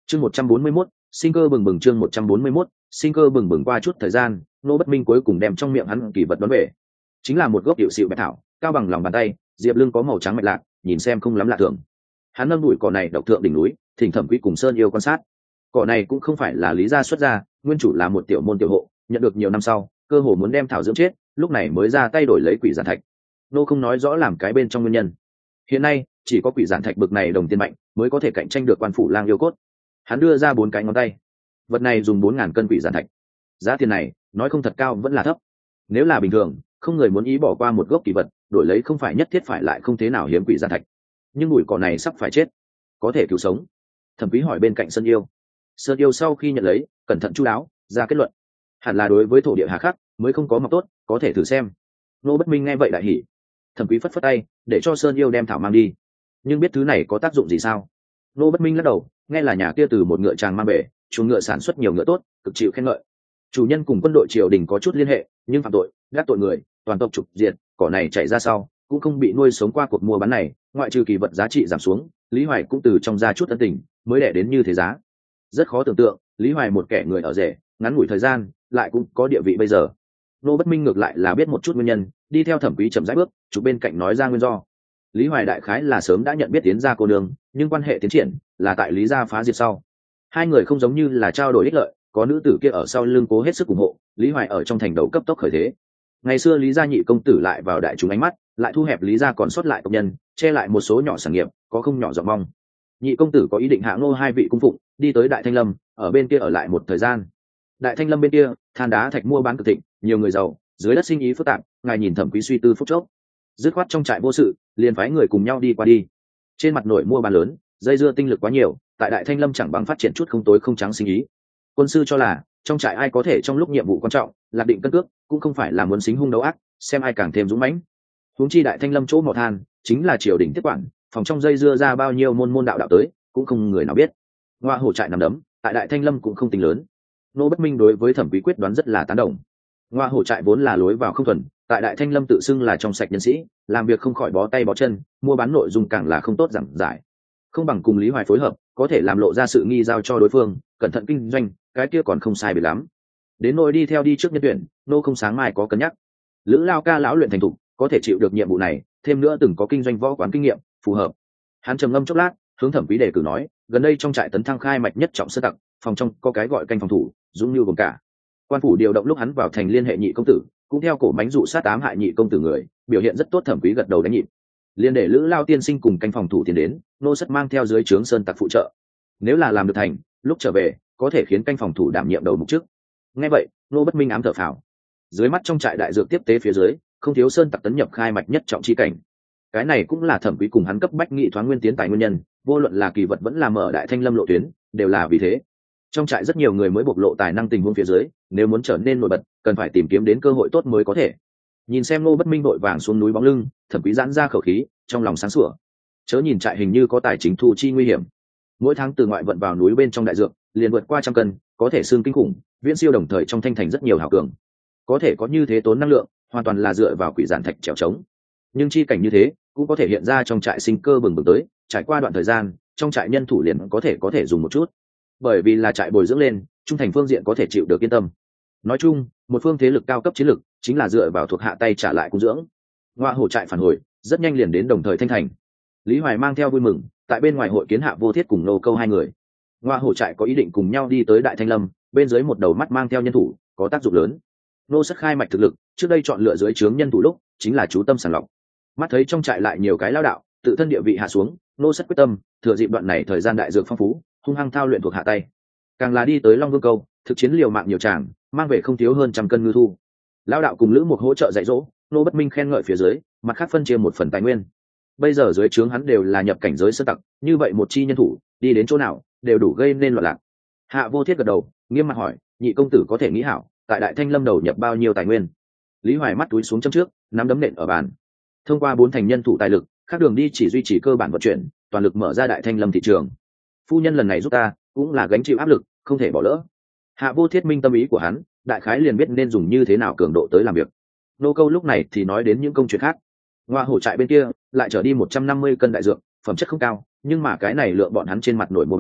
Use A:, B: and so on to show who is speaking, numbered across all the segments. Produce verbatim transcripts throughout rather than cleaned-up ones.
A: chương một trăm bốn mươi mốt sinh cơ bừng bừng chương một trăm bốn mươi mốt sinh cơ bừng bừng qua chút thời gian, Ngô Bất Minh cuối cùng đem trong miệng hắn kỳ vật đón về. Chính là một gốc điệu xịu bạch thảo, cao bằng lòng bàn tay, diệp lưng có màu trắng mạch lạc, nhìn xem không lắm lạ thường. Hắn nâng bụi cỏ này độc thượng đỉnh núi, thỉnh Thẩm Quý cùng Sơn Yêu quan sát. Cỏ này cũng không phải là Lý gia xuất ra, nguyên chủ là một tiểu môn tiểu hộ, nhận được nhiều năm sau, cơ hồ muốn đem thảo dưỡng chết, lúc này mới ra tay đổi lấy quỷ giản thạch. Nô không nói rõ làm cái bên trong nguyên nhân. Hiện nay, chỉ có quỷ giản thạch bực này đồng tiền mạnh, mới có thể cạnh tranh được quan phủ lang yêu cốt. Hắn đưa ra bốn cái ngón tay. Vật này dùng bốn ngàn cân quỷ giản thạch. Giá tiền này, nói không thật cao vẫn là thấp. Nếu là bình thường, không người muốn ý bỏ qua một gốc kỳ vật, đổi lấy không phải nhất thiết phải lại không thế nào hiếm quỷ giản thạch. Nhưng bụi cỏ này sắp phải chết, có thể cứu sống. Thẩm Quý hỏi bên cạnh Sơn Yêu. Sơn Yêu sau khi nhận lấy, cẩn thận chu đáo, ra kết luận. Hẳn là đối với thổ địa hà khắc, mới không có mọc tốt, có thể thử xem. Nô Bất Minh nghe vậy đại hỉ. Thẩm Quý phất phất tay, để cho Sơn Yêu đem thảo mang đi. Nhưng biết thứ này có tác dụng gì sao? Nô Bất Minh lắc đầu, nghe là nhà kia từ một ngựa tràng mang về, chuồng ngựa sản xuất nhiều ngựa tốt, cực chịu khen ngợi. Chủ nhân cùng quân đội triều đình có chút liên hệ, nhưng phạm tội, gác tội người, toàn tộc trục diệt, cỏ này chạy ra sau, cũng không bị nuôi sống qua cuộc mua bán này, ngoại trừ kỳ vật giá trị giảm xuống, Lý Hoài cũng từ trong ra chút ân tình, mới đẻ đến như thế giá. Rất khó tưởng tượng, Lý Hoài một kẻ người ở rể, ngắn ngủi thời gian, lại cũng có địa vị bây giờ. Nô Bất Minh ngược lại là biết một chút nguyên nhân, đi theo Thẩm Quý chậm rãi bước, chụp bên cạnh nói ra nguyên do. Lý Hoài đại khái là sớm đã nhận biết tiến gia cô nương, nhưng quan hệ tiến triển là tại Lý gia phá diệt sau. Hai người không giống như là trao đổi ích lợi, có nữ tử kia ở sau lưng cố hết sức ủng hộ, Lý Hoài ở trong thành đầu cấp tốc khởi thế. Ngày xưa Lý gia nhị công tử lại vào đại chúng ánh mắt, lại thu hẹp Lý gia còn sót lại tộc nhân, che lại một số nhỏ sản nghiệp, có không nhỏ giọt mong. Nhị công tử có ý định hạ ngô hai vị cung phụng, đi tới Đại Thanh Lâm, ở bên kia ở lại một thời gian. Đại Thanh Lâm bên kia, than đá thạch mua bán cực thịnh, nhiều người giàu, dưới đất sinh ý phức tạp, ngài nhìn Thẩm Quý suy tư phút chốc, dứt khoát trong trại vô sự, liền phái người cùng nhau đi qua đi. Trên mặt nội mua bán lớn, dây dưa tinh lực quá nhiều, tại Đại Thanh Lâm chẳng bằng phát triển chút không tối không trắng sinh ý. Quân sư cho là trong trại ai có thể trong lúc nhiệm vụ quan trọng, lạc định cân cước, cũng không phải là muốn xính hung đấu ác, xem ai càng thêm dũng mãnh. Huống chi Đại Thanh Lâm chỗ mỏ than, chính là triều đình tiếp quản, phòng trong dây dưa ra bao nhiêu môn môn đạo đạo tới, cũng không người nào biết. Ngoa hổ trại nằm đấm, tại Đại Thanh Lâm cũng không tính lớn. Nô Bất Minh đối với Thẩm Quý quyết đoán rất là tán đồng. Ngoa hổ trại vốn là lối vào không thuần, tại Đại Thanh Lâm tự xưng là trong sạch nhân sĩ, làm việc không khỏi bó tay bó chân, mua bán nội dung càng là không tốt giảng giải. Không bằng cùng Lý Hoài phối hợp, có thể làm lộ ra sự nghi giao cho đối phương, cẩn thận kinh doanh, cái kia còn không sai biệt lắm. Đến nỗi đi theo đi trước nhân tuyển, nô không sáng mai có cân nhắc. Lữ Lao ca lão luyện thành thục, có thể chịu được nhiệm vụ này, thêm nữa từng có kinh doanh võ quán kinh nghiệm, phù hợp. Hắn trầm ngâm chốc lát, hướng Thẩm Quý đề cử nói, gần đây trong trại tấn thăng khai mạch nhất trọng sơ tặc, phòng trong có cái gọi canh phòng thủ, dũng như gồm cả. Quan phủ điều động lúc hắn vào thành liên hệ nhị công tử, cũng theo cổ mánh dụ sát tám hại nhị công tử người, biểu hiện rất tốt. Thẩm Quý gật đầu đánh nhịp, liên để Lữ Lao tiên sinh cùng canh phòng thủ tiến đến, nô sất mang theo dưới trướng sơn tặc phụ trợ. Nếu là làm được thành, lúc trở về có thể khiến canh phòng thủ đảm nhiệm đầu mục chức. Nghe vậy, Nô Bất Minh ám thở phào. Dưới mắt trong trại đại dược tiếp tế phía dưới, không thiếu sơn tặc tấn nhập khai mạch nhất trọng chi cảnh. Cái này cũng là Thẩm Quý cùng hắn cấp bách nghị thoáng nguyên tiến tài nguyên nhân, vô luận là kỳ vật vẫn là mở Đại Thanh Lâm lộ tuyến, đều là vì thế. Trong trại rất nhiều người mới bộc lộ tài năng tình huống phía dưới, nếu muốn trở nên nổi bật, cần phải tìm kiếm đến cơ hội tốt mới có thể. Nhìn xem Nô Bất Minh vội vàng xuống núi bóng lưng, Thẩm Quý giãn ra khẩu khí, trong lòng sáng sủa. Chớ nhìn trại hình như có tài chính thu chi nguy hiểm, mỗi tháng từ ngoại vận vào núi bên trong đại dược liền vượt qua trăm cân, có thể xương kinh khủng, viễn siêu đồng thời trong thanh thành rất nhiều hảo cường. Có thể có như thế tốn năng lượng, hoàn toàn là dựa vào quỷ giản thạch trèo trống. Nhưng chi cảnh như thế cũng có thể hiện ra trong trại sinh cơ bừng bừng tới, trải qua đoạn thời gian, trong trại nhân thủ liền có thể có thể dùng một chút. Bởi vì là trại bồi dưỡng lên, trung thành phương diện có thể chịu được yên tâm. Nói chung, một phương thế lực cao cấp chiến lực chính là dựa vào thuộc hạ tay trả lại cung dưỡng. Ngoa hổ trại phản hồi, rất nhanh liền đến đồng thời thanh thành. Lý Hoài mang theo vui mừng, tại bên ngoài hội kiến Hạ Vô Thiết cùng Nô Câu hai người. Ngoa hổ trại có ý định cùng nhau đi tới Đại Thanh Lâm, bên dưới một đầu mắt mang theo nhân thủ, có tác dụng lớn. Nô sất khai mạch thực lực, trước đây chọn lựa dưới trướng nhân thủ lúc, chính là chú tâm sàng lọc. Mắt thấy trong trại lại nhiều cái lao đạo, tự thân địa vị hạ xuống, Nô sất quyết tâm, thừa dịp đoạn này thời gian đại dược phong phú, hung hăng thao luyện thuộc hạ tay. Càng là đi tới Long Vương Câu, thực chiến liều mạng nhiều tràng, mang về không thiếu hơn trăm cân ngư thu. Lao đạo cùng Lữ một hỗ trợ dạy dỗ, Nô Bất Minh khen ngợi phía dưới, mặt khác phân chia một phần tài nguyên. Bây giờ dưới trướng hắn đều là nhập cảnh giới sơ tặc, như vậy một chi nhân thủ đi đến chỗ nào đều đủ gây nên loạn lạc. Hạ Vô Thiết gật đầu, nghiêm mặt hỏi, nhị công tử có thể nghĩ hảo, tại Đại Thanh Lâm đầu nhập bao nhiêu tài nguyên? Lý Hoài mắt túi xuống châm trước, nắm đấm nện ở bàn. Thông qua bốn thành nhân thủ tài lực, các đường đi chỉ duy trì cơ bản vận chuyển, toàn lực mở ra Đại Thanh Lâm thị trường. Phu nhân lần này giúp ta, cũng là gánh chịu áp lực, không thể bỏ lỡ. Hạ Vô Thiết minh tâm ý của hắn, đại khái liền biết nên dùng như thế nào cường độ tới làm việc. Nô Câu lúc này thì nói đến những công chuyện khác. Ngoa hổ trại bên kia lại trở đi một trăm năm mươi cân đại dược, phẩm chất không cao, nhưng mà cái này lượng bọn hắn trên mặt nổi mua bán,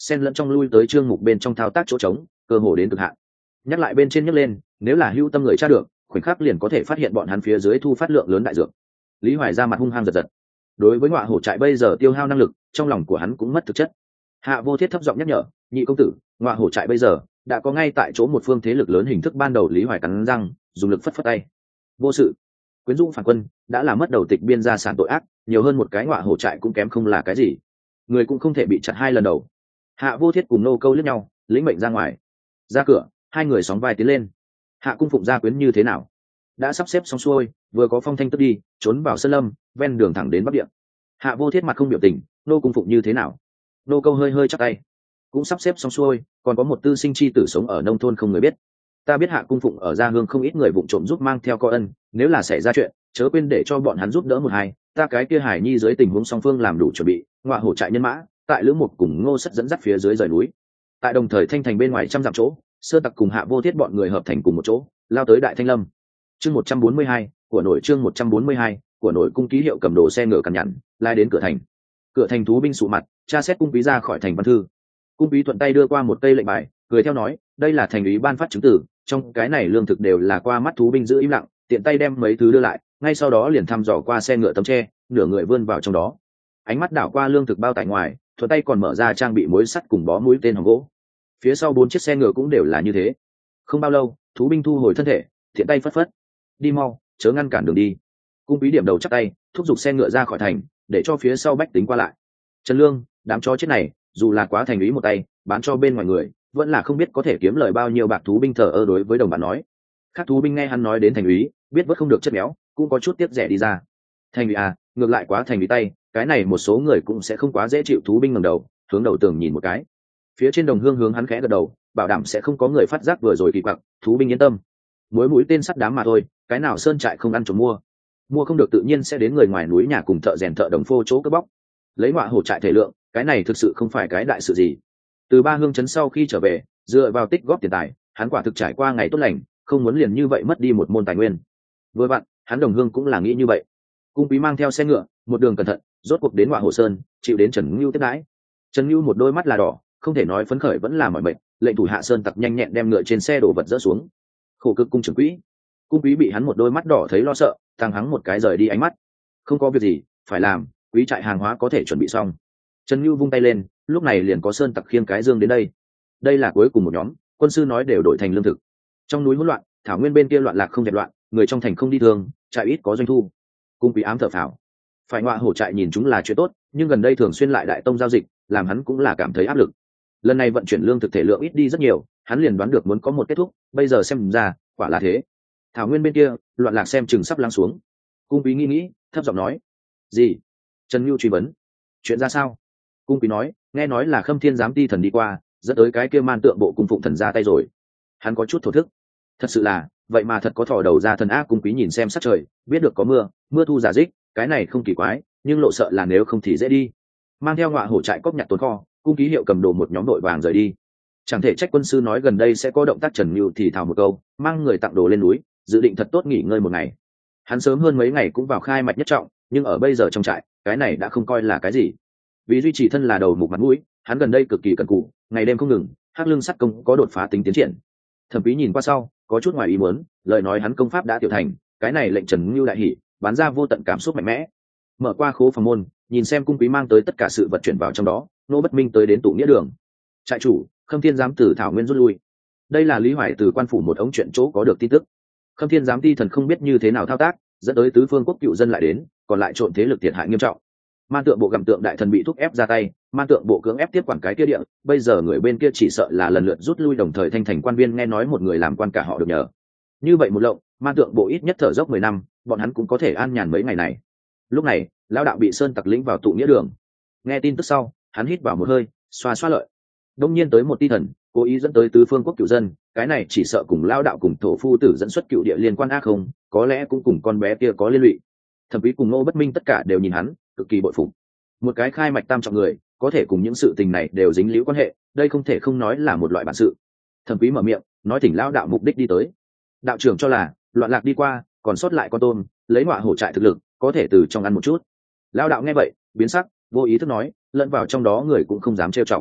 A: xen lẫn trong lui tới chương mục bên trong thao tác chỗ trống, cơ hồ đến cực hạn. Nhắc lại bên trên nhắc lên, nếu là hữu tâm người tra được, khoảnh khắc liền có thể phát hiện bọn hắn phía dưới thu phát lượng lớn đại dược. Lý Hoài ra mặt hung hăng giật giật. Đối với ngọa hổ trại bây giờ tiêu hao năng lực, trong lòng của hắn cũng mất thực chất. Hạ Vô Thiết thấp giọng nhắc nhở, nhị công tử, ngọa hổ trại bây giờ đã có ngay tại chỗ một phương thế lực lớn hình thức ban đầu. Lý Hoài cắn răng, dùng lực phất phất tay. Vô sự. Quyến rũ phản quân đã làm mất đầu tịch biên gia sản tội ác, nhiều hơn một cái ngọa hổ trại cũng kém không là cái gì. Người cũng không thể bị chặt hai lần đầu. Hạ Vô Thiết cùng nô câu liếc nhau, lĩnh mệnh ra ngoài. Ra cửa, hai người sóng vai tiến lên. Hạ cung phụng gia quyến như thế nào? Đã sắp xếp xong xuôi, vừa có phong thanh tức đi, trốn vào sơn lâm, ven đường thẳng đến bắc địa. Hạ Vô Thiết mặt không biểu tình, nô cung phụng như thế nào? Nô câu hơi hơi chắp tay, cũng sắp xếp xong xuôi, còn có một tư sinh chi tử sống ở nông thôn không người biết. Ta biết Hạ cung phụng ở gia hương không ít người vụng trộm giúp mang theo có ân, nếu là xảy ra chuyện, chớ quên để cho bọn hắn giúp đỡ một hai. Ta cái kia hải nhi dưới tình huống song phương làm đủ chuẩn bị, ngọa hổ trại nhân mã, tại lữ một cùng ngô sất dẫn dắt phía dưới rời núi. Tại đồng thời thanh thành bên ngoài trăm dặm chỗ, sơ tặc cùng Hạ Vô Thiết bọn người hợp thành cùng một chỗ, lao tới đại thanh lâm. Chương một trăm bốn mươi hai của nội chương một trăm bốn mươi hai của nội cung ký hiệu cầm đồ xe ngựa cằn nhằn, lai đến cửa thành. Cửa thành thú binh sụ mặt, tra xét cung quý ra khỏi thành văn thư. Cung quý thuận tay đưa qua một cây lệnh bài, cười theo nói, đây là thành ủy ban phát chứng tử, trong cái này lương thực đều là qua mắt thú binh giữ im lặng, tiện tay đem mấy thứ đưa lại, ngay sau đó liền thăm dò qua xe ngựa tấm tre, nửa người vươn vào trong đó. Ánh mắt đảo qua lương thực bao tại ngoài, thuận tay còn mở ra trang bị mối sắt cùng bó mũi tên hòm gỗ. Phía sau bốn chiếc xe ngựa cũng đều là như thế. Không bao lâu, thú binh thu hồi thân thể, thiện tay phất phất, đi mau, chớ ngăn cản đường đi. Cung quý điểm đầu chắc tay, thúc giục xe ngựa ra khỏi thành, để cho phía sau bách tính qua lại. Trần Lương, đám chó chết này, dù là quá thành ý một tay, bán cho bên ngoài người, vẫn là không biết có thể kiếm lời bao nhiêu bạc. Thú binh thờ ơ đối với đồng bạn nói. Khác thú binh nghe hắn nói đến thành ý, biết vớt không được chất béo, cũng có chút tiếc rẻ đi ra. Thành ý à, ngược lại quá thành ý tay, cái này một số người cũng sẽ không quá dễ chịu. Thú binh ngẩng đầu, hướng đầu tường nhìn một cái. Phía trên đồng hương hướng hắn khẽ gật đầu, bảo đảm sẽ không có người phát giác vừa rồi kỳ quặc. Thú binh yên tâm, mỗi mũi tên sắt đám mà thôi, cái nào sơn trại không ăn trộm mua, mua không được tự nhiên sẽ đến người ngoài núi nhà cùng thợ rèn thợ đồng phô chỗ cướp bóc. Lấy ngọa hổ trại thể lượng, cái này thực sự không phải cái đại sự gì. Từ ba hương chấn sau khi trở về, dựa vào tích góp tiền tài, hắn quả thực trải qua ngày tốt lành, không muốn liền như vậy mất đi một môn tài nguyên. Vừa vặn, hắn đồng hương cũng là nghĩ như vậy. Cung quý mang theo xe ngựa, một đường cẩn thận, rốt cuộc đến ngọa hổ sơn, chịu đến Trần Ngưu tiếp đãi. Trần Ngưu một đôi mắt là đỏ, không thể nói phấn khởi vẫn là mỏi mệt, lệnh thủ hạ sơn tặc nhanh nhẹn đem ngựa trên xe đổ vật dỡ xuống. Khổ cực cung trưởng quỹ. Cung quý bị hắn một đôi mắt đỏ thấy lo sợ, thằng hắn một cái rời đi ánh mắt. Không có việc gì phải làm, quý trại hàng hóa có thể chuẩn bị xong. Trần Nhu vung tay lên, lúc này liền có sơn tặc khiêng cái dương đến đây. Đây là cuối cùng một nhóm, quân sư nói đều đổi thành lương thực. Trong núi hỗn loạn, thảo nguyên bên kia loạn lạc không dẹp loạn, người trong thành không đi thường, trại ít có doanh thu. Cung quý ám thở phào. Phải ngọa hổ trại nhìn chúng là chuyện tốt, nhưng gần đây thường xuyên lại đại tông giao dịch, làm hắn cũng là cảm thấy áp lực. Lần này vận chuyển lương thực thể lượng ít đi rất nhiều, hắn liền đoán được muốn có một kết thúc, bây giờ xem ra quả là thế. Thảo nguyên bên kia loạn lạc xem chừng sắp lắng xuống. Cung quý nghĩ nghĩ, thấp giọng nói, gì? Trần Nhu truy vấn, chuyện ra sao? Cung quý nói, nghe nói là Khâm Thiên giám ti thần đi qua, dẫn tới cái kia man tượng bộ cung phụng thần ra tay rồi. Hắn có chút thổ thức. Thật sự là, vậy mà thật có thò đầu ra thần ác. Cung quý nhìn xem sắc trời, biết được có mưa, mưa thu giả dích, cái này không kỳ quái, nhưng lộ sợ là nếu không thì dễ đi. Mang theo ngọa hổ trại cóp nhặt tồn kho, cung ký hiệu cầm đồ một nhóm đội vàng rời đi. Chẳng thể trách quân sư nói gần đây sẽ có động tác. Trần Nhu thì thào một câu, mang người tặng đồ lên núi, dự định thật tốt nghỉ ngơi một ngày. Hắn sớm hơn mấy ngày cũng vào khai mạch nhất trọng, nhưng ở bây giờ trong trại, cái này đã không coi là cái gì. Vì duy trì thân là đầu mục mặt mũi, hắn gần đây cực kỳ cần cù, ngày đêm không ngừng, hắc lưng sắt công có đột phá tính tiến triển. Thẩm Quý nhìn qua sau, có chút ngoài ý muốn, lời nói hắn công pháp đã tiểu thành, cái này lệnh Trần Nhu đại hỉ, bán ra vô tận cảm xúc mạnh mẽ. Mở qua khố phòng môn, nhìn xem cung quý mang tới tất cả sự vật chuyển vào trong đó, Nô Bất Minh tới đến tụ nghĩa đường. Trại chủ, Khâm Thiên giám tử thảo nguyên rút lui. Đây là Lý Hoài từ quan phủ một ống chuyện chỗ có được tin tức. Khâm Thiên giám ti thần không biết như thế nào thao tác, dẫn tới tứ phương quốc cựu dân lại đến, còn lại trộn thế lực thiệt hại nghiêm trọng. Man tượng bộ gặm tượng đại thần bị thúc ép ra tay, man tượng bộ cưỡng ép tiếp quản cái kia địa, bây giờ người bên kia chỉ sợ là lần lượt rút lui, đồng thời thanh thành quan viên nghe nói một người làm quan cả họ được nhờ. Như vậy một lộng, man tượng bộ ít nhất thở dốc mười năm, bọn hắn cũng có thể an nhàn mấy ngày này. Lúc này, lão đạo bị sơn tặc lĩnh vào tụ nghĩa đường. Nghe tin tức sau, hắn hít vào một hơi, xoa xoa lợi. Đông nhiên tới một ti thần, cố ý dẫn tới tứ phương quốc cựu dân, cái này chỉ sợ cùng lão đạo cùng thổ phu tử dẫn xuất cựu địa liên quan ác không, có lẽ cũng cùng con bé kia có liên lụy. Thậm chí cùng Ngô Bất Minh tất cả đều nhìn hắn, cực kỳ bội phục. Một cái khai mạch tam trọng người, có thể cùng những sự tình này đều dính líu quan hệ, đây không thể không nói là một loại bản sự. Thẩm Quý mở miệng, nói thỉnh lão đạo mục đích đi tới. Đạo trưởng cho là, loạn lạc đi qua, còn sót lại con tôm, lấy ngọa hổ trại thực lực, có thể từ trong ăn một chút. Lão đạo nghe vậy, biến sắc, vô ý thức nói, lẫn vào trong đó người cũng không dám trêu chọc.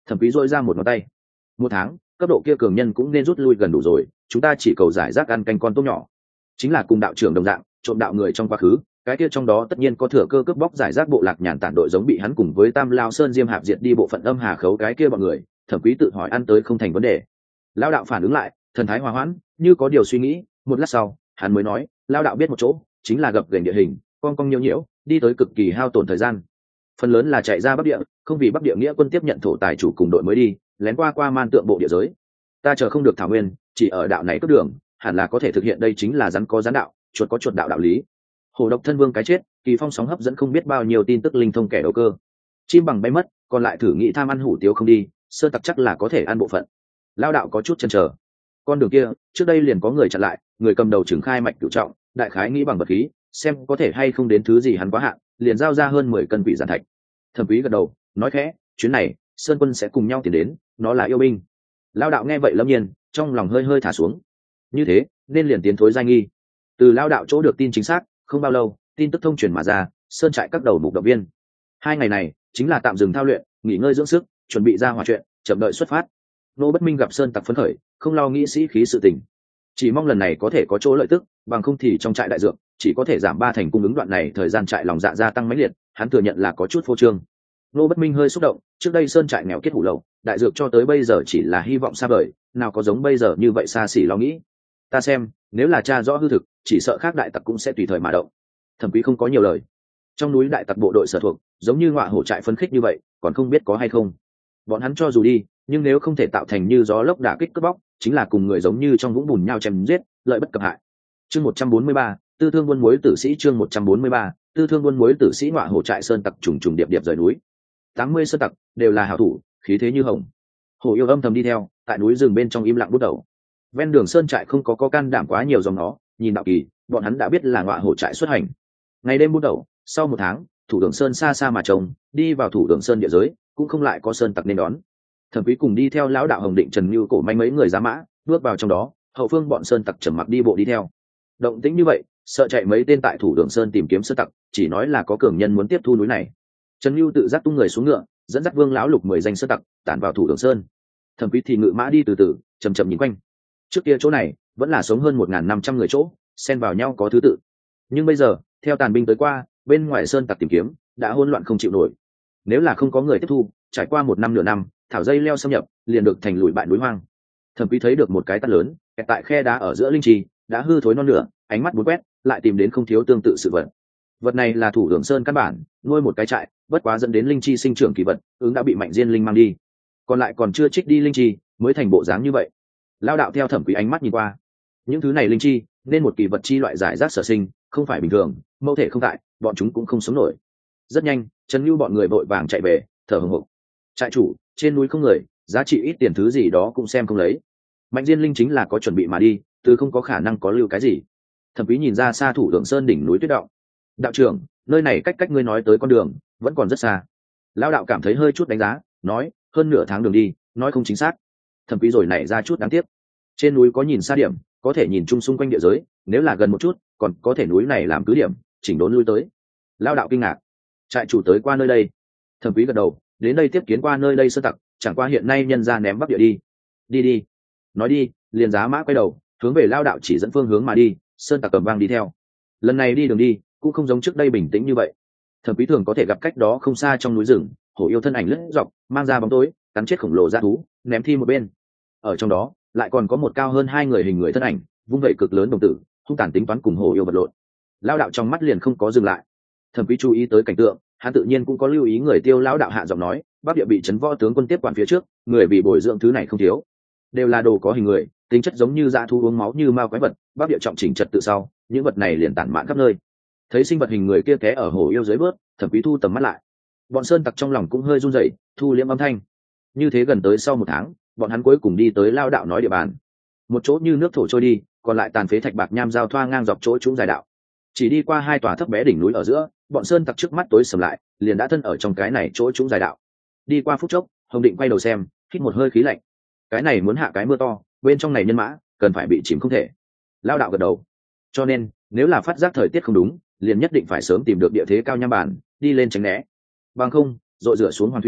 A: Thẩm Quý dội ra một ngón tay. Một tháng, cấp độ kia cường nhân cũng nên rút lui gần đủ rồi, chúng ta chỉ cầu giải rác ăn canh con tôm nhỏ. Chính là cùng đạo trưởng đồng dạng, trộm đạo người trong quá khứ, cái kia trong đó tất nhiên có thừa cơ cướp bóc giải rác bộ lạc nhàn tản đội giống bị hắn cùng với Tam Lao Sơn Diêm Hạp diệt đi bộ phận âm hà khấu cái kia bọn người. Thẩm Quý tự hỏi ăn tới không thành vấn đề. Lao đạo phản ứng lại, thần thái hòa hoãn, như có điều suy nghĩ, một lát sau, hắn mới nói, Lao đạo biết một chỗ, chính là gập ghềnh địa hình, cong cong nhiễu nhiễu, đi tới cực kỳ hao tổn thời gian. Phần lớn là chạy ra Bắc Địa, không vì Bắc Địa nghĩa quân tiếp nhận thổ tài chủ cùng đội mới đi, lén qua qua man tượng bộ địa giới. Ta chờ không được thảo nguyên, chỉ ở đạo này cướp đường, hẳn là có thể thực hiện. Đây chính là rắn có rắn đạo, chuột có chuột đạo đạo lý. Hồ độc thân vương cái chết, kỳ phong sóng hấp dẫn không biết bao nhiêu tin tức linh thông kẻ đầu cơ. Chim bằng bay mất, còn lại thử nghĩ tham ăn hủ tiếu không đi, sơn tặc chắc là có thể ăn bộ phận. Lao đạo có chút chần chờ. Con đường kia, trước đây liền có người chặn lại, người cầm đầu trưởng khai mạch cửu trọng, đại khái nghĩ bằng vật khí, xem có thể hay không đến thứ gì hắn quá hạn, liền giao ra hơn mười cân vị giản thạch. Thẩm Quý gật đầu, nói khẽ, chuyến này, sơn quân sẽ cùng nhau tiến đến, nó là yêu binh. Lao đạo nghe vậy lâm nhiên, trong lòng hơi hơi thả xuống. Như thế, nên liền tiến thối giai nghi. Từ Lao đạo chỗ được tin chính xác, không bao lâu, tin tức thông truyền mà ra, sơn trại các đầu mục động viên. Hai ngày này, chính là tạm dừng thao luyện, nghỉ ngơi dưỡng sức, chuẩn bị ra hỏa chuyện, chậm đợi xuất phát. Nô Bất Minh gặp sơn tặc phấn khởi, không lo nghĩ sĩ khí sự tình, chỉ mong lần này có thể có chỗ lợi tức, bằng không thì trong trại đại dược chỉ có thể giảm ba thành cung ứng. Đoạn này thời gian trại lòng dạ gia tăng mãnh liệt, hắn thừa nhận là có chút phô trương. Nô Bất Minh hơi xúc động, trước đây sơn trại nghèo kết hủ lậu, đại dược cho tới bây giờ chỉ là hy vọng xa vời, nào có giống bây giờ như vậy xa xỉ lo nghĩ. Ta xem, nếu là tra rõ hư thực, chỉ sợ khác đại tặc cũng sẽ tùy thời mà động. Thẩm Quý không có nhiều lời. Trong núi đại tặc bộ đội sở thuộc, giống như ngọa hổ trại phấn khích như vậy, còn không biết có hay không. Bọn hắn cho dù đi, nhưng nếu không thể tạo thành như gió lốc đả kích cướp bóc, chính là cùng người giống như trong vũng bùn nhau chém giết, lợi bất cập hại. Chương một trăm bốn mươi ba, tư thương buôn muối tử sĩ. Chương một trăm bốn mươi ba, tư thương buôn muối tử sĩ. Ngọa hổ trại sơn tặc trùng trùng điệp điệp rời núi. Tám mươi sơn tặc đều là hảo thủ, khí thế như hồng. Hổ yêu âm thầm đi theo, tại núi rừng bên trong im lặng bút đầu. Ven đường sơn trại không có có can đảm quá nhiều dòng nó, nhìn đạo kỳ, bọn hắn đã biết là ngọa hổ trại xuất hành. Ngày đêm bút đầu, sau một tháng, thủ đường sơn xa xa mà trông, đi vào thủ đường sơn địa giới, cũng không lại có sơn tặc nên đón. Thẩm Quý cùng đi theo lão đạo Hồng Định Trần Như cổ manh mấy người giá mã, bước vào trong đó, hậu phương bọn sơn tặc trầm mặc đi bộ đi theo. Động tĩnh như vậy, sợ chạy mấy tên tại thủ đường sơn tìm kiếm sơn tặc, chỉ nói là có cường nhân muốn tiếp thu núi này. Trần Như tự giác tung người xuống ngựa, dẫn dắt Vương lão lục mười danh sơn tặc tản vào thủ đường sơn. Thẩm Quý thì ngự mã đi từ từ, chậm chậm nhìn quanh. Trước kia chỗ này vẫn là sống hơn một nghìn năm trăm người chỗ, xen vào nhau có thứ tự. Nhưng bây giờ, theo tàn binh tới qua, bên ngoài sơn tặc tìm kiếm đã hỗn loạn không chịu nổi. Nếu là không có người tiếp thu, trải qua một năm nửa năm, thảo dây leo xâm nhập, liền được thành lùi bại núi hoang. Thẩm Quý thấy được một cái tát lớn, kẹt tại khe đá ở giữa linh trì, đã hư thối non nửa, ánh mắt bốn quét, lại tìm đến không thiếu tương tự sự vật. Vật này là thủ đường sơn căn bản, nuôi một cái trại, bất quá dẫn đến linh chi sinh trưởng kỳ vật, ứng đã bị mạnh diên linh mang đi. Còn lại còn chưa trích đi linh chi, mới thành bộ dáng như vậy. Lao đạo theo Thẩm Quý ánh mắt nhìn qua, những thứ này linh chi, nên một kỳ vật chi loại giải rác sở sinh, không phải bình thường, mâu thể không tại, bọn chúng cũng không sống nổi. Rất nhanh, Trần Nhu bọn người vội vàng chạy về, thở hổn hộc. Trại chủ, trên núi không người, giá trị ít tiền thứ gì đó cũng xem không lấy. Mạnh diên linh chính là có chuẩn bị mà đi, từ không có khả năng có lưu cái gì. Thẩm Quý nhìn ra xa thủ đường sơn đỉnh núi tuyết động. Đạo trưởng, nơi này cách cách ngươi nói tới con đường vẫn còn rất xa. Lão đạo cảm thấy hơi chút đánh giá, nói, hơn nửa tháng đường đi, nói không chính xác. Thẩm Quý rồi nảy ra chút đáng tiếc. Trên núi có nhìn xa điểm, có thể nhìn chung xung quanh địa giới, nếu là gần một chút, còn có thể núi này làm cứ điểm, chỉnh đốn lui tới. Lão đạo kinh ngạc, trại chủ tới qua nơi đây. Thẩm Quý gật đầu, đến đây tiếp kiến qua nơi đây sơ tặc, chẳng qua hiện nay nhân ra ném Bắc Địa đi. Đi đi. Nói đi, liền giá mã quay đầu, hướng về Lao đạo chỉ dẫn phương hướng mà đi, sơn tặc cầm vang đi theo. Lần này đi đường đi, cũng không giống trước đây bình tĩnh như vậy. Thẩm Quý thường có thể gặp cách đó không xa trong núi rừng, hổ yêu thân ảnh lướt dọc, mang ra bóng tối, cắn chết khổng lồ dã thú, ném thi một bên. Ở trong đó, lại còn có một cao hơn hai người hình người thân ảnh, vung vậy cực lớn đồng tử, hung tàn tính toán cùng hổ yêu vật lộn. Lao đạo trong mắt liền không có dừng lại. Thẩm Quý chú ý tới cảnh tượng, hắn tự nhiên cũng có lưu ý người tiêu. Lão đạo hạ giọng nói, Bắc Địa bị trấn võ tướng quân tiếp quản phía trước, người bị bồi dưỡng thứ này không thiếu, đều là đồ có hình người, tính chất giống như dã thú uống máu như ma quái vật. Bắc Địa trọng chỉnh trật tự sau, những vật này liền tản mạn khắp nơi. Thấy sinh vật hình người kia té ở hổ yêu dưới bớt, Thẩm Quý thu tầm mắt lại. Bọn sơn tặc trong lòng cũng hơi run rẩy, thu liễm âm thanh. Như thế gần tới sau một tháng, bọn hắn cuối cùng đi tới Lao đạo nói địa bàn. Một chỗ như nước thổ trôi đi, còn lại tàn phế thạch bạc nham giao thoa ngang dọc chỗ trũng dài đạo. Chỉ đi qua hai tòa thấp bé đỉnh núi ở giữa, bọn sơn tặc trước mắt tối sầm lại, liền đã thân ở trong cái này chỗ trũng dài đạo. Đi qua phút chốc, Hồng Định quay đầu xem, hít một hơi khí lạnh. Cái này muốn hạ cái mưa to, bên trong này nhân mã cần phải bị chìm không thể. Lao đạo gật đầu. Cho nên, nếu là phát giác thời tiết không đúng, liền nhất định phải sớm tìm được địa thế cao nham bản, đi lên tránh né. Bằng không, rội rửa xuống hoàn thủy,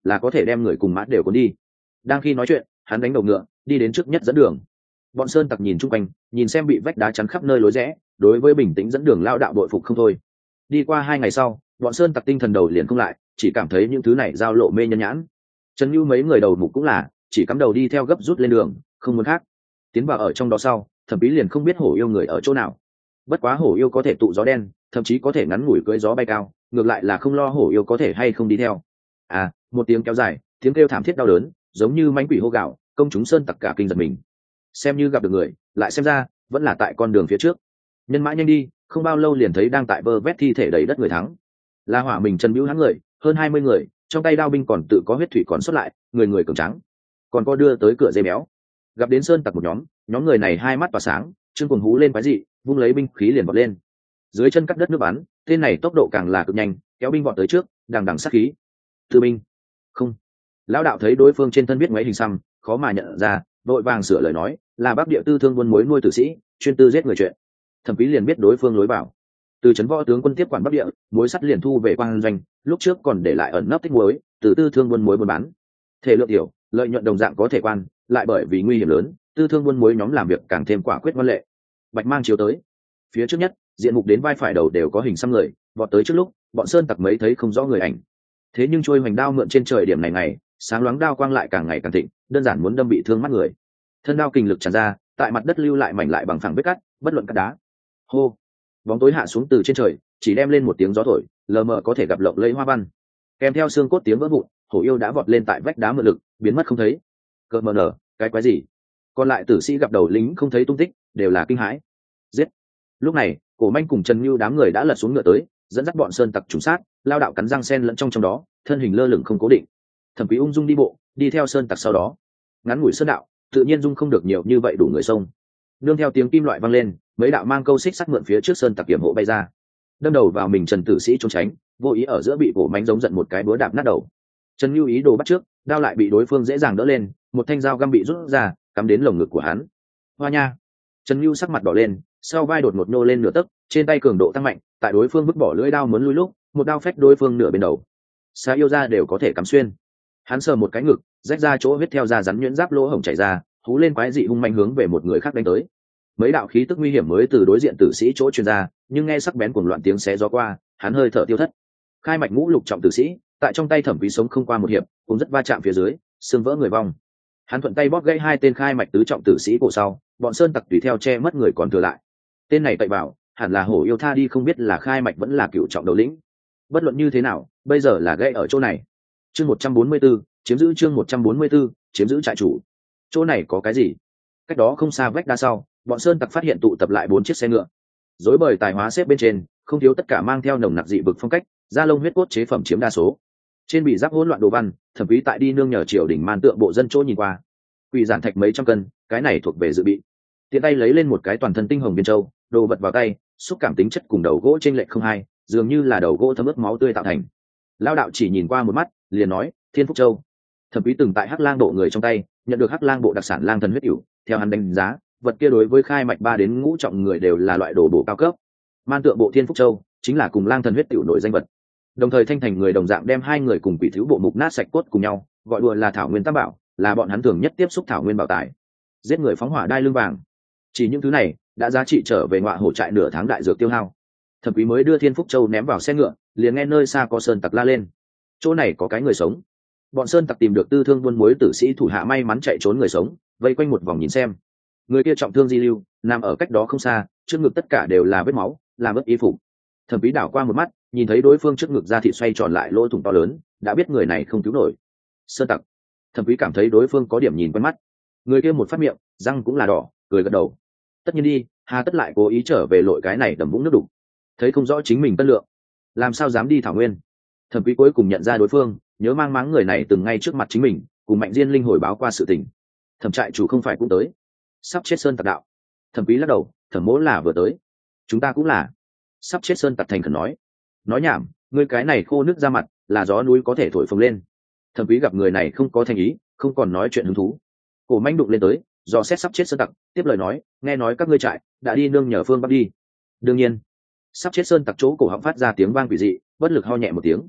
A: là có thể đem người cùng mã đều cuốn đi. Đang khi nói chuyện, hắn đánh đầu ngựa đi đến trước nhất dẫn đường. Bọn sơn tặc nhìn chung quanh, nhìn xem bị vách đá chắn khắp nơi lối rẽ, đối với bình tĩnh dẫn đường lao đạo đội phục không thôi. Đi qua hai ngày sau, bọn sơn tặc tinh thần đầu liền không lại, chỉ cảm thấy những thứ này giao lộ mê nhân nhãn. Trần Nhu mấy người đầu mục cũng là chỉ cắm đầu đi theo gấp rút lên đường, không muốn khác. Tiến vào ở trong đó sau, Thẩm Bí liền không biết hổ yêu người ở chỗ nào. Bất quá hổ yêu có thể tụ gió đen, thậm chí có thể ngắn ngủi cưỡi gió bay cao, ngược lại là không lo hổ yêu có thể hay không đi theo. À, một tiếng kéo dài, tiếng kêu thảm thiết đau đớn, giống như mãnh quỷ hô gào, công chúng sơn tặc cả kinh giật mình. Xem như gặp được người, lại xem ra vẫn là tại con đường phía trước. Nhân mã nhanh đi, không bao lâu liền thấy đang tại bơ vét thi thể đầy đất người thắng. La Hỏa mình Trần Bưu hắn người, hơn hai mươi người, trong tay đao binh còn tự có huyết thủy còn xuất lại, người người cường trắng. Còn có đưa tới cửa dây béo. Gặp đến sơn tặc một nhóm, nhóm người này hai mắt tỏa sáng, trương cuồng hú lên quái dị, vung lấy binh khí liền vọt lên. Dưới chân cắt đất nước bắn, tên này tốc độ càng là cực nhanh, kéo binh vọt tới trước, đằng đằng sát khí. Tư binh. Không. Lão đạo thấy đối phương trên thân biết ngoáy hình xăm, khó mà nhận ra, đội vàng sửa lời nói, là Bắc Địa tư thương buôn muối nuôi tử sĩ, chuyên tư giết người chuyện. Thẩm Quý liền biết đối phương lối bảo. Từ trấn võ tướng quân tiếp quản Bắc Địa, muối sắt liền thu về quan doanh, lúc trước còn để lại ẩn nấp tích muối, từ tư thương buôn muối buôn bán. Thể lượng tiểu, lợi nhuận đồng dạng có thể quan, lại bởi vì nguy hiểm lớn, tư thương buôn muối nhóm làm việc càng thêm quả quyết ngoan lệ. Bạch mang chiếu tới, phía trước nhất, diện mục đến vai phải đầu đều có hình xăm người, vọt tới trước lúc, bọn sơn tặc mấy thấy không rõ người ảnh. Thế nhưng trôi hoành đao mượn trên trời điểm này ngày, sáng loáng đao quang lại càng ngày càng thịnh, đơn giản muốn đâm bị thương mắt người. Thân đao kình lực tràn ra, tại mặt đất lưu lại mảnh lại bằng phẳng vết cắt, bất luận cắt đá. Hô, bóng tối hạ xuống từ trên trời, chỉ đem lên một tiếng gió thổi, lờ mờ có thể gặp lộng lẫy hoa văn. Kèm theo xương cốt tiếng vỡ vụn, hổ yêu đã vọt lên tại vách đá mượn lực, biến mất không thấy. Cợt mờ nở, cái quái gì? Còn lại tử sĩ gặp đầu lính không thấy tung tích, đều là kinh hãi. Giết! Lúc này, Cổ Manh cùng Trần Nưu đám người đã lật xuống ngựa tới, dẫn dắt bọn sơn tặc trùng sát, lao đạo cắn răng sen lẫn trong trong đó, thân hình lơ lửng không cố định. Thẩm Quý ung dung đi bộ, đi theo sơn tặc sau đó. Ngắn ngủi sơn đạo, tự nhiên dung không được nhiều như vậy đủ người sông. Nương theo tiếng kim loại vang lên, mấy đạo mang câu xích sắt mượn phía trước sơn tặc kiểm hộ bay ra, đâm đầu vào mình Trần tử sĩ trốn tránh, vô ý ở giữa bị Cổ Manh giống giận một cái búa đạp nát đầu. Trần Nưu ý đồ bắt trước, đao lại bị đối phương dễ dàng đỡ lên, một thanh dao găm bị rút ra, cắm đến lồng ngực của hắn. Hoa nha! Trần Nưu sắc mặt đỏ lên, sau vai đột ngột nô lên nửa tấc, trên tay cường độ tăng mạnh, tại đối phương vứt bỏ lưỡi đao muốn lui lúc, một đao phách đối phương nửa bên đầu. Xa yêu ra đều có thể cắm xuyên. Hắn sờ một cái ngực, rách ra chỗ huyết theo da rắn nhuyễn giáp lỗ hổng chảy ra, hú lên quái dị hung manh hướng về một người khác đánh tới. Mấy đạo khí tức nguy hiểm mới từ đối diện tử sĩ chỗ truyền ra, nhưng nghe sắc bén cuồng loạn tiếng xé gió qua, hắn hơi thở tiêu thất. Khai mạch ngũ lục trọng tử sĩ, tại trong tay Thẩm Quý sống không qua một hiệp, cũng rất va chạm phía dưới, xương vỡ người vong. Hắn thuận tay bóp gãy hai tên khai mạch tứ trọng tử sĩ cổ sau, bọn sơn tặc tùy theo che mất người còn thừa lại. Tên này tậy bảo, hẳn là hổ yêu tha đi không biết là khai mạch vẫn là cựu trọng đầu lĩnh. Bất luận như thế nào, bây giờ là gãy ở chỗ này. Chương một trăm bốn mươi 144, chiếm giữ chương một trăm bốn mươi 144, chiếm giữ trại chủ. Chỗ này có cái gì? Cách đó không xa vách đa sau, bọn sơn tặc phát hiện tụ tập lại bốn chiếc xe ngựa. Rối bời tài hóa xếp bên trên, không thiếu tất cả mang theo nồng nặc dị vực phong cách, da lông huyết cốt chế phẩm chiếm đa số. Trên bị giáp hỗn loạn đồ văn, Thẩm Quý tại đi nương nhờ triều đình man tượng bộ dân chỗ nhìn qua. Quỷ giản thạch mấy trăm cân, cái này thuộc về dự bị. Tiện tay lấy lên một cái toàn thân tinh hồng viên châu, đồ vật vào tay, xúc cảm tính chất cùng đầu gỗ trên lệch không hai, dường như là đầu gỗ thấm ướt máu tươi tạo thành. Lao đạo chỉ nhìn qua một mắt, liền nói, Thiên Phúc Châu. Thẩm Quý từng tại Hắc Lang bộ người trong tay, nhận được Hắc Lang bộ đặc sản lang thần huyết ỉu, theo hắn đánh giá, vật kia đối với khai mạch ba đến ngũ trọng người đều là loại đồ bổ cao cấp. Man tượng bộ Thiên Phúc Châu chính là cùng lang thần huyết ỉu nổi danh vật. Đồng thời Thanh Thành người đồng dạng đem hai người cùng quỷ thiếu bộ mục nát sạch cốt cùng nhau, gọi đùa là thảo nguyên tam bảo, là bọn hắn thường nhất tiếp xúc thảo nguyên bảo tài. Giết người phóng hỏa đai lưng vàng, chỉ những thứ này đã giá trị trở về ngọa hổ trại nửa tháng đại dược tiêu hao. Thẩm Quý mới đưa Thiên Phúc Châu ném vào xe ngựa, liền nghe nơi xa có sơn tặc la lên, chỗ này có cái người sống. Bọn sơn tặc tìm được tư thương buôn muối tử sĩ thủ hạ may mắn chạy trốn người sống, vây quanh một vòng nhìn xem. Người kia trọng thương di lưu, nằm ở cách đó không xa, trước ngực tất cả đều là vết máu, làm ướt y phục. Thẩm Quý đảo qua một mắt, nhìn thấy đối phương trước ngực da thịt xoay tròn lại lỗ thủng to lớn, đã biết người này không cứu nổi. Sơn tặc. Thẩm Quý cảm thấy đối phương có điểm nhìn quen mắt. Người kia một phát miệng, răng cũng là đỏ, cười gật đầu. Tất nhiên đi, hà tất lại cố ý trở về lội cái này đầm vũng nước đục. Thấy không rõ chính mình tân lượng, làm sao dám đi thảo nguyên. Thẩm Quý cuối cùng nhận ra đối phương, nhớ mang máng người này từng ngay trước mặt chính mình, cùng Mạnh Diên linh hồi báo qua sự tình. Thẩm trại chủ không phải cũng tới, sắp chết sơn tặc đạo. Thẩm Quý lắc đầu, Thẩm Mỗ là vừa tới, chúng ta cũng là. Sắp chết sơn tặc thành khẩn nói, nói nhảm, ngươi cái này khô nước ra mặt, là gió núi có thể thổi phồng lên. Thẩm Quý gặp người này không có thành ý, không còn nói chuyện hứng thú. Cổ Manh đụng lên tới, dò xét sắp chết sơn tặc, tiếp lời nói, nghe nói các ngươi trại đã đi nương nhờ phương bắc đi. Đương nhiên. Sắp chết sơn tặc chỗ cổ họng phát ra tiếng vang quỷ dị, bất lực ho nhẹ một tiếng.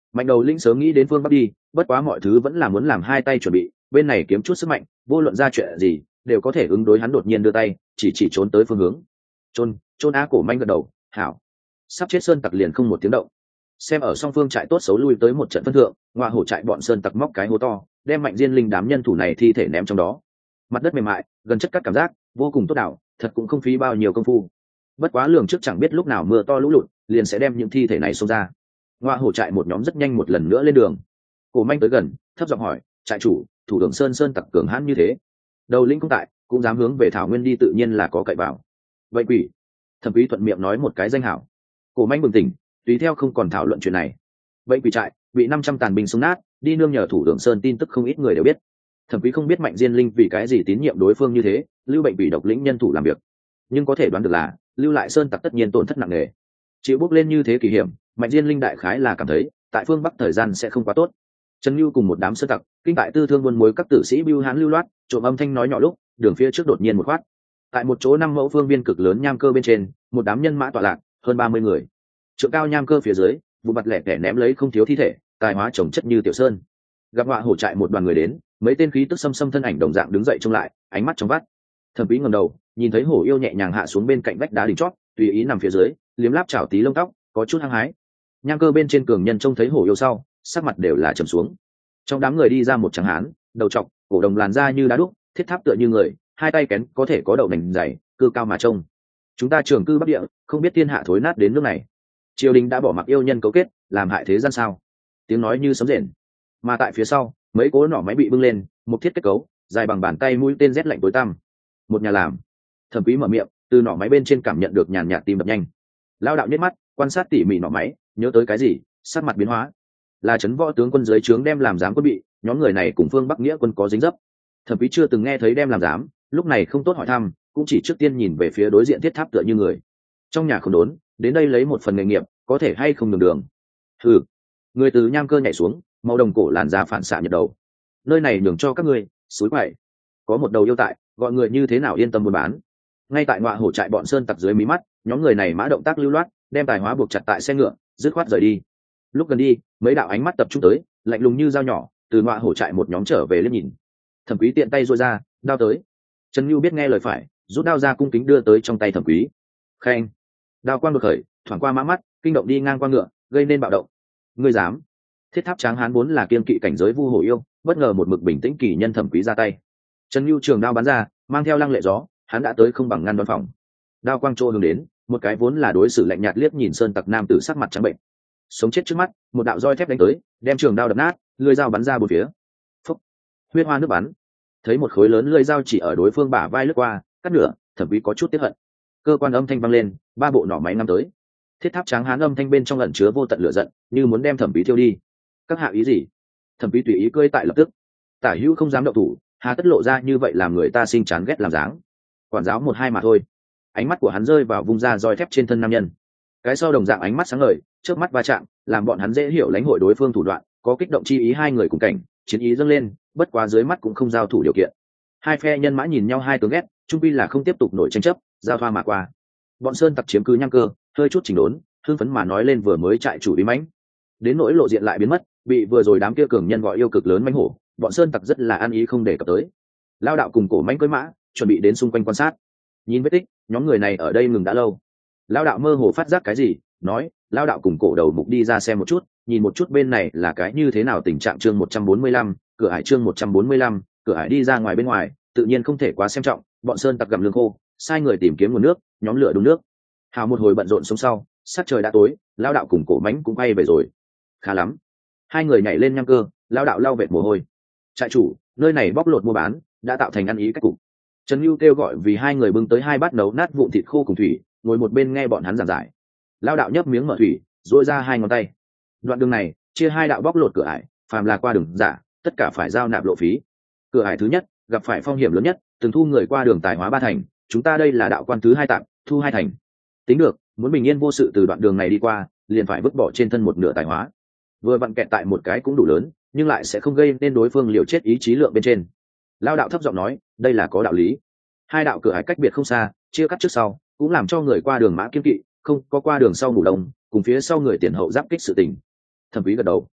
A: Mạnh đầu lĩnh sớm nghĩ đến phương bắc đi, bất quá mọi thứ vẫn là muốn làm hai tay chuẩn bị, bên này kiếm chút sức mạnh, vô luận ra chuyện gì đều có thể ứng đối. Hắn đột nhiên đưa tay chỉ chỉ trốn tới phương hướng. Trôn, trôn á. Cổ Manh gật đầu, hảo. Sắp chết sơn tặc liền không một tiếng động. Xem ở song phương trại tốt xấu lui tới một trận phân thượng, ngoa hổ trại bọn sơn tặc móc cái hố to, đem Mạnh Diên Linh đám nhân thủ này thi thể ném trong đó. Mặt đất mềm mại, gần chất cắt cảm giác vô cùng tốt đảo, thật cũng không phí bao nhiêu công phu. Bất quá lường trước chẳng biết lúc nào mưa to lũ lụt liền sẽ đem những thi thể này xông ra. Ngoa hổ trại một nhóm rất nhanh một lần nữa lên đường. Cổ Manh tới gần, thấp giọng hỏi, trại chủ, thủ trưởng sơn sơn tặc cường hãn như thế, đầu lĩnh cũng tại, cũng dám hướng về thảo nguyên đi, tự nhiên là có cậy vào. Vậy quỷ, Thẩm Quý thuận miệng nói một cái danh hảo. Cổ Manh bừng tỉnh, tùy theo không còn thảo luận chuyện này. Vậy quỷ trại bị năm trăm tàn binh xung nát, đi nương nhờ thủ trưởng sơn tin tức không ít người đều biết. Thẩm Quý không biết Mạnh Diên Linh vì cái gì tín nhiệm đối phương như thế, lưu bệnh quỷ độc lĩnh nhân thủ làm việc, nhưng có thể đoán được là lưu lại sơn tặc tất nhiên tổn thất nặng nề. Chịu bước lên như thế kỳ hiểm, Mạnh Diên Linh đại khái là cảm thấy tại phương bắc thời gian sẽ không quá tốt. Trần Nhu cùng một đám sơn tặc kinh tại tư thương buôn mối các tử sĩ bưu hán lưu loát, trộm âm thanh nói nhỏ lúc đường phía trước đột nhiên một khoát. Tại một chỗ năm mẫu phương viên cực lớn nham cơ bên trên, một đám nhân mã tọa lạc, hơn ba mươi người. Trượng cao nham cơ phía dưới, vụ mặt lẻ tẻ ném lấy không thiếu thi thể, tài hóa chồng chất như tiểu sơn. Gặp họa hổ trại một đoàn người đến, mấy tên khí tức xâm xâm thân ảnh đồng dạng đứng dậy trông lại, ánh mắt trong vắt. Thẩm Quý ngẩng đầu, nhìn thấy hổ yêu nhẹ nhàng hạ xuống bên cạnh vách đá đỉnh chót, tùy ý nằm phía dưới, liếm láp chảo tí lông tóc, có chút hăng hái. Nham cơ bên trên cường nhân trông thấy hổ yêu sau, sắc mặt đều là trầm xuống. Trong đám người đi ra một tráng hán, đầu trọc, cổ đồng làn da như đá đúc, thiết tháp tựa như người, hai tay kén có thể có đậu nành dày, cư cao mà trông. Chúng ta trường cư bắc địa, không biết thiên hạ thối nát đến nước này. Triều đình đã bỏ mặc yêu nhân cấu kết, làm hại thế gian sao? Tiếng nói như sấm rền. Mà tại phía sau, mấy cố nỏ máy bị bưng lên, một thiết kết cấu, dài bằng bàn tay, mũi tên rét lạnh tối tăm. Một nhà làm. Thẩm Quý mở miệng, từ nỏ máy bên trên cảm nhận được nhàn nhạt tim đập nhanh. Lao đạo nhếch mắt, quan sát tỉ mỉ nỏ máy, nhớ tới cái gì, sắc mặt biến hóa. Là trấn võ tướng quân dưới trướng đem làm giám quân bị, nhóm người này cùng phương Bắc Nghĩa quân có dính dấp. Thẩm Quý chưa từng nghe thấy đem làm giám, lúc này không tốt hỏi thăm, cũng chỉ trước tiên nhìn về phía đối diện thiết tháp tựa như người. Trong nhà không đốn, đến đây lấy một phần nghề nghiệp, có thể hay không đường đường. Hừ. Người từ nham cơ nhảy xuống, màu đồng cổ làn da phản xạ nhiệt đầu. Nơi này nhường cho các ngươi, suối quậy. Có một đầu yêu tại, gọi người như thế nào yên tâm buôn bán. Ngay tại ngọa hổ trại bọn sơn tặc dưới mí mắt, nhóm người này mã động tác lưu loát, đem tài hóa buộc chặt tại xe ngựa, dứt khoát rời đi. Lúc gần đi, mấy đạo ánh mắt tập trung tới, lạnh lùng như dao nhỏ, từ ngọa hổ trại một nhóm trở về liếc nhìn. Thẩm Quý tiện tay duỗi ra, đao tới. Trần Nhu biết nghe lời phải, rút đao ra cung kính đưa tới trong tay Thẩm Quý. Khen. Đao quang đột khởi, thoảng qua mã mắt, kinh động đi ngang qua ngựa, gây nên bạo động. Ngươi dám? Thiết tháp tráng hán vốn là kiên kỵ cảnh giới vu hổ yêu, bất ngờ một mực bình tĩnh kỳ nhân Thẩm Quý ra tay. Trần Nhu trường đao bắn ra, mang theo lăng lệ gió, hắn đã tới không bằng ngăn đón phòng. Đao quang trô hướng đến, một cái vốn là đối xử lạnh nhạt liếc nhìn sơn tặc nam tử sắc mặt trắng bệnh. Sống chết trước mắt, một đạo roi thép đánh tới, đem trường đao đập nát, lưỡi dao bắn ra bốn phía. Phốc. Huyết hoa nước bắn. Thấy một khối lớn lưỡi dao chỉ ở đối phương bả vai lướt qua, cắt nửa, Thẩm Quý có chút tiếc hận. Cơ quan âm thanh vang lên, ba bộ nỏ máy năm tới. Thiết tháp tráng hán âm thanh bên trong ẩn chứa vô tận lửa giận, như muốn đem Thẩm Quý thiêu đi. Các hạ ý gì? Thẩm Quý tùy ý cười tại lập tức. Tả hữu không dám động thủ, hà tất lộ ra như vậy làm người ta sinh chán ghét làm dáng. Quản giáo một hai mà thôi. Ánh mắt của hắn rơi vào vùng da roi thép trên thân nam nhân. Cái sau đồng dạng ánh mắt sáng ngời, trước mắt va chạm, làm bọn hắn dễ hiểu lãnh hội đối phương thủ đoạn, có kích động chi ý hai người cùng cảnh, chiến ý dâng lên, bất quá dưới mắt cũng không giao thủ điều kiện. Hai phe nhân mã nhìn nhau hai tướng ghét, chung quy là không tiếp tục nổi tranh chấp, giao thoa mà qua. Bọn sơn tặc chiếm cứ nhang cơ, hơi chút chỉnh đốn, hưng phấn mà nói lên vừa mới trại chủ bí mãnh. Đến nỗi lộ diện lại biến mất, bị vừa rồi đám kia cường nhân gọi yêu cực lớn mãnh hổ, bọn sơn tặc rất là ăn ý không để cập tới. Lao đạo cùng cổ mãnh cưỡi mã, chuẩn bị đến xung quanh quan sát. Nhìn vết tích, nhóm người này ở đây ngừng đã lâu. Lao đạo mơ hồ phát giác cái gì, nói, Lao đạo cùng cổ đầu mục đi ra xem một chút, nhìn một chút bên này là cái như thế nào. Tình trạng chương một trăm bốn mươi lăm, cửa ải chương một trăm bốn mươi lăm, cửa ải đi ra ngoài bên ngoài, tự nhiên không thể quá xem trọng, bọn sơn tặc gặm lương khô, sai người tìm kiếm nguồn nước, nhóm lửa đun nước. Hào một hồi bận rộn sống sau, sát trời đã tối, Lao đạo cùng cổ mãnh cũng quay về rồi. Khá lắm. Hai người nhảy lên nham cơ, Lao đạo lau vệt mồ hôi. Trại chủ, nơi này bóc lột mua bán, đã tạo thành ăn ý cách cục. Trần Nhu kêu gọi vì hai người bưng tới hai bát nấu nát vụn thịt khô cùng thủy, ngồi một bên nghe bọn hắn giảng giải. Lao đạo nhấp miếng mở thủy, duỗi ra hai ngón tay. Đoạn đường này, chia hai đạo bóc lột cửa ải, phàm là qua đường giả, tất cả phải giao nạp lộ phí. Cửa ải thứ nhất, gặp phải phong hiểm lớn nhất, từng thu người qua đường tài hóa ba thành, chúng ta đây là đạo quan thứ hai tạm, thu hai thành. Tính được, muốn bình yên vô sự từ đoạn đường này đi qua, liền phải vứt bỏ trên thân một nửa tài hóa. Vừa vặn kẹt tại một cái cũng đủ lớn, nhưng lại sẽ không gây nên đối phương liều chết ý chí lượng bên trên. Lao đạo thấp giọng nói, đây là có đạo lý. Hai đạo cửa ải cách biệt không xa, chia cắt trước sau, cũng làm cho người qua đường mã kiên kỵ, không có qua đường sau ngủ đông, cùng phía sau người tiền hậu giáp kích sự tình. Thẩm Quý gật đầu,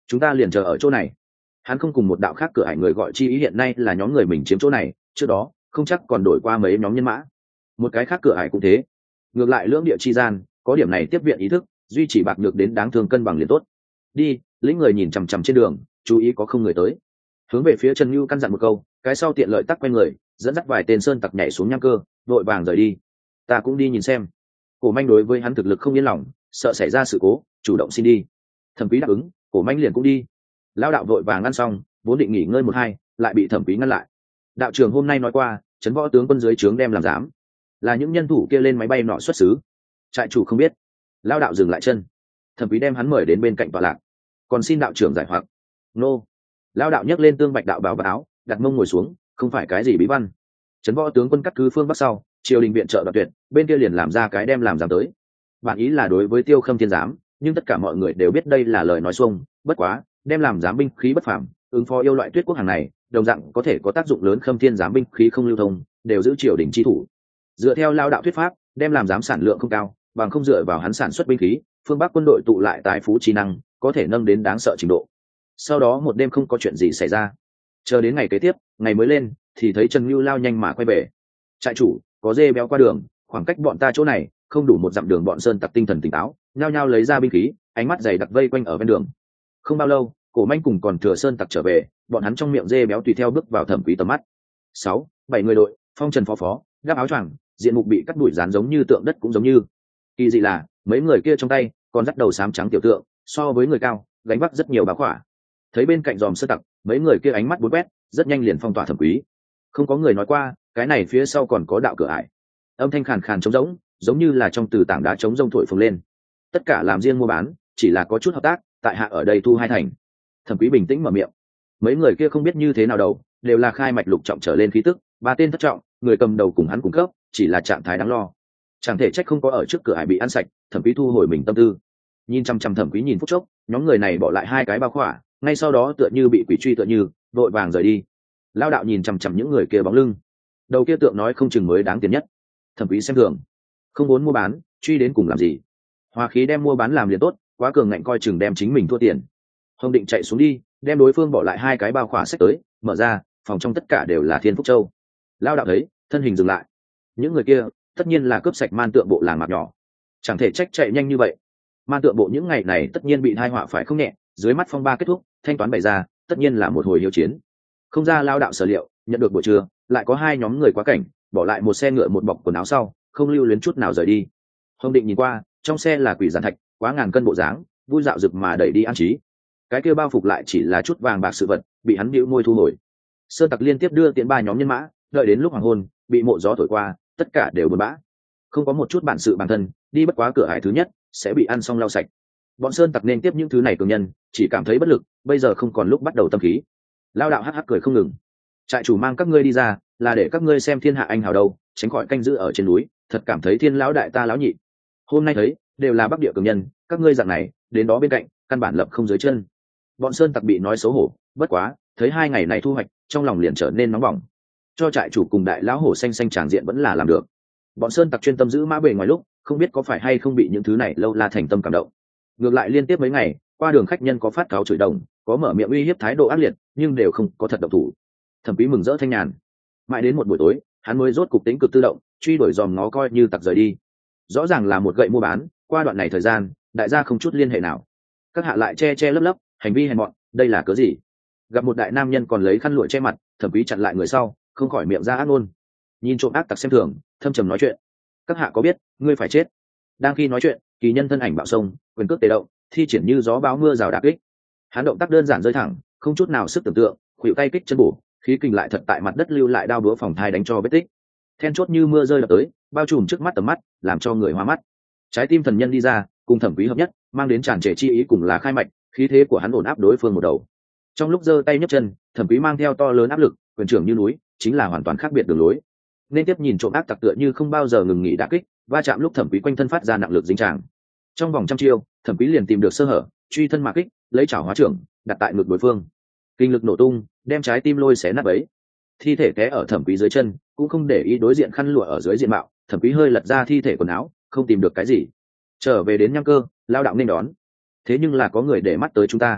A: chúng ta liền chờ ở chỗ này. Hắn không cùng một đạo khác cửa ải người gọi chi ý hiện nay là nhóm người mình chiếm chỗ này, trước đó không chắc còn đổi qua mấy nhóm nhân mã. Một cái khác cửa ải cũng thế. Ngược lại lưỡng địa chi gian có điểm này tiếp viện ý thức, duy chỉ bạc nhược đến đáng thương cân bằng liền tốt. Đi, lĩnh người nhìn chằm chằm trên đường, chú ý có không người tới. Hướng về phía Trần Nhu căn dặn một câu, cái sau tiện lợi tắc quay người, dẫn dắt vài tên sơn tặc nhảy xuống nham cơ, vội vàng rời đi. Ta cũng đi nhìn xem. Cổ Manh đối với hắn thực lực không yên lòng, sợ xảy ra sự cố, chủ động xin đi. Thẩm Quý đáp ứng, Cổ Manh liền cũng đi. Lão đạo vội vàng ăn xong, vốn định nghỉ ngơi một hai, lại bị Thẩm Quý ngăn lại. Đạo trưởng hôm nay nói qua, trấn võ tướng quân dưới trướng đem làm giám, là những nhân thủ kia lên máy bay nọ xuất xứ. Trại chủ không biết. Lão đạo dừng lại chân. Thẩm Quý đem hắn mời đến bên cạnh tọa lạc, còn xin đạo trưởng giải hoặc. Nô. Lão đạo nhấc lên tương bạch đạo báo và áo, đặt mông ngồi xuống, không phải cái gì bí văn. Trấn võ tướng quân cắt cứ phương bắc sau, triều đình viện trợ đoạt tuyệt, bên kia liền làm ra cái đem làm giám tới. Bản ý là đối với Tiêu Khâm thiên giám, nhưng tất cả mọi người đều biết đây là lời nói xuông, bất quá, đem làm giám binh khí bất phàm, ứng phó yêu loại tuyết quốc hàng này, đồng dạng có thể có tác dụng lớn. Khâm thiên giám binh khí không lưu thông, đều giữ triều đình chi thủ. Dựa theo lao đạo thuyết pháp, đem làm giám sản lượng không cao, bằng không dựa vào hắn sản xuất binh khí, phương bắc quân đội tụ lại tài phú trí năng, có thể nâng đến đáng sợ trình độ. Sau đó một đêm không có chuyện gì xảy ra, chờ đến ngày kế tiếp, ngày mới lên thì thấy Trần Nưu lao nhanh mà quay về. Trại chủ, có dê béo qua đường, khoảng cách bọn ta chỗ này không đủ một dặm đường. Bọn sơn tặc tinh thần tỉnh táo, nhao nhao lấy ra binh khí, ánh mắt dày đặc vây quanh ở ven đường. Không bao lâu, Cổ Manh cùng còn thừa sơn tặc trở về, bọn hắn trong miệng dê béo tùy theo bước vào Thẩm Quý tầm mắt. Sáu, bảy người đội, phong trần phó phó, gác áo choàng, diện mục bị cắt đuổi dán giống như tượng đất cũng giống như. Kỳ dị là, mấy người kia trong tay còn dắt đầu xám trắng tiểu tượng, so với người cao, gánh vác rất nhiều bá khỏa. Thấy bên cạnh dòm sơn tặc, mấy người kia ánh mắt bốn quét, rất nhanh liền phong tỏa Thẩm Quý. Không có người nói qua, cái này phía sau còn có đạo cửa ải. Âm thanh khàn khàn trống rỗng, giống như là trong từ tảng đá trống rông thổi phồng lên. Tất cả làm riêng mua bán, chỉ là có chút hợp tác, tại hạ ở đây thu hai thành. Thẩm Quý bình tĩnh mở miệng. Mấy người kia không biết như thế nào đâu, đều là khai mạch lục trọng trở lên khí tức, ba tên thất trọng, người cầm đầu cùng hắn cùng cấp, chỉ là trạng thái đáng lo. Chẳng thể trách không có ở trước cửa ải bị ăn sạch. Thẩm Quý thu hồi mình tâm tư, nhìn chăm chăm Thẩm Quý nhìn phút chốc, nhóm người này bỏ lại hai cái bao khỏa, ngay sau đó tựa như bị quỷ truy tựa như, vội vàng rời đi. Lao đạo nhìn chăm chăm những người kia bóng lưng, đầu kia tượng nói không chừng mới đáng tiền nhất. Thẩm Quý xem thường, không muốn mua bán, truy đến cùng làm gì? Hòa khí đem mua bán làm liền tốt, quá cường ngạnh coi chừng đem chính mình thua tiền. Hồng Định chạy xuống đi, đem đối phương bỏ lại hai cái bao khỏa sách tới, mở ra, phòng trong tất cả đều là Thiên Phúc Châu. Lao đạo thấy, thân hình dừng lại. Những người kia, tất nhiên là cướp sạch man tượng bộ làng mạc nhỏ. Chẳng thể trách chạy nhanh như vậy. Man tượng bộ những ngày này tất nhiên bị tai họa phải không nhẹ, dưới mắt phong ba kết thúc, thanh toán bày ra, tất nhiên là một hồi hiếu chiến. Không ra Lao đạo sở liệu, nhận được buổi trưa, lại có hai nhóm người quá cảnh, bỏ lại một xe ngựa một bọc quần áo sau, không lưu luyến chút nào rời đi. Hồng Định nhìn qua, trong xe là quỷ giản thạch, quá ngàn cân bộ dáng, vui dạo rực mà đẩy đi an trí. Cái kia bao phục lại chỉ là chút vàng bạc sự vật, bị hắn bĩu môi thu hồi. Sơn tặc liên tiếp đưa tiễn ba nhóm nhân mã, đợi đến lúc hoàng hôn, bị mộ gió thổi qua, tất cả đều buồn bã, không có một chút bản sự bản thân, đi bất quá cửa hải thứ nhất, sẽ bị ăn xong lau sạch. Bọn sơn tặc nên tiếp những thứ này cường nhân, chỉ cảm thấy bất lực, bây giờ không còn lúc bắt đầu tâm khí. Lao đạo hắc hắc cười không ngừng. Trại chủ mang các ngươi đi ra, là để các ngươi xem thiên hạ anh hào đâu, tránh khỏi canh giữ ở trên núi, thật cảm thấy thiên lão đại ta lão nhị. Hôm nay thấy, đều là bắc địa cường nhân, các ngươi dạng này, đến đó bên cạnh, căn bản lập không dưới chân. Bọn sơn tặc bị nói xấu hổ, bất quá, thấy hai ngày này thu hoạch, trong lòng liền trở nên nóng bỏng. Cho trại chủ cùng đại lão hổ xanh xanh tràng diện vẫn là làm được. Bọn sơn tặc chuyên tâm giữ mã bề ngoài lúc, không biết có phải hay không bị những thứ này lâu la thành tâm cảm động. Ngược lại liên tiếp mấy ngày, qua đường khách nhân có phát cáo chửi đồng, có mở miệng uy hiếp thái độ ác liệt, nhưng đều không có thật động thủ. Thẩm Quý mừng rỡ thanh nhàn. Mãi đến một buổi tối, hắn mới rốt cục tính cực tự động, truy đuổi dòm nó coi như tặc rời đi. Rõ ràng là một gậy mua bán, qua đoạn này thời gian, đại gia không chút liên hệ nào. Các hạ lại che che lấp lấp, hành vi hèn mọn, đây là cớ gì? Gặp một đại nam nhân còn lấy khăn lụa che mặt, Thẩm Quý chặn lại người sau, không khỏi miệng ra ác ngôn. Nhìn trộm ác tặc xem thường, thâm trầm nói chuyện. Các hạ có biết, ngươi phải chết. Đang khi nói chuyện, kỳ nhân thân ảnh bạo sông, quyền cước tề động, thi triển như gió bão mưa rào đả kích. Hắn động tác đơn giản rơi thẳng, không chút nào sức tưởng tượng, khuỷu tay kích chân bổ, khí kình lại thật tại mặt đất lưu lại đao búa phòng thai đánh cho vết tích. Then chốt như mưa rơi đập tới, bao trùm trước mắt tầm mắt, làm cho người hoa mắt. Trái tim thần nhân đi ra, cùng Thẩm Quý hợp nhất, mang đến tràn trề chi ý cùng là khai mạch, khí thế của hắn ổn áp đối phương một đầu. Trong lúc giơ tay nhấc chân, Thẩm Quý mang theo to lớn áp lực, quyền trưởng như núi, chính là hoàn toàn khác biệt đường lối. Nên tiếp nhìn trộm ác tặc tựa như không bao giờ ngừng nghỉ đả kích, va chạm lúc Thẩm Quý quanh thân phát ra nặng lực dính tràng. Trong vòng trăm chiêu, Thẩm Quý liền tìm được sơ hở, truy thân mà kích, lấy chảo hóa trưởng, đặt tại ngực đối phương. Kinh lực nổ tung, đem trái tim lôi xé nát bấy. Thi thể té ở Thẩm Quý dưới chân, cũng không để ý đối diện khăn lụa ở dưới diện mạo, Thẩm Quý hơi lật ra thi thể quần áo, không tìm được cái gì. Trở về đến nham cơ, lao đạo nên đón. Thế nhưng là có người để mắt tới chúng ta.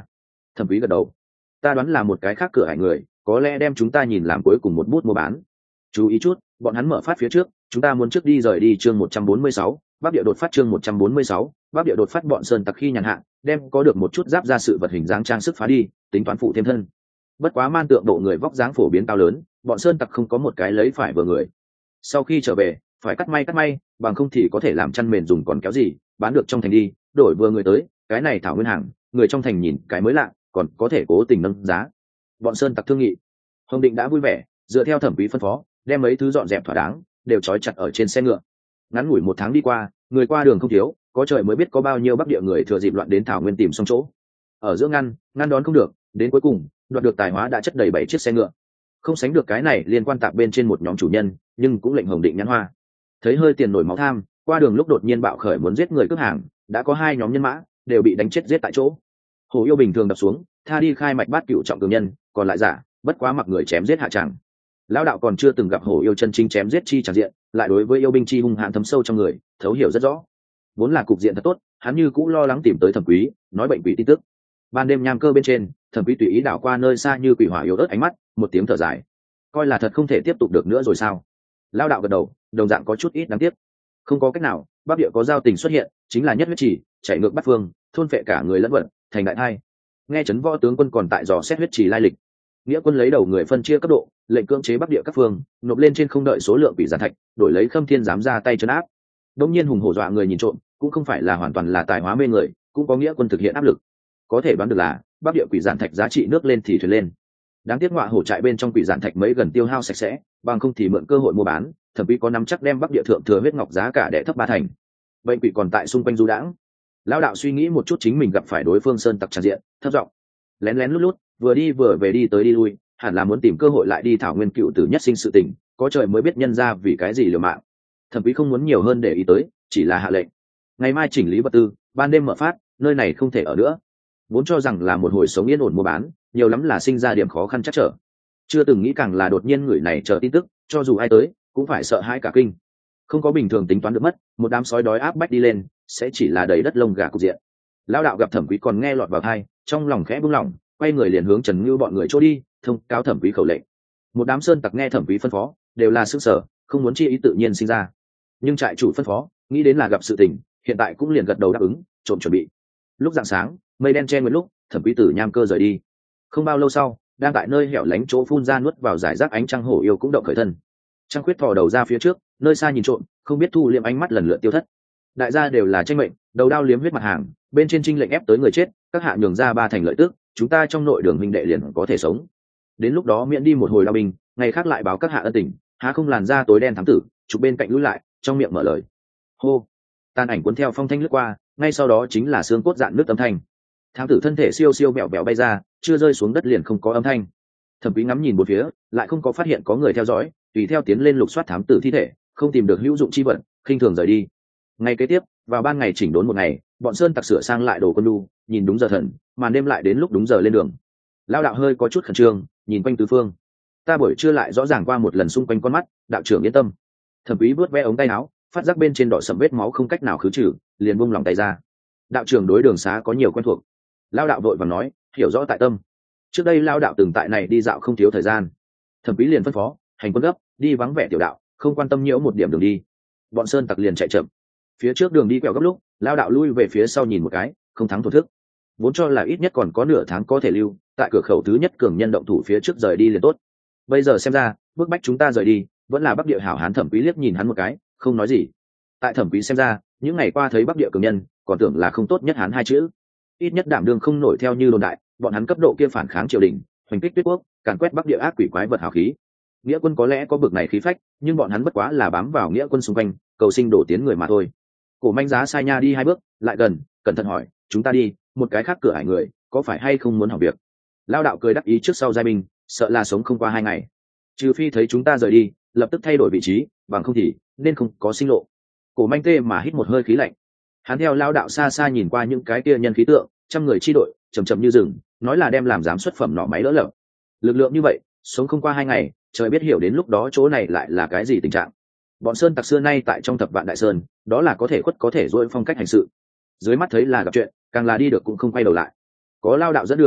A: Thẩm Quý gật đầu. Ta đoán là một cái khác cửa hải người, có lẽ đem chúng ta nhìn làm cuối cùng một bút mua bán. Chú ý chút, bọn hắn mở phát phía trước, chúng ta muốn trước đi rời đi. Chương một trăm bốn mươi sáu, Bắc Địa đột phát. Chương một trăm bốn mươi sáu, Bắc Địa đột phát. Bọn sơn tặc khi nhàn hạ, đem có được một chút giáp ra sự vật hình dáng trang sức phá đi, tính toán phụ thêm thân. Bất quá man tượng độ người vóc dáng phổ biến cao lớn, bọn sơn tặc không có một cái lấy phải vừa người. Sau khi trở về, phải cắt may cắt may, bằng không thì có thể làm chăn mền dùng còn kéo gì, bán được trong thành đi, đổi vừa người tới, cái này thảo nguyên hàng, người trong thành nhìn cái mới lạ, còn có thể cố tình nâng giá. Bọn sơn tặc thương nghị. Hồng Định đã vui vẻ, dựa theo Thẩm Quý phân phó, đem mấy thứ dọn dẹp thỏa đáng, đều trói chặt ở trên xe ngựa. Ngắn ngủi một tháng đi qua, người qua đường không thiếu, có trời mới biết có bao nhiêu Bắc Địa người thừa dịp loạn đến thảo nguyên tìm xong chỗ. Ở giữa ngăn, ngăn đón không được, đến cuối cùng, đoạt được tài hóa đã chất đầy bảy chiếc xe ngựa. Không sánh được cái này liên quan tạp bên trên một nhóm chủ nhân, nhưng cũng lệnh Hồng Định nhãn hoa. Thấy hơi tiền nổi máu tham, qua đường lúc đột nhiên bạo khởi muốn giết người cướp hàng, đã có hai nhóm nhân mã đều bị đánh chết giết tại chỗ. Hổ Yêu bình thường đập xuống, tha đi khai mạch bát cựu trọng cường nhân, còn lại giả, bất quá mặc người chém giết hạ tràng. Lão đạo còn chưa từng gặp Hổ Yêu chân chính chém giết chi tràng diện, lại đối với yêu binh chi hung hãn thấm sâu trong người, thấu hiểu rất rõ. Vốn là cục diện thật tốt, hắn như cũng lo lắng tìm tới Thẩm Quý, nói bệnh quỷ tin tức. Ban đêm nham cơ bên trên, Thẩm Quý tùy ý đảo qua nơi xa như quỷ hỏa yếu ớt ánh mắt, một tiếng thở dài, coi là thật không thể tiếp tục được nữa rồi sao? Lão đạo gật đầu, đồng dạng có chút ít đáng tiếc. Không có cách nào, Bắc Địa có giao tình xuất hiện, chính là nhất huyết chỉ, chạy ngược bắt phương, thôn phệ cả người lẫn vật, thành đại thai. Nghe chấn võ tướng quân còn tại dò xét huyết chỉ lai lịch. Nghĩa quân lấy đầu người phân chia cấp độ, lệnh cưỡng chế Bắc Địa các phương, nộp lên trên không đợi số lượng quỷ giản thạch, đổi lấy Khâm Thiên dám ra tay trấn áp. Đống nhiên hùng hổ dọa người nhìn trộm, cũng không phải là hoàn toàn là tài hóa mê người, cũng có nghĩa quân thực hiện áp lực. Có thể đoán được là Bắc Địa quỷ giản thạch giá trị nước lên thì thuyền lên. Đáng tiếc ngọa hổ trại bên trong quỷ giản thạch mấy gần tiêu hao sạch sẽ, bằng không thì mượn cơ hội mua bán, Thẩm Quý có nắm chắc đem Bắc Địa thượng thừa huyết ngọc giá cả đẻ thấp ba thành. Bệnh quỷ còn tại xung quanh du đãng. Lão đạo suy nghĩ một chút chính mình gặp phải đối phương sơn tặc tràn diện, thấp giọng lén lén lút lút, vừa đi vừa về đi tới đi lui, hẳn là muốn tìm cơ hội lại đi thảo nguyên cựu tử nhất sinh sự tình, có trời mới biết nhân ra vì cái gì liều mạng. Thẩm Quý không muốn nhiều hơn để ý tới, chỉ là hạ lệnh ngày mai chỉnh lý vật tư, ban đêm mở phát, nơi này không thể ở nữa. Vốn cho rằng là một hồi sống yên ổn mua bán, nhiều lắm là sinh ra điểm khó khăn chắc trở, chưa từng nghĩ càng là đột nhiên người này chờ tin tức, cho dù ai tới cũng phải sợ hãi cả kinh. Không có bình thường tính toán được mất, một đám sói đói áp bách đi lên, sẽ chỉ là đầy đất lông gà cục diện. Lão đạo gặp Thẩm Quý còn nghe lọt vào tai, trong lòng khẽ buông lỏng, quay người liền hướng Trần Ngưu bọn người chỗ đi, thông cáo Thẩm Quý khẩu lệnh. Một đám sơn tặc nghe Thẩm Quý phân phó, đều là sức sở, không muốn chi ý tự nhiên sinh ra. Nhưng trại chủ phân phó, nghĩ đến là gặp sự tình, hiện tại cũng liền gật đầu đáp ứng, trộm chuẩn bị. Lúc rạng sáng, mây đen che nguyệt lúc, Thẩm Quý từ nham cơ rời đi. Không bao lâu sau, đang tại nơi hẻo lánh chỗ phun ra nuốt vào giải rác ánh trăng hổ yêu cũng động khởi thân. Trăng khuyết thò đầu ra phía trước, nơi xa nhìn trộm, không biết thu liệm ánh mắt lần lượt tiêu thất. Đại gia đều là tranh mệnh, đầu đao liếm huyết mặt hàng, bên trên trinh lệnh ép tới người chết, các hạ nhường ra ba thành lợi tức, chúng ta trong nội đường huynh đệ liền có thể sống. Đến lúc đó miễn đi một hồi lao binh, ngày khác lại báo các hạ ân tình, há không làn da tối đen thám tử, chụp bên cạnh lùi lại, trong miệng mở lời. Hô, tàn ảnh cuốn theo phong thanh lướt qua, ngay sau đó chính là xương cốt dạn nước âm thanh. Thám tử thân thể siêu siêu bẹo bẹo bay ra, chưa rơi xuống đất liền không có âm thanh. Thẩm Quý ngắm nhìn bốn phía, lại không có phát hiện có người theo dõi, tùy theo tiến lên lục soát thám tử thi thể, không tìm được hữu dụng chi vật, khinh thường rời đi. Ngày kế tiếp, vào ban ngày chỉnh đốn một ngày, bọn sơn tặc sửa sang lại đồ quân lu, nhìn đúng giờ thần, màn đêm lại đến lúc đúng giờ lên đường. Lão đạo hơi có chút khẩn trương, nhìn quanh tứ phương. Ta buổi trưa lại rõ ràng qua một lần xung quanh con mắt, đạo trưởng yên tâm. Thẩm Quý vuốt ve ống tay áo, phát giác bên trên đỏ sẫm vết máu không cách nào khứ trừ, liền buông lòng tay ra. Đạo trưởng đối đường xá có nhiều quen thuộc. Lão đạo vội vàng nói, hiểu rõ tại tâm. Trước đây lão đạo từng tại này đi dạo không thiếu thời gian. Thẩm Quý liền phân phó, hành quân gấp, đi vắng vẻ tiểu đạo, không quan tâm nhiễu một điểm đường đi. Bọn sơn tặc liền chạy chậm. Phía trước đường đi quẹo gấp lúc, lão đạo lui về phía sau nhìn một cái, không thắng thổ thức. Vốn cho là ít nhất còn có nửa tháng có thể lưu, tại cửa khẩu thứ nhất cường nhân động thủ phía trước rời đi liền tốt. Bây giờ xem ra, bước bách chúng ta rời đi, vẫn là Bắc Địa hảo hán. Thẩm Quý liếc nhìn hắn một cái, không nói gì. Tại Thẩm Quý xem ra, những ngày qua thấy Bắc Địa cường nhân, còn tưởng là không tốt nhất hán hai chữ. Ít nhất đảm đương không nổi theo như đồn đại, bọn hắn cấp độ kia phản kháng triều đình, hoành kích tuyết quốc, càn quét Bắc Địa ác quỷ quái vật hào khí. Nghĩa quân có lẽ có bực này khí phách, nhưng bọn hắn bất quá là bám vào nghĩa quân xung quanh, cầu sinh đổ tiến người mà thôi. Cổ Manh Giá sai nha đi hai bước, lại gần, cẩn thận hỏi, chúng ta đi, một cái khác cửa hải người, có phải hay không muốn hỏng việc? Lao đạo cười đắc ý trước sau giai binh, sợ là sống không qua hai ngày. Trừ phi thấy chúng ta rời đi, lập tức thay đổi vị trí, bằng không thì nên không có sinh lộ. Cổ Manh tê mà hít một hơi khí lạnh. Hắn theo Lao đạo xa xa nhìn qua những cái kia nhân khí tượng, trăm người chi đội, chầm chậm như rừng, nói là đem làm giám xuất phẩm nỏ máy đỡ lở. Lực lượng như vậy, sống không qua hai ngày, trời biết hiểu đến lúc đó chỗ này lại là cái gì tình trạng. Bọn sơn tặc xưa nay tại trong thập vạn đại sơn, đó là có thể khuất có thể dỗi phong cách hành sự. Dưới mắt thấy là gặp chuyện, càng là đi được cũng không quay đầu lại. Có Lao đạo dẫn đường,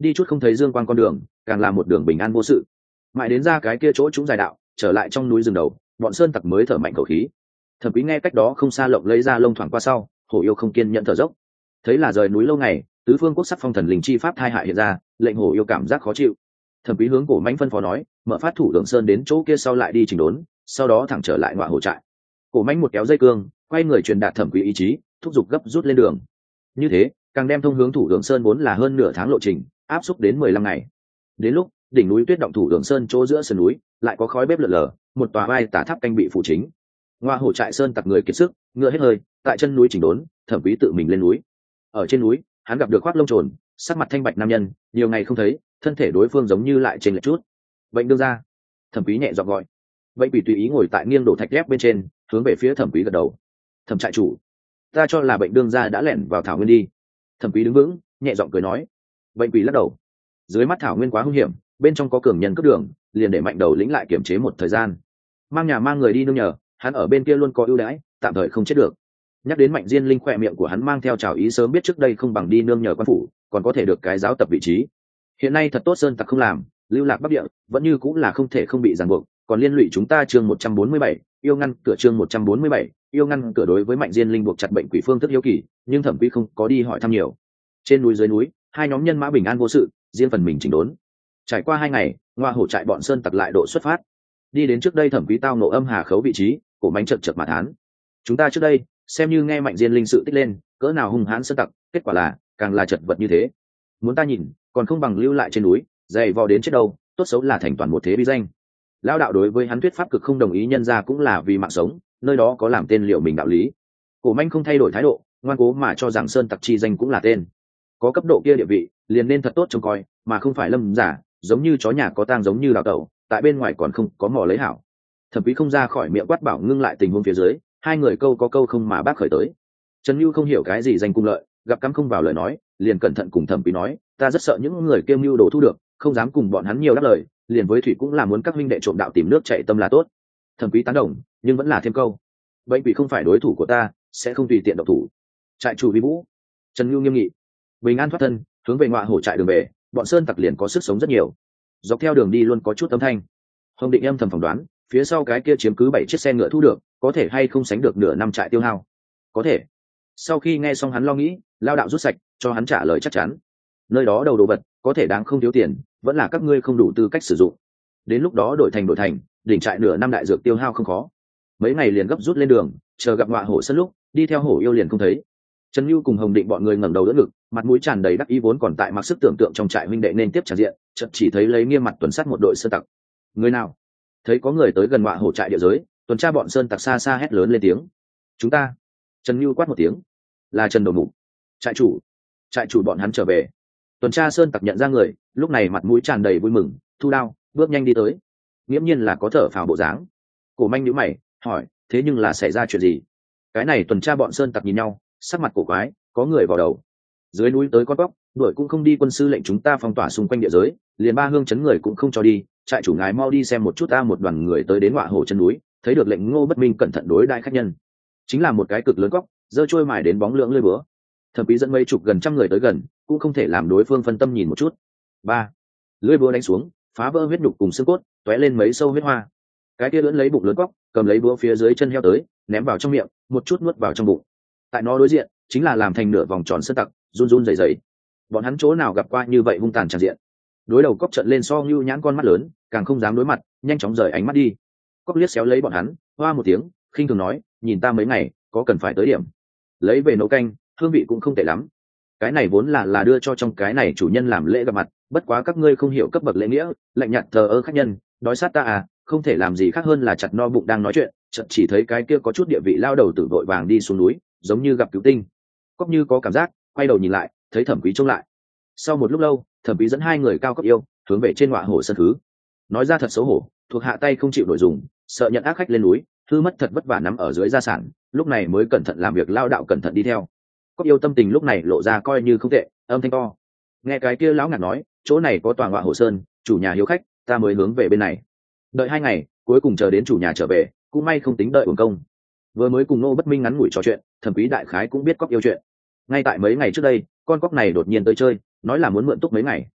A: đi chút không thấy dương quang con đường, càng là một đường bình an vô sự. Mãi đến ra cái kia chỗ chúng dài đạo, trở lại trong núi rừng đầu, bọn sơn tặc mới thở mạnh khẩu khí. Thẩm Quý nghe cách đó không xa lộng lấy ra lông thoảng qua sau, hổ yêu không kiên nhận thở dốc. Thấy là rời núi lâu ngày, tứ phương quốc sắc phong thần linh chi pháp thai hại hiện ra, lệnh hổ yêu cảm giác khó chịu. Thẩm Quý hướng Cổ Mãnh phân phó nói, mở phát thủ đường sơn đến chỗ kia sau lại đi chỉnh đốn, sau đó thẳng trở lại ngọa hổ trại. Cổ Mãnh một kéo dây cương, quay người truyền đạt Thẩm Quý ý chí, thúc giục gấp rút lên đường. Như thế, càng đem thông hướng thủ đường sơn vốn là hơn nửa tháng lộ trình, áp xúc đến mười lăm ngày. Đến lúc đỉnh núi tuyết động thủ đường sơn chỗ giữa sườn núi, lại có khói bếp lượn lờ, một tòa vai tả tháp canh bị phủ chính. Ngọa hổ trại sơn tặc người kiệt sức, ngựa hết hơi, tại chân núi chỉnh đốn, Thẩm Quý tự mình lên núi. Ở trên núi, hắn gặp được khoác lông trồn, sắc mặt thanh bạch nam nhân, nhiều ngày không thấy, thân thể đối phương giống như lại trên lệch chút. Bệnh đương ra. Thẩm Quý nhẹ giọng gọi. Bệnh quỷ tùy ý ngồi tại nghiêng đổ thạch ghép bên trên, hướng về phía Thẩm Quý gật đầu. Thẩm trại chủ, ta cho là bệnh đương gia đã lẻn vào thảo nguyên đi. Thẩm Quý đứng vững, nhẹ giọng cười nói. Bệnh quỷ lắc đầu. Dưới mắt thảo nguyên quá hung hiểm, bên trong có cường nhân cướp đường, liền để mạnh đầu lĩnh lại kiểm chế một thời gian, mang nhà mang người đi nương nhờ, hắn ở bên kia luôn có ưu đãi, tạm thời không chết được. Nhắc đến Mạnh Diên Linh, khỏe miệng của hắn mang theo trào ý, sớm biết trước đây không bằng đi nương nhờ quan phủ, còn có thể được cái giáo tập vị trí. Hiện nay thật tốt sơn tặc không làm, lưu lạc bắc địa, vẫn như cũng là không thể không bị ràng buộc, còn liên lụy chúng ta chương một trăm bốn mươi bảy, yêu ngăn cửa chương một trăm bốn mươi bảy, yêu ngăn cửa. Đối với Mạnh Diên Linh buộc chặt bệnh quỷ phương thức hiếu kỳ, nhưng Thẩm Quý không có đi hỏi thăm nhiều. Trên núi dưới núi, hai nhóm nhân mã bình an vô sự, riêng phần mình chỉnh đốn. Trải qua hai ngày, Ngọa hổ trại bọn sơn tặc lại độ xuất phát. Đi đến trước đây Thẩm Quý tao nộ âm hà khấu vị trí, Cổ Mãnh chật chật mà thán. Chúng ta trước đây xem như nghe Mạnh Diên Linh sự tích lên, cỡ nào hung hãn sơn tặc, kết quả là càng là chật vật như thế. Muốn ta nhìn, còn không bằng lưu lại trên núi, dày vò đến chết đâu, tốt xấu là thành toàn một thế bí danh. Lão đạo đối với hắn thuyết pháp cực không đồng ý, nhân ra cũng là vì mạng sống, nơi đó có làm tên liệu mình đạo lý. Cổ Mãnh không thay đổi thái độ, ngoan cố mà cho rằng sơn tặc chi danh cũng là tên, có cấp độ kia địa vị, liền nên thật tốt trông coi, mà không phải lâm giả, giống như chó nhà có tang, giống như đào tẩu, tại bên ngoài còn không có mò lấy hảo. Thẩm Quý không ra khỏi miệng quát bảo ngưng lại tình huống phía dưới, hai người câu có câu không mà bác khởi tới. Trần Nhu không hiểu cái gì danh cung lợi, gặp cắm không vào lời nói, liền cẩn thận cùng Thẩm Quý nói, ta rất sợ những người kiêm mưu đồ thu được, không dám cùng bọn hắn nhiều đáp lời, liền với thủy cũng là muốn các huynh đệ trộm đạo tìm nước chạy tâm là tốt. Thẩm Quý tán đồng, nhưng vẫn là thêm câu, bệnh quỷ không phải đối thủ của ta, sẽ không tùy tiện động thủ. Trại chủ Vi Vũ. Trần Nhu nghiêm nghị. Bình an thoát thân, hướng về Ngọa hổ trại đường về, bọn sơn tặc liền có sức sống rất nhiều. Dọc theo đường đi luôn có chút âm thanh. Hồng Định âm thầm phỏng đoán, phía sau cái kia chiếm cứ bảy chiếc xe ngựa thu được, có thể hay không sánh được nửa năm trại tiêu hao. Có thể. Sau khi nghe xong hắn lo nghĩ, lao đạo rút sạch, cho hắn trả lời chắc chắn. Nơi đó đầu đồ vật, có thể đáng không thiếu tiền, vẫn là các ngươi không đủ tư cách sử dụng. Đến lúc đó đổi thành đổi thành, đỉnh trại nửa năm đại dược tiêu hao không khó. Mấy ngày liền gấp rút lên đường, chờ gặp Ngọa hổ sân lúc, đi theo hổ yêu liền không thấy. Trần Nhu cùng Hồng Định bọn người ngẩng đầu đỡ ngực, mặt mũi tràn đầy đắc ý, vốn còn tại mặc sức tưởng tượng trong trại huynh đệ nên tiếp tràn diện, chợt chỉ thấy lấy nghiêm mặt tuần sát một đội sơn tặc. Người nào? Thấy có người tới gần Ngọa hổ trại địa giới, tuần tra bọn sơn tặc xa xa hét lớn lên tiếng. Chúng ta. Trần Nhu quát một tiếng. Là Trần Đầu Mục. Trại chủ. Trại chủ bọn hắn trở về. Tuần tra sơn tặc nhận ra người, lúc này mặt mũi tràn đầy vui mừng, thu đao, bước nhanh đi tới. Nghiễm nhiên là có thở phào bộ dáng. Cổ Manh nhíu mày, hỏi, thế nhưng là xảy ra chuyện gì? Cái này tuần tra bọn sơn tặc nhìn nhau, sắc mặt cổ quái, có người vào đầu. Dưới núi tới con cóc, đuổi cũng không đi, quân sư lệnh chúng ta phong tỏa xung quanh địa giới, liền ba hương chấn người cũng không cho đi, trại chủ ngài mau đi xem một chút. Ta một đoàn người tới đến Ngọa hổ chân núi, thấy được lệnh Ngô Bất Minh cẩn thận đối đãi khách nhân, chính là một cái cực lớn cóc, giơ trôi mài đến bóng lưỡng lưỡi búa. Thẩm Quý dẫn mấy chục gần trăm người tới gần, cũng không thể làm đối phương phân tâm nhìn một chút. Ba, lưỡi búa đánh xuống, phá vỡ huyết nhục cùng xương cốt, tóe lên mấy sâu huyết hoa. Cái kia lưỡn lấy bụng lớn cóc, cầm lấy búa phía dưới chân heo tới, ném vào trong miệng, một chút nuốt vào trong bụng. Tại nó đối diện, chính là làm thành nửa vòng tròn sơn tặc, run run rẩy rẩy. Bọn hắn chỗ nào gặp qua như vậy hung tàn tràn diện. Đối đầu cóc trận lên so ngưu nhãn con mắt lớn, càng không dám đối mặt, nhanh chóng rời ánh mắt đi. Cóc liếc xéo lấy bọn hắn, hoa một tiếng, khinh thường nói, nhìn ta mấy ngày, có cần phải tới điểm. Lấy về nấu canh, hương vị cũng không tệ lắm. Cái này vốn là là đưa cho trong cái này chủ nhân làm lễ gặp mặt, bất quá các ngươi không hiểu cấp bậc lễ nghĩa, lạnh nhạt thờ ơ khách nhân, đói sát ta à, không thể làm gì khác hơn là chặt no bụng đang nói chuyện, chợt chỉ thấy cái kia có chút địa vị lao đầu tử vội vàng đi xuống núi, giống như gặp cứu tinh. Cóc như có cảm giác, quay đầu nhìn lại, thấy Thẩm Quý trông lại. Sau một lúc lâu, Thẩm Quý dẫn hai người cao cấp yêu hướng về trên Ngọa hổ sân khứ. Nói ra thật xấu hổ, thuộc hạ tay không chịu nổi dùng, sợ nhận ác khách lên núi, hư mất thật vất vả nắm ở dưới gia sản, lúc này mới cẩn thận làm việc, lao đạo cẩn thận đi theo. Cóc yêu tâm tình lúc này lộ ra coi như không tệ, âm thanh to. Nghe cái kia lão ngạc nói, chỗ này có tòa Ngọa hổ sơn, chủ nhà hiếu khách, ta mới hướng về bên này. Đợi hai ngày, cuối cùng chờ đến chủ nhà trở về, cũng may không tính đợi uổng công. Vừa mới cùng Ngô Bất Minh ngắn ngủi trò chuyện, Thẩm Quý đại khái cũng biết cóc yêu chuyện. Ngay tại mấy ngày trước đây, con cóc này đột nhiên tới chơi, nói là muốn mượn túc mấy ngày.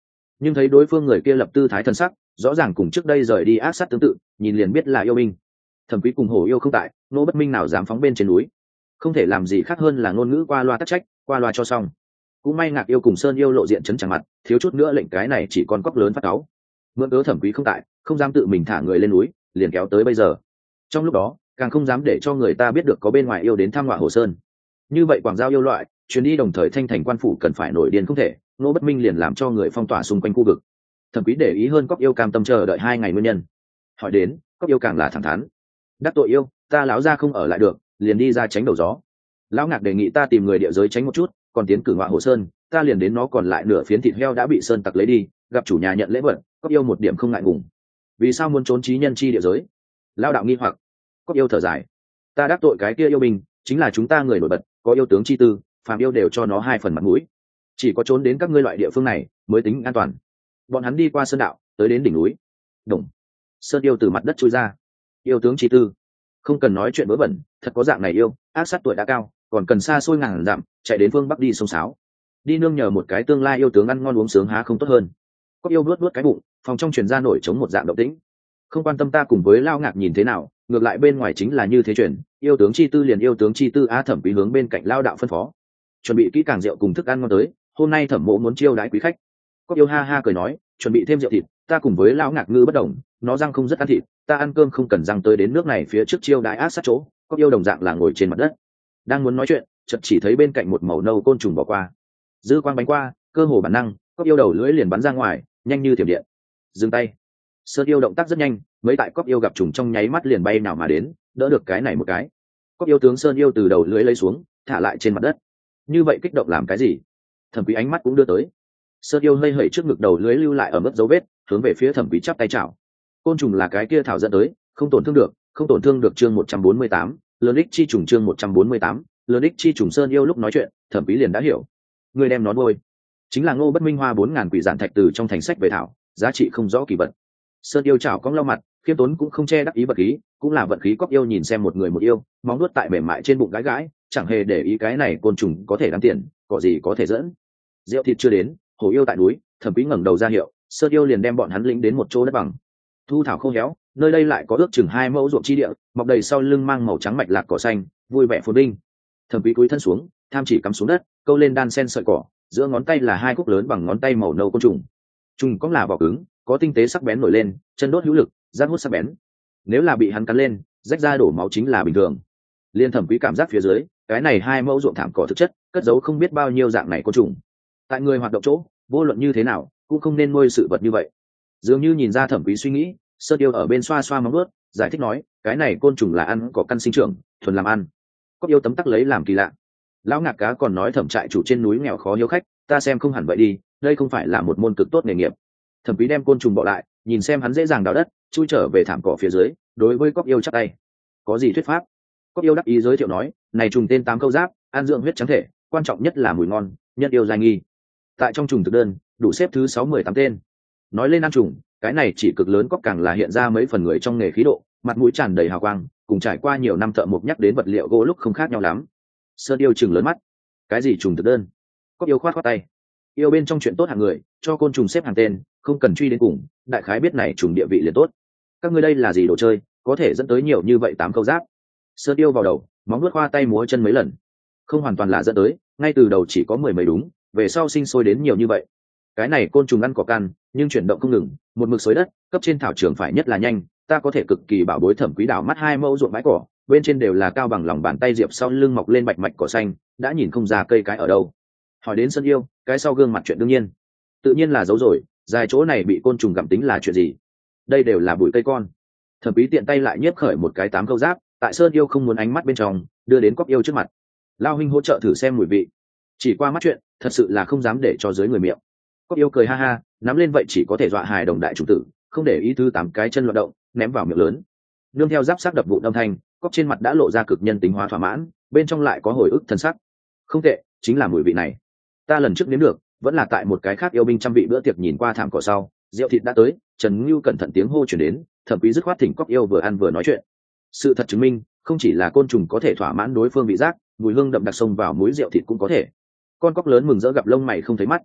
A: nhưng thấy đối phương người kia lập tư thái thần sắc rõ ràng cùng trước đây rời đi ác sát tương tự, nhìn liền biết là yêu binh. Thẩm Quý cùng Hổ Yêu không tại, Ngô Bất Minh nào dám phóng bên trên núi, không thể làm gì khác hơn là ngôn ngữ qua loa tắc trách, qua loa cho xong. Cũng may Ngạc Yêu cùng Sơn Yêu lộ diện chấn chẳng mặt, thiếu chút nữa lệnh cái này chỉ còn cóc lớn phát cáu. Mượn cớ Thẩm Quý không tại, không dám tự mình thả người lên núi, liền kéo tới bây giờ. Trong lúc đó, càng không dám để cho người ta biết được có bên ngoài yêu đến thăm Ngọa Hồ Sơn. Như vậy quảng giao yêu loại, chuyến đi đồng thời thanh thành quan phủ cần phải nổi điên không thể, Ngô Bất Minh liền làm cho người phong tỏa xung quanh khu vực. Thẩm Quý để ý hơn cóc yêu cam tâm chờ đợi hai ngày nguyên nhân. Hỏi đến, cóc yêu càng là thẳng thắn. Đắc tội yêu, ta lão ra không ở lại được, liền đi ra tránh đầu gió. Lão Ngạc đề nghị ta tìm người địa giới tránh một chút, còn tiến cử Ngọa Hồ Sơn, ta liền đến nó còn lại nửa phiến thịt heo đã bị sơn tặc lấy đi, gặp chủ nhà nhận lễ vật, cóc yêu một điểm không ngại ngùng. Vì sao muốn trốn trí nhân chi địa giới? Lão đạo nghi hoặc. Cóc yêu thở dài. Ta đắc tội cái kia yêu binh, chính là chúng ta người nổi bật, có yêu tướng chi tư, phàm yêu đều cho nó hai phần mặt mũi. Chỉ có trốn đến các ngươi loại địa phương này mới tính an toàn. Bọn hắn đi qua sơn đạo, tới đến đỉnh núi. Đồng. Sơn yêu từ mặt đất chui ra. Yêu tướng chi tư. Không cần nói chuyện vớ vẩn, thật có dạng này yêu, ác sát tuổi đã cao, còn cần xa xôi ngàn dặm, chạy đến phương bắc đi sông sáo. Đi nương nhờ một cái tương lai yêu tướng ăn ngon uống sướng há không tốt hơn. Có yêu nuốt nuốt cái bụng, phòng trong truyền ra nổi trống một dạng động tĩnh. Không quan tâm ta cùng với Lao Ngạc nhìn thế nào, ngược lại bên ngoài chính là như thế chuyển, yêu tướng chi tư liền yêu tướng chi tư á. Thẩm Quý hướng bên cạnh Lao đạo phân phó, chuẩn bị kỹ càng rượu cùng thức ăn ngon tới, hôm nay Thẩm mộ muốn chiêu đãi quý khách. Có yêu ha ha cười nói, chuẩn bị thêm rượu thịt, ta cùng với Lão Ngạc ngư bất đồng, nó răng không rất ăn thịt, ta ăn cơm không cần răng tới đến nước này phía trước chiêu đãi ác sát chỗ. Có yêu đồng dạng là ngồi trên mặt đất, đang muốn nói chuyện, chợt chỉ thấy bên cạnh một màu nâu côn trùng bỏ qua, dư quang bánh qua, cơ hồ bản năng, Có yêu đầu lưỡi liền bắn ra ngoài, nhanh như thiểm điện. Dừng tay. Sơn yêu động tác rất nhanh, mấy tại Cóc yêu gặp trùng trong nháy mắt liền bay nào mà đến, đỡ được cái này một cái. Cóc yêu tướng Sơn yêu từ đầu lưỡi lấy xuống, thả lại trên mặt đất. Như vậy kích động làm cái gì? Thẩm Quý ánh mắt cũng đưa tới. Sơn yêu hơi hẩy trước ngực đầu lưỡi lưu lại ở mức dấu vết, hướng về phía Thẩm Quý chắp tay chào. Côn trùng là cái kia thảo dẫn tới, không tổn thương được, không tổn thương được chương một trăm bốn mươi tám, lớn ích chi trùng chương một trăm bốn mươi tám, lớn ích chi trùng. Sơn yêu lúc nói chuyện, Thẩm Quý liền đã hiểu. Người đem nó nuôi, chính là Ngô Bất Minh hoa bốn ngàn quỷ giản thạch từ trong thành sách về thảo, giá trị không rõ kỳ vật. Sơn yêu chảo cong lau mặt, khiêm tốn cũng không che đắc ý vật khí, cũng là vận khí. Cóc yêu nhìn xem một người một yêu, móng nuốt tại mềm mại trên bụng gái gái, chẳng hề để ý cái này côn trùng có thể đáng tiền, có gì có thể dẫn. Rượu thịt chưa đến, Hổ yêu tại núi, Thẩm Quý ngẩng đầu ra hiệu, Sơn yêu liền đem bọn hắn lĩnh đến một chỗ đất bằng. Thu thảo khô héo, nơi đây lại có ước chừng hai mẫu ruộng chi địa, mọc đầy sau lưng mang màu trắng mạch lạc cỏ xanh, vui vẻ phồn vinh. Thẩm Quý cúi thân xuống, tham chỉ cắm xuống đất, câu lên đan sen sợi cỏ, giữa ngón tay là hai khúc lớn bằng ngón tay màu nâu côn trùng. Trùng có là vỏ cứng, có tinh tế sắc bén nổi lên, chân đốt hữu lực, rát hút sắc bén. Nếu là bị hắn cắn lên, rách ra đổ máu chính là bình thường. Liên Thẩm Quý cảm giác phía dưới, cái này hai mẫu ruộng thảm cỏ thực chất, cất giấu không biết bao nhiêu dạng này côn trùng. Tại người hoạt động chỗ, vô luận như thế nào, cũng không nên nuôi sự vật như vậy. Dường như nhìn ra Thẩm Quý suy nghĩ, Sơn yêu ở bên xoa xoa móng vuốt, giải thích nói, cái này côn trùng là ăn cỏ căn sinh trưởng, thuần làm ăn. Cóc yêu tấm tắc lấy làm kỳ lạ. Lão Ngạc cá còn nói Thẩm trại chủ trên núi nghèo khó hiếu khách, ta xem không hẳn vậy đi, đây không phải là một môn cực tốt nghề nghiệp. Thẩm Quý đem côn trùng bỏ lại, nhìn xem hắn dễ dàng đào đất, chui trở về thảm cỏ phía dưới, đối với Cóc yêu chắp tay. Có gì thuyết pháp? Cóc yêu đắc ý giới thiệu nói, này trùng tên tám câu giáp, ăn dưỡng huyết trắng thể, quan trọng nhất là mùi ngon, nhất yêu giai nghi. Tại trong trùng thực đơn, đủ xếp thứ sáu mười tám tên. Nói lên ăn trùng, cái này chỉ cực lớn Cóc càng là hiện ra mấy phần người trong nghề khí độ, mặt mũi tràn đầy hào quang, cùng trải qua nhiều năm thợ mộc nhắc đến vật liệu gỗ lúc không khác nhau lắm. Sơn yêu chừng lớn mắt, cái gì trùng thực đơn? Cóc yêu khoát khoát tay, yêu bên trong chuyện tốt hạng người, cho côn trùng xếp hàng tên, không cần truy đến cùng, đại khái biết này trùng địa vị liền tốt. Các ngươi đây là gì đồ chơi, có thể dẫn tới nhiều như vậy tám câu giáp? Sơn yêu vào đầu, móng vuốt khoa tay múa chân mấy lần, không hoàn toàn là dẫn tới, ngay từ đầu chỉ có mười mấy đúng, về sau sinh sôi đến nhiều như vậy. Cái này côn trùng ăn cỏ căn, nhưng chuyển động không ngừng, một mực xới đất, cấp trên thảo trường phải nhất là nhanh, ta có thể cực kỳ bảo bối. Thẩm Quý đảo mắt hai mẫu ruộng bãi cỏ, bên trên đều là cao bằng lòng bàn tay diệp sau lưng mọc lên bạch mạch cỏ xanh, đã nhìn không ra cây cái ở đâu. Hỏi đến Sơn yêu, cái sau gương mặt chuyện đương nhiên, tự nhiên là giấu rồi, dài chỗ này bị côn trùng gặm tính là chuyện gì? Đây đều là bụi cây con. Thẩm Quý tiện tay lại nhiếp khởi một cái tám câu giáp, tại Sơn yêu không muốn ánh mắt bên trong, đưa đến Cóc yêu trước mặt. Lao huynh hỗ trợ thử xem mùi vị. Chỉ qua mắt chuyện, thật sự là không dám để cho dưới người miệng. Cóc yêu cười ha ha, nắm lên vậy chỉ có thể dọa hài đồng đại chủ tử, không để ý thứ tám cái chân loạn động, ném vào miệng lớn. Nương theo giáp sắc đập vụn âm thanh, Cóc trên mặt đã lộ ra cực nhân tính hóa thỏa mãn, bên trong lại có hồi ức thân sắc. Không tệ, chính là mùi vị này. Ta lần trước nếm được, vẫn là tại một cái khác yêu binh trăm vị bữa tiệc nhìn qua thảm cỏ sau, rượu thịt đã tới, Trần Ngưu cẩn thận tiếng hô chuyển đến, Thẩm Quý dứt khoát thỉnh Cóc yêu vừa ăn vừa nói chuyện. Sự thật chứng minh, không chỉ là côn trùng có thể thỏa mãn đối phương vị giác, mùi hương đậm đặc xông vào muối rượu thịt cũng có thể. Con Cóc lớn mừng rỡ gặp lông mày không thấy mắt.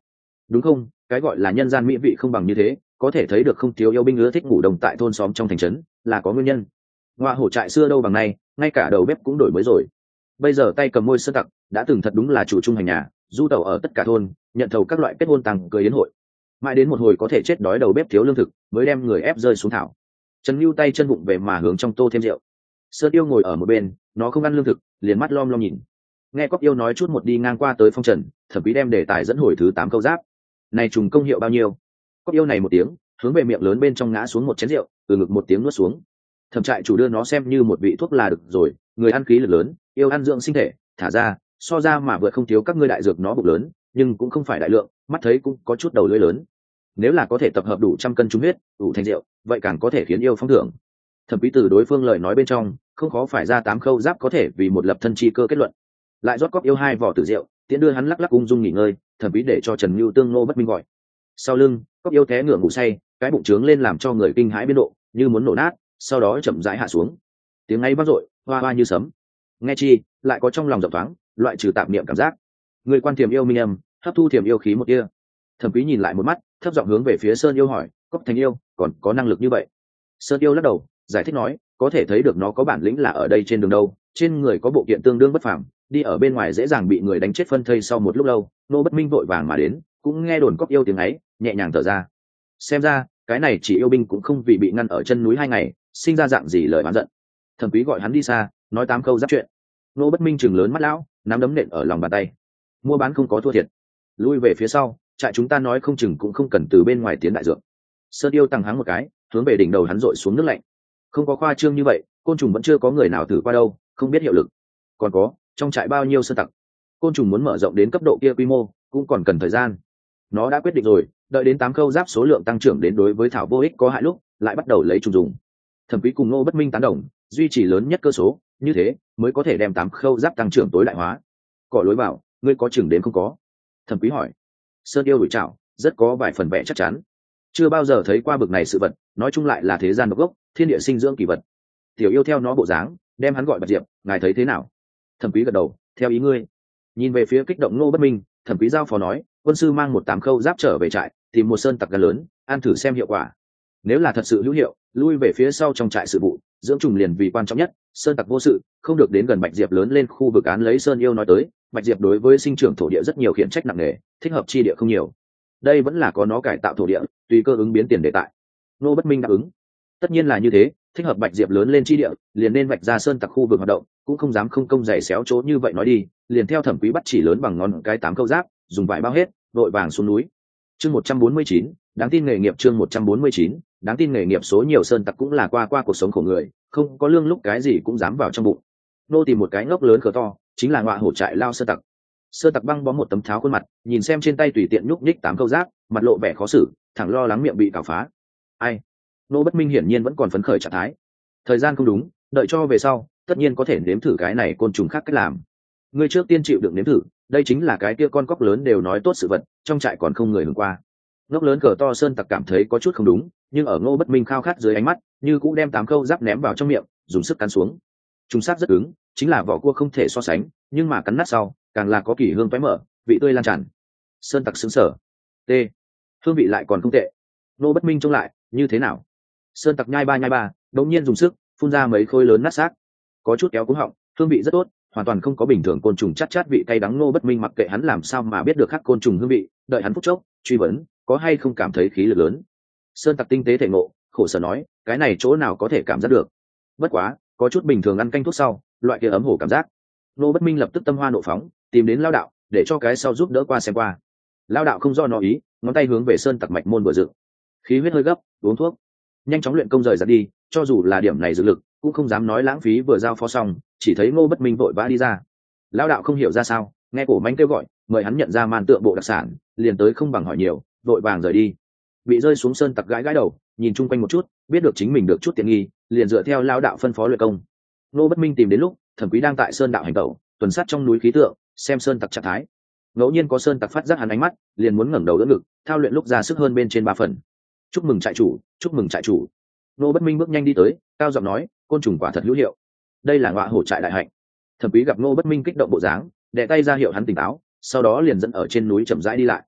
A: đúng không? Cái gọi là nhân gian mỹ vị không bằng như thế, có thể thấy được không thiếu yêu binh ưa thích ngủ đồng tại thôn xóm trong thành trấn là có nguyên nhân. Ngoại hổ trại xưa đâu bằng nay, ngay cả đầu bếp cũng đổi mới rồi. Bây giờ tay cầm môi sơn tặc đã từng thật đúng là chủ trung hành nhà, du tẩu ở tất cả thôn, nhận thầu các loại kết hôn tăng cười đến hội. Mãi đến một hồi có thể chết đói đầu bếp thiếu lương thực, mới đem người ép rơi xuống thảo. Trần Nưu tay chân bụng về mà hướng trong tô thêm rượu. Sơn Yêu ngồi ở một bên, nó không ăn lương thực, liền mắt lom lom nhìn. Nghe Cóc Yêu nói chút một đi ngang qua tới Phong Trần, Thẩm Quý đem đề tài dẫn hồi thứ tám câu giáp. Này trùng công hiệu bao nhiêu? Cóc Yêu này một tiếng, hướng về miệng lớn bên trong ngã xuống một chén rượu, từ ngực một tiếng nuốt xuống. Thẩm trại chủ đưa nó xem như một vị thuốc là được rồi, người ăn khí lực lớn, yêu ăn dưỡng sinh thể, thả ra, so ra mà vượt không thiếu các ngươi đại dược nó bụng lớn, nhưng cũng không phải đại lượng, mắt thấy cũng có chút đầu lưỡi lớn. Nếu là có thể tập hợp đủ trăm cân trung huyết, đủ thành rượu, vậy càng có thể khiến yêu phong thưởng. Thẩm Quý từ đối phương lời nói bên trong, không khó phải ra tám khâu giáp có thể vì một lập thân chi cơ kết luận. Lại rót Cóc Yêu hai vỏ tử rượu, tiện đưa hắn lắc lắc ung dung nghỉ ngơi. Thẩm Quý để cho Trần Nưu tương nô bất minh gọi. Sau lưng, Cóc Yêu té ngửa ngủ say, cái bụng trướng lên làm cho người kinh hãi biến độ, như muốn nổ nát, sau đó chậm rãi hạ xuống. Tiếng ấy vang dội, hoa hoa như sấm. Nghe chi, lại có trong lòng rộng thoáng, loại trừ tạp niệm cảm giác. Người quan thiềm yêu minh âm, hấp thu thiềm yêu khí một tia. Thẩm Quý nhìn lại một mắt, thấp giọng hướng về phía Sơn Yêu hỏi, Cóc Thành Yêu còn có năng lực như vậy? Sơn Yêu lắc đầu, giải thích nói, có thể thấy được nó có bản lĩnh là ở đây trên đường đâu, trên người có bộ kiện tương đương bất phàm, đi ở bên ngoài dễ dàng bị người đánh chết phân thây. Sau một lúc lâu, nô bất minh vội vàng mà đến, cũng nghe đồn Cóc Yêu tiếng ấy, nhẹ nhàng thở ra. Xem ra, cái này chỉ yêu binh cũng không vì bị ngăn ở chân núi hai ngày, sinh ra dạng gì lời oán giận. Thẩm Quý gọi hắn đi xa, nói tám câu giáp chuyện. Nô bất minh chừng lớn mắt lão, nắm đấm nện ở lòng bàn tay. Mua bán không có thua thiệt, lui về phía sau, trại chúng ta nói không chừng cũng không cần từ bên ngoài tiến đại dược. Sơn Yêu tăng hắng một cái, hướng về đỉnh đầu hắn dội xuống nước lạnh. Không có khoa trương như vậy, côn trùng vẫn chưa có người nào thử qua đâu, không biết hiệu lực. Còn có, trong trại bao nhiêu sơn tặc, côn trùng muốn mở rộng đến cấp độ kia quy mô, cũng còn cần thời gian. Nó đã quyết định rồi, đợi đến tám khâu giáp số lượng tăng trưởng đến đối với thảo vô ích có hại lúc, lại bắt đầu lấy trùng dùng. Thẩm Quý cùng Ngô Bất Minh tán đồng, duy trì lớn nhất cơ số, như thế mới có thể đem tám khâu giáp tăng trưởng tối đại hóa. Cọ lối bảo, ngươi có chừng đến không có? Thẩm Quý hỏi. Sơn Yêu đuổi chảo, rất có vài phần vẻ chắc chắn. Chưa bao giờ thấy qua bực này sự vật, nói chung lại là thế gian độc gốc, thiên địa sinh dưỡng kỳ vật. Tiểu Yêu theo nó bộ dáng, đem hắn gọi Bạch Diệp, ngài thấy thế nào? Thẩm Quý gật đầu, theo ý ngươi. Nhìn về phía kích động Ngô Bất Minh, Thẩm Quý giao phó nói, quân sư mang một tám khâu giáp trở về trại, tìm một sơn tặc gan lớn, ăn thử xem hiệu quả. Nếu là thật sự hữu hiệu, lui về phía sau trong trại sự vụ, dưỡng trùng liền vì quan trọng nhất, sơn tặc vô sự, không được đến gần Bạch Diệp lớn lên khu vực án lấy. Sơn Yêu nói tới, Bạch Diệp đối với sinh trưởng thổ địa rất nhiều khiển trách nặng nề, thích hợp chi địa không nhiều. Đây vẫn là có nó cải tạo thổ địa, tùy cơ ứng biến tiền đề tại. Ngô Bất Minh đáp ứng. Tất nhiên là như thế, thích hợp Bạch Diệp lớn lên chi địa, liền nên vạch ra sơn tặc khu vực hoạt động, cũng không dám không công giày xéo chỗ như vậy nói đi, liền theo Thẩm Quý bắt chỉ lớn bằng ngón cái tám câu giáp, dùng vải bao hết, vội vàng xuống núi. Chương một trăm bốn mươi chín, đáng tin nghề nghiệp. Chương một trăm bốn mươi chín, đáng tin nghề nghiệp. Số nhiều sơn tặc cũng là qua qua cuộc sống khổ người, không có lương lúc cái gì cũng dám vào trong bụng. Nô tìm một cái ngốc lớn cờ to, chính là ngọa hổ trại lao sơn tặc. Sơn tặc băng bó một tấm tháo khuôn mặt, nhìn xem trên tay tùy tiện nhúc nhích tám câu giáp, mặt lộ vẻ khó xử, thẳng lo lắng miệng bị cào phá. Ai? Nô Bất Minh hiển nhiên vẫn còn phấn khởi trạng thái. Thời gian không đúng, đợi cho về sau, tất nhiên có thể nếm thử cái này côn trùng khác cách làm. Ngươi trước tiên chịu đựng nếm thử, đây chính là cái kia con cóc lớn đều nói tốt sự vật, trong trại còn không người hưởng qua. Ngốc lớn cờ to sơn tặc cảm thấy có chút không đúng, nhưng ở Ngô Bất Minh khao khát dưới ánh mắt, như cũng đem tám câu giáp ném vào trong miệng, dùng sức cắn xuống. Trùng sát rất cứng, chính là vỏ cua không thể so sánh, nhưng mà cắn nát sau, càng là có kỳ hương tóe mở, vị tươi lan tràn. Sơn tặc sững sờ. T. Hương vị lại còn không tệ. Ngô Bất Minh trông lại, như thế nào? Sơn tặc nhai ba nhai ba, đột nhiên dùng sức phun ra mấy khối lớn nát xác, có chút kéo cúng họng, hương vị rất tốt, hoàn toàn không có bình thường côn trùng chát chát vị cay đắng. Ngô Bất Minh mặc kệ hắn làm sao mà biết được khác côn trùng hương vị, đợi hắn phút chốc truy vấn, có hay không cảm thấy khí lực lớn. Sơn tặc tinh tế thể ngộ, khổ sở nói, cái này chỗ nào có thể cảm giác được, bất quá có chút bình thường ăn canh thuốc sau, loại kia ấm hổ cảm giác. Ngô Bất Minh lập tức tâm hoa nộ phóng, tìm đến lao đạo để cho cái sau giúp đỡ qua xem qua. Lao đạo không do nó ý, ngón tay hướng về sơn tặc mạch môn vừa dựng, khí huyết hơi gấp, uống thuốc nhanh chóng luyện công rời ra đi, cho dù là điểm này dược lực cũng không dám nói lãng phí. Vừa giao phó xong, chỉ thấy Ngô Bất Minh vội vã đi ra. Lão đạo không hiểu ra sao, nghe cổ manh kêu gọi, mời hắn nhận ra màn tượng bộ đặc sản, liền tới không bằng hỏi nhiều, vội vàng rời đi. Bị rơi xuống sơn tặc gãi gãi đầu, nhìn chung quanh một chút, biết được chính mình được chút tiện nghi, liền dựa theo lão đạo phân phó luyện công. Ngô Bất Minh tìm đến lúc Thẩm Quý đang tại sơn đạo hành tẩu, tuần sát trong núi khí tượng, xem sơn tặc trạng thái. Ngẫu nhiên có sơn tặc phát giác hắn ánh mắt, liền muốn ngẩng đầu đỡ ngực, thao luyện lúc ra sức hơn bên trên ba phần. Chúc mừng trại chủ, chúc mừng trại chủ. Ngô Bất Minh bước nhanh đi tới, cao giọng nói, côn trùng quả thật hữu hiệu, đây là ngọa hổ trại đại hạnh. Thẩm Quý gặp Ngô Bất Minh kích động bộ dáng, đè tay ra hiệu hắn tỉnh táo, sau đó liền dẫn ở trên núi chậm rãi đi lại.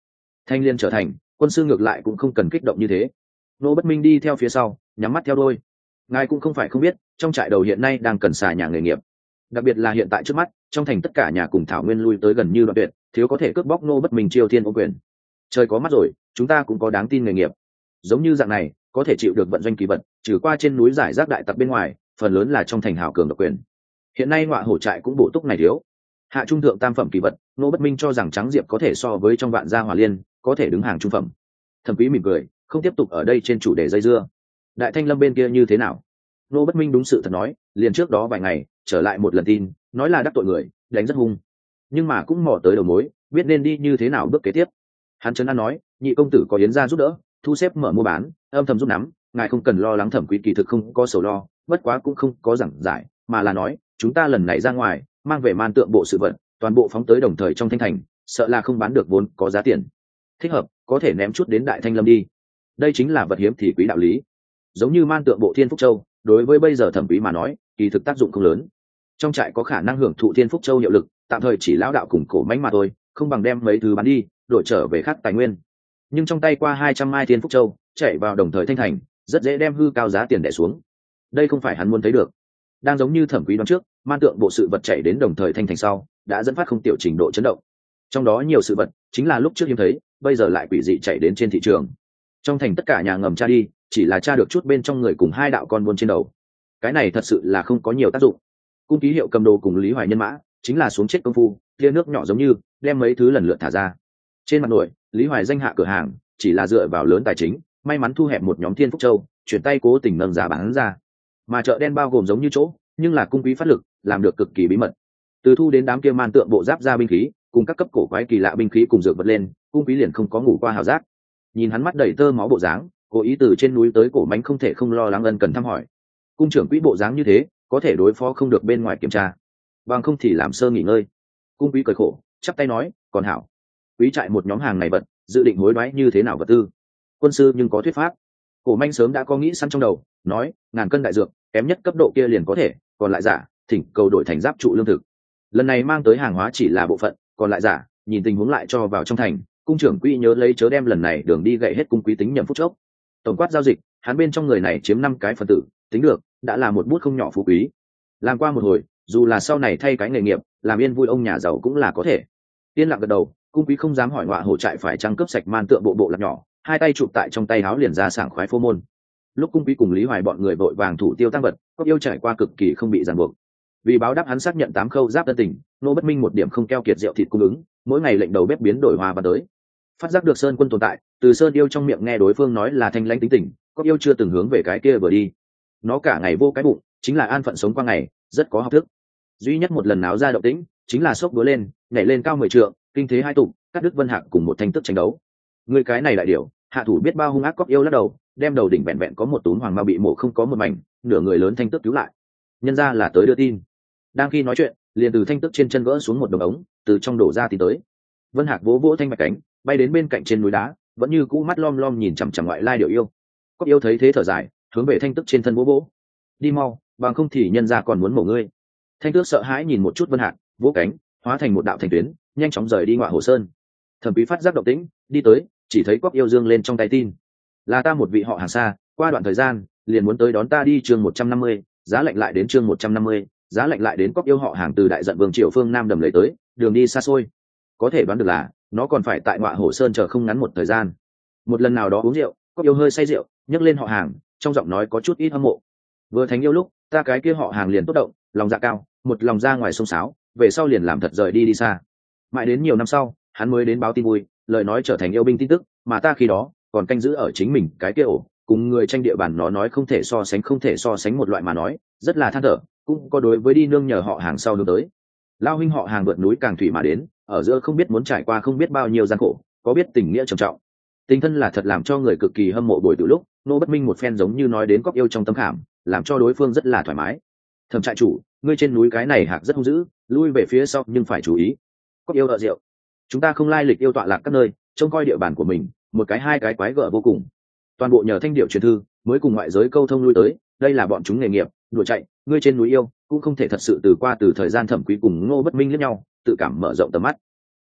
A: thanh liên trở thành, quân sư ngược lại cũng không cần kích động như thế. Ngô Bất Minh đi theo phía sau, nhắm mắt theo đôi. Ngài cũng không phải không biết, trong trại đầu hiện nay đang cần xà nhà nghề nghiệp, đặc biệt là hiện tại trước mắt, trong thành tất cả nhà cùng thảo nguyên lui tới gần như đoạn tuyệt, thiếu có thể cướp bóc Ngô Bất Minh chiêu thiên ô quyền. Trời có mắt rồi, chúng ta cũng có đáng tin nghề nghiệp, giống như dạng này có thể chịu được vận doanh kỳ vật, trừ qua trên núi giải rác đại tặc bên ngoài, phần lớn là trong thành hào cường độc quyền. Hiện nay ngọa hổ trại cũng bổ túc này thiếu, hạ trung thượng tam phẩm kỳ vật, Ngô Bất Minh cho rằng trắng diệp có thể so với trong vạn gia hỏa liên, có thể đứng hàng trung phẩm. Thẩm Quý mỉm cười, không tiếp tục ở đây trên chủ đề dây dưa. Đại Thanh Lâm bên kia như thế nào? Ngô Bất Minh đúng sự thật nói, liền trước đó vài ngày trở lại một lần tin, nói là đắc tội người, đánh rất hung, nhưng mà cũng mò tới đầu mối, biết nên đi như thế nào bước kế tiếp. Hắn trấn an nói, nhị công tử có yến gia giúp đỡ, thu xếp mở mua bán, âm thầm giúp nắm, ngài không cần lo lắng. Thẩm Quý kỳ thực không có sầu lo, bất quá cũng không có giảng giải, mà là nói chúng ta lần này ra ngoài mang về man tượng bộ sự vật, toàn bộ phóng tới đồng thời trong Thanh thành, sợ là không bán được vốn có giá tiền thích hợp, có thể ném chút đến Đại Thanh Lâm đi. Đây chính là vật hiếm thì quý đạo lý. Giống như man tượng bộ Thiên Phúc Châu, đối với bây giờ Thẩm Quý mà nói kỳ thực tác dụng không lớn, trong trại có khả năng hưởng thụ Thiên Phúc Châu hiệu lực, tạm thời chỉ lão đạo cùng cổ mánh mà thôi, không bằng đem mấy thứ bán đi đổi trở về khác tài nguyên. Nhưng trong tay qua hai trăm mai Thiên Phúc Châu chạy vào đồng thời Thanh thành, rất dễ đem hư cao giá tiền đẻ xuống. Đây không phải hắn muốn thấy được. Đang giống như Thẩm Quý đoán trước, man tượng bộ sự vật chạy đến đồng thời Thanh thành sau đã dẫn phát không tiểu trình độ chấn động. Trong đó nhiều sự vật chính là lúc trước hiếm thấy, bây giờ lại quỷ dị chạy đến trên thị trường. Trong thành tất cả nhà ngầm tra đi, chỉ là tra được chút bên trong người cùng hai đạo con buôn trên đầu. Cái này thật sự là không có nhiều tác dụng. Cung ký hiệu cầm đồ cùng Lý Hoài nhân mã chính là xuống chết công phu, tia nước nhỏ giống như đem mấy thứ lần lượt thả ra. Trên mặt nổi, Lý Hoài danh hạ cửa hàng chỉ là dựa vào lớn tài chính, may mắn thu hẹp một nhóm Thiên Phúc Châu, chuyển tay cố tình nâng giá bán ra. Mà chợ đen bao gồm giống như chỗ, nhưng là cung quý phát lực, làm được cực kỳ bí mật. Từ thu đến đám kia man tượng bộ giáp ra binh khí, cùng các cấp cổ quái kỳ lạ binh khí cùng dược vật lên, cung quý liền không có ngủ qua hào giác. Nhìn hắn mắt đầy tơ máu bộ dáng, cố ý từ trên núi tới cổ mánh không thể không lo lắng ân cần thăm hỏi. Cung trưởng quỹ bộ dáng như thế, có thể đối phó không được bên ngoài kiểm tra, bằng không thì làm sơ nghỉ ngơi. Cung quý cười khổ, chắp tay nói, còn hảo. Quý trại một nhóm hàng này vật, dự định hối đoái như thế nào vật tư? Quân sư nhưng có thuyết pháp. Cổ manh sớm đã có nghĩ sẵn trong đầu, nói, ngàn cân đại dược, kém nhất cấp độ kia liền có thể, còn lại giả, thỉnh cầu đổi thành giáp trụ lương thực. Lần này mang tới hàng hóa chỉ là bộ phận, còn lại giả, nhìn tình huống lại cho vào trong thành. Cung trưởng quỹ nhớ lấy chớ đem lần này đường đi gậy hết cung quý tính nhầm phút chốc. Tổng quát giao dịch, hắn bên trong người này chiếm năm cái phần tử, tính được đã là một bút không nhỏ phú quý. Làm qua một hồi, dù là sau này thay cái nghề nghiệp, làm yên vui ông nhà giàu cũng là có thể. Tiên lặng gật đầu, cung quý không dám hỏi ngọa hổ trại phải trăng cướp sạch man tượng bộ bộ lạc nhỏ, hai tay chụp tại trong tay áo liền ra sảng khoái phô môn. Lúc cung quý cùng Lý Hoài bọn người vội vàng thủ tiêu tăng vật, Cốc Yêu trải qua cực kỳ không bị ràng buộc. Vì báo đáp hắn xác nhận tám khâu giáp tân tình, Ngô Bất Minh một điểm không keo kiệt rượu thịt cung ứng, mỗi ngày lệnh đầu bếp biến đổi hoa và tới. Phát giác được Sơn Quân tồn tại, từ Sơn Yêu trong miệng nghe đối phương nói là thanh lãnh tính tình, Cốc Yêu chưa từng hướng về cái kia vừa đi. Nó cả ngày vô cái bụng, chính là an phận sống qua ngày, rất có học thức. Duy nhất một lần náo ra động tĩnh, chính là sốc đúa lên, nhảy lên cao mười trượng, kinh thế hai tụng, cắt đứt Vân Hạc cùng một thanh tức tranh đấu. Người cái này đại điểu, hạ thủ biết bao hung ác. Cốc Yêu lắc đầu, đem đầu đỉnh vẹn vẹn có một túm hoàng mao bị mổ không có một mảnh, nửa người lớn thanh tức cứu lại. Nhân ra là tới đưa tin. Đang khi nói chuyện, liền từ thanh tức trên chân gỡ xuống một đồng ống, từ trong đổ ra thì tới. Vân Hạc vỗ vỗ thanh bạch cánh, bay đến bên cạnh trên núi đá, vẫn như cũ mắt lom lom nhìn chằm chằm ngoại lai điểu yêu. Cốc Yêu thấy thế thở dài, hướng về thanh tức trên thân vỗ vỗ. Đi mau, bằng không thì nhân ra còn muốn mổ ngươi. Thanh tước sợ hãi nhìn một chút Vân Hạc, vỗ cánh, hóa thành một đạo thành tuyến, nhanh chóng rời đi Ngọa Hổ Sơn. Thẩm Quý phát giác động tĩnh, đi tới, chỉ thấy Cốc Yêu dương lên trong tay tin, là ta một vị họ hàng xa, qua đoạn thời gian liền muốn tới đón ta đi. Chương một trăm năm mươi, giá lạnh lại đến. Chương một trăm năm mươi, giá lạnh lại đến. Cốc Yêu họ hàng từ đại giận vương triều phương nam đầm lấy tới, đường đi xa xôi, có thể đoán được là nó còn phải tại Ngọa Hổ Sơn chờ không ngắn một thời gian. Một lần nào đó uống rượu, Cốc Yêu hơi say rượu, nhấc lên họ hàng, trong giọng nói có chút ít hâm mộ. Vừa thành yêu lúc, ta cái kia họ hàng liền tốt động, lòng dạ cao, một lòng ra ngoài sông sáo, về sau liền làm thật rời đi đi xa. Mãi đến nhiều năm sau, hắn mới đến báo tin vui, lời nói trở thành yêu binh tin tức, mà ta khi đó còn canh giữ ở chính mình cái kia ổ, cùng người tranh địa bàn nó nói không thể so sánh không thể so sánh một loại mà nói, rất là than thở, cũng có đối với đi nương nhờ họ hàng sau nương tới. Lao huynh họ hàng vượt núi càng thủy mà đến, ở giữa không biết muốn trải qua không biết bao nhiêu gian khổ, có biết tình nghĩa trầm trọng. Tình thân là thật làm cho người cực kỳ hâm mộ bồi từ lúc, Ngô Bất Minh một phen giống như nói đến Cốc Yêu trong tâm khảm, làm cho đối phương rất là thoải mái. Thẩm trại chủ, ngươi trên núi cái này hạc rất hung dữ, lui về phía sau nhưng phải chú ý. Cốc Yêu ở rượu, chúng ta không lai lịch yêu tọa lạc các nơi, trông coi địa bàn của mình, một cái hai cái quái gở vô cùng. Toàn bộ nhờ thanh điệu truyền thư, mới cùng ngoại giới câu thông lui tới, đây là bọn chúng nghề nghiệp, đuổi chạy, ngươi trên núi yêu cũng không thể thật sự từ qua từ thời gian Thẩm Quý cùng Ngô Bất Minh liếc nhau, tự cảm mở rộng tầm mắt.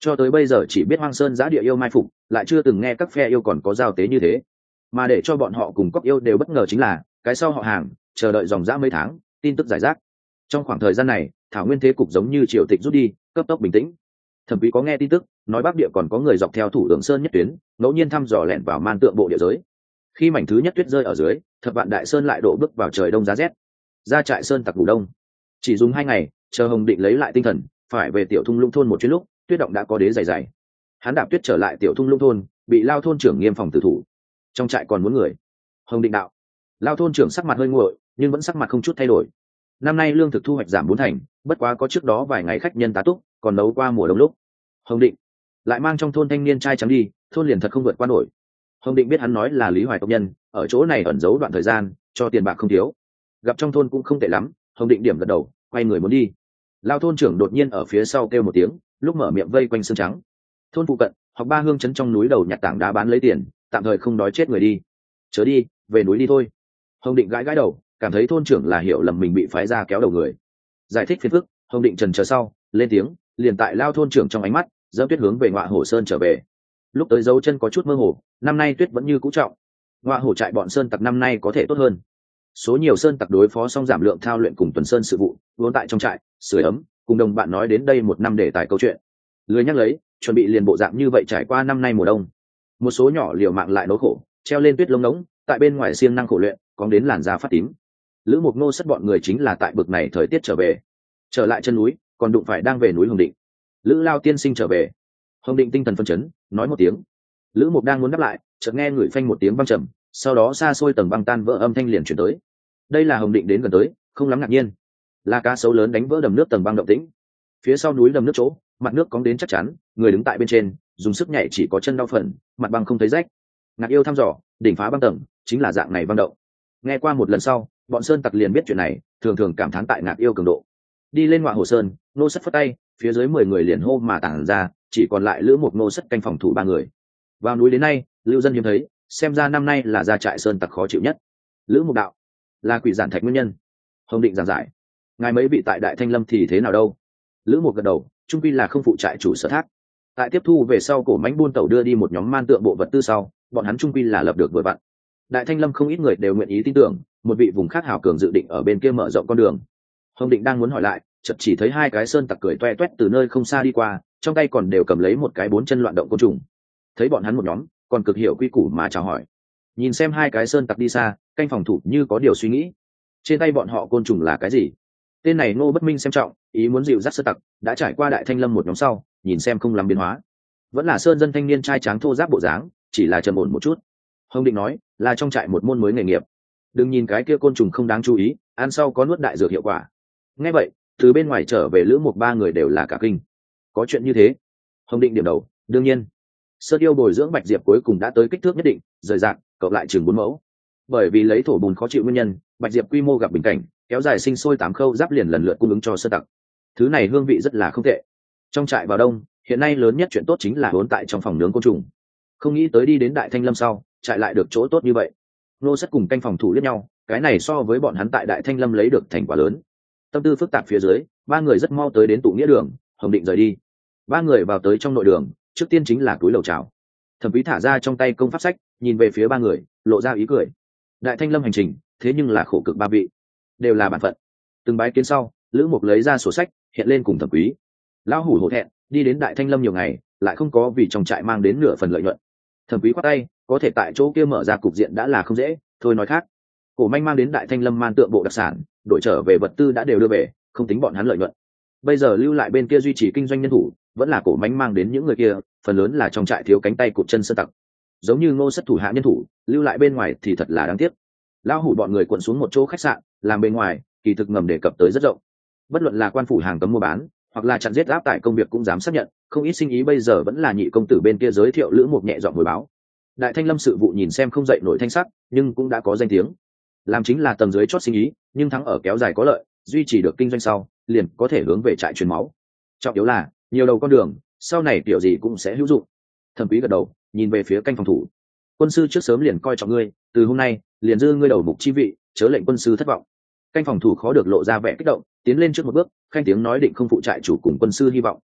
A: cho tới bây giờ chỉ biết hoang sơn giã địa yêu mai phục, lại chưa từng nghe các phe yêu còn có giao tế như thế. Mà để cho bọn họ cùng cóc yêu đều bất ngờ chính là cái sau họ hàng chờ đợi dòng dã mấy tháng, tin tức giải rác. Trong khoảng thời gian này, thảo nguyên thế cục giống như triều tịch rút đi, cấp tốc bình tĩnh. Thẩm Quý có nghe tin tức nói bắc địa còn có người dọc theo thủ đường sơn nhất tuyến ngẫu nhiên thăm dò lẻn vào man tượng bộ địa giới. Khi mảnh thứ nhất tuyết rơi ở dưới, thập vạn đại sơn lại độ bước vào trời đông giá rét. Ra trại sơn tặc ngủ đông, chỉ dùng hai ngày, chờ Hồng Định lấy lại tinh thần, phải về tiểu thung lũng thôn một chuyến lúc, tuyết động đã có đế dày dày. Hắn đạp tuyết trở lại tiểu thung lũng thôn, bị lao thôn trưởng nghiêm phòng tử thủ. Trong trại còn muốn người. Hồng Định đạo. Lao thôn trưởng sắc mặt hơi nguội, nhưng vẫn sắc mặt không chút thay đổi. Năm nay lương thực thu hoạch giảm bốn thành, bất quá có trước đó vài ngày khách nhân tá túc, còn nấu qua mùa đông lúc. Hồng Định lại mang trong thôn thanh niên trai trắng đi, thôn liền thật không vượt qua nổi. Hồng Định biết hắn nói là Lý Hoài tộc nhân, ở chỗ này ẩn giấu đoạn thời gian, cho tiền bạc không thiếu. Gặp trong thôn cũng không tệ lắm, Hồng Định điểm gật đầu, quay người muốn đi. Lao thôn trưởng đột nhiên ở phía sau kêu một tiếng, lúc mở miệng vây quanh xương trắng. Thôn phụ cận, học ba hương trấn trong núi đầu nhặt tảng đá bán lấy tiền, tạm thời không đói chết người đi. Chớ đi, về núi đi thôi. Hồng Định gãi gãi đầu, cảm thấy thôn trưởng là hiểu lầm mình bị phái ra kéo đầu người. Giải thích phiền phức, Hồng Định trần chờ sau, lên tiếng, liền tại Lao thôn trưởng trong ánh mắt, dẫm tuyết hướng về Ngọa Hổ Sơn trở về. Lúc tới dấu chân có chút mơ hồ, năm nay tuyết vẫn như cũ trọng. Ngọa Hổ trại bọn sơn tặc năm nay có thể tốt hơn. Số nhiều sơn tặc đối phó xong giảm lượng thao luyện cùng tuần sơn sự vụ, vốn tại trong trại, sưởi ấm, cùng đồng bạn nói đến đây một năm để tải câu chuyện. Lười nhắc lấy, chuẩn bị liền bộ dạng như vậy trải qua năm nay mùa đông. Một số nhỏ liều mạng lại nỗi khổ, treo lên tuyết lông ngỗng, tại bên ngoài siêng năng khổ luyện, có đến làn da phát tím. Lữ Mục Nô sất bọn người chính là tại bực này thời tiết trở về. Trở lại chân núi, còn đụng phải đang về núi Hồng Định. Lữ Lao tiên sinh trở về. Hồng Định tinh thần phân chấn, nói một tiếng. Lữ Mục đang muốn đáp lại, chợt nghe người phanh một tiếng vang trầm, sau đó xa xôi tầng băng tan vỡ âm thanh liền chuyển tới. Đây là Hồng Định đến gần tới, không lắm ngạc nhiên. Là cá sấu lớn đánh vỡ đầm nước tầng băng động tĩnh. Phía sau núi đầm nước chỗ, mặt nước cóng đến chắc chắn, người đứng tại bên trên, dùng sức nhảy chỉ có chân đau phần, mặt băng không thấy rách. Ngạc Yêu thăm dò, đỉnh phá băng tầng, chính là dạng này băng động. Nghe qua một lần sau, bọn sơn tặc liền biết chuyện này, thường thường cảm thán tại Ngạc Yêu cường độ. Đi lên Ngọa Hồ Sơn, nô sất phất tay, phía dưới mười người liền hô mà tản ra, chỉ còn lại Lữ Mục Nô sất canh phòng thủ ba người. Vào núi đến nay, lưu dân hiếm thấy, xem ra năm nay là ra trại sơn tặc khó chịu nhất. Lữ Mục đạo, là quỷ giản thạch nguyên nhân. Hồng Định giảng giải, ngài mấy vị tại Đại Thanh Lâm thì thế nào đâu? Lữ Mục gật đầu, trung quy là không phụ trại chủ sở thác. Tại tiếp thu về sau cổ mánh buôn tẩu đưa đi một nhóm man tượng bộ vật tư sau, bọn hắn trung quy là lập được vừa vặn. Đại Thanh Lâm không ít người đều nguyện ý tin tưởng, một vị vùng khác hào cường dự định ở bên kia mở rộng con đường. Hồng Định đang muốn hỏi lại, chợt chỉ thấy hai cái sơn tặc cười toe toét từ nơi không xa đi qua, trong tay còn đều cầm lấy một cái bốn chân loạn động côn trùng. Thấy bọn hắn một nhóm, còn cực hiểu quy củ mà chào hỏi. Nhìn xem hai cái sơn tặc đi xa, canh phòng thủ như có điều suy nghĩ. Trên tay bọn họ côn trùng là cái gì? Tên này Ngô Bất Minh xem trọng, ý muốn dịu dắt sơn tặc, đã trải qua Đại Thanh Lâm một nhóm sau, nhìn xem không làm biến hóa. Vẫn là sơn dân thanh niên trai tráng thô giáp bộ dáng, chỉ là trầm ổn một chút. Hồng Định nói, là trong trại một môn mới nghề nghiệp. Đừng nhìn cái kia côn trùng không đáng chú ý, ăn sau có nuốt đại dược hiệu quả. Nghe vậy, từ bên ngoài trở về Lữ Mục ba người đều là cả kinh. Có chuyện như thế? Hồng Định điểm đầu, đương nhiên. Sơn yêu bồi dưỡng bạch diệp cuối cùng đã tới kích thước nhất định, rời rạc, cậu lại chừng bốn mẫu. Bởi vì lấy thổ bùn khó chịu nguyên nhân, bạch diệp quy mô gặp bình cảnh, kéo dài sinh sôi tám khâu giáp liền lần lượt cung ứng cho sơn tặc. Thứ này hương vị rất là không tệ. Trong trại vào đông, hiện nay lớn nhất chuyện tốt chính là vốn tại trong phòng nướng côn trùng. Không nghĩ tới đi đến Đại Thanh Lâm sau, trại lại được chỗ tốt như vậy. Nô sất cùng canh phòng thủ liếc nhau, cái này so với bọn hắn tại Đại Thanh Lâm lấy được thành quả lớn. Tâm tư phức tạp phía dưới, ba người rất mau tới đến tụ nghĩa đường. Hồng Định rời đi. Ba người vào tới trong nội đường, trước tiên chính là túi lầu chào. Thẩm Quý thả ra trong tay công pháp sách, nhìn về phía ba người, lộ ra ý cười. Đại Thanh Lâm hành trình, thế nhưng là khổ cực ba vị, đều là bản phận. Từng bái kiến sau, Lữ Mục lấy ra sổ sách, hiện lên cùng Thẩm Quý. Lão hủ hổ thẹn, đi đến Đại Thanh Lâm nhiều ngày, lại không có vì trong trại mang đến nửa phần lợi nhuận. Thẩm Quý khoát tay, có thể tại chỗ kia mở ra cục diện đã là không dễ, thôi nói khác. Cổ Manh mang đến Đại Thanh Lâm man tượng bộ đặc sản, đổi trở về vật tư đã đều đưa về, không tính bọn hắn lợi nhuận. Bây giờ lưu lại bên kia duy trì kinh doanh nhân thủ, vẫn là Cổ Manh mang đến những người kia, phần lớn là trong trại thiếu cánh tay cụt chân sơn tặc. Giống như Ngô Sất thủ hạ nhân thủ, lưu lại bên ngoài thì thật là đáng tiếc. Lão hủ bọn người quận xuống một chỗ khách sạn, làm bên ngoài, kỳ thực ngầm đề cập tới rất rộng. Bất luận là quan phủ hàng cấm mua bán, hoặc là chặn giết áp tải công việc cũng dám xác nhận, không ít sinh ý bây giờ vẫn là nhị công tử bên kia giới thiệu Lữ Mục nhẹ giọng hồi báo. Đại Thanh Lâm sự vụ nhìn xem không dậy nổi thanh sắc, nhưng cũng đã có danh tiếng. Làm chính là tầng dưới chót sinh ý, nhưng thắng ở kéo dài có lợi, duy trì được kinh doanh sau, liền có thể hướng về trại truyền máu. Trọng yếu là, nhiều đầu con đường, sau này kiểu gì cũng sẽ hữu dụng. Thẩm Quý gật đầu, nhìn về phía canh phòng thủ. Quân sư trước sớm liền coi trọng ngươi, từ hôm nay, liền dư ngươi đầu mục chi vị, chớ lệnh quân sư thất vọng. Canh phòng thủ khó được lộ ra vẻ kích động, tiến lên trước một bước, khanh tiếng nói định không phụ trại chủ cùng quân sư hy vọng.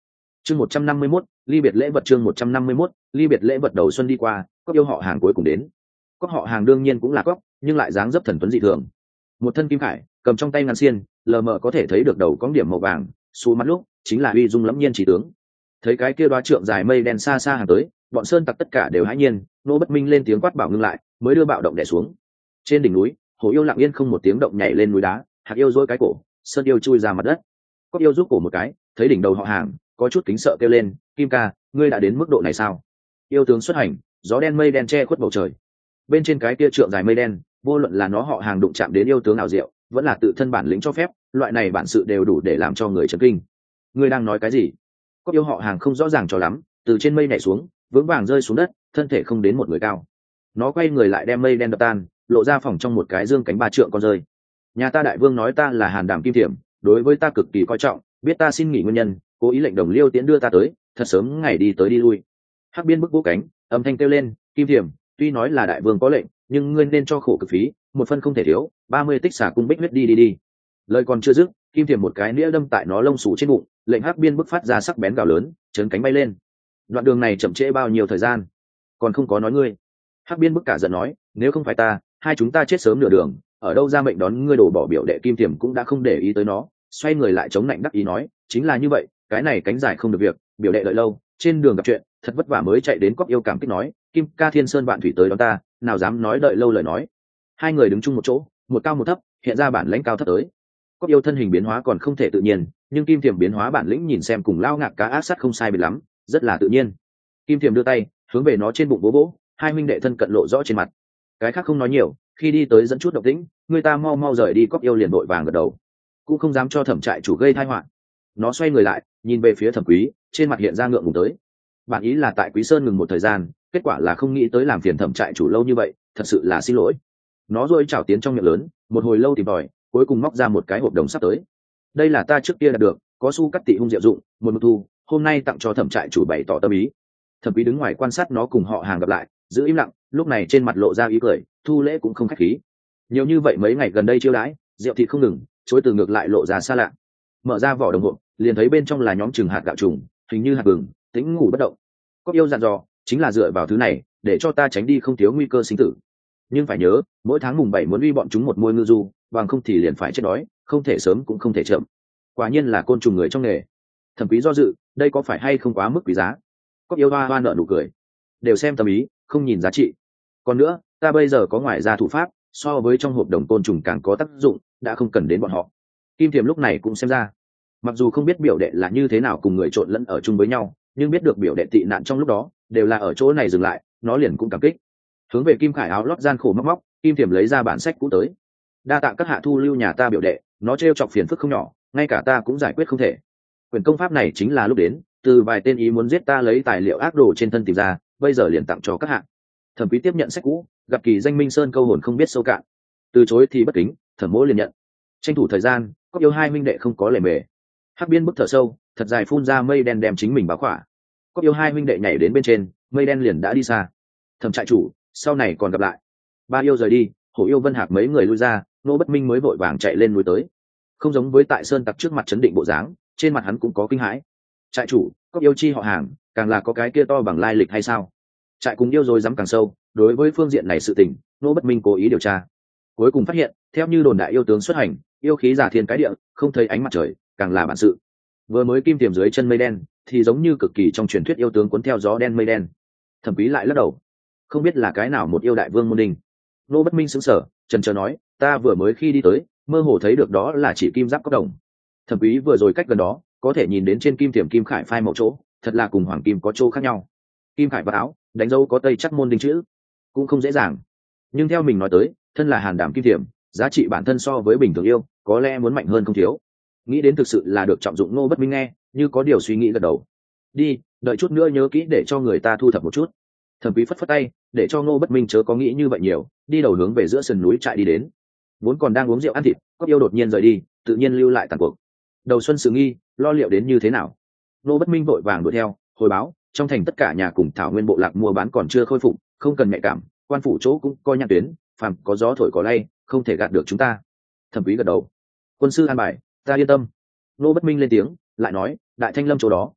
A: chương một trăm năm mươi mốt ly biệt lễ vật chương một trăm năm mươi mốt ly biệt lễ vật. Đầu xuân đi qua, cóc yêu họ hàng cuối cùng đến. Cóc họ hàng đương nhiên cũng là cóc, nhưng lại dáng dấp thần tuấn dị thường. Một thân kim khải, cầm trong tay ngăn xiên, lờ mờ có thể thấy được đầu có điểm màu vàng, xù mắt lúc chính là uy dung lẫm nhiên trí tướng. Thấy cái kia đoá trượng dài mây đen xa xa hàng tới, bọn sơn tặc tất cả đều hãi nhiên. Nô Bất Minh lên tiếng quát bảo ngưng lại, mới đưa bạo động đè xuống. Trên đỉnh núi, hổ yêu lặng yên không một tiếng động nhảy lên núi đá, hạc yêu dỗi cái cổ, sơn yêu chui ra mặt đất. Cóc yêu rút cổ một cái, thấy đỉnh đầu họ hàng, có chút kính sợ kêu lên, Kim ca, ngươi đã đến mức độ này sao? Yêu tướng xuất hành, gió đen mây đen che khuất bầu trời. Bên trên cái kia trượng dài mây đen, vô luận là nó họ hàng đụng chạm đến yêu tướng nào diệu, vẫn là tự thân bản lĩnh cho phép, loại này bản sự đều đủ để làm cho người chấn kinh. Ngươi đang nói cái gì? Cóc yêu họ hàng không rõ ràng cho lắm, từ trên mây nhảy xuống, vững vàng rơi xuống đất, thân thể không đến một người cao. Nó quay người lại đem mây đen đập tan, lộ ra phòng trong một cái dương cánh ba trượng con rơi. Nhà ta đại vương nói ta là Hàn Đảm Kim Thiểm, đối với ta cực kỳ coi trọng, biết ta xin nghỉ nguyên nhân, cố ý lệnh đồng liêu tiễn đưa ta tới, thật sớm ngày đi tới đi lui. Hắc biên bức vỗ cánh, âm thanh kêu lên, Kim Thiểm, tuy nói là đại vương có lệnh, nhưng ngươi nên cho khổ cực phí, một phân không thể thiếu, ba mươi tích xả cung bích huyết đi đi đi. Lời còn chưa dứt, Kim Thiểm một cái nĩa đâm tại nó lông sủ trên bụng, lệnh Hắc biên bức phát ra sắc bén gào lớn, chấn cánh bay lên. Đoạn đường này chậm trễ bao nhiêu thời gian, còn không có nói ngươi. Hắc biên bức cả giận nói, nếu không phải ta, hai chúng ta chết sớm nửa đường, ở đâu ra mệnh đón ngươi đổ bỏ biểu đệ. Kim Thiểm cũng đã không để ý tới nó, xoay người lại chống lạnh đắc ý nói, chính là như vậy, cái này cánh dài không được việc, biểu đệ đợi lâu, trên đường gặp chuyện, thật vất vả mới chạy đến. Cóc yêu cảm kích nói, Kim ca thiên sơn vạn thủy tới đón ta, nào dám nói đợi lâu lời nói. Hai người đứng chung một chỗ, một cao một thấp, hiện ra bản lãnh cao thấp tới. Cóc yêu thân hình biến hóa còn không thể tự nhiên, nhưng Kim Thiểm biến hóa bản lĩnh nhìn xem cùng lao ngạc cá ác sát không sai biệt lắm, rất là tự nhiên. Kim Thiểm đưa tay hướng về nó trên bụng bố bố, hai huynh đệ thân cận lộ rõ trên mặt. Cái khác không nói nhiều, khi đi tới dẫn chút động tĩnh, người ta mau mau rời đi. Cóc yêu liền đội vàng gật đầu, cũng không dám cho Thẩm trại chủ gây tai họa. Nó xoay người lại nhìn về phía Thẩm Quý, trên mặt hiện ra ngượng ngùng tới. Bản ý là tại Quý Sơn ngừng một thời gian, kết quả là không nghĩ tới làm phiền Thẩm trại chủ lâu như vậy, thật sự là xin lỗi. Nó rồi chảo tiến trong miệng lớn, một hồi lâu tìm tòi, cuối cùng móc ra một cái hộp đồng sắp tới. Đây là ta trước kia đạt được, có su cắt tị hung diệu dụng, một một thu, hôm nay tặng cho Thẩm trại chủ bày tỏ tâm ý. Thẩm Quý đứng ngoài quan sát nó cùng họ hàng gặp lại, giữ im lặng, lúc này trên mặt lộ ra ý cười, thu lễ cũng không khách khí. Nhiều như vậy mấy ngày gần đây chiêu đãi, rượu thịt không ngừng, chối từ ngược lại lộ ra xa lạ. Mở ra vỏ đồng hộp, liền thấy bên trong là nhóm chừng hạt gạo trùng, hình như hạt vừng, tĩnh ngủ bất động. Cóc yêu dặn dò, chính là dựa vào thứ này, để cho ta tránh đi không thiếu nguy cơ sinh tử. Nhưng phải nhớ, mỗi tháng mùng bảy muốn uy bọn chúng một môi ngư du, bằng không thì liền phải chết đói, không thể sớm cũng không thể chậm. Quả nhiên là côn trùng người trong nghề. Thẩm Quý do dự, đây có phải hay không quá mức quý giá? Cóc yêu hoa hoa nở nụ cười, đều xem tâm ý, không nhìn giá trị. Còn nữa, ta bây giờ có ngoài ra thủ pháp, so với trong hộp đồng côn trùng càng có tác dụng, đã không cần đến bọn họ. Kim Thiểm lúc này cũng xem ra, mặc dù không biết biểu đệ là như thế nào cùng người trộn lẫn ở chung với nhau, nhưng biết được biểu đệ tị nạn trong lúc đó đều là ở chỗ này dừng lại, nó liền cũng cảm kích. Hướng về Kim Khải áo lót gian khổ móc móc, Kim Thiểm lấy ra bản sách cũ tới, đa tạ các hạ thu lưu nhà ta biểu đệ, nó trêu chọc phiền phức không nhỏ, ngay cả ta cũng giải quyết không thể. Quyển công pháp này chính là lúc đến từ vài tên ý muốn giết ta lấy tài liệu ác đồ trên thân tìm ra, bây giờ liền tặng cho các hạ. Thẩm Quý tiếp nhận sách cũ, gặp kỳ danh Minh Sơn câu hồn không biết sâu cạn, từ chối thì bất kính, Thẩm Mỗ liền nhận. Tranh thủ thời gian, Cóc yêu hai minh đệ không có lề mề. Hắc biên bức thở sâu, thật dài phun ra mây đen đem chính mình báo khỏa. Cóc yêu hai minh đệ nhảy đến bên trên, mây đen liền đã đi xa. Thẩm trại chủ, sau này còn gặp lại. Ba yêu rời đi, hổ yêu Vân Hạc mấy người lui ra, Nô Bất Minh mới vội vàng chạy lên núi tới. Không giống với tại sơn tặc trước mặt chấn định bộ dáng, trên mặt hắn cũng có kinh hãi. Trại chủ, Cóc yêu chi họ hàng, càng là có cái kia to bằng lai lịch hay sao? Trại cùng yêu rồi dám càng sâu, đối với phương diện này sự tình, Nô Bất Minh cố ý điều tra, cuối cùng phát hiện, theo như đồn đại yêu tướng xuất hành, yêu khí giả thiên cái địa, không thấy ánh mặt trời, càng là bản sự. Vừa mới Kim Thiểm dưới chân mây đen, thì giống như cực kỳ trong truyền thuyết yêu tướng cuốn theo gió đen mây đen. Thẩm Quý lại lắc đầu, không biết là cái nào một yêu đại vương môn đình. Nô Bất Minh sững sờ, chần chờ nói, ta vừa mới khi đi tới, mơ hồ thấy được đó là chỉ kim giáp cốc đồng. Thẩm Quý vừa rồi cách gần đó, có thể nhìn đến trên kim thiểm kim khải phai màu chỗ, thật là cùng hoàng kim có chỗ khác nhau. Kim khải và áo, đánh dấu có tây chắc môn đinh chữ, cũng không dễ dàng. Nhưng theo mình nói tới, thân là Hàn Đảm Kim Thiểm, giá trị bản thân so với bình thường yêu, có lẽ muốn mạnh hơn không thiếu. Nghĩ đến thực sự là được trọng dụng. Nô Bất Minh nghe, như có điều suy nghĩ gật đầu. Đi, đợi chút nữa nhớ kỹ để cho người ta thu thập một chút. Thẩm Quý phất phất tay, để cho Nô Bất Minh chớ có nghĩ như vậy nhiều, đi đầu hướng về giữa sườn núi trại đi đến. Vốn còn đang uống rượu ăn thịt, Cóc yêu đột nhiên rời đi, tự nhiên lưu lại tàn cuộc. Đầu xuân sự nghi, lo liệu đến như thế nào? Nô Bất Minh vội vàng đuổi theo, hồi báo, trong thành tất cả nhà cùng thảo nguyên bộ lạc mua bán còn chưa khôi phục, không cần nhạy cảm, quan phủ chỗ cũng coi nhãn tuyến, phàm có gió thổi có lay, không thể gạt được chúng ta. Thẩm Quý gật đầu, quân sư an bài, ta yên tâm. Nô Bất Minh lên tiếng, lại nói, đại thanh lâm chỗ đó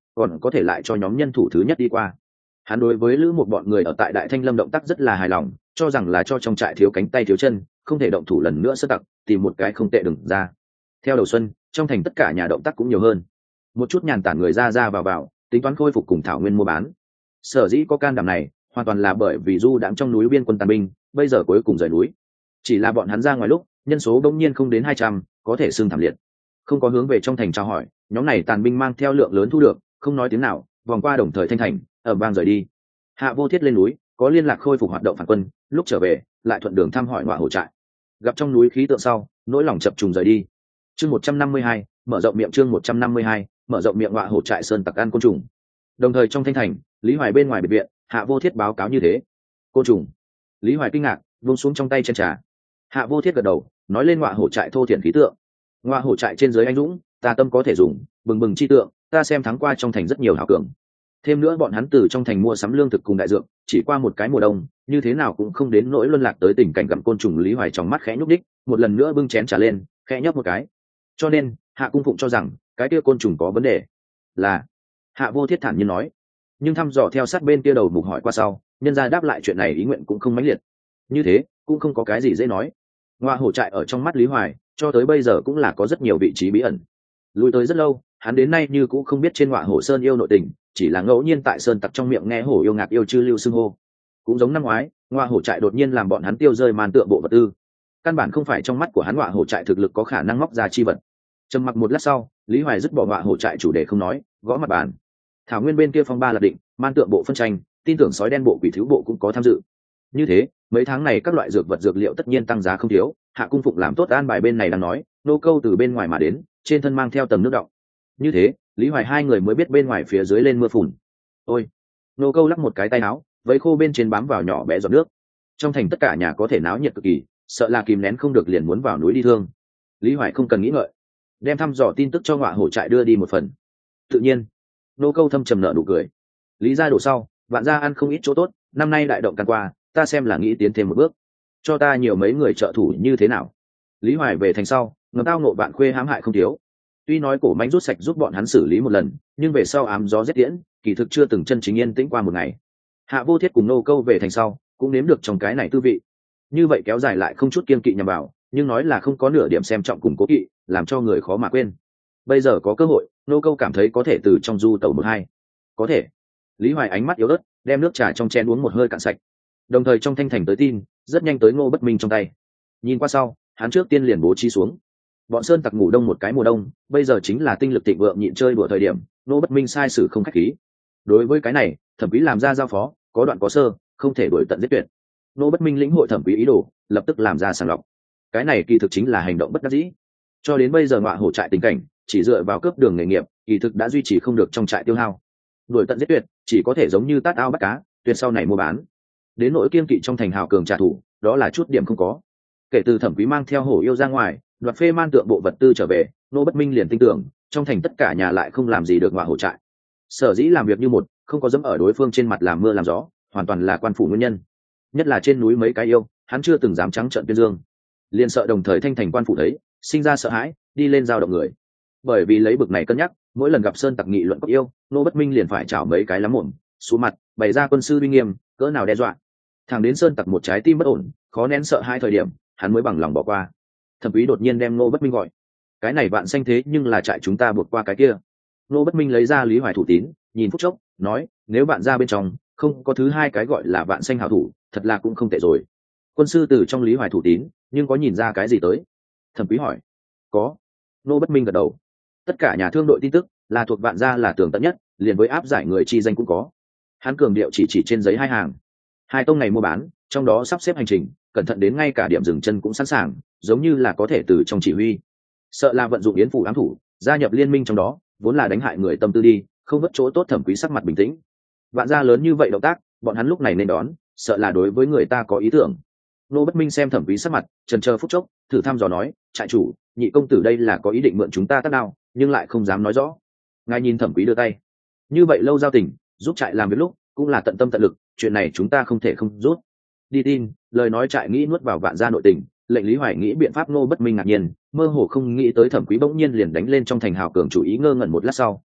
A: còn có thể lại cho nhóm nhân thủ thứ nhất đi qua. Hắn đối với lữ một bọn người ở tại Đại Thanh Lâm động tác rất là hài lòng, cho rằng là cho trong trại thiếu cánh tay thiếu chân, không thể động thủ lần nữa sơ tặc, tìm một cái không tệ đừng ra. Theo đầu xuân, trong thành tất cả nhà động tác cũng nhiều hơn, một chút nhàn tản người ra ra vào vào, tính toán khôi phục cùng thảo nguyên mua bán. Sở dĩ có can đảm này, hoàn toàn là bởi vì du đãng trong núi biên quân tàn binh, bây giờ cuối cùng rời núi. Chỉ là bọn hắn ra ngoài lúc, nhân số đông nhiên không đến hai trăm, có thể xương thảm liệt. Không có hướng về trong thành chào hỏi, nhóm này tàn binh mang theo lượng lớn thu được, không nói tiếng nào, vòng qua đồng thời Thanh thành, ở bang rời đi. Hạ Vô Thiết lên núi, có liên lạc khôi phục hoạt động phản quân, lúc trở về, lại thuận đường thăm hỏi Ngọa Hổ trại. Gặp trong núi khí tượng sau, nỗi lòng chập trùng rời đi. Chương một trăm năm mươi hai, mở rộng miệng chương một trăm năm mươi hai, mở rộng miệng Ngọa Hổ trại sơn tặc ăn côn trùng. Đồng thời trong Thanh thành, Lý Hoài bên ngoài biệt viện, Hạ Vô Thiết báo cáo như thế. Côn trùng. Lý Hoài kinh ngạc, vung xuống trong tay chén trà. Hạ Vô Thiết gật đầu, nói lên Ngọa Hổ trại thô thiển khí tượng. Ngọa Hổ trại trên dưới anh dũng, ta tâm có thể dùng, bừng bừng chi tượng, ta xem tháng qua trong thành rất nhiều hảo cường. Thêm nữa bọn hắn từ trong thành mua sắm lương thực cùng đại dược, chỉ qua một cái mùa đông, như thế nào cũng không đến nỗi luân lạc tới tình cảnh gặm côn trùng. Lý Hoài trong mắt khẽ nhúc đích, một lần nữa bưng chén trà lên, khẽ nhấp một cái. Cho nên, Hạ cung phụng cho rằng, cái kia côn trùng có vấn đề. Là, Hạ Vô Thiết thản nhiên nói. Nhưng thăm dò theo sát bên kia đầu mục hỏi qua sau, nhân gia đáp lại chuyện này ý nguyện cũng không mãnh liệt. Như thế, cũng không có cái gì dễ nói. Ngọa Hổ trại ở trong mắt Lý Hoài, cho tới bây giờ cũng là có rất nhiều vị trí bí ẩn. Lùi tới rất lâu, hắn đến nay như cũng không biết trên Ngọa Hổ sơn yêu nội tình, chỉ là ngẫu nhiên tại sơn tặc trong miệng nghe hổ yêu ngạc yêu chư lưu xưng hô. Cũng giống năm ngoái, Ngọa Hổ trại đột nhiên làm bọn hắn tiêu rơi màn tượng bộ vật tư. Căn bản không phải trong mắt của hắn Ngọa Hổ trại thực lực có khả năng móc ra chi vật. Trầm mặc một lát sau, Lý Hoài dứt bỏ Ngọa Hổ trại chủ đề không nói, gõ mặt bàn. Thảo nguyên bên kia phong ba là định, man tượng bộ phân tranh, tin tưởng sói đen bộ quỷ thiếu bộ cũng có tham dự. Như thế, mấy tháng này các loại dược vật dược liệu tất nhiên tăng giá không thiếu. Hạ cung phụng làm tốt an bài bên này đang nói, nô câu từ bên ngoài mà đến, trên thân mang theo tầng nước đọng. Như thế, Lý Hoài hai người mới biết bên ngoài phía dưới lên mưa phùn. Ôi, nô câu lắc một cái tay áo, vấy khô bên trên bám vào nhỏ bé giọt nước. Trong thành tất cả nhà có thể náo nhiệt cực kỳ, sợ là kìm nén không được liền muốn vào núi đi thương. Lý Hoài không cần nghĩ ngợi, đem thăm dò tin tức cho Ngọa Hổ trại đưa đi một phần. Tự nhiên, nô câu thâm trầm nợ nụ cười. Lý gia đổ sau, vạn gia ăn không ít chỗ tốt, năm nay đại động can qua, ta xem là nghĩ tiến thêm một bước. Cho ta nhiều mấy người trợ thủ như thế nào? Lý Hoài về thành sau, ngầm tao nộ vạn khuê hãm hại không thiếu. Tuy nói cổ mánh rút sạch giúp bọn hắn xử lý một lần, nhưng về sau ám gió giết tiễn, kỳ thực chưa từng chân chính yên tĩnh qua một ngày. Hạ Vô Thiết cùng nô câu về thành sau, cũng nếm được trong cái này tư vị. Như vậy kéo dài lại không chút kiên kỵ nhằm vào, nhưng nói là không có nửa điểm xem trọng cùng cố kỵ, làm cho người khó mà quên. Bây giờ có cơ hội, nô câu cảm thấy có thể từ trong du tẩu một hai. Có thể. Lý Hoài ánh mắt yếu ớt, đem nước trà trong chén uống một hơi cạn sạch. Đồng thời trong Thanh thành tới tin, rất nhanh tới Ngô Bất Minh trong tay. Nhìn qua sau, hắn trước tiên liền bố trí xuống. Bọn sơn tặc ngủ đông một cái mùa đông, bây giờ chính là tinh lực thịnh vượng nhịn chơi đùa thời điểm, Ngô Bất Minh sai sử không khách khí. Đối với cái này, Thẩm Quý làm ra giao phó, có đoạn có sơ, không thể đuổi tận giết tuyệt. Ngô Bất Minh lĩnh hội Thẩm Quý ý đồ, lập tức làm ra sàng lọc. Cái này kỳ thực chính là hành động bất đắc dĩ. Cho đến bây giờ Ngọa Hổ trại tình cảnh, chỉ dựa vào cướp đường nghề nghiệp, kỳ thực đã duy trì không được trong trại tiêu hao. Đuổi tận giết tuyệt, chỉ có thể giống như tát ao bắt cá, tuyệt sau này mua bán. Đến nỗi kiên kỵ trong thành hào cường trả thù, đó là chút điểm không có. Kể từ Thẩm Quý mang theo hổ yêu ra ngoài, đoạt phê man tượng bộ vật tư trở về, Ngô Bất Minh liền tin tưởng, trong thành tất cả nhà lại không làm gì được Ngọa Hổ trại. Sở dĩ làm việc như một, không có dẫm ở đối phương trên mặt làm mưa làm gió, hoàn toàn là quan phủ nguyên nhân. Nhất là trên núi mấy cái yêu, hắn chưa từng dám trắng trợn tuyên dương, liền sợ đồng thời Thanh thành quan phủ thấy, sinh ra sợ hãi, đi lên giao động người. Bởi vì lấy bực này cân nhắc, mỗi lần gặp sơn tặc nghị luận cốc yêu, Ngô Bất Minh liền phải chảo mấy cái lắm mồm, xuống mặt, bày ra quân sư uy nghiêm, cỡ nào đe dọa. Thằng đến sơn tặc một trái tim bất ổn, khó nén sợ hai thời điểm, hắn mới bằng lòng bỏ qua. Thẩm Quý đột nhiên đem Ngô Bất Minh gọi. Cái này vạn xanh thế nhưng là trại chúng ta vượt qua cái kia. Ngô Bất Minh lấy ra Lý Hoài thủ tín, nhìn phút chốc, nói, nếu bạn ra bên trong, không có thứ hai cái gọi là vạn xanh hảo thủ, thật là cũng không tệ rồi. Quân sư từ trong Lý Hoài thủ tín, nhưng có nhìn ra cái gì tới? Thẩm Quý hỏi. Có. Ngô Bất Minh gật đầu. Tất cả nhà thương đội tin tức là thuộc vạn gia là tường tận nhất, liền với áp giải người chi danh cũng có. Hắn cường điệu chỉ chỉ trên giấy hai hàng. Hai tông này mua bán, trong đó sắp xếp hành trình, cẩn thận đến ngay cả điểm dừng chân cũng sẵn sàng, giống như là có thể từ trong chỉ huy. Sợ là vận dụng yến phủ ám thủ, gia nhập liên minh trong đó, vốn là đánh hại người tâm tư đi, không vất chỗ tốt. Thẩm Quý sắc mặt bình tĩnh. Vạn gia lớn như vậy động tác, bọn hắn lúc này nên đón, sợ là đối với người ta có ý tưởng. Ngô Bất Minh xem Thẩm Quý sắc mặt, chần chờ phút chốc, thử thăm dò nói, trại chủ, nhị công tử đây là có ý định mượn chúng ta tác đao, nhưng lại không dám nói rõ. Ngài nhìn Thẩm Quý đưa tay, như vậy lâu giao tình, giúp trại làm việc lúc cũng là tận tâm tận lực, chuyện này chúng ta không thể không rút. Đi tin, lời nói trại nghĩ nuốt vào vạn gia nội tình, lệnh Lý Hoài nghĩ biện pháp. Ngô Bất Minh ngạc nhiên, mơ hồ không nghĩ tới Thẩm Quý bỗng nhiên liền đánh lên trong thành hào cường chủ ý, ngơ ngẩn một lát sau,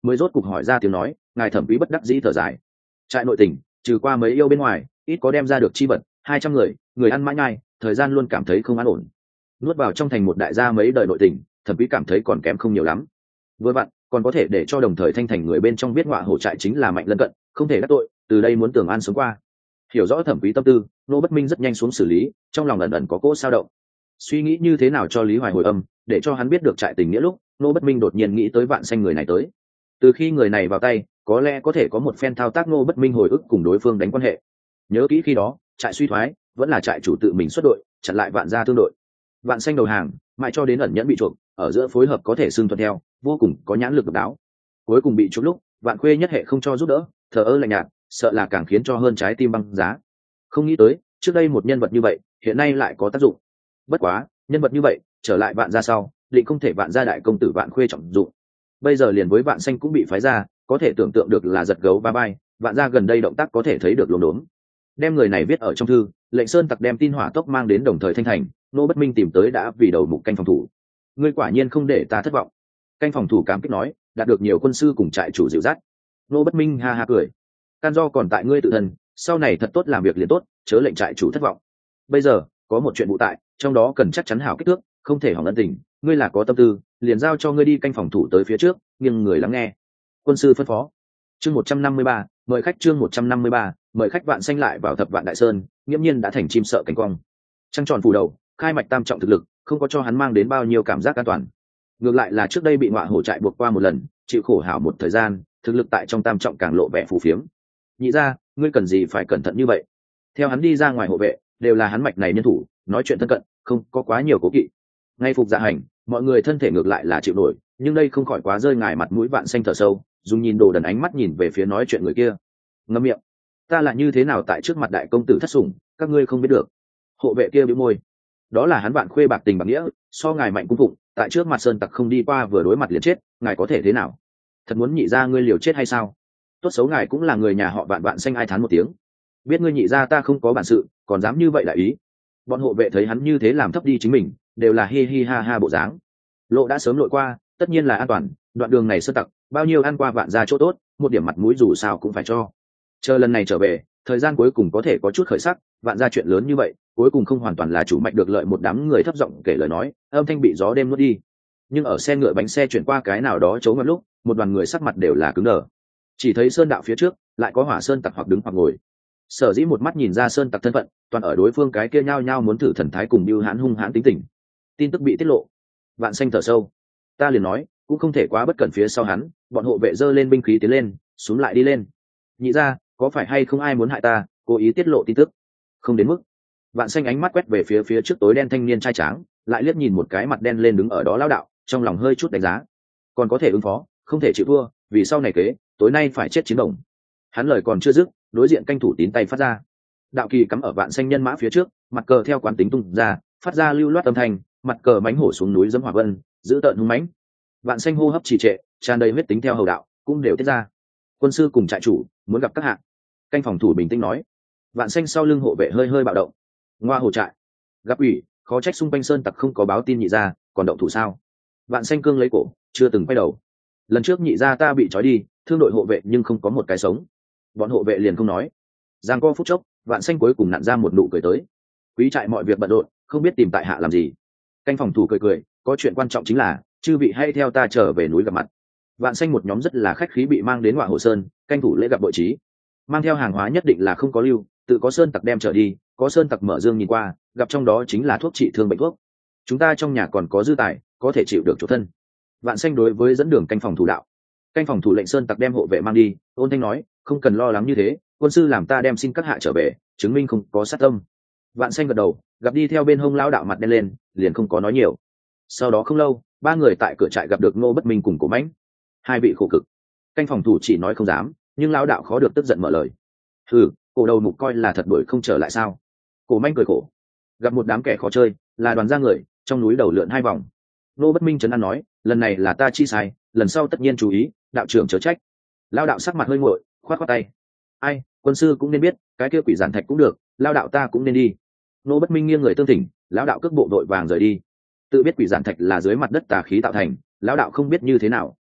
A: mới rốt cục hỏi ra tiếng nói. Ngài thẩm quý bất đắc dĩ thở dài. Trại nội tình trừ qua mấy yêu bên ngoài, ít có đem ra được chi vật. Hai trăm người, người ăn mãi nhai, thời gian luôn cảm thấy không an ổn. Nuốt vào trong thành một đại gia mấy đời nội tình, thẩm quý cảm thấy còn kém không nhiều lắm. Vừa vặn còn có thể để cho đồng thời thanh thành người bên trong biết ngọa hổ trại chính là mạnh lân cận, không thể đắc tội, từ đây muốn tưởng an sống qua. Hiểu rõ thẩm quý tâm tư, Nô Bất Minh rất nhanh xuống xử lý, trong lòng ẩn ẩn có cỗ sao động. Suy nghĩ như thế nào cho Lý Hoài hồi âm, để cho hắn biết được trại tình nghĩa lúc, Nô Bất Minh đột nhiên nghĩ tới Vạn Xanh người này tới. Từ khi người này vào tay, có lẽ có thể có một phen thao tác. Nô Bất Minh hồi ức cùng đối phương đánh quan hệ. Nhớ kỹ khi đó, trại suy thoái, vẫn là trại chủ tự mình xuất đội, chặn lại Vạn gia tương đội. Vạn Xanh đầu hàng, mãi cho đến ẩn nhẫn bị chuộc, ở giữa phối hợp có thể xưng thuận theo, vô cùng có nhãn lực độc đáo. Cuối cùng bị chuộc lúc, Vạn Khuê nhất hệ không cho giúp đỡ, thờ ơ lạnh nhạt, sợ là càng khiến cho hơn trái tim băng giá. Không nghĩ tới, trước đây một nhân vật như vậy, hiện nay lại có tác dụng. Bất quá, nhân vật như vậy, trở lại Vạn gia sau, định không thể Vạn gia đại công tử Vạn Khuê trọng dụng. Bây giờ liền với Vạn Xanh cũng bị phái ra, có thể tưởng tượng được là giật gấu ba bay, Vạn gia gần đây động tác có thể thấy được luống đốn. Đem người này viết ở trong thư, lệnh Sơn Tặc đem tin hỏa tốc mang đến đồng thời thanh thành, Nô Bất Minh tìm tới đã vì đầu mục canh phòng thủ. Ngươi quả nhiên không để ta thất vọng. Canh phòng thủ cảm kích nói, đạt được nhiều quân sư cùng trại chủ dịu dắt. Nô Bất Minh ha ha cười. Can do còn tại ngươi tự thân, sau này thật tốt làm việc liền tốt, chớ lệnh trại chủ thất vọng. Bây giờ có một chuyện vụ tại, trong đó cần chắc chắn hảo kích thước, không thể hỏng ân tình. Ngươi là có tâm tư, liền giao cho ngươi đi canh phòng thủ tới phía trước, nghiêng người lắng nghe. Quân sư phân phó. Chương một trăm năm mươi ba, mời khách. Chương một trăm năm mươi ba, mời khách. Vạn Xanh lại vào Thập Vạn Đại Sơn, nghiễm nhiên đã thành chim sợ cánh cong. Trăng tròn phủ đầu, khai mạch tam trọng thực lực, không có cho hắn mang đến bao nhiêu cảm giác an toàn. Ngược lại là trước đây bị ngọa hổ trại buộc qua một lần, chịu khổ hảo một thời gian, thực lực tại trong tam trọng càng lộ vẻ phù phiếm. Nhị ra, ngươi cần gì phải cẩn thận như vậy? Theo hắn đi ra ngoài hộ vệ, đều là hắn mạch này nhân thủ, nói chuyện thân cận, không có quá nhiều cố kỵ. Ngay phục dạ hành, mọi người thân thể ngược lại là chịu nổi, nhưng đây không khỏi quá rơi ngài mặt mũi. Vạn Xanh thở sâu, dùng nhìn đồ đần ánh mắt nhìn về phía nói chuyện người kia. Ngậm miệng. Ta là như thế nào tại trước mặt đại công tử thất sủng, các ngươi không biết được. Hộ vệ kia bĩu môi. Đó là hắn Vạn Khuê bạc tình bạc nghĩa, so ngài mạnh cung phụng, tại trước mặt Sơn Tặc không đi qua vừa đối mặt liền chết, ngài có thể thế nào? Thật muốn nhị ra ngươi liều chết hay sao? Tốt xấu ngài cũng là người nhà họ Vạn. Vạn Xanh ai thán một tiếng. Biết ngươi nhị ra ta không có bản sự, còn dám như vậy đại ý. Bọn hộ vệ thấy hắn như thế làm thấp đi chính mình, đều là hi hi ha ha bộ dáng. Lộ đã sớm lội qua, tất nhiên là an toàn, đoạn đường này Sơn Tặc bao nhiêu ăn qua Vạn gia chỗ tốt, một điểm mặt mũi dù sao cũng phải cho. Chờ lần này trở về, thời gian cuối cùng có thể có chút khởi sắc. Vạn gia chuyện lớn như vậy, cuối cùng không hoàn toàn là chủ mạch được lợi. Một đám người thấp giọng kể lời nói, âm thanh bị gió đêm nuốt đi. Nhưng ở xe ngựa bánh xe chuyển qua cái nào đó chấu ngập lúc, một đoàn người sắc mặt đều là cứng đờ. Chỉ thấy Sơn đạo phía trước lại có Hỏa Sơn Tặc hoặc đứng hoặc ngồi. Sở dĩ một mắt nhìn ra Sơn Tặc thân phận, toàn ở đối phương cái kia nhao nhao muốn thử thần thái cùng bưu hãn hung hãn tính tình. Tin tức bị tiết lộ, Vạn Xanh thở sâu. Ta liền nói, cũng không thể quá bất cẩn. Phía sau hắn, bọn hộ vệ giơ lên binh khí tiến lên, xuống lại đi lên. Nhị ra, có phải hay không ai muốn hại ta, cố ý tiết lộ tin tức? Không đến mức. Vạn Xanh ánh mắt quét về phía phía trước tối đen thanh niên trai tráng, lại liếc nhìn một cái mặt đen lên đứng ở đó lão đạo, trong lòng hơi chút đánh giá. Còn có thể ứng phó, không thể chịu thua, vì sau này kế, tối nay phải chết chiến đồng. Hắn lời còn chưa dứt, đối diện canh thủ tín tay phát ra. Đạo kỳ cắm ở Vạn Xanh nhân mã phía trước, mặt cờ theo quán tính tung ra, phát ra lưu loát âm thanh, mặt cờ mánh hổ xuống núi dẫm hỏa vân, giữ tợn hung mãnh. Vạn Xanh hô hấp trì trệ, tràn đầy huyết tính theo hầu đạo, cũng đều tiết ra. Quân sư cùng trại chủ muốn gặp các hạng. Canh phòng thủ bình tĩnh nói. Vạn Xanh sau lưng hộ vệ hơi hơi bạo động. Ngoa hổ trại gặp ủy, khó trách xung quanh Sơn Tặc không có báo tin nhị ra, còn động thủ sao? Vạn Xanh cương lấy cổ, chưa từng quay đầu. Lần trước nhị ra ta bị trói đi, thương đội hộ vệ nhưng không có một cái sống. Bọn hộ vệ liền không nói. Giang co phút chốc, Vạn Xanh cuối cùng nặn ra một nụ cười tới. Quý trại mọi việc bận rộn, không biết tìm tại hạ làm gì. Canh phòng thủ cười cười, có chuyện quan trọng chính là chư vị hay theo ta trở về núi gặp mặt. Vạn Xanh một nhóm rất là khách khí bị mang đến Hỏa Hồ Sơn, canh thủ lễ gặp bội trí. Mang theo hàng hóa nhất định là không có lưu, tự có Sơn Tặc đem trở đi, có Sơn Tặc mở dương nhìn qua, gặp trong đó chính là thuốc trị thương bệnh thuốc. Chúng ta trong nhà còn có dư tài, có thể chịu được chỗ thân. Vạn Xanh đối với dẫn đường canh phòng thủ đạo. Canh phòng thủ lệnh Sơn Tặc đem hộ vệ mang đi, ôn thanh nói, không cần lo lắng như thế, quân sư làm ta đem xin các hạ trở về, chứng minh không có sát tâm. Vạn Xanh gật đầu, gặp đi theo bên hông lão đạo mặt đen lên, liền không có nói nhiều. Sau đó không lâu, ba người tại cửa trại gặp được Ngô Bất Minh cùng Cổ Mãnh. Hai vị khổ cực. Canh phòng thủ chỉ nói không dám, nhưng lão đạo khó được tức giận mở lời. Ừ, cổ đầu mục coi là thật đuổi không trở lại sao? Cổ Mãnh cười khổ. Gặp một đám kẻ khó chơi, là đoàn gia người, trong núi đầu lượn hai vòng. Ngô Bất Minh trấn an nói, lần này là ta chi sai, lần sau tất nhiên chú ý, đạo trưởng chớ trách. Lão đạo sắc mặt hơi nguội, khoát khoát tay. Ai, quân sư cũng nên biết, cái kia quỷ giản thạch cũng được, lão đạo ta cũng nên đi. Ngô Bất Minh nghiêng người tương thỉnh, lão đạo cước bộ đội vàng rời đi. Tự biết quỷ giản thạch là dưới mặt đất tà khí tạo thành, lão đạo không biết như thế nào,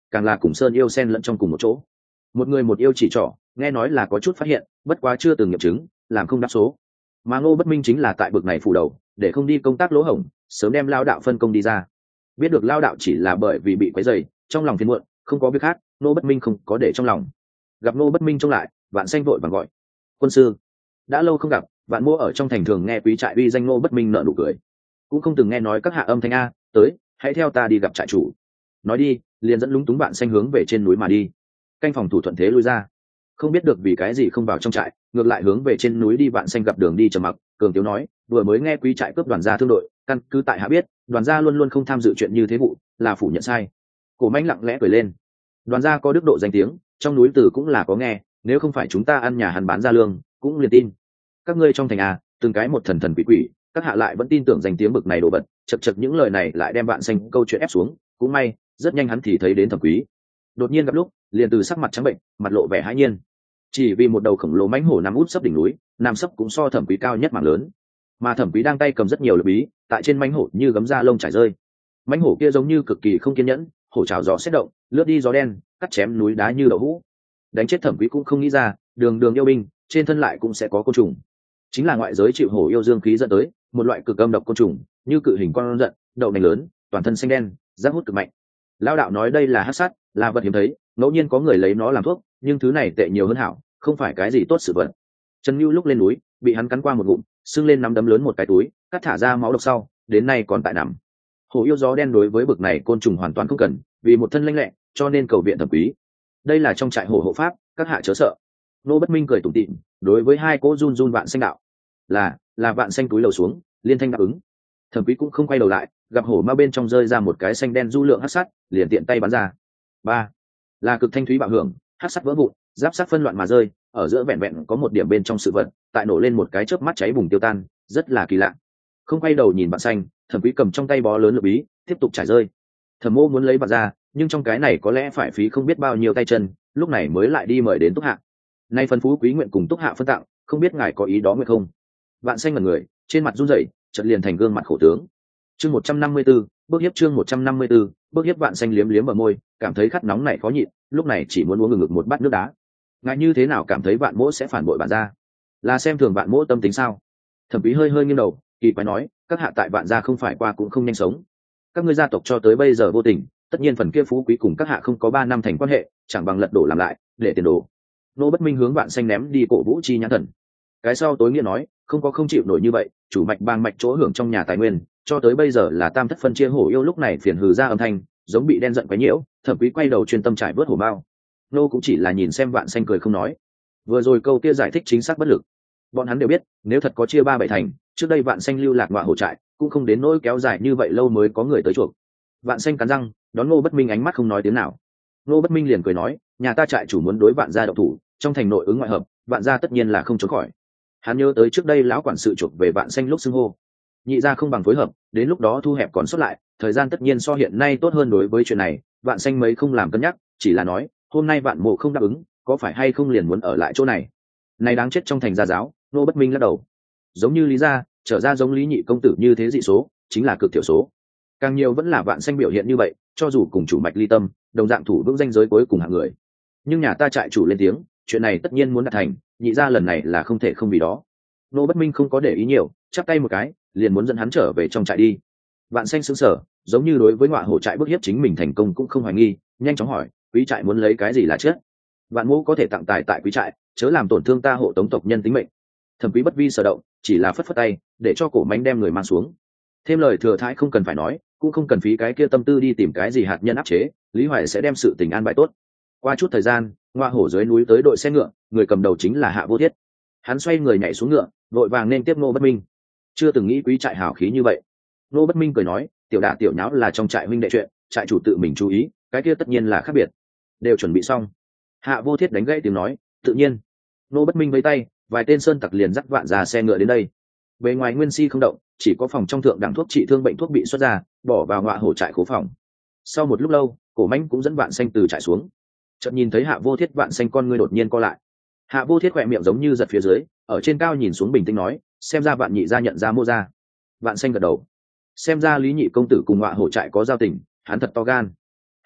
A: càng là cùng sơn yêu sen lẫn trong cùng một chỗ. Một người một yêu chỉ trỏ, nghe nói là có chút phát hiện, bất quá chưa từng nghiệm chứng, làm không đáp số. Mà Ngô Bất Minh chính là tại bực này phủ đầu, để không đi công tác lỗ hổng, sớm đem lao đạo phân công đi ra. Biết được lao đạo chỉ là bởi vì bị quấy rầy, trong lòng phiền muộn, không có việc khác, Ngô Bất Minh không có để trong lòng. Gặp Ngô Bất Minh trông lại, Vạn Xanh vội vàng gọi: "Quân sư." Đã lâu không gặp, Vạn Mỗ ở trong thành thường nghe quý trại uy danh Ngô Bất Minh nở nụ cười, cũng không từng nghe nói các hạ âm thanh a, tới, hãy theo ta đi gặp trại chủ. Nói đi, liền dẫn lúng túng Vạn Xanh hướng về trên núi mà đi. Canh phòng thủ thuận thế lui ra, không biết được vì cái gì không vào trong trại, ngược lại hướng về trên núi đi. Vạn Xanh gặp đường đi trầm mặc, cường tiếu nói: "Vừa mới nghe quý trại cướp đoàn gia thương đội, căn cứ tại hạ biết, đoàn gia luôn luôn không tham dự chuyện như thế vụ, là phủ nhận sai." Cổ Mãnh lặng lẽ cười lên: "Đoàn gia có đức độ danh tiếng, trong núi từ cũng là có nghe, nếu không phải chúng ta ăn nhà hắn bán ra lương, cũng liền tin. Các ngươi trong thành à, từng cái một thần thần quỷ quỷ, các hạ lại vẫn tin tưởng danh tiếng bực này đồ vật." Chật chật những lời này lại đem Vạn Xanh câu chuyện ép xuống. Cũng may, rất nhanh hắn thì thấy đến Thẩm Quý. Đột nhiên gặp lúc, liền từ sắc mặt trắng bệnh, mặt lộ vẻ hãi nhiên. Chỉ vì một đầu khổng lồ mãnh hổ nằm út sấp đỉnh núi, nằm sấp cũng so Thẩm Quý cao nhất mảng lớn. Mà Thẩm Quý đang tay cầm rất nhiều lực bí, tại trên mãnh hổ như gấm da lông trải rơi. Mãnh hổ kia giống như cực kỳ không kiên nhẫn, hổ trào gió xét động, lướt đi gió đen, cắt chém núi đá như đậu hũ. Đánh chết Thẩm Quý cũng không nghĩ ra, đường đường yêu binh, trên thân lại cũng sẽ có côn trùng. Chính là ngoại giới chịu hổ yêu dương khí dẫn tới, một loại cực âm độc côn trùng, như cự hình con giận, đậu nành lớn, toàn thân xanh đen, rác hút cực mạnh. Lão đạo nói đây là hắc sát, là vật hiếm thấy, ngẫu nhiên có người lấy nó làm thuốc, nhưng thứ này tệ nhiều hơn hảo, không phải cái gì tốt sự vật. Trần Nưu lúc lên núi, bị hắn cắn qua một ngụm, sưng lên nắm đấm lớn một cái túi, cắt thả ra máu độc sau, đến nay còn tại nằm. Hổ yêu gió đen đối với bực này côn trùng hoàn toàn không cần, vì một thân lanh lẹ, cho nên cầu viện Thẩm Quý. Đây là trong trại hổ hộ pháp, các hạ chớ sợ. Nô Bất Minh cười tủm tỉm, đối với hai cỗ run run Vạn Xanh đạo: "Là, là." Vạn Xanh túi lầu xuống, liên thanh đáp ứng. Thẩm Quý cũng không quay đầu lại, gặp hổ ma bên trong rơi ra một cái xanh đen du lượng hắc sắt, liền tiện tay bắn ra. Ba, là cực thanh thúy bạo hưởng, hắc sắt vỡ vụn, giáp sắt phân loạn mà rơi, ở giữa vẹn vẹn có một điểm bên trong sự vật, tại nổ lên một cái chớp mắt cháy bùng tiêu tan, rất là kỳ lạ. Không quay đầu nhìn Vạn Xanh, Thẩm Quý cầm trong tay bó lớn lực bí, tiếp tục trải rơi. Thẩm Mô muốn lấy bạt ra, nhưng trong cái này có lẽ phải phí không biết bao nhiêu tay chân, lúc này mới lại đi mời đến Túc Hạ. Nay phân phú quý nguyện cùng Túc Hạ phân tặng, không biết ngài có ý đó nguyện không? Vạn Xanh ngẩn người, trên mặt run rẩy, chợt liền thành gương mặt khổ tướng. Chương một trăm năm mươi 154, bước hiếp chương một trăm năm mươi 154, bước hiếp. Vạn Xanh liếm liếm bờ môi, cảm thấy khát nóng này khó nhịn, lúc này chỉ muốn uống ngực ngực một bát nước đá. Ngài như thế nào cảm thấy Vạn Mỗ sẽ phản bội bản gia? Là xem thường Vạn Mỗ tâm tính sao? Thẩm Quý hơi hơi nghiêng đầu, kỳ quái nói: "Các hạ tại Vạn gia không phải qua cũng không nhanh sống. Các ngươi gia tộc cho tới bây giờ vô tình, tất nhiên phần kia phú quý cùng các hạ không có ba năm thành quan hệ, chẳng bằng lật đổ làm lại, để tiền đồ." Nô Bất Minh hướng Vạn Xanh ném đi cổ vũ chi nhãn thần. Cái sau tối nghĩa nói: "Không có không chịu nổi như vậy, chủ mạch bang mạch chỗ hưởng trong nhà tài nguyên, cho tới bây giờ là tam thất phân chia hổ yêu." Lúc này phiền hừ ra âm thanh, giống bị đen giận quấy nhiễu. Thẩm Quý quay đầu chuyên tâm trải vớt hổ bao. Nô cũng chỉ là nhìn xem Vạn Xanh cười không nói. Vừa rồi câu kia giải thích chính xác bất lực. Bọn hắn đều biết, nếu thật có chia ba bảy thành, trước đây Vạn Xanh lưu lạc ngọa hổ trại, cũng không đến nỗi kéo dài như vậy lâu mới có người tới chuộc. Vạn Xanh cắn răng, đón Ngô Bất Minh ánh mắt không nói tiếng nào. Ngô Bất Minh liền cười nói: "Nhà ta trại chủ muốn đối Vạn gia động thủ, trong thành nội ứng ngoại hợp, Vạn gia tất nhiên là không trốn khỏi." Hắn nhớ tới trước đây lão quản sự chuộc về Vạn Xanh lúc xưng hô, nhị gia không bằng phối hợp, đến lúc đó thu hẹp còn xuất lại, thời gian tất nhiên so hiện nay tốt hơn. Đối với chuyện này, Vạn Xanh mấy không làm cân nhắc, chỉ là nói: "Hôm nay Vạn Mộ không đáp ứng, có phải hay không liền muốn ở lại chỗ này?" Này đáng chết trong thành gia giáo. Ngô Bất Minh lắc đầu. Giống như Lý gia, trở ra giống Lý nhị công tử như thế dị số, chính là cực thiểu số. Càng nhiều vẫn là Vạn Xanh biểu hiện như vậy, cho dù cùng chủ mạch ly tâm, đồng dạng thủ vững danh giới cuối cùng hạng người. Nhưng nhà ta trại chủ lên tiếng, chuyện này tất nhiên muốn đạt thành, nhị gia lần này là không thể không vì đó. Ngô Bất Minh không có để ý nhiều, chắp tay một cái, liền muốn dẫn hắn trở về trong trại đi. Vạn Xanh sững sờ, giống như đối với ngọa hổ trại bức hiếp chính mình thành công cũng không hoài nghi, nhanh chóng hỏi: "Quý trại muốn lấy cái gì là chết? Vạn Mỗ có thể tặng tài tại quý trại, chớ làm tổn thương ta hộ tống tộc nhân tính mệnh." Thẩm Quý bất vi sở động, chỉ là phất phất tay, để cho Cổ Mánh đem người mang xuống. Thêm lời thừa thãi không cần phải nói, cũng không cần phí cái kia tâm tư đi tìm cái gì hạt nhân áp chế, Lý Hoài sẽ đem sự tình an bài tốt. Qua chút thời gian, ngoa hổ dưới núi tới đội xe ngựa, người cầm đầu chính là Hạ Vô Thiết. Hắn xoay người nhảy xuống ngựa, vội vàng nên tiếp Ngô Bất Minh. Chưa từng nghĩ quý trại hào khí như vậy. Ngô Bất Minh cười nói: "Tiểu đả tiểu nháo là trong trại huynh đệ chuyện, trại chủ tự mình chú ý, cái kia tất nhiên là khác biệt." Đều chuẩn bị xong. Hạ Vô Thiết đánh gãy tiếng nói: "Tự nhiên." Ngô Bất Minh vẫy tay, vài tên sơn tặc liền dắt Vạn ra xe ngựa đến đây. Bề ngoài nguyên si không động, chỉ có phòng trong thượng đẳng thuốc trị thương bệnh thuốc bị xuất ra, bỏ vào ngọa hổ trại khố phòng. Sau một lúc lâu, Cổ Mánh cũng dẫn Vạn Xanh từ trại xuống. Chợt nhìn thấy Hạ Vô Thiết, Vạn Xanh con ngươi đột nhiên co lại. Hạ Vô Thiết khỏe miệng giống như giật phía dưới, ở trên cao nhìn xuống bình tĩnh nói: "Xem ra Vạn nhị gia nhận ra Mô gia." Vạn Xanh gật đầu. Xem ra Lý nhị công tử cùng ngọa hổ trại có giao tình, hắn thật to gan.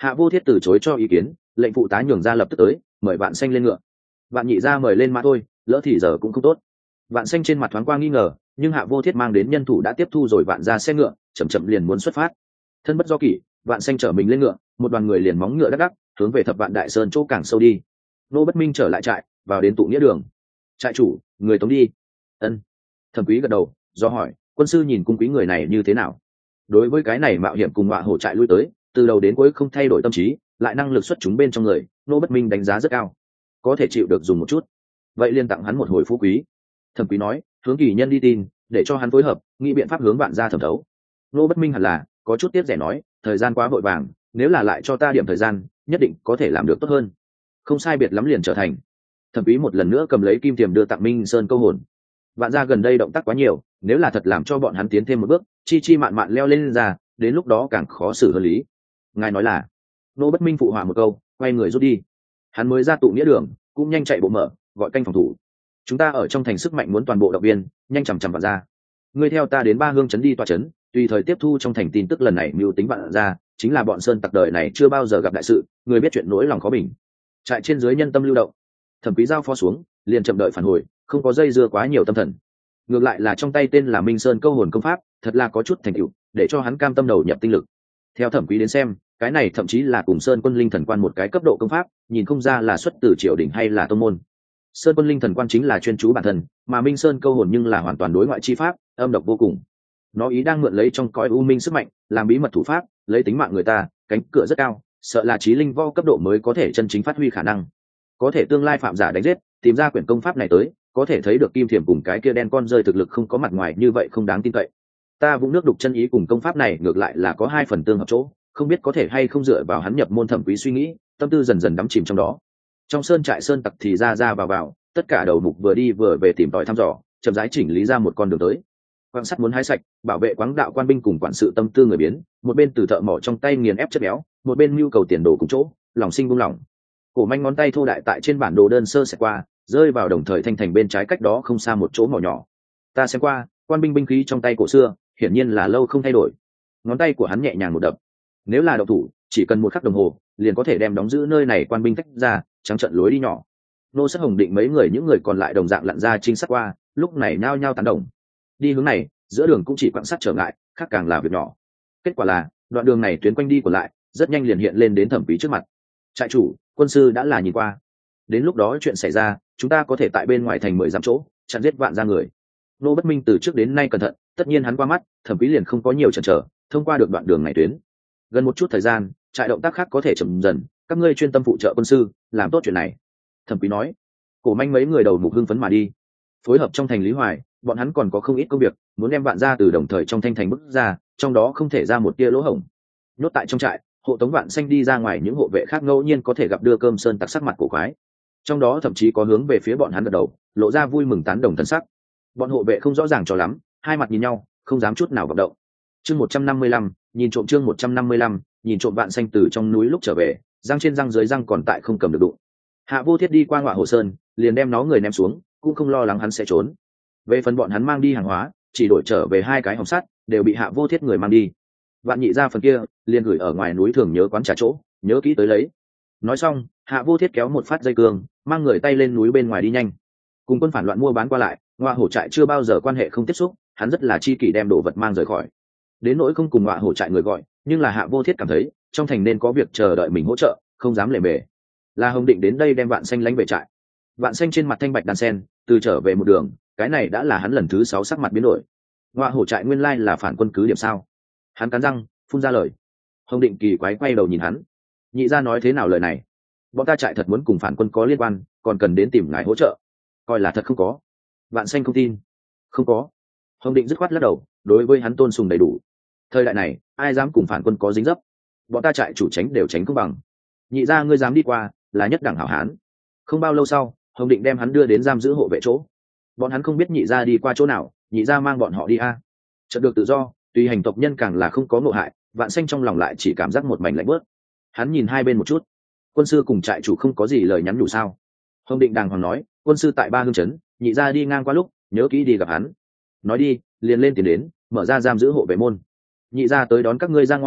A: Hạ Vô Thiết từ chối cho ý kiến, lệnh phụ tá nhường ra lập tức tới, mời Vạn Xanh lên ngựa. Vạn Nhị gia mời lên mà thôi, lỡ thì giờ cũng không tốt. Vạn Xanh trên mặt thoáng qua nghi ngờ, nhưng Hạ Vô Thiết mang đến nhân thủ đã tiếp thu rồi Vạn ra xe ngựa, chậm chậm liền muốn xuất phát. Thân bất do kỷ, Vạn Xanh chở mình lên ngựa, một đoàn người liền móng ngựa đắc đắc, hướng về Thập Vạn Đại Sơn chỗ càng sâu đi. Nô Bất Minh trở lại trại, vào đến tụ nghĩa đường. Trại chủ, người tống đi. Ân. Thẩm Quý gật đầu, do hỏi, quân sư nhìn cung quý người này như thế nào? Đối với cái này mạo hiểm cùng ngọa hổ trại lui tới, từ đầu đến cuối không thay đổi tâm trí, lại năng lực xuất chúng bên trong người, Nô Bất Minh đánh giá rất cao, có thể chịu được dùng một chút. Vậy liên tặng hắn một hồi phú quý. Thẩm Quý nói, hướng kỳ nhân đi tin, để cho hắn phối hợp, nghĩ biện pháp hướng Vạn gia thẩm thấu. Nô Bất Minh hẳn là có chút tiếc rẻ nói, thời gian quá vội vàng, nếu là lại cho ta điểm thời gian, nhất định có thể làm được tốt hơn. Không sai biệt lắm liền trở thành. Thẩm Quý một lần nữa cầm lấy kim tiềm đưa tặng Minh Sơn câu hồn. Vạn gia gần đây động tác quá nhiều, nếu là thật làm cho bọn hắn tiến thêm một bước, chi chi mạn mạn leo lên, lên ra, đến lúc đó càng khó xử hơn lý. Ngài nói là. Nô Bất Minh phụ họa một câu, quay người rút đi. Hắn mới ra tụ nghĩa đường, cũng nhanh chạy bộ mở, gọi canh phòng thủ. Chúng ta ở trong thành sức mạnh muốn toàn bộ động viên, nhanh chằm chằm Vạn gia. Ngươi theo ta đến Ba Hương trấn đi tọa trấn, tùy thời tiếp thu trong thành tin tức lần này mưu tính Vạn gia, chính là bọn sơn tặc đời này chưa bao giờ gặp đại sự, người biết chuyện nỗi lòng khó bình. Trại trên dưới nhân tâm lưu động. Thẩm Quý giao phó xuống, liền chậm đợi phản hồi, không có dây dưa quá nhiều tâm thần. Ngược lại là trong tay tên là Minh Sơn câu hồn công pháp, thật là có chút thành tựu, để cho hắn cam tâm đầu nhập tinh lực. Theo Thẩm Quý đến xem, cái này thậm chí là cùng Sơn Quân Linh Thần Quan một cái cấp độ công pháp, nhìn không ra là xuất từ triều đình hay là tông môn. Sơn Quân Linh Thần Quan chính là chuyên chú bản thân, mà Minh Sơn câu hồn nhưng là hoàn toàn đối ngoại chi pháp, âm độc vô cùng. Nó ý đang mượn lấy trong cõi u minh sức mạnh, làm bí mật thủ pháp, lấy tính mạng người ta, cánh cửa rất cao, sợ là chí linh vo cấp độ mới có thể chân chính phát huy khả năng. Có thể tương lai phạm giả đánh giết, tìm ra quyển công pháp này tới, có thể thấy được kim thiểm cùng cái kia đen con rơi thực lực không có mặt ngoài như vậy không đáng tin cậy. Ta vũng nước đục chân ý cùng công pháp này ngược lại là có hai phần tương hợp chỗ, không biết có thể hay không dựa vào hắn nhập môn Thẩm Quý suy nghĩ, tâm tư dần dần đắm chìm trong đó. Trong sơn trại sơn tặc thì ra ra vào vào, tất cả đầu mục vừa đi vừa về tìm tòi thăm dò, chậm rãi chỉnh lý ra một con đường tới. Quan sát muốn hái sạch, bảo vệ quáng đạo quan binh cùng quản sự tâm tư người biến, một bên từ thợ mỏ trong tay nghiền ép chất béo, một bên nhu cầu tiền đồ cùng chỗ, lòng sinh buông lỏng. Cổ manh ngón tay thô đại tại trên bản đồ đơn sơ sẽ qua, rơi vào đồng thời thanh thành bên trái cách đó không xa một chỗ mỏ nhỏ. Ta xem qua, quan binh binh khí trong tay cổ xưa, hiển nhiên là lâu không thay đổi. Ngón tay của hắn nhẹ nhàng một đập. Nếu là độc thủ, chỉ cần một khắc đồng hồ, liền có thể đem đóng giữ nơi này quan binh tách ra, trắng trận lối đi nhỏ. Nô Sắc Hồng định mấy người những người còn lại đồng dạng lặn ra trinh sát qua, lúc này nhao nhao tán đồng. Đi hướng này, giữa đường cũng chỉ quặng sắt trở ngại, khác càng là việc nhỏ. Kết quả là, đoạn đường này tuyến quanh đi của lại, rất nhanh liền hiện lên đến Thẩm Quý trước mặt. Trại chủ, quân sư đã là nhìn qua. Đến lúc đó chuyện xảy ra, chúng ta có thể tại bên ngoài thành mười dặm chỗ, chặn giết Vạn gia người. Nô Bất Minh từ trước đến nay cẩn thận, tất nhiên hắn qua mắt, Thẩm Quý liền không có nhiều chần chờ, thông qua được đoạn đường này tuyến. Gần một chút thời gian, trại động tác khác có thể chậm dần, các ngươi chuyên tâm phụ trợ quân sư, làm tốt chuyện này. Thẩm Quý nói. Cổ manh mấy người đầu mục hưng phấn mà đi. Phối hợp trong thành Lý Hoài, bọn hắn còn có không ít công việc, muốn đem Vạn gia từ đồng thời trong thanh thành bức ra, trong đó không thể ra một tia lỗ hổng. Nhốt tại trong trại, hộ tống Vạn Xanh đi ra ngoài, những hộ vệ khác ngẫu nhiên có thể gặp đưa cơm sơn tặc sắc mặt cổ quái. Trong đó thậm chí có hướng về phía bọn hắn gật đầu, lộ ra vui mừng tán đồng thân sắc. Bọn hộ vệ không rõ ràng cho lắm, hai mặt nhìn nhau, không dám chút nào vọng động. Chương một trăm năm mươi lăm, nhìn trộm chương một trăm năm mươi lăm, nhìn trộm Vạn Xanh từ trong núi lúc trở về, răng trên răng dưới răng còn tại không cầm được đụng. Hạ Vô Thiết đi qua Ngọa Hồ Sơn, liền đem nó người ném xuống, cũng không lo lắng hắn sẽ trốn. Về phần bọn hắn mang đi hàng hóa, chỉ đổi trở về hai cái hòm sắt, đều bị Hạ Vô Thiết người mang đi. Vạn Nhị gia phần kia, liền gửi ở ngoài núi thường nhớ quán trà chỗ, nhớ kỹ tới lấy. Nói xong, Hạ Vô Thiết kéo một phát dây cương, mang người tay lên núi bên ngoài đi nhanh. Cùng quân phản loạn mua bán qua lại, Ngọa Hổ trại chưa bao giờ quan hệ không tiếp xúc, hắn rất là chi kỷ đem đồ vật mang rời khỏi. Đến nỗi không cùng Ngọa Hổ trại người gọi, nhưng là Hạ Vô Thiết cảm thấy, trong thành nên có việc chờ đợi mình hỗ trợ, không dám lề mề. La Hồng định đến đây đem Vạn Xanh lánh về trại. Vạn Xanh trên mặt thanh bạch đan sen, từ trở về một đường, cái này đã là hắn lần thứ sáu sắc mặt biến đổi. Ngọa Hổ trại nguyên lai là phản quân cứ điểm sao? Hắn cắn răng, phun ra lời. Hồng định kỳ quái quay đầu nhìn hắn. Nhị gia nói thế nào lời này? Bọn ta trại thật muốn cùng phản quân có liên quan, còn cần đến tìm ngài hỗ trợ. Coi là thật không có. Vạn Xanh không tin. Không có. Hồng định dứt khoát lắc đầu, đối với hắn tôn sùng đầy đủ. Thời đại này, ai dám cùng phản quân có dính dấp? Bọn ta trại chủ tránh đều tránh không bằng. Nhị gia ngươi dám đi qua, là nhất đẳng hảo hán. Không bao lâu sau, Hồng định đem hắn đưa đến giam giữ hộ vệ chỗ. Bọn hắn không biết nhị gia đi qua chỗ nào, nhị gia mang bọn họ đi a. Chợt được tự do, tùy hành tộc nhân càng là không có ngộ hại, Vạn Xanh trong lòng lại chỉ cảm giác một mảnh lạnh bớt. Hắn nhìn hai bên một chút. Quân sư cùng trại chủ không có gì lời nhắn nhủ sao? Hồng định đàng hoàng nói, quân sư tại Ba Hương trấn, nhị gia đi ngang qua lúc, nhớ kỹ đi gặp hắn. Nói đi, liền lên tiền đến, mở ra giam giữ hộ vệ môn. Nhị gia tới đón các ngươi ra ngoài,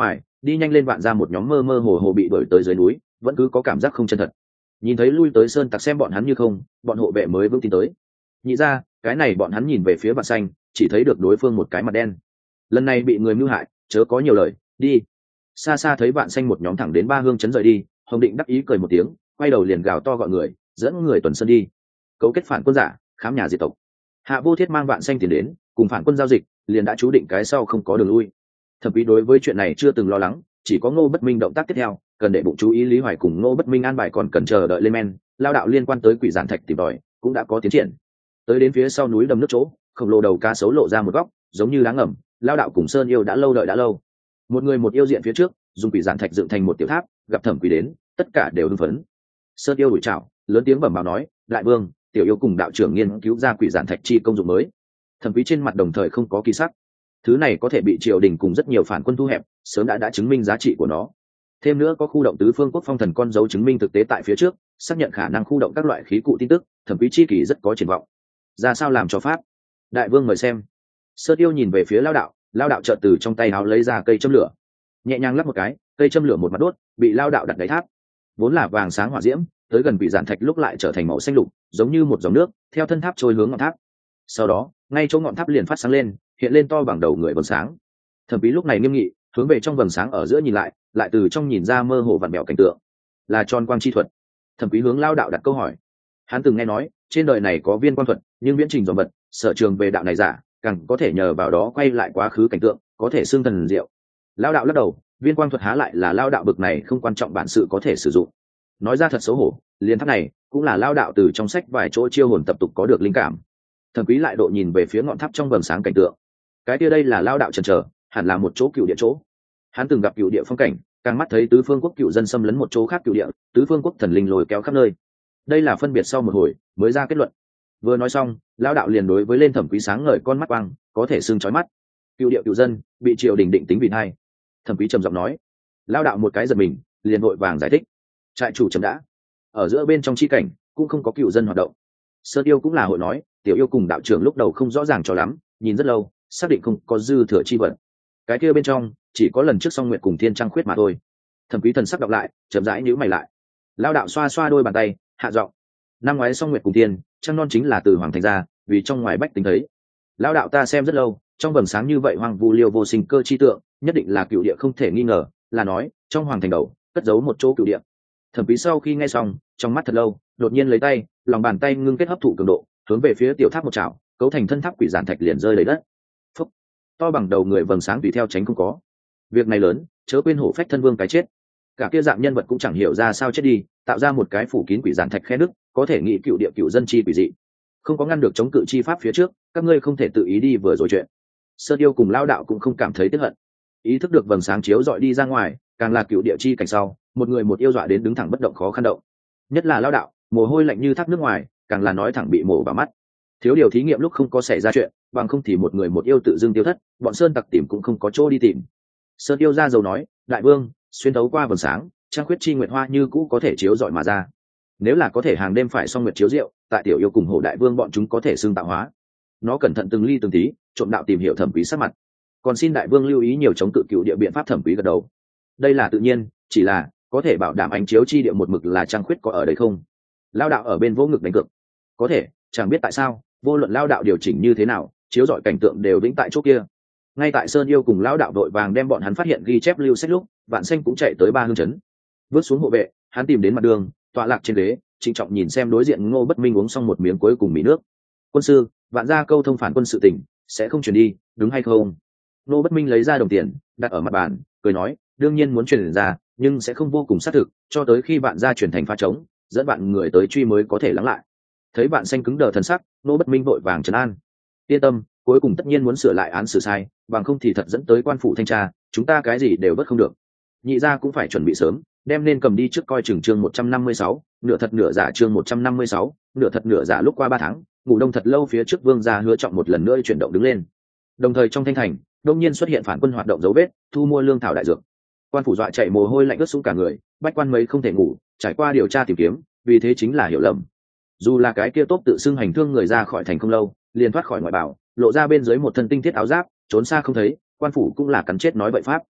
A: đi nhanh lên vạn ra một nhóm mơ mơ hồ hồ bị đuổi tới dưới núi, vẫn cứ có cảm giác không chân thật. Nhìn thấy lui tới sơn tặc xem bọn hắn như không, bọn hộ vệ mới vững tin tới. Nhị ra, cái này bọn hắn nhìn về phía vạn xanh, chỉ thấy được đối phương một cái mặt đen. Lần này bị người mưu hại, chớ có nhiều lời, đi. Xa xa thấy vạn xanh một nhóm thẳng đến Ba Hương trấn rời đi, Hồng Định đắc ý cười một tiếng, quay đầu liền gào to gọi người, dẫn người tuần sơn đi. Cấu kết phản quân giả, khám nhà diệt tộc. Hạ Vô Thiết mang vạn xanh tiền đến, cùng phản quân giao dịch, liền đã chú định cái sau không có đường lui. Thẩm Quý đối với chuyện này chưa từng lo lắng, chỉ có Ngô Bất Minh động tác tiếp theo, cần để bụng chú ý. Lý Hoài cùng Ngô Bất Minh an bài còn cần chờ đợi lên men, lao đạo liên quan tới quỷ giản thạch tìm tòi cũng đã có tiến triển. Tới đến phía sau núi đầm nước chỗ, khổng lồ đầu cá sấu lộ ra một góc, giống như đá ngầm, lao đạo cùng Sơn Yêu đã lâu đợi đã lâu. Một người một yêu diện phía trước, dùng quỷ giản thạch dựng thành một tiểu tháp, gặp Thẩm Quý đến, tất cả đều hưng phấn. Sơn Yêu đuổi chào, lớn tiếng bẩm báo nói, đại vương, tiểu yêu cùng đạo trưởng nghiên cứu ra quỷ giản thạch chi công dụng mới. Thẩm Quý trên mặt đồng thời không có kỳ sắc. Thứ này có thể bị triều đình cùng rất nhiều phản quân thu hẹp, sớm đã đã chứng minh giá trị của nó. Thêm nữa có khu động tứ phương quốc phong thần con dấu chứng minh thực tế tại phía trước, xác nhận khả năng khu động các loại khí cụ tin tức, Thẩm Quý chi kỳ rất có triển vọng. Ra sao làm cho pháp? Đại vương mời xem. Sơ Tiêu nhìn về phía lao đạo, lao đạo chợt từ trong tay áo lấy ra cây châm lửa, nhẹ nhàng lắp một cái, cây châm lửa một mặt đốt, bị lao đạo đặt đáy tháp. Vốn là vàng sáng hỏa diễm, tới gần bị giản thạch lúc lại trở thành màu xanh lục, giống như một dòng nước, theo thân tháp trôi hướng ngọn tháp. Sau đó, ngay chỗ ngọn tháp liền phát sáng lên, hiện lên to bằng đầu người vầng sáng. Thẩm Quý lúc này nghiêm nghị, hướng về trong vầng sáng ở giữa nhìn lại, lại từ trong nhìn ra mơ hồ vặn bèo cảnh tượng, là tròn quang chi thuật. Thẩm Quý hướng lao đạo đặt câu hỏi. Hắn từng nghe nói, trên đời này có viên quang thuật, nhưng viễn trình dòm vật, sở trường về đạo này giả, càng có thể nhờ vào đó quay lại quá khứ cảnh tượng, có thể xưng thần diệu. Lao đạo lắc đầu, viên quang thuật há lại là lao đạo bực này không quan trọng bản sự có thể sử dụng. Nói ra thật xấu hổ, liên tháp này cũng là lao đạo từ trong sách vài chỗ chiêu hồn tập tục có được linh cảm. Thẩm Quý lại độ nhìn về phía ngọn tháp trong vầng sáng cảnh tượng. Cái kia đây là lao đạo chần chờ, hẳn là một chỗ cựu địa chỗ. Hắn từng gặp cựu địa phong cảnh, càng mắt thấy tứ phương quốc cựu dân xâm lấn một chỗ khác cựu địa, tứ phương quốc thần linh lôi kéo khắp nơi. Đây là phân biệt sau một hồi mới ra kết luận. Vừa nói xong, lao đạo liền đối với lên Thẩm Quý sáng ngời con mắt quang, có thể sưng chói mắt. Cựu địa cựu dân bị triều đình định tính vì hai. Thẩm Quý trầm giọng nói. Lao đạo một cái giật mình, liền vội vàng giải thích. Trại chủ chấm đã, ở giữa bên trong chi cảnh cũng không có cựu dân hoạt động. Sơn Yêu cũng là hội nói, tiểu yêu cùng đạo trưởng lúc đầu không rõ ràng cho lắm, nhìn rất lâu, xác định không có dư thừa chi vật. Cái kia bên trong chỉ có lần trước Song Nguyệt cùng Thiên Trăng Khuyết mà thôi. Thẩm Quý thần sắc đọc lại, chậm rãi nhíu mày lại. Lao đạo xoa xoa đôi bàn tay, hạ giọng. Năm ngoái Song Nguyệt cùng Thiên Trăng non chính là từ hoàng thành ra, vì trong ngoài bách tính thấy. Lao đạo ta xem rất lâu, trong vầng sáng như vậy hoang vu liêu vô sinh cơ chi tượng, nhất định là cựu địa không thể nghi ngờ, là nói trong hoàng thành đầu cất giấu một chỗ cựu địa. Thẩm Quý sau khi nghe xong, trong mắt thật lâu, đột nhiên lấy tay, lòng bàn tay ngưng kết hấp thụ cường độ, hướng về phía tiểu tháp một chảo, cấu thành thân tháp quỷ giản thạch liền rơi lấy đất. Phúc, to bằng đầu người vầng sáng tùy theo tránh không có. Việc này lớn, chớ quên hổ phách thân vương cái chết. Cả kia dạng nhân vật cũng chẳng hiểu ra sao chết đi, tạo ra một cái phủ kín quỷ giản thạch khe nứt, có thể nghĩ cựu địa cựu dân chi quỷ dị. Không có ngăn được chống cự chi pháp phía trước, các ngươi không thể tự ý đi vừa rồi chuyện. Sơn Yêu cùng lao đạo cũng không cảm thấy tiếc hận. Ý thức được vầng sáng chiếu dọi đi ra ngoài, càng là cựu địa chi cảnh sau, một người một yêu dọa đến đứng thẳng bất động khó khăn động. Nhất là lao đạo, mồ hôi lạnh như thác nước ngoài, càng là nói thẳng bị mổ vào mắt. Thiếu điều thí nghiệm lúc không có xảy ra chuyện, bằng không thì một người một yêu tự dưng tiêu thất, bọn sơn tặc tìm cũng không có chỗ đi tìm. Sơn Yêu ra dầu nói, đại vương, xuyên thấu qua vầng sáng, Trăng Khuyết chi nguyệt hoa như cũ có thể chiếu dọi mà ra. Nếu là có thể hàng đêm phải Song Nguyệt chiếu rượu, tại tiểu yêu cùng hổ đại vương bọn chúng có thể xưng tạo hóa. Nó cẩn thận từng ly từng tí, trộm đạo tìm hiểu Thẩm Quý sắc mặt. Còn xin đại vương lưu ý nhiều chống cự cựu địa biện pháp. Thẩm Quý gật đầu. Đây là tự nhiên, chỉ là có thể bảo đảm ánh chiếu chi địa một mực là Trăng Khuyết có ở đây không? Lao đạo ở bên vô ngực đánh cược. Có thể, chẳng biết tại sao, vô luận lao đạo điều chỉnh như thế nào, chiếu dọi cảnh tượng đều vĩnh tại chỗ kia. Ngay tại Sơn Yêu cùng lao đạo đội vàng đem bọn hắn phát hiện ghi chép lưu sách lúc, Vạn Xanh cũng chạy tới Ba Hương trấn. Vớt xuống hộ vệ, hắn tìm đến mặt đường, tọa lạc trên ghế, trịnh trọng nhìn xem đối diện Ngô Bất Minh uống xong một miếng cuối cùng mì nước. Quân sư, vạn gia câu thông phản quân sự tình sẽ không truyền đi, đúng hay không? Ngô Bất Minh lấy ra đồng tiền đặt ở mặt bàn, cười nói, đương nhiên muốn truyền ra, nhưng sẽ không vô cùng xác thực, cho tới khi vạn gia chuyển thành pha trống, dẫn bạn người tới truy mới có thể lắng lại. Thấy Vạn Xanh cứng đờ thần sắc, Ngô Bất Minh vội vàng trấn an, yên tâm, cuối cùng tất nhiên muốn sửa lại án xử sai, bằng không thì thật dẫn tới quan phủ thanh tra, chúng ta cái gì đều vớt không được. Nhị gia cũng phải chuẩn bị sớm, đem nên cầm đi trước coi chừng chương một trăm năm mươi sáu, nửa thật nửa giả chương một trăm năm mươi sáu, nửa thật nửa giả lúc qua ba tháng, ngủ đông thật lâu phía trước Vương gia hứa trọng một lần nữa chuyển động đứng lên. Đồng thời trong thanh thành, đột nhiên xuất hiện phản quân hoạt động dấu vết, thu mua lương thảo đại dược. Quan phủ dọa chạy mồ hôi lạnh ướt sũng cả người, bách quan mấy không thể ngủ, trải qua điều tra tìm kiếm, vì thế chính là hiểu lầm. Dù là cái kia tốt tự xưng hành thương người ra khỏi thành không lâu, liền thoát khỏi ngoại bảo, lộ ra bên dưới một thân tinh thiết áo giáp, trốn xa không thấy, quan phủ cũng là cắn chết nói vậy pháp.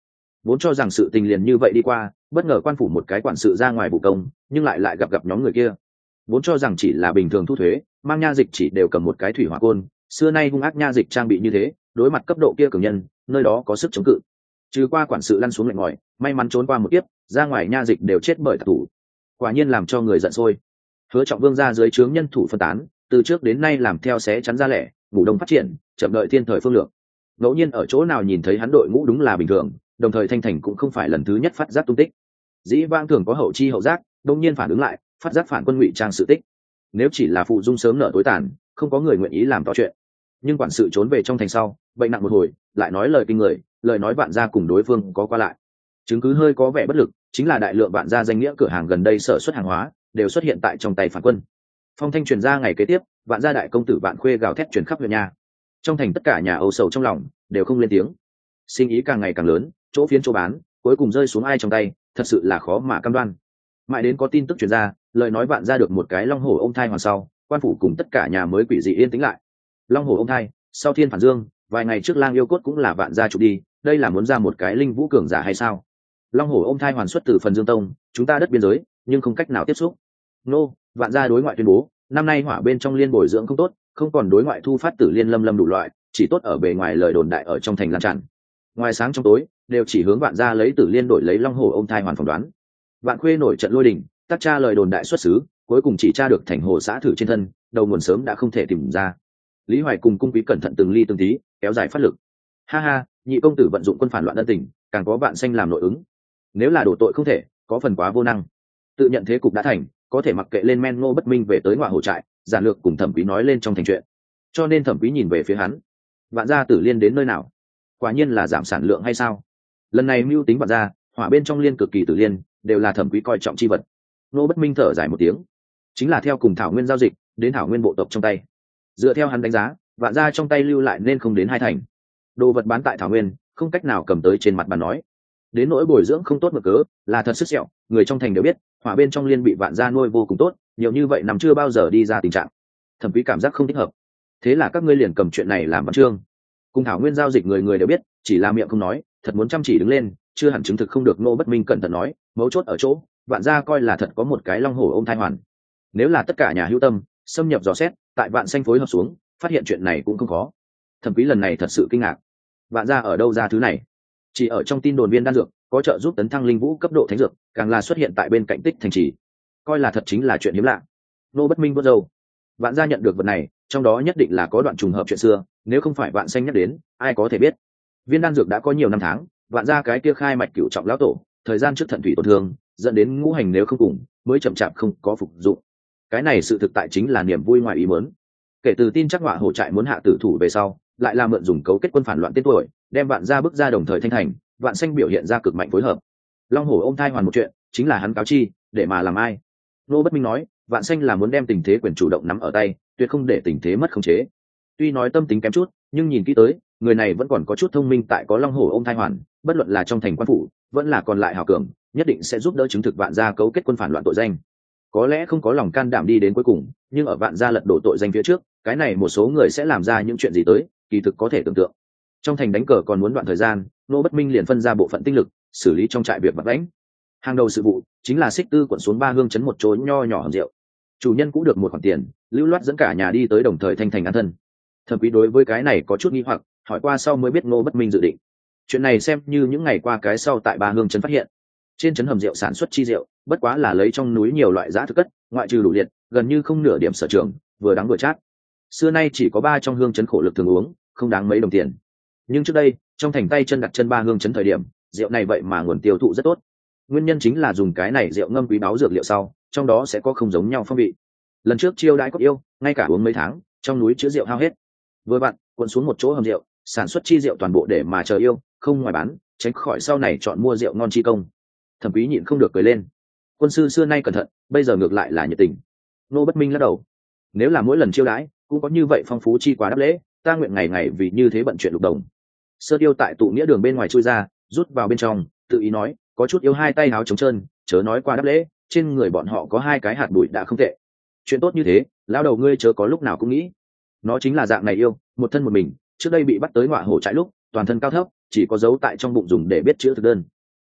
A: vốn cho rằng sự tình liền như vậy đi qua, bất ngờ quan phủ một cái quản sự ra ngoài vụ công, nhưng lại lại gặp gặp nhóm người kia. Vốn cho rằng chỉ là bình thường thu thuế, mang nha dịch chỉ đều cầm một cái thủy hỏa côn, xưa nay hung ác nha dịch trang bị như thế, đối mặt cấp độ kia cường nhân, nơi đó có sức chống cự. Trừ qua quản sự lăn xuống lạnh ngòi, may mắn trốn qua một kiếp, ra ngoài nha dịch đều chết bởi tặc thủ. Quả nhiên làm cho người giận sôi. Hứa Trọng Vương ra dưới trướng nhân thủ phân tán, từ trước đến nay làm theo xé chắn ra lẻ, ngủ đông phát triển, chậm đợi thiên thời phương lượng. Ngẫu nhiên ở chỗ nào nhìn thấy hắn đội ngũ đúng là bình thường, đồng thời Thanh Thành cũng không phải lần thứ nhất phát giác tung tích. Dĩ vãng thường có hậu chi hậu giác, đông nhiên phản ứng lại, phát giác phản quân ngụy trang sự tích. Nếu chỉ là phụ dung sớm nợ tối tàn, không có người nguyện ý làm to chuyện. Nhưng quản sự trốn về trong thành sau, bệnh nặng một hồi, lại nói lời kinh người, lời nói vạn gia cùng đối phương có qua lại. Chứng cứ hơi có vẻ bất lực, chính là đại lượng vạn gia danh nghĩa cửa hàng gần đây sở xuất hàng hóa đều xuất hiện tại trong tay phản quân. Phong thanh truyền ra ngày kế tiếp, vạn gia đại công tử Vạn Khuê gào thét truyền khắp huyện nhà. Trong thành tất cả nhà âu sầu trong lòng đều không lên tiếng. Sinh ý càng ngày càng lớn, chỗ phiến chỗ bán, cuối cùng rơi xuống ai trong tay, thật sự là khó mà cam đoan. Mãi đến có tin tức truyền ra, lời nói vạn gia được một cái long hổ ôm thai hoàn sau, quan phủ cùng tất cả nhà mới quỷ dị yên tĩnh lại. Long hổ ôm thai, sau thiên phản dương, vài ngày trước lang yêu cốt cũng là vạn gia chụp đi, đây là muốn ra một cái linh vũ cường giả hay sao? Long hổ ôm thai hoàn xuất từ phần dương tông, chúng ta đất biên giới, nhưng không cách nào tiếp xúc. Nô, vạn gia đối ngoại tuyên bố, năm nay hỏa bên trong liên bồi dưỡng không tốt, không còn đối ngoại thu phát tử liên lâm lâm đủ loại, chỉ tốt ở bề ngoài lời đồn đại ở trong thành lan tràn. Ngoài sáng trong tối, đều chỉ hướng vạn gia lấy tử liên đổi lấy long hổ ôm thai hoàn phỏng đoán. Vạn Khuê nổi trận lôi đình, tác tra lời đồn đại xuất xứ, cuối cùng chỉ tra được thành hồ xã thử trên thân, đầu nguồn sớm đã không thể tìm ra. Lý Hoài cùng cung quý cẩn thận từng ly từng tí, kéo dài phát lực. Ha ha, nhị công tử vận dụng quân phản loạn ân tình, càng có vạn xanh làm nội ứng. Nếu là đổ tội không thể, có phần quá vô năng. Tự nhận thế cục đã thành, có thể mặc kệ lên men Ngô Bất Minh về tới ngoại hồ trại, giản lược cùng Thẩm Quý nói lên trong thành chuyện. Cho nên Thẩm Quý nhìn về phía hắn. Vạn gia tử liên đến nơi nào? Quả nhiên là giảm sản lượng hay sao? Lần này mưu tính vạn gia, hỏa bên trong liên cực kỳ tử liên, đều là Thẩm Quý coi trọng chi vật. Ngô Bất Minh thở dài một tiếng, chính là theo cùng thảo nguyên giao dịch, đến thảo nguyên bộ tộc trong tay. Dựa theo hắn đánh giá, vạn gia trong tay lưu lại nên không đến hai thành. Đồ vật bán tại thảo nguyên, không cách nào cầm tới trên mặt bàn nói. Đến nỗi bồi dưỡng không tốt mở cớ, là thật sức sẹo, người trong thành đều biết, hỏa bên trong liên bị vạn gia nuôi vô cùng tốt, nhiều như vậy nằm chưa bao giờ đi ra tình trạng. Thẩm Quý cảm giác không thích hợp. Thế là các ngươi liền cầm chuyện này làm văn chương. Cùng thảo nguyên giao dịch người người đều biết, chỉ là miệng không nói, thật muốn chăm chỉ đứng lên, chưa hẳn chứng thực không được. Ngô Bất Minh cẩn thận nói, mấu chốt ở chỗ, vạn gia coi là thật có một cái long hổ ôm thai hoàn. Nếu là tất cả nhà hữu tâm, xâm nhập dò xét, tại vạn xanh phối hợp xuống, phát hiện chuyện này cũng không khó. Thẩm Quý lần này thật sự kinh ngạc. Vạn gia ở đâu ra thứ này? Chỉ ở trong tin đồn viên đan dược, có trợ giúp tấn thăng linh vũ cấp độ thánh dược, càng là xuất hiện tại bên cạnh tích thành trì, coi là thật chính là chuyện hiếm lạ. Ngô Bất Minh vuốt râu. Vạn gia nhận được vật này, trong đó nhất định là có đoạn trùng hợp chuyện xưa, nếu không phải vạn xanh nhắc đến, ai có thể biết? Viên đan dược đã có nhiều năm tháng, vạn gia cái kia khai mạch cửu trọng lão tổ, thời gian trước thận thủy tổn thương, dẫn đến ngũ hành nếu không cùng, mới chậm chạp không có phục dụng. Cái này sự thực tại chính là niềm vui ngoài ý muốn. Kể từ tin chắc Ngọa Hổ trại muốn hạ tử thủ về sau, lại là mượn dùng cấu kết quân phản loạn tên tuổi, đem vạn gia bước ra đồng thời thanh thành, vạn xanh biểu hiện ra cực mạnh phối hợp. Long hổ ôm thai hoàn một chuyện, chính là hắn cáo chi, để mà làm ai? Ngô Bất Minh nói, vạn xanh là muốn đem tình thế quyền chủ động nắm ở tay, tuyệt không để tình thế mất khống chế. Tuy nói tâm tính kém chút, nhưng nhìn kỹ tới, người này vẫn còn có chút thông minh. Tại có long hổ ôm thai hoàn, bất luận là trong thành quan phủ, vẫn là còn lại hào cường, nhất định sẽ giúp đỡ chứng thực vạn gia cấu kết quân phản loạn tội danh. Có lẽ không có lòng can đảm đi đến cuối cùng, nhưng ở vạn gia lật đổ tội danh phía trước, cái này một số người sẽ làm ra những chuyện gì tới, kỳ thực có thể tưởng tượng. Trong thành đánh cờ còn muốn đoạn thời gian, Ngô Bất Minh liền phân ra bộ phận tinh lực xử lý trong trại việc bạc lãnh. Hàng đầu sự vụ chính là xích tư quận xuống ba hương chấn một chỗ nho nhỏ hầm rượu. Chủ nhân cũng được một khoản tiền, lưu loát dẫn cả nhà đi tới đồng thời thanh thành an thân. Thẩm Quý đối với cái này có chút nghi hoặc, hỏi qua sau mới biết Ngô Bất Minh dự định. Chuyện này xem như những ngày qua cái sau tại ba hương chấn phát hiện. Trên chấn hầm rượu sản xuất chi rượu, bất quá là lấy trong núi nhiều loại giá thực cất, ngoại trừ đủ liệt, gần như không nửa điểm sở trường, vừa đắng vừa chát. Xưa nay chỉ có ba trong hương chấn khổ lực thường uống, không đáng mấy đồng tiền. Nhưng trước đây, trong thành tay chân đặt chân ba hương chấn thời điểm, rượu này vậy mà nguồn tiêu thụ rất tốt. Nguyên nhân chính là dùng cái này rượu ngâm quý báu dược liệu sau, trong đó sẽ có không giống nhau phong vị. Lần trước chiêu đãi cốt yêu, ngay cả uống mấy tháng, trong núi chứa rượu hao hết. Vừa vặn, cuộn xuống một chỗ hầm rượu, sản xuất chi rượu toàn bộ để mà chờ yêu, không ngoài bán, tránh khỏi sau này chọn mua rượu ngon chi công. Thẩm Quý nhịn không được cười lên. Quân sư xưa nay cẩn thận, bây giờ ngược lại là nhiệt tình. Ngô Bất Minh lắc đầu. Nếu là mỗi lần chiêu đãi, cũng có như vậy phong phú chi quá đáp lễ, ta nguyện ngày ngày vì như thế bận chuyện lục đồng. Sơ Tiêu tại tụ nghĩa đường bên ngoài chui ra, rút vào bên trong, tự ý nói, có chút yêu hai tay áo trống trơn, chớ nói qua đáp lễ, trên người bọn họ có hai cái hạt bụi đã không tệ. Chuyện tốt như thế, lão đầu ngươi chớ có lúc nào cũng nghĩ. Nó chính là dạng này yêu, một thân một mình, trước đây bị bắt tới Ngọa Hổ trại lúc, toàn thân cao thấp, chỉ có dấu tại trong bụng dùng để biết chữa thực đơn.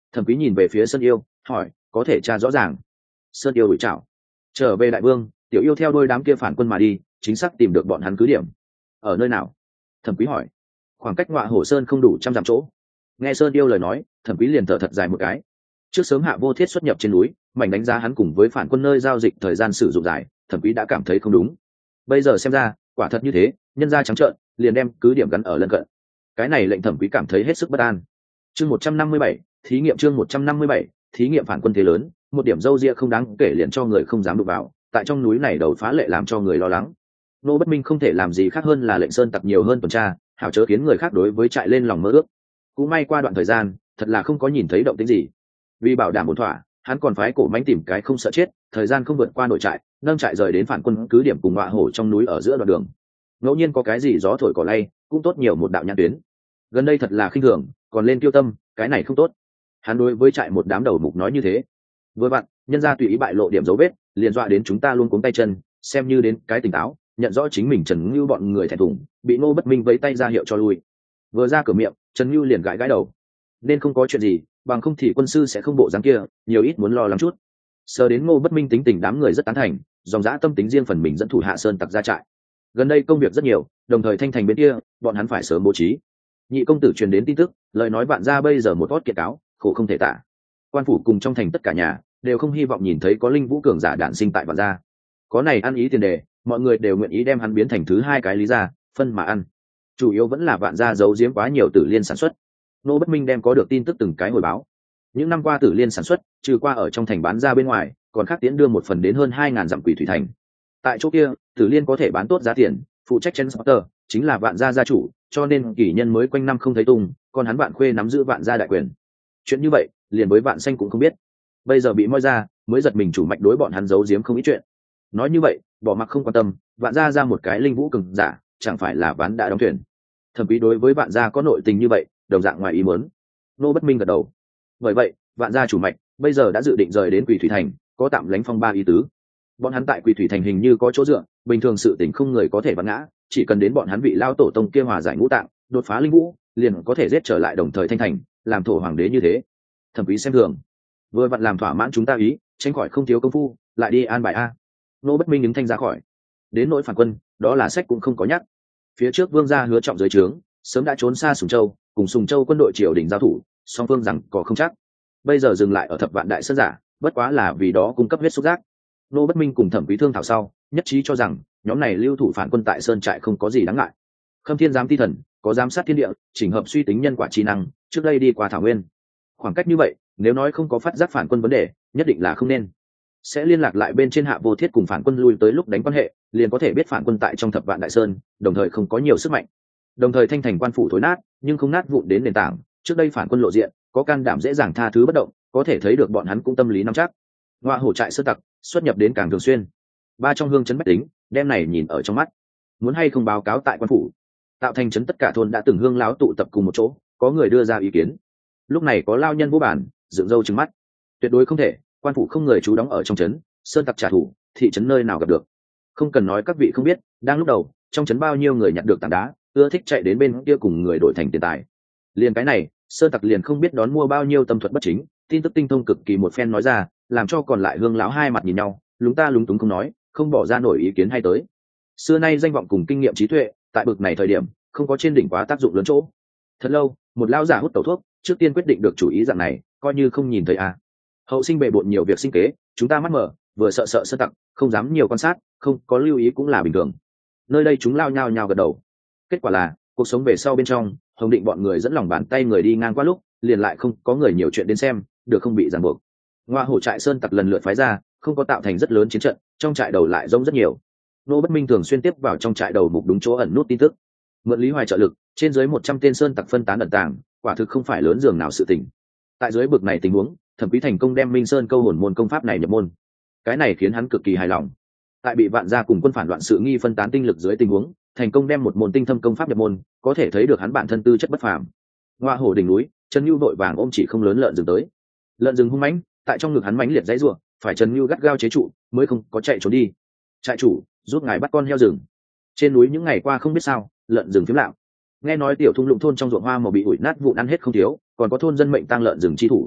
A: Thẩm Quý nhìn về phía Sơn Yêu, hỏi, có thể tra rõ ràng? Sơn Yêu đuổi chào, trở về đại vương, tiểu yêu theo đôi đám kia phản quân mà đi, chính xác tìm được bọn hắn cứ điểm. Ở nơi nào? Thẩm Quý hỏi. Khoảng cách Ngọa Hổ Sơn không đủ trăm dặm chỗ. Nghe Sơn Yêu lời nói, Thẩm Quý liền thở thật dài một cái. Trước sớm Hạ Vô Thiết xuất nhập trên núi, mảnh đánh giá hắn cùng với phản quân nơi giao dịch thời gian sử dụng dài, Thẩm Quý đã cảm thấy không đúng. Bây giờ xem ra, quả thật như thế, nhân ra trắng trợn, liền đem cứ điểm gắn ở lân cận. Cái này lệnh Thẩm Quý cảm thấy hết sức bất an. Chương một trăm năm mươi bảy, thí nghiệm chương một trăm năm mươi bảy, thí nghiệm phản quân thế lớn, một điểm dâu ria không đáng kể liền cho người không dám đụng vào, tại trong núi này đầu phá lệ làm cho người lo lắng. Nô Bất Minh không thể làm gì khác hơn là lệnh sơn tặc nhiều hơn tuần tra, hảo chớ khiến người khác đối với trại lên lòng mơ ước. Cũng may qua đoạn thời gian, thật là không có nhìn thấy động tĩnh gì. Vì bảo đảm ổn thỏa, hắn còn phái cổ mãnh tìm cái không sợ chết, thời gian không vượt qua nội trại, nâng trại rời đến phản quân cứ điểm cùng Ngọa Hổ trong núi ở giữa đoạn đường. Ngẫu nhiên có cái gì gió thổi cỏ lay, cũng tốt nhiều một đạo nhãn tuyến. Gần đây thật là khinh thường, còn lên tiêu tâm, cái này không tốt. Hắn đối với trại một đám đầu mục nói như thế. Vừa vặn, nhân gia tùy ý bại lộ điểm dấu vết, liền dọa đến chúng ta luôn cuống tay chân, xem như đến cái tỉnh táo, nhận rõ chính mình Trần Nưu bọn người thẹn thùng, bị Ngô Bất Minh vẫy tay ra hiệu cho lui. Vừa ra cửa miệng, Trần Nưu liền gãi gãi đầu. Nên không có chuyện gì, bằng không thì quân sư sẽ không bộ dáng kia, nhiều ít muốn lo lắng chút. Sờ đến Ngô Bất Minh tính tình đám người rất tán thành, dòng dã tâm tính riêng phần mình dẫn thủ hạ sơn tặc ra trại. Gần đây công việc rất nhiều, đồng thời thanh thành bên kia, bọn hắn phải sớm bố trí. Nhị công tử truyền đến tin tức, lời nói bạn ra bây giờ một hót kiệt cáo, khổ không thể tả. Quan phủ cùng trong thành tất cả nhà đều không hy vọng nhìn thấy có linh vũ cường giả đản sinh tại vạn gia. Có này ăn ý tiền đề, mọi người đều nguyện ý đem hắn biến thành thứ hai cái lý gia, phân mà ăn. Chủ yếu vẫn là vạn gia giấu giếm quá nhiều tử liên sản xuất. Nô Bất Minh đem có được tin tức từng cái hồi báo. Những năm qua tử liên sản xuất, trừ qua ở trong thành bán ra bên ngoài, còn khác tiến đưa một phần đến hơn hai ngàn dặm Quỷ Thủy thành. Tại chỗ kia, tử liên có thể bán tốt giá tiền, phụ trách transporter chính là vạn gia gia chủ, cho nên kỷ nhân mới quanh năm không thấy tung, còn hắn Vạn Khuê nắm giữ vạn gia đại quyền. Chuyện như vậy, liền với Vạn Xanh cũng không biết. Bây giờ bị moi ra, mới giật mình chủ mạch đối bọn hắn giấu giếm không ít chuyện. Nói như vậy, bỏ mặc không quan tâm, vạn gia ra một cái linh vũ cường giả, chẳng phải là ván đã đóng thuyền. Thẩm Quý đối với vạn gia có nội tình như vậy, đồng dạng ngoài ý muốn. Nô Bất Minh gật đầu. Bởi vậy, vạn gia chủ mạch bây giờ đã dự định rời đến Quỷ Thủy thành, có tạm lánh phong ba ý tứ. Bọn hắn tại Quỷ Thủy thành hình như có chỗ dựa, bình thường sự tình không người có thể vặn ngã, chỉ cần đến bọn hắn vị lao tổ tông kia hòa giải ngũ tạng, đột phá linh vũ, liền có thể giết trở lại đồng thời thanh thành, làm thổ hoàng đế như thế. Thẩm Quý xem thường, vừa vặn làm thỏa mãn chúng ta ý, tránh khỏi không thiếu công phu, lại đi an bài a. Nô Bất Minh đứng thanh ra khỏi. Đến nỗi phản quân, đó là sách cũng không có nhắc. Phía trước vương gia hứa trọng dưới trướng, sớm đã trốn xa Sùng Châu, cùng Sùng Châu quân đội triều đình giao thủ, song phương rằng có không chắc. Bây giờ dừng lại ở Thập Vạn Đại Sơn giả, bất quá là vì đó cung cấp huyết xúc giác. Nô Bất Minh cùng Thẩm Quý thương thảo sau, nhất trí cho rằng nhóm này lưu thủ phản quân tại sơn trại không có gì đáng ngại. Khâm Thiên giám ti thần, có giám sát thiên địa, chỉnh hợp suy tính nhân quả trí năng, trước đây đi qua thảo nguyên. Khoảng cách như vậy, nếu nói không có phát giác phản quân vấn đề, nhất định là không nên. Sẽ liên lạc lại bên trên Hạ Vô Thiết cùng phản quân lui tới lúc đánh quan hệ, liền có thể biết phản quân tại trong Thập Vạn Đại Sơn, đồng thời không có nhiều sức mạnh. Đồng thời thanh thành quan phủ thối nát, nhưng không nát vụn đến nền tảng, trước đây phản quân lộ diện, có can đảm dễ dàng tha thứ bất động, có thể thấy được bọn hắn cũng tâm lý nắm chắc. Ngọa Hổ trại sơ tặc, xuất nhập đến càng thường xuyên. Ba trong hương trấn bách tính, đem này nhìn ở trong mắt. Muốn hay không báo cáo tại quan phủ, tạo thành trấn tất cả thôn đã từng hương láo tụ tập cùng một chỗ, có người đưa ra ý kiến. Lúc này có lao nhân vô bản, dựng râu trừng mắt. Tuyệt đối không thể, quan phủ không người trú đóng ở trong trấn, sơn tặc trả thù, thị trấn nơi nào gặp được. Không cần nói các vị không biết, đang lúc đầu, trong trấn bao nhiêu người nhặt được tảng đá, ưa thích chạy đến bên kia cùng người đổi thành tiền tài. Liền cái này, sơn tặc liền không biết đón mua bao nhiêu tâm thuật bất chính, tin tức tinh thông cực kỳ một phen nói ra, làm cho còn lại hương lão hai mặt nhìn nhau, lúng ta lúng túng không nói, không bỏ ra nổi ý kiến hay tới. Xưa nay danh vọng cùng kinh nghiệm trí tuệ, tại bực này thời điểm, không có trên đỉnh quá tác dụng lớn chỗ. Thật lâu, một lão giả hút tẩu thuốc, trước tiên quyết định được chủ ý dạng này, coi như không nhìn thấy à. Hậu sinh bề bộn nhiều việc sinh kế, chúng ta mắt mở, vừa sợ sợ sơn tặc, không dám nhiều quan sát, không có lưu ý cũng là bình thường. Nơi đây chúng lao nhao nhao gật đầu. Kết quả là, cuộc sống về sau bên trong, Hồng Định bọn người dẫn lòng bàn tay người đi ngang qua lúc, liền lại không có người nhiều chuyện đến xem, được không bị ràng buộc. Ngọa Hổ trại sơn tặc lần lượt phái ra, không có tạo thành rất lớn chiến trận, trong trại đầu lại rông rất nhiều. Nô Bất Minh thường xuyên tiếp vào trong trại đầu mục đúng chỗ ẩn nút tin tức. Mượn Lý Hoài trợ lực, trên dưới một trăm tên sơn tặc phân tán ẩn tàng, quả thực không phải lớn giường nào sự tình. Tại dưới bực này tình huống, Thẩm Quý thành công đem Minh Sơn câu hồn môn công pháp này nhập môn. Cái này khiến hắn cực kỳ hài lòng. Tại bị vạn gia cùng quân phản loạn sự nghi phân tán tinh lực dưới tình huống, thành công đem một môn tinh thâm công pháp nhập môn, có thể thấy được hắn bản thân tư chất bất phàm. Ngọa Hổ đỉnh núi, Trần Nưu vội vàng ôm chỉ không lớn lợn rừng tới. Lợn rừng hung mãnh, tại trong ngực hắn mãnh liệt dãy rủa, phải Trần Nưu gắt gao chế trụ, mới không có chạy trốn đi. Trại chủ, giúp ngài bắt con heo rừng. Trên núi những ngày qua không biết sao, lợn rừng phiếm lạm. Nghe nói tiểu thung lũng thôn trong ruộng hoa màu bị ủi nát vụn ăn hết không thiếu, còn có thôn dân mệnh tang lợn rừng chi thủ.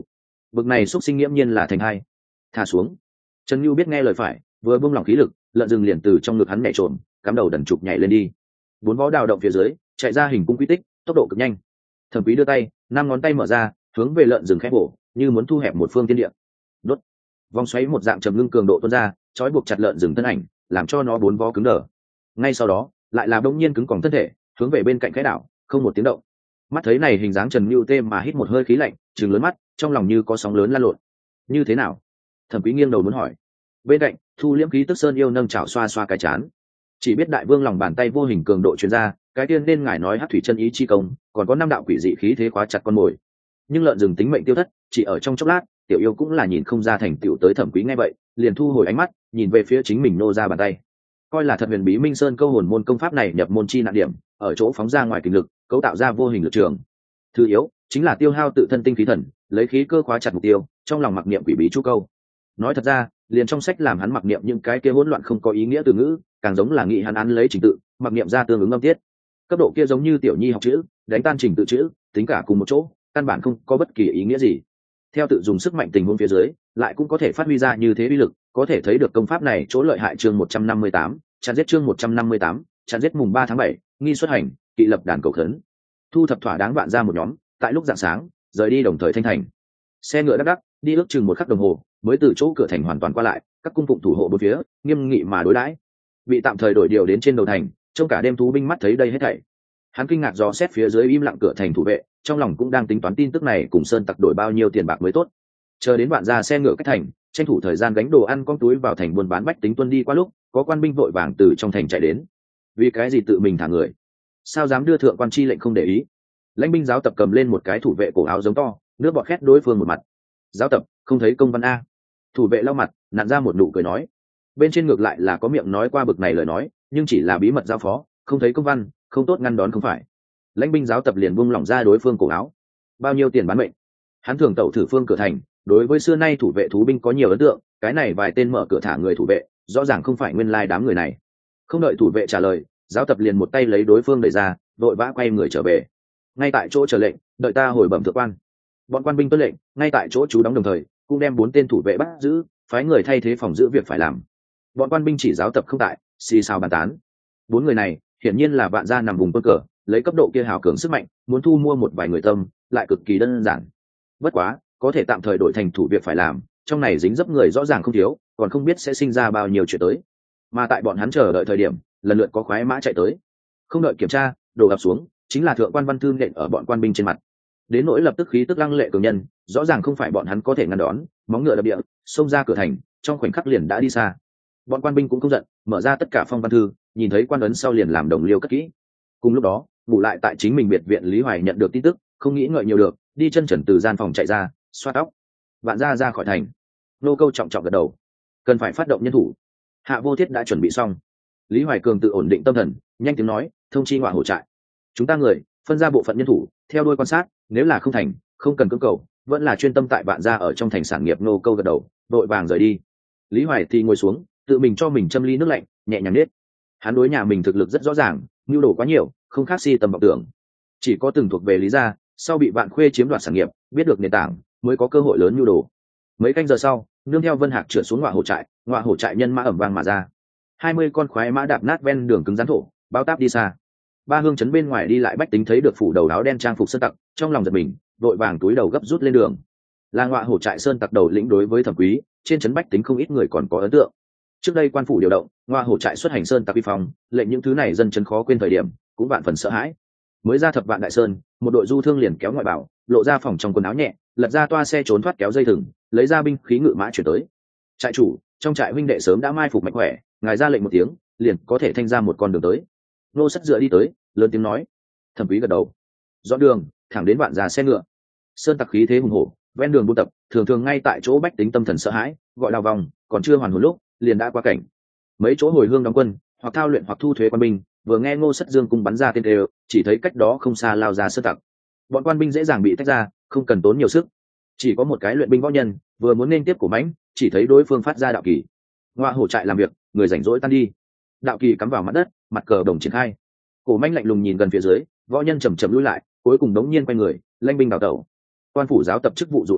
A: bực này xúc sinh nghiễm nhiên là thành hai. Thả xuống. Trần Nhu biết nghe lời phải, vừa buông lỏng khí lực, lợn rừng liền từ trong ngực hắn nhảy trộm, cắm đầu đần trục nhảy lên đi. Bốn vó đào động phía dưới, chạy ra hình cung quy tích, tốc độ cực nhanh. Thẩm Quý đưa tay, năm ngón tay mở ra, hướng về lợn rừng khép bổ, như muốn thu hẹp một phương thiên địa. Đốt. Vòng xoáy một dạng trầm ngưng cường độ tuôn ra, trói buộc chặt lợn rừng thân ảnh, làm cho nó bốn vó cứng đờ. Ngay sau đó, lại là đông nhiên cứng còng thân thể, hướng về bên cạnh cái đảo, không một tiếng động. Mắt thấy này hình dáng Trần Nưu tê mà hít một hơi khí lạnh, trừng lớn mắt, trong lòng như có sóng lớn lan lộn. Như thế nào? Thẩm Quý nghiêng đầu muốn hỏi. Bên cạnh, thu liễm khí tức sơn yêu nâng chảo xoa xoa cái chán. Chỉ biết đại vương lòng bàn tay vô hình cường độ truyền ra, cái tiên nên ngài nói hắc thủy chân ý chi công, còn có năm đạo quỷ dị khí thế khóa chặt con mồi. Nhưng lợn rừng tính mệnh tiêu thất, chỉ ở trong chốc lát, tiểu yêu cũng là nhìn không ra thành tựu tới. Thẩm Quý nghe vậy, liền thu hồi ánh mắt, nhìn về phía chính mình nô ra bàn tay. Coi là thật huyền bí Minh Sơn câu hồn môn công pháp này nhập môn chi nạn điểm, ở chỗ phóng ra ngoài kinh lực, cấu tạo ra vô hình lực trường. Thứ yếu chính là tiêu hao tự thân tinh khí thần, lấy khí cơ khóa chặt mục tiêu, trong lòng mặc niệm quỷ bí chu câu. Nói thật ra, liền trong sách làm hắn mặc niệm những cái kia hỗn loạn không có ý nghĩa từ ngữ, càng giống là nghị hắn án lấy trình tự, mặc niệm ra tương ứng âm tiết. Cấp độ kia giống như tiểu nhi học chữ, đánh tan trình tự chữ, tính cả cùng một chỗ, căn bản không có bất kỳ ý nghĩa gì. Theo tự dùng sức mạnh tình huống phía dưới, lại cũng có thể phát huy ra như thế uy lực, có thể thấy được công pháp này chỗ lợi hại. Chương một trăm năm mươi tám, chặn giết chương một trăm năm mươi tám, chặn giết mùng ba tháng bảy, nghi xuất hành, kỵ lập đàn cầu khấn. Thu thập thỏa đáng vạn ra một nhóm, tại lúc rạng sáng, rời đi đồng thời Thanh Thành. Xe ngựa đắc đắc, đi ước chừng một khắc đồng hồ, mới từ chỗ cửa thành hoàn toàn qua lại, các cung phụng thủ hộ bốn phía, nghiêm nghị mà đối đãi. Bị tạm thời đổi điều đến trên đầu thành, trông cả đêm thú binh mắt thấy đây hết thảy. Hắn kinh ngạc dò xét phía dưới im lặng cửa thành thủ vệ, trong lòng cũng đang tính toán tin tức này cùng sơn tặc đổi bao nhiêu tiền bạc mới tốt. Chờ đến bạn ra xe ngựa cách thành, tranh thủ thời gian gánh đồ ăn con túi vào thành buôn bán bách tính tuân đi qua lúc, có quan binh vội vàng từ trong thành chạy đến. Vì cái gì tự mình thả người? Sao dám đưa thượng quan chi lệnh không để ý? Lãnh binh giáo tập cầm lên một cái thủ vệ cổ áo giống to, nước bọt khét đối phương một mặt. Giáo tập, không thấy công văn a? Thủ vệ lau mặt, nặn ra một nụ cười nói. Bên trên ngược lại là có miệng nói qua bực này lời nói, nhưng chỉ là bí mật giao phó, không thấy công văn, không tốt ngăn đón không phải. Lãnh binh giáo tập liền buông lỏng ra đối phương cổ áo. Bao nhiêu tiền bán mệnh? Hắn thường tẩu thử phương cửa thành, đối với xưa nay thủ vệ thú binh có nhiều ấn tượng, cái này vài tên mở cửa thả người thủ vệ, rõ ràng không phải nguyên lai đám người này. Không đợi thủ vệ trả lời, giáo tập liền một tay lấy đối phương đẩy ra, vội vã quay người trở về. Ngay tại chỗ chờ lệnh, đợi ta hồi bẩm thượng quan. Bọn quan binh tuân lệnh, ngay tại chỗ chú đóng đồng thời, cũng đem bốn tên thủ vệ bắt giữ, phái người thay thế phòng giữ việc phải làm. Bọn quan binh chỉ giáo tập không tại, xì xào bàn tán. Bốn người này, hiển nhiên là vạn gia nằm vùng quân cờ, lấy cấp độ kia hào cường sức mạnh, muốn thu mua một vài người tâm, lại cực kỳ đơn giản. Bất quá, có thể tạm thời đổi thành thủ việc phải làm, trong này dính dấp người rõ ràng không thiếu, còn không biết sẽ sinh ra bao nhiêu chuyện tới. Mà tại bọn hắn chờ đợi thời điểm, lần lượt có khoái mã chạy tới. Không đợi kiểm tra, đổ ập xuống, chính là thượng quan văn thư nện ở bọn quan binh trên mặt. Đến nỗi lập tức khí tức lăng lệ cường nhân, rõ ràng không phải bọn hắn có thể ngăn đón, móng ngựa đập địa, xông ra cửa thành, trong khoảnh khắc liền đã đi xa. Bọn quan binh cũng không giận, mở ra tất cả phong văn thư, nhìn thấy quan ấn sau liền làm đồng liêu cất kỹ. Cùng lúc đó, ngủ lại tại chính mình biệt viện Lý Hoài nhận được tin tức, không nghĩ ngợi nhiều được, đi chân trần từ gian phòng chạy ra, xoa tóc. Vạn gia ra khỏi thành. Nô Câu trọng trọng gật đầu, cần phải phát động nhân thủ. Hạ Vô Thiết đã chuẩn bị xong. Lý Hoài Cường tự ổn định tâm thần, nhanh tiếng nói, thông chi ngoại hổ trại. Chúng ta người phân ra bộ phận nhân thủ, theo đuôi quan sát, nếu là không thành, không cần cưỡng cầu, vẫn là chuyên tâm tại Vạn gia ở trong thành sản nghiệp. Nô Câu gật đầu, đội vàng rời đi. Lý Hoài thì ngồi xuống, tự mình cho mình châm ly nước lạnh, nhẹ nhàng nết. Hắn đối nhà mình thực lực rất rõ ràng, nhu đồ quá nhiều, không khác si tầm vọng tưởng. Chỉ có từng thuộc về Lý gia, sau bị Vạn Khuê chiếm đoạt sản nghiệp, biết được nền tảng, mới có cơ hội lớn nhu đồ. Mấy canh giờ sau, nương theo Vân Hạc trượt xuống ngoại hổ trại, ngoại hổ trại nhân mã ẩm vang mà ra. Hai mươi con khoái mã đạp nát ven đường cứng rắn thổ, bao táp đi xa. Ba hương trấn bên ngoài đi lại bách tính thấy được phủ đầu áo đen trang phục sơn tặc, trong lòng giật mình, vội vàng túi đầu gấp rút lên đường. Là ngoại hổ trại sơn tặc đầu lĩnh đối với Thẩm Quý, trên trấn bách tính không ít người còn có ấn tượng. Trước đây quan phủ điều động, ngoại hổ trại xuất hành sơn tặc vi phong, lệnh những thứ này dân trấn khó quên thời điểm, cũng vạn phần sợ hãi. Mới ra thập vạn đại sơn, một đội du thương liền kéo ngoại bảo, lộ ra phòng trong quần áo nhẹ, lật ra toa xe trốn thoát kéo dây thừng, lấy ra binh khí ngự mã chuyển tới. Trại chủ, trong trại huynh đệ sớm đã mai phục mạnh khỏe, ngài ra lệnh một tiếng, liền có thể thanh ra một con đường tới. Nô Sắt dựa đi tới, lớn tiếng nói. Thẩm Quý gật đầu, dọn đường, thẳng đến Vạn gia xe ngựa. Sơn tặc khí thế hùng hổ, ven đường buôn tập, thường thường ngay tại chỗ bách tính tâm thần sợ hãi, gọi đào vòng, còn chưa hoàn hồn lúc, liền đã qua cảnh. Mấy chỗ hồi hương đóng quân, hoặc thao luyện hoặc thu thuế quan binh, vừa nghe Ngô Sắt Dương cung bắn ra tên đều, chỉ thấy cách đó không xa lao ra sơn tặc. Bọn quan binh dễ dàng bị tách ra, không cần tốn nhiều sức. Chỉ có một cái luyện binh võ nhân, vừa muốn nên tiếp của mãnh, chỉ thấy đối phương phát ra đạo kỳ. Ngoại hổ trại làm việc, người rảnh rỗi tan đi. Đạo kỳ cắm vào mặt đất, mặt cờ đồng triển khai. Cổ mãnh lạnh lùng nhìn gần phía dưới, võ nhân chầm chậm lùi lại, cuối cùng đống nhiên quay người, lãnh binh đào tẩu. Quan phủ giáo tập chức vụ dụ hoặc,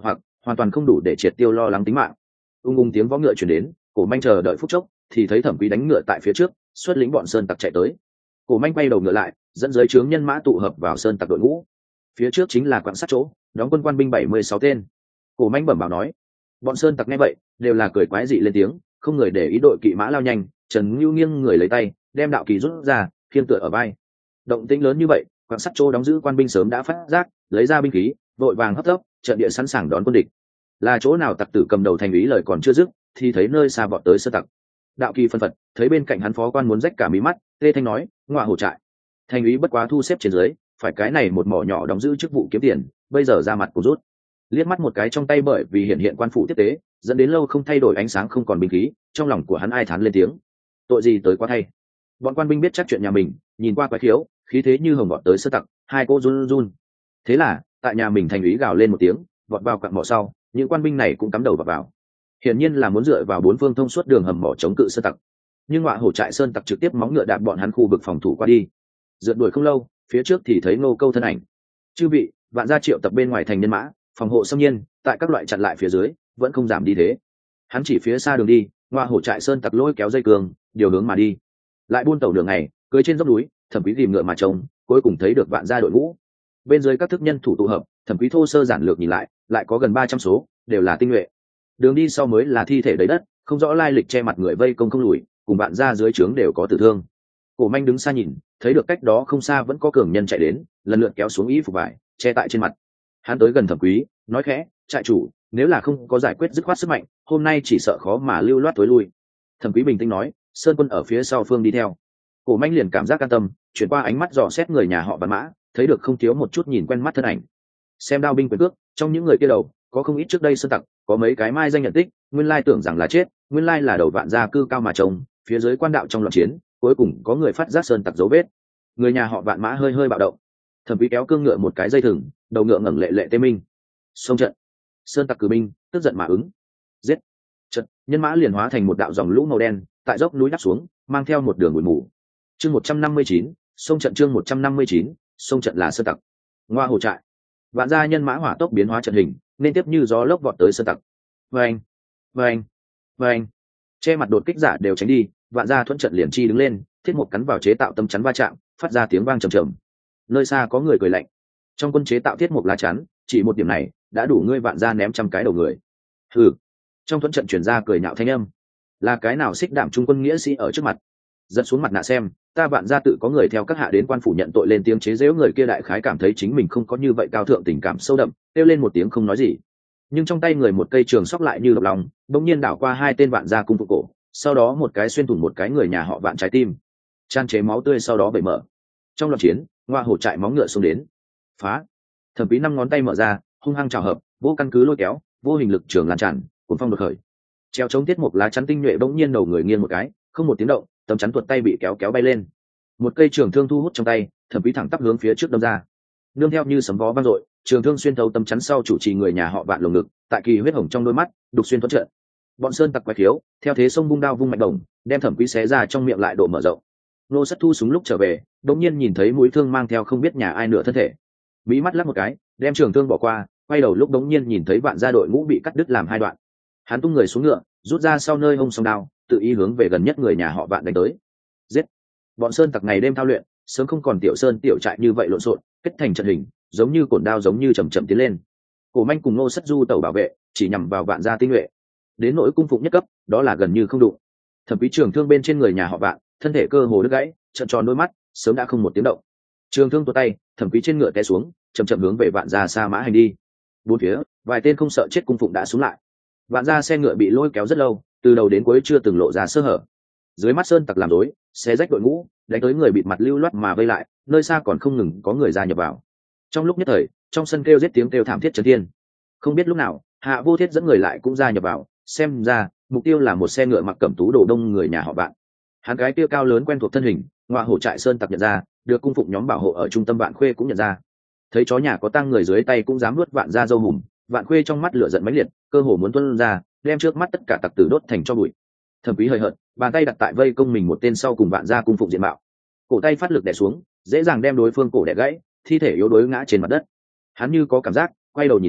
A: hoàn toàn không đủ để triệt tiêu lo lắng tính mạng. Ung ung tiếng vó ngựa chuyển đến, Cổ Manh chờ đợi phút chốc thì thấy Thẩm Quý đánh ngựa tại phía trước, xuất lĩnh bọn sơn tặc chạy tới. Cổ Manh quay đầu ngựa lại, dẫn dưới trướng nhân mã tụ hợp vào sơn tặc đội ngũ. Phía trước chính là quặng sắt chỗ, đóng quân quan binh bảy mươi sáu tên. Cổ Manh bẩm bảo nói. Bọn sơn tặc nghe vậy đều là cười quái dị lên tiếng, không người để ý đội kỵ mã lao nhanh. Trần Nưu nghiêng người lấy tay đem đạo kỳ rút ra, khiêng tựa ở vai. Động tĩnh lớn như vậy, quặng sắt chỗ đóng giữ quan binh sớm đã phát giác, lấy ra binh khí, vội vàng hấp tấp, trận địa sẵn sàng đón quân địch. Là chỗ nào tặc tử cầm đầu thành úy lời còn chưa dứt, thì thấy nơi xa vọt tới sơn tặc. Đạo kỳ phân phật, thấy bên cạnh hắn phó quan muốn rách cả mí mắt, tê thanh nói, ngọa hổ trại. Thành úy bất quá thu xếp trên dưới, phải cái này một mỏ nhỏ đóng giữ chức vụ kiếm tiền, bây giờ ra mặt cũng rút. Liếc mắt một cái trong tay bởi vì hiện hiện quan phủ tiếp tế, dẫn đến lâu không thay đổi ánh sáng không còn binh khí, trong lòng của hắn ai thán lên tiếng. Tội gì tới quá thay. Bọn quan binh biết chắc chuyện nhà mình, nhìn qua quái khiếu, khí thế như hồng vọt tới sơn tặc, hai cô run run. Thế là, tại nhà mình thành úy gào lên một tiếng, vọt vào quặng mỏ sau, những quan binh này cũng cắm đầu vào vào. Hiển nhiên là muốn dựa vào bốn phương thông suốt đường hầm mỏ chống cự sơn tặc. Nhưng ngọa hổ trại sơn tặc trực tiếp móng ngựa đạp bọn hắn khu vực phòng thủ qua đi. Rượt đuổi không lâu, phía trước thì thấy Ngô Câu thân ảnh. Chư vị, vạn gia triệu tập bên ngoài thành nhân mã, phòng hộ xâm nhiên, tại các loại chặn lại phía dưới, vẫn không giảm đi thế. Hắn chỉ phía xa đường đi, ngọa hổ trại sơn tặc lôi kéo dây cường, điều hướng mà đi. Lại buôn tàu đường này, cưỡi trên dốc núi, Thẩm Quý tìm ngựa mà trông, cuối cùng thấy được vạn gia đội ngũ. Bên dưới các thức nhân thủ tụ hợp, Thẩm Quý thô sơ giản lược nhìn lại, lại có gần ba trăm số, đều là tinh nhuệ. Đường đi sau mới là thi thể đầy đất, không rõ lai lịch che mặt người vây công không lùi, cùng bạn ra dưới trướng đều có tử thương. Cổ Manh đứng xa nhìn, thấy được cách đó không xa vẫn có cường nhân chạy đến, lần lượt kéo xuống y phục vải, che tại trên mặt. Hắn tới gần Thẩm Quý, nói khẽ, trại chủ, nếu là không có giải quyết dứt khoát sức mạnh, hôm nay chỉ sợ khó mà lưu loát tối lui. Thẩm Quý bình tĩnh nói, sơn quân ở phía sau phương đi theo. Cổ Manh liền cảm giác an tâm, chuyển qua ánh mắt dò xét người nhà họ Vạn Mã, thấy được không thiếu một chút nhìn quen mắt thân ảnh. Xem đao binh quyền cước, trong những người kia đầu có không ít trước đây sơn tặc, có mấy cái mai danh nhận tích, nguyên lai tưởng rằng là chết, nguyên lai là đầu vạn gia cư cao mà trông, phía dưới quan đạo trong loạn chiến, cuối cùng có người phát giác sơn tặc dấu vết. Người nhà họ Vạn Mã hơi hơi bạo động. Thẩm Quý kéo cương ngựa một cái dây thừng, đầu ngựa ngẩng lệ lệ tê minh. Xông trận. Sơn tặc cử binh, tức giận mà ứng. Giết. Trận, nhân mã liền hóa thành một đạo dòng lũ màu đen, tại dốc núi đáp xuống, mang theo một đường bụi mù. Chương một trăm năm mươi chín, xông trận chương một trăm năm mươi chín, xông trận là sơn tặc. Ngoa hổ trại. Vạn gia nhân mã hỏa tốc biến hóa trận hình, nên tiếp như gió lốc vọt tới sơn tặc. Vâng, vâng, vâng. Che mặt đột kích giả đều tránh đi, vạn gia thuẫn trận liền chi đứng lên, thiết mục cắn vào chế tạo tâm chắn va chạm, phát ra tiếng vang trầm trầm. Nơi xa có người cười lạnh. Trong quân chế tạo thiết mục lá chắn, chỉ một điểm này đã đủ ngươi vạn gia ném trăm cái đầu người. Hừ. Trong thuẫn trận truyền ra cười nhạo thanh âm. Là cái nào xích đảm trung quân nghĩa sĩ ở trước mặt? Dẫn xuống mặt nạ xem, ta vạn gia tự có người theo các hạ đến quan phủ nhận tội lên tiếng chế giễu người kia đại khái cảm thấy chính mình không có như vậy cao thượng tình cảm sâu đậm, kêu lên một tiếng không nói gì. Nhưng trong tay người một cây trường sóc lại như độc lòng, bỗng nhiên đảo qua hai tên vạn gia cung phục cổ, sau đó một cái xuyên thủng một cái người nhà họ vạn trái tim, chan chế máu tươi sau đó bể mở. Trong loạn chiến, ngoa hổ trại móng ngựa xuống đến, phá. Thẩm Quý năm ngón tay mở ra, hung hăng trào hợp, vô căn cứ lôi kéo, vô hình lực trường lan tràn, cuốn phong đột khởi. Treo chống tiết một lá chắn tinh nhuệ bỗng nhiên đầu người nghiêng một cái, không một tiếng động, tấm chắn tuột tay bị kéo kéo bay lên. Một cây trường thương thu hút trong tay, Thẩm Quý thẳng tắp hướng phía trước đâm ra. Nương theo như sấm vó vang dội, trường thương xuyên thấu tấm chắn sau chủ trì người nhà họ Vạn lồng ngực, tại kỳ huyết hồng trong đôi mắt, đục xuyên thuẫn trận. Bọn sơn tặc quái khiếu, theo thế sông bung đao vung mạnh đồng, đem Thẩm Quý xé ra trong miệng lại độ mở rộng. Nô Sắt Thu súng lúc trở về, đột nhiên nhìn thấy mũi thương mang theo không biết nhà ai nửa thân thể. Mỹ mắt lắc một cái, đem trường thương bỏ qua, quay đầu lúc đột nhiên nhìn thấy Vạn gia đội ngũ bị cắt đứt làm hai đoạn. Hắn tung người xuống ngựa, rút ra sau nơi hông song đao, tự ý hướng về gần nhất người nhà họ Vạn đánh tới. Giết! Bọn sơn tặc ngày đêm thao luyện, sớm không còn tiểu sơn tiểu trại như vậy lộn xộn, kết thành trận hình, giống như cổn đao giống như chậm chậm tiến lên. Cổ Manh cùng Ngô Sắt Du tàu bảo vệ, chỉ nhằm vào Vạn gia tinh nhuệ. Đến nỗi cung phụng nhất cấp, đó là gần như không đụng. Thẩm Quý trường thương bên trên người nhà họ Vạn, thân thể cơ hồ đứt gãy, trợn tròn đôi mắt, sớm đã không một tiếng động. Trường thương tuột tay, Thẩm Quý trên ngựa té xuống, chậm chậm hướng về Vạn gia xa mã hành đi. Bốn phía, vài tên không sợ chết cung phụng đã xuống lại. Vạn gia xe ngựa bị lôi kéo rất lâu, từ đầu đến cuối chưa từng lộ ra sơ hở. Dưới mắt sơn tặc làm rối, xé rách đội ngũ, đánh tới người bịt mặt lưu loát mà vây lại, nơi xa còn không ngừng có người gia nhập vào. Trong lúc nhất thời, trong sân kêu giết tiếng kêu thảm thiết chấn thiên. Không biết lúc nào, Hạ Vô Thiết dẫn người lại cũng gia nhập vào, xem ra mục tiêu là một xe ngựa mặc cẩm tú đồ đông người nhà họ Vạn. Hắn gái tiêu cao lớn quen thuộc thân hình, ngoại hổ trại sơn tặc nhận ra, được cung phụng nhóm bảo hộ ở trung tâm Vạn Khuê cũng nhận ra. Thấy chó nhà có tang người dưới tay cũng dám nuốt Vạn gia dâu hùm, Vạn Khuê trong mắt lửa giận mãnh liệt, cơ hồ muốn tuôn ra, đem trước mắt tất cả tặc tử đốt thành cho bụi. Thẩm Quý hơi hận, bàn tay đặt tại vây công mình một tên sau cùng Vạn gia cung phụng diện mạo, cổ tay phát lực đè xuống, dễ dàng đem đối phương cổ đè gãy, thi thể yếu đuối ngã trên mặt đất. Hắn như có cảm giác, quay đầu nhìn lại,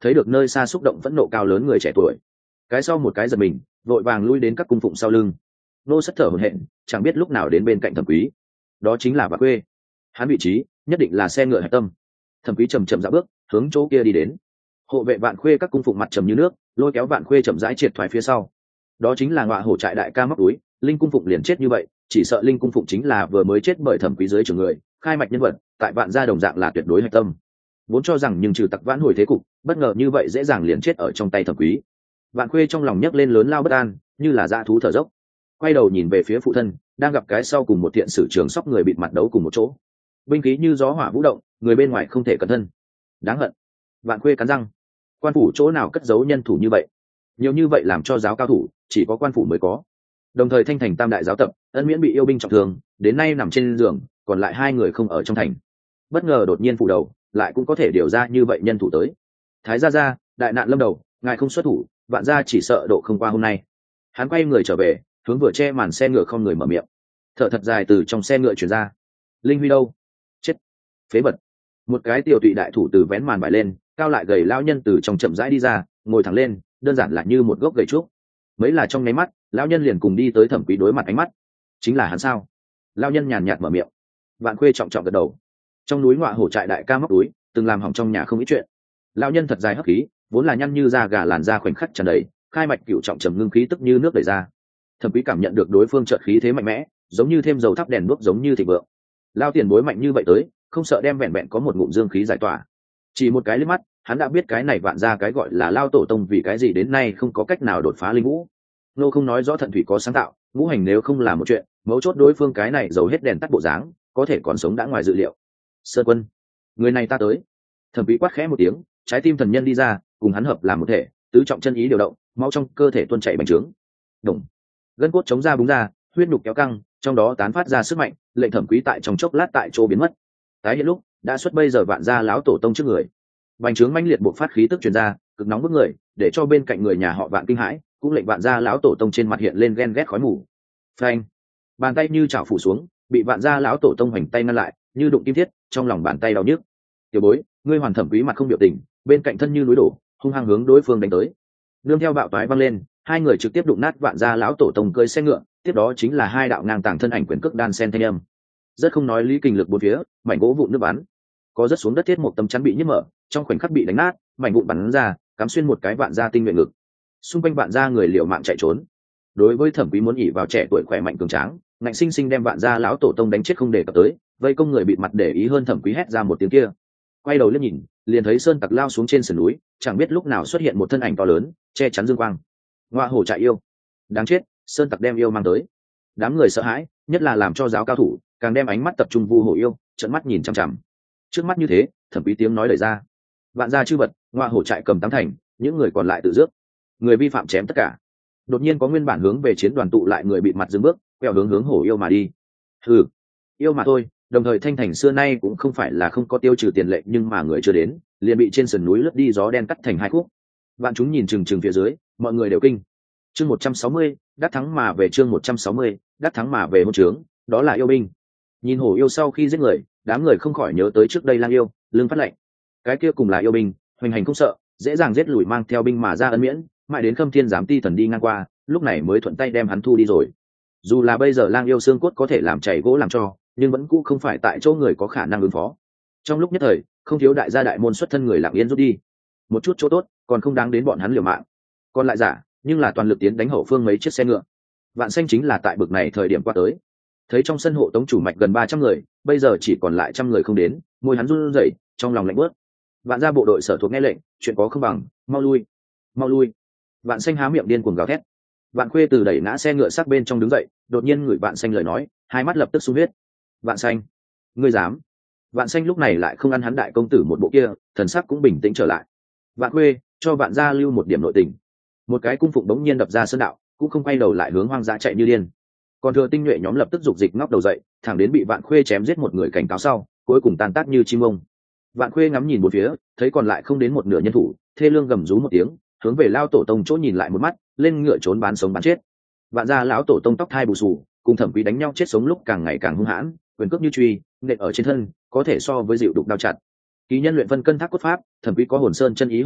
A: thấy được nơi xa xúc động phẫn nộ cao lớn người trẻ tuổi, cái sau một cái giật mình, vội vàng lui đến các cung phụng sau lưng. Nô sất thở hổn hển, chẳng biết lúc nào đến bên cạnh Thẩm Quý. Đó chính là Vạn Khuê. Hắn vị trí nhất định là xe ngựa hạch tâm. Thẩm Quý chậm chậm dạo bước hướng chỗ kia đi đến. Hộ vệ Vạn Khuê các cung phụng mặt trầm như nước, lôi kéo Vạn Khuê chậm rãi triệt thoái phía sau. Đó chính là Ngọa Hổ trại đại ca móc túi, Linh cung phụng liền chết như vậy, chỉ sợ Linh cung phụng chính là vừa mới chết bởi Thẩm Quý dưới trường người, khai mạch nhân vật, tại Vạn gia đồng dạng là tuyệt đối hạch tâm. Vốn cho rằng nhưng trừ tặc vãn hồi thế cục, bất ngờ như vậy dễ dàng liền chết ở trong tay Thẩm Quý. Vạn Khuê trong lòng nhấc lên lớn lao bất an, như là dã thú thở dốc. Quay đầu nhìn về phía phụ thân, đang gặp cái sau cùng một thiện sử trường sóc người bịt mặt đấu cùng một chỗ, binh khí như gió hỏa vũ động, người bên ngoài không thể cẩn thân. Đáng hận. Vạn Khuê cắn răng, quan phủ chỗ nào cất giấu nhân thủ như vậy, nhiều như vậy làm cho giáo cao thủ chỉ có quan phủ mới có. Đồng thời thanh thành tam đại giáo tập ân miễn bị yêu binh trọng thương, đến nay nằm trên giường, còn lại hai người không ở trong thành. Bất ngờ đột nhiên phủ đầu lại cũng có thể điều ra như vậy nhân thủ tới. Thái gia gia, đại nạn lâm đầu, ngài không xuất thủ, Vạn gia chỉ sợ độ không qua hôm nay. Hắn quay người trở về, hướng vừa che màn xe ngựa không người mở miệng, thở thật dài từ trong xe ngựa chuyển ra. Linh Huy đâu? Chết. Phế vật. Một cái tiểu tụy đại thủ từ vén màn vải lên, cao lại gầy lão nhân từ trong chậm rãi đi ra, ngồi thẳng lên, đơn giản là như một gốc gậy trúc. Mấy là trong nháy mắt, lão nhân liền cùng đi tới Thẩm Quý đối mặt ánh mắt. Chính là hắn sao? Lão nhân nhàn nhạt mở miệng. Vạn Khuê trọng trọng gật đầu. Trong núi Ngọa Hổ trại đại ca móc túi, từng làm hỏng trong nhà không ít chuyện. Lão nhân thật dài hấp khí, vốn là nhăn như da gà làn da khoảnh khắc tràn đầy, khai mạch cựu trọng trầm ngưng khí tức như nước đẩy ra. Thẩm Quý cảm nhận được đối phương chợt khí thế mạnh mẽ, giống như thêm dầu thắp đèn đuốc, giống như thịnh vượng. Lao tiền bối mạnh như vậy tới, không sợ đem vẹn vẹn có một ngụm dương khí giải tỏa. Chỉ một cái liếc mắt, hắn đã biết cái này Vạn gia cái gọi là Lao tổ tông vì cái gì đến nay không có cách nào đột phá linh vũ. Nô không nói rõ thận thủy có sáng tạo, ngũ hành nếu không là một chuyện, mấu chốt đối phương cái này dầu hết đèn tắt bộ dáng, có thể còn sống đã ngoài dự liệu. Sơn Quân, người này ta tới. Thẩm Quý quát khẽ một tiếng, trái tim thần nhân đi ra, cùng hắn hợp làm một thể, tứ trọng chân ý điều động, máu trong cơ thể tuôn chảy bành trướng. Đồng, gân cốt chống ra búng ra, huyết nhục kéo căng, trong đó tán phát ra sức mạnh, lệnh Thẩm Quý tại trong chốc lát tại chỗ biến mất. Tái hiện lúc đã xuất bây giờ Vạn gia lão tổ tông trước người, bành trướng mãnh liệt bộc phát khí tức truyền ra, cực nóng bức người, để cho bên cạnh người nhà họ Vạn kinh hãi, cũng lệnh Vạn gia lão tổ tông trên mặt hiện lên ghen ghét khói mù. Phanh, bàn tay như chảo phủ xuống, bị Vạn gia lão tổ tông hoành tay ngăn lại, như đụng kim thiết, trong lòng bàn tay đau nhức. Tiểu bối, ngươi hoàn Thẩm Quý mặt không biểu tình, bên cạnh thân như núi đổ, hung hăng hướng đối phương đánh tới. Nương theo bạo toái văng lên, hai người trực tiếp đụng nát Vạn gia lão tổ tông cơi xe ngựa, tiếp đó chính là hai đạo ngang tàng thân ảnh quyền cước đan sen thanh âm. Rất không nói lý kình lực bốn phía, mảnh gỗ vụn nước bắn, có rất xuống đất thiết một tấm chắn bị nhức mở, trong khoảnh khắc bị đánh nát, mảnh vụn bắn ra, cắm xuyên một cái Vạn gia tinh nguyện ngực. Xung quanh Vạn gia người liều mạng chạy trốn. Đối với Thẩm Quý muốn ỉ vào trẻ tuổi khỏe mạnh cường tráng, ngạnh sinh sinh đem Vạn gia lão tổ tông đánh chết không để cập tới, vây công người bị mặt để ý hơn Thẩm Quý hét ra một tiếng kia. Quay đầu liếc nhìn, liền thấy sơn tặc lao xuống trên sườn núi, chẳng biết lúc nào xuất hiện một thân ảnh to lớn, che chắn dương quang. Ngọa Hổ trại yêu. Đáng chết, sơn tặc đem yêu mang tới. Đám người sợ hãi, nhất là làm cho giáo cao thủ, càng đem ánh mắt tập trung vu hổ yêu, trợn mắt nhìn chằm chằm. Trước mắt như thế, Thẩm Quý tiếng nói lời ra. Vạn gia chư vật, Ngọa Hổ trại cầm tám thành, những người còn lại tự rước. Người vi phạm chém tất cả. Đột nhiên có nguyên bản hướng về chiến đoàn tụ lại người bị mặt dừng bước, quẹo hướng hướng hổ yêu mà đi. Hừ, yêu mà thôi. Đồng thời thanh thành xưa nay cũng không phải là không có tiêu trừ tiền lệ, nhưng mà người chưa đến, liền bị trên sườn núi lướt đi gió đen cắt thành hai khúc. Vạn chúng nhìn chừng chừng phía dưới, mọi người đều kinh. Chương một trăm sáu mươi, đắc thắng mà về. Chương một trăm sáu mươi, đắc thắng mà về hôn trướng, đó là yêu binh. Nhìn hổ yêu sau khi giết người, đám người không khỏi nhớ tới trước đây lang yêu, lương phát lệnh. Cái kia cùng là yêu binh, hoành hành không sợ, dễ dàng giết lùi mang theo binh mà ra ân miễn, mãi đến Khâm Thiên giám ti thần đi ngang qua, lúc này mới thuận tay đem hắn thu đi rồi. Dù là bây giờ lang yêu xương cốt có thể làm chảy gỗ làm cho, nhưng vẫn cũ không phải tại chỗ người có khả năng ứng phó. Trong lúc nhất thời, không thiếu đại gia đại môn xuất thân người lặng yên rút đi. Một chút chỗ tốt, còn không đáng đến bọn hắn liều mạng. Còn lại giả, nhưng là toàn lực tiến đánh hậu phương mấy chiếc xe ngựa. Vạn Xanh chính là tại bực này thời điểm qua tới. Thấy trong sân hộ tống chủ mạch gần ba trăm người, bây giờ chỉ còn lại trăm người không đến, môi hắn run rẩy, trong lòng lạnh bớt. Vạn gia bộ đội sở thuộc nghe lệnh, chuyện có không bằng, mau lui, mau lui. Vạn Xanh há miệng điên cuồng gào thét. Vạn Khuê từ đẩy ngã xe ngựa sắc bên trong đứng dậy, đột nhiên ngửi Vạn Xanh lời nói, hai mắt lập tức sung huyết. Vạn Xanh, ngươi dám? Vạn Xanh lúc này lại không ăn hắn đại công tử một bộ kia, thần sắc cũng bình tĩnh trở lại. Vạn Khuê, cho Vạn gia lưu một điểm nội tình. Một cái cung phụng đống nhiên đập ra sơn đạo, cũng không quay đầu lại hướng hoang dã chạy như điên. Còn thừa tinh nhuệ nhóm lập tức dục dịch ngóc đầu dậy, thẳng đến bị Vạn Khuê chém giết một người cảnh cáo sau, cuối cùng tan tác như chim ông. Vạn Khuê ngắm nhìn một phía, thấy còn lại không đến một nửa nhân thủ, thê lương gầm rú một tiếng, hướng về lao tổ tông chỗ nhìn lại một mắt, lên ngựa trốn bán sống bán chết. Vạn gia lão tổ tông tóc thai bù xù, cùng Thẩm Quý đánh nhau chết sống lúc càng ngày càng hung hãn, quyền cước như truy, nện ở trên thân, có thể so với dịu đục đao chặt. Ký nhân luyện phân cân thác cốt pháp, Thẩm Quý có hồn sơn chân ý hộ thể,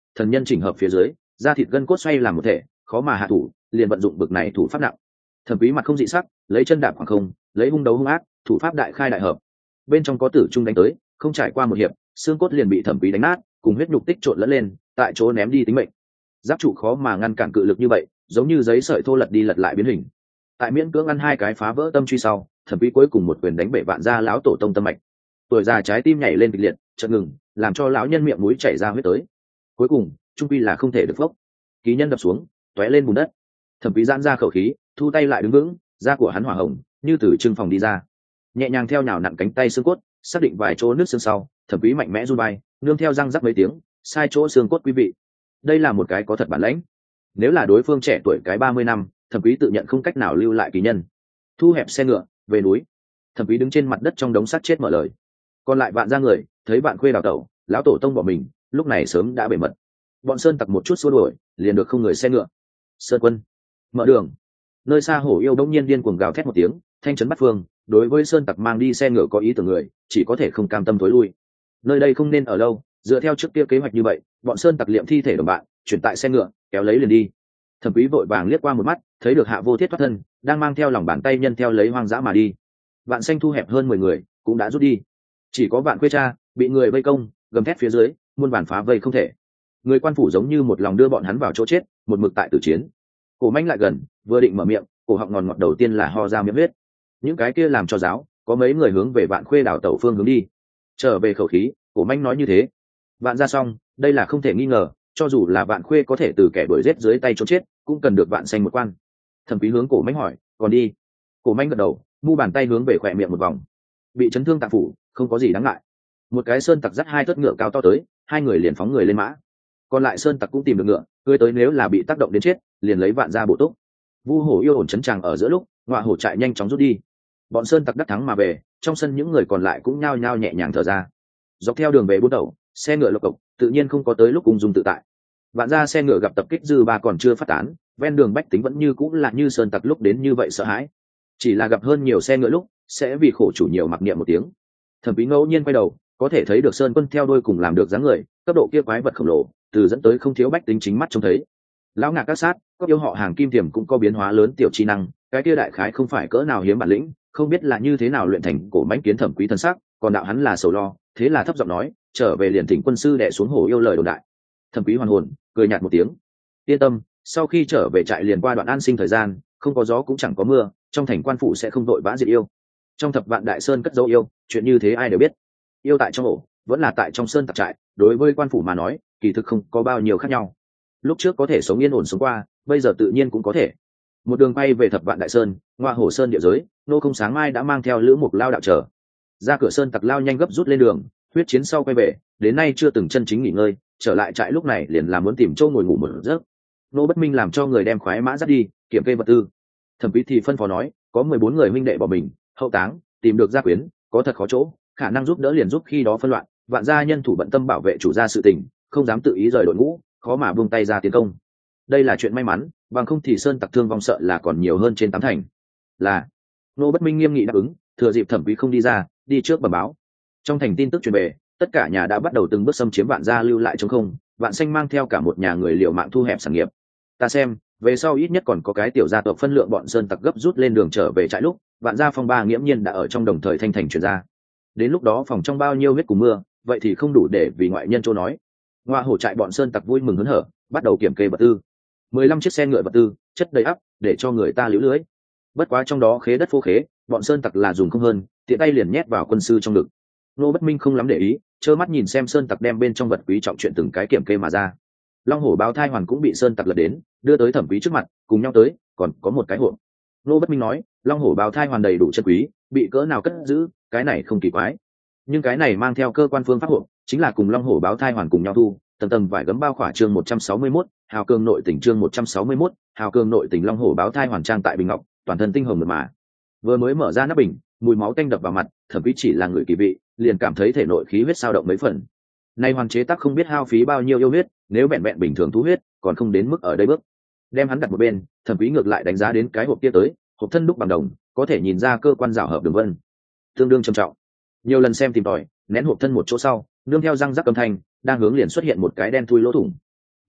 A: thần nhân chỉnh hợp phía dưới, da thịt gân cốt xoay làm một thể, khó mà hạ thủ, liền vận dụng bực này thủ pháp nặng. Thẩm Quý mặt không dị sắc, lấy chân đạp khoảng không, lấy hung đấu hung ác, thủ pháp đại khai đại hợp. Bên trong có tử trung đánh tới, không trải qua một hiệp, xương cốt liền bị Thẩm Quý đánh nát, cùng huyết nhục tích trộn lẫn lên, tại chỗ ném đi tính mệnh. Giáp trụ khó mà ngăn cản cự lực như vậy, giống như giấy sợi thô lật đi lật lại biến hình. Tại miễn cưỡng ăn hai cái phá vỡ tâm truy sau, Thẩm Quý cuối cùng một quyền đánh bể vạn gia lão tổ tông tâm mạch. Tuổi già trái tim nhảy lên kịch liệt, chợt ngừng, làm cho lão nhân miệng mũi chảy ra huyết tới. Cuối cùng, trung quy là không thể được phốc. Ký nhân đập xuống, tóe lên bùn đất. Thẩm Quý giãn ra khẩu khí, thu tay lại đứng vững, da của hắn hỏa hồng, như từ trưng phòng đi ra. Nhẹ nhàng theo nhào nặn cánh tay xương cốt, xác định vài chỗ nước xương sau, Thẩm Quý mạnh mẽ run bay, nương theo răng rắc mấy tiếng, sai chỗ xương cốt quý vị. Đây là một cái có thật bản lãnh. Nếu là đối phương trẻ tuổi cái ba mươi năm, Thẩm Quý tự nhận không cách nào lưu lại kỳ nhân. Thu hẹp xe ngựa, về núi. Thẩm Quý đứng trên mặt đất trong đống sắt chết mở lời. Còn lại vạn gia người, thấy bạn khuê đào tẩu, lão tổ tông bỏ mình, lúc này sớm đã bể mật. Bọn sơn tặc một chút xua đuổi, liền được không người xe ngựa. Sơn quân, mở đường. Nơi xa hổ yêu đống nhiên điên cuồng gào thét một tiếng, thanh trấn bắt phương. Đối với sơn tặc mang đi xe ngựa có ý tưởng người, chỉ có thể không cam tâm thối lui. Nơi đây không nên ở lâu, dựa theo trước kia kế hoạch như vậy, bọn sơn tặc liệm thi thể đồng bạn, chuyển tại xe ngựa, kéo lấy liền đi. Thẩm Quý vội vàng liếc qua một mắt, thấy được Hạ Vô Thiết thoát thân, đang mang theo lòng bàn tay nhân theo lấy hoang dã mà đi. Vạn Xanh thu hẹp hơn mười người, cũng đã rút đi. Chỉ có Vạn Khuê Cha bị người vây công, gầm thét phía dưới, muôn bản phá vây không thể. Người quan phủ giống như một lòng đưa bọn hắn vào chỗ chết, một mực tại tử chiến. Cổ Manh lại gần, vừa định mở miệng, cổ họng ngòn ngọt đầu tiên là ho ra miệng huyết. Những cái kia làm cho giáo, có mấy người hướng về Vạn Khuê đảo tẩu phương hướng đi. Trở về khẩu khí, cổ Manh nói như thế. Vạn gia xong, đây là không thể nghi ngờ, cho dù là Vạn Khuê có thể từ kẻ đuổi giết dưới tay trốn chết, cũng cần được Vạn Xanh một quan. Thẩm Quý hướng cổ Manh hỏi, còn đi? Cổ Manh gật đầu, mu bàn tay hướng về khỏe miệng một vòng. Bị chấn thương tạng phủ, không có gì đáng ngại. Một cái sơn tặc dắt hai thất ngựa cao to tới, hai người liền phóng người lên mã. Còn lại sơn tặc cũng tìm được ngựa, cưỡi tới nếu là bị tác động đến chết, liền lấy Vạn gia bổ túc. Vu Hổ yêu ổn chấn tràng ở giữa lúc, Ngọa Hổ trại nhanh chóng rút đi. Bọn sơn tặc đắc thắng mà về, trong sân những người còn lại cũng nhao nhao nhẹ nhàng thở ra. Dọc theo đường về buôn đầu, xe ngựa lộc cộc, tự nhiên không có tới lúc ung dung tự tại. Vạn gia xe ngựa gặp tập kích dư ba còn chưa phát tán, ven đường bách tính vẫn như cũng là như sơn tặc lúc đến như vậy sợ hãi. Chỉ là gặp hơn nhiều xe ngựa lúc, sẽ vì khổ chủ nhiều mặc niệm một tiếng. Thẩm Quý ngẫu nhiên quay đầu, có thể thấy được sơn quân theo đuôi cùng làm được dáng người, cấp độ kia quái vật khổng lồ, từ dẫn tới không thiếu bách tính chính mắt trông thấy. Lão ngạc các sát, có yêu họ hàng kim tiềm cũng có biến hóa lớn tiểu chi năng, cái kia đại khái không phải cỡ nào hiếm bản lĩnh, không biết là như thế nào luyện thành cổ mãnh kiến Thẩm Quý thân sắc, còn đạo hắn là sầu lo, thế là thấp giọng nói, trở về liền thỉnh quân sư đè xuống hổ yêu lời đồn đại. Thẩm Quý hoàn hồn, cười nhạt một tiếng. Yên tâm, sau khi trở về trại liền qua đoạn an sinh thời gian, không có gió cũng chẳng có mưa, trong thành quan phủ sẽ không vội vã diệt yêu. Trong thập vạn đại sơn cất dấu yêu, chuyện như thế ai đều biết. Yêu tại trong ổ, vẫn là tại trong sơn tặc trại, đối với quan phủ mà nói, kỳ thực không có bao nhiêu khác nhau. Lúc trước có thể sống yên ổn sống qua, bây giờ tự nhiên cũng có thể. Một đường bay về thập vạn đại sơn, ngoa hồ sơn địa giới, nô không sáng mai đã mang theo lữ mục lao đạo chờ. Ra cửa sơn tặc lao nhanh gấp rút lên đường, huyết chiến sau quay về, đến nay chưa từng chân chính nghỉ ngơi, trở lại trại lúc này liền là muốn tìm chỗ ngồi ngủ một giấc. Nô Bất Minh làm cho người đem khoái mã dắt đi, kiểm kê vật tư. Thẩm Quý thì phân phó nói, có mười bốn người huynh đệ bỏ mình, hậu táng, tìm được gia quyến, có thật khó chỗ, khả năng giúp đỡ liền giúp khi đó phân loạn, vạn gia nhân thủ bận tâm bảo vệ chủ gia sự tình, không dám tự ý rời đội ngũ, khó mà buông tay ra tiến công. Đây là chuyện may mắn, bằng không thì sơn tặc thương vong sợ là còn nhiều hơn trên tám thành. Là Nô Bất Minh nghiêm nghị đáp ứng, thừa dịp Thẩm Quý không đi ra, đi trước bẩm báo. Trong thành tin tức truyền về, tất cả nhà đã bắt đầu từng bước xâm chiếm vạn gia lưu lại trống không, Vạn Xanh mang theo cả một nhà người liều mạng thu hẹp sản nghiệp. Ta xem, về sau ít nhất còn có cái tiểu gia tộc phân lượng bọn sơn tặc gấp rút lên đường trở về trại lúc, vạn gia phong ba nghiễm nhiên đã ở trong đồng thời thanh thành truyền ra. Đến lúc đó phòng trong bao nhiêu huyết cùng mưa, vậy thì không đủ để vì ngoại nhân chỗ nói. Ngoa hổ trại bọn sơn tặc vui mừng hớn hở, bắt đầu kiểm kê vật tư. mười lăm chiếc xe ngựa vật tư, chất đầy ắp, để cho người ta liễu lưới. Bất quá trong đó khế đất phô khế, bọn sơn tặc là dùng không hơn, tiện tay liền nhét vào quân sư trong ngực. Nô Bất Minh không lắm để ý, trơ mắt nhìn xem sơn tặc đem bên trong vật quý trọng chuyện từng cái kiểm kê mà ra. Long hổ báo thai hoàn cũng bị sơn tặc lật đến, đưa tới Thẩm Quý trước mặt, cùng nhau tới, còn có một cái hộp. Nô Bất Minh nói, long hổ báo thai hoàn đầy đủ chân quý, bị cỡ nào cất giữ, cái này không kỳ quái. Nhưng cái này mang theo cơ quan phương pháp hộp, chính là cùng long hổ báo thai hoàn cùng nhau thu, tầng tầng vải gấm bao khỏa chương một trăm sáu mươi mốt, hào cường nội tỉnh chương một trăm sáu mươi mốt, hào cường nội tỉnh long hổ báo thai hoàn trang tại bình ngọc, toàn thân tinh hồng mượt mà. Vừa mới mở ra nắp bình, mùi máu tanh đập vào mặt, Thẩm Quý chỉ là người kỳ vị, liền cảm thấy thể nội khí huyết sao động mấy phần. Nay hoàn chế tác không biết hao phí bao nhiêu yêu huyết, nếu vẹn vẹn bình thường thu huyết, còn không đến mức ở đây bước. Đem hắn đặt một bên, Thẩm Quý ngược lại đánh giá đến cái hộp kia tới, hộp thân đúc bằng đồng, có thể nhìn ra cơ quan rào hợp đường vân, tương đương trầm trọng. Nhiều lần xem tìm tòi, nén hộp thân một chỗ sau, nương theo răng rắc âm thanh, đang hướng liền xuất hiện một cái đen thui lỗ thủng.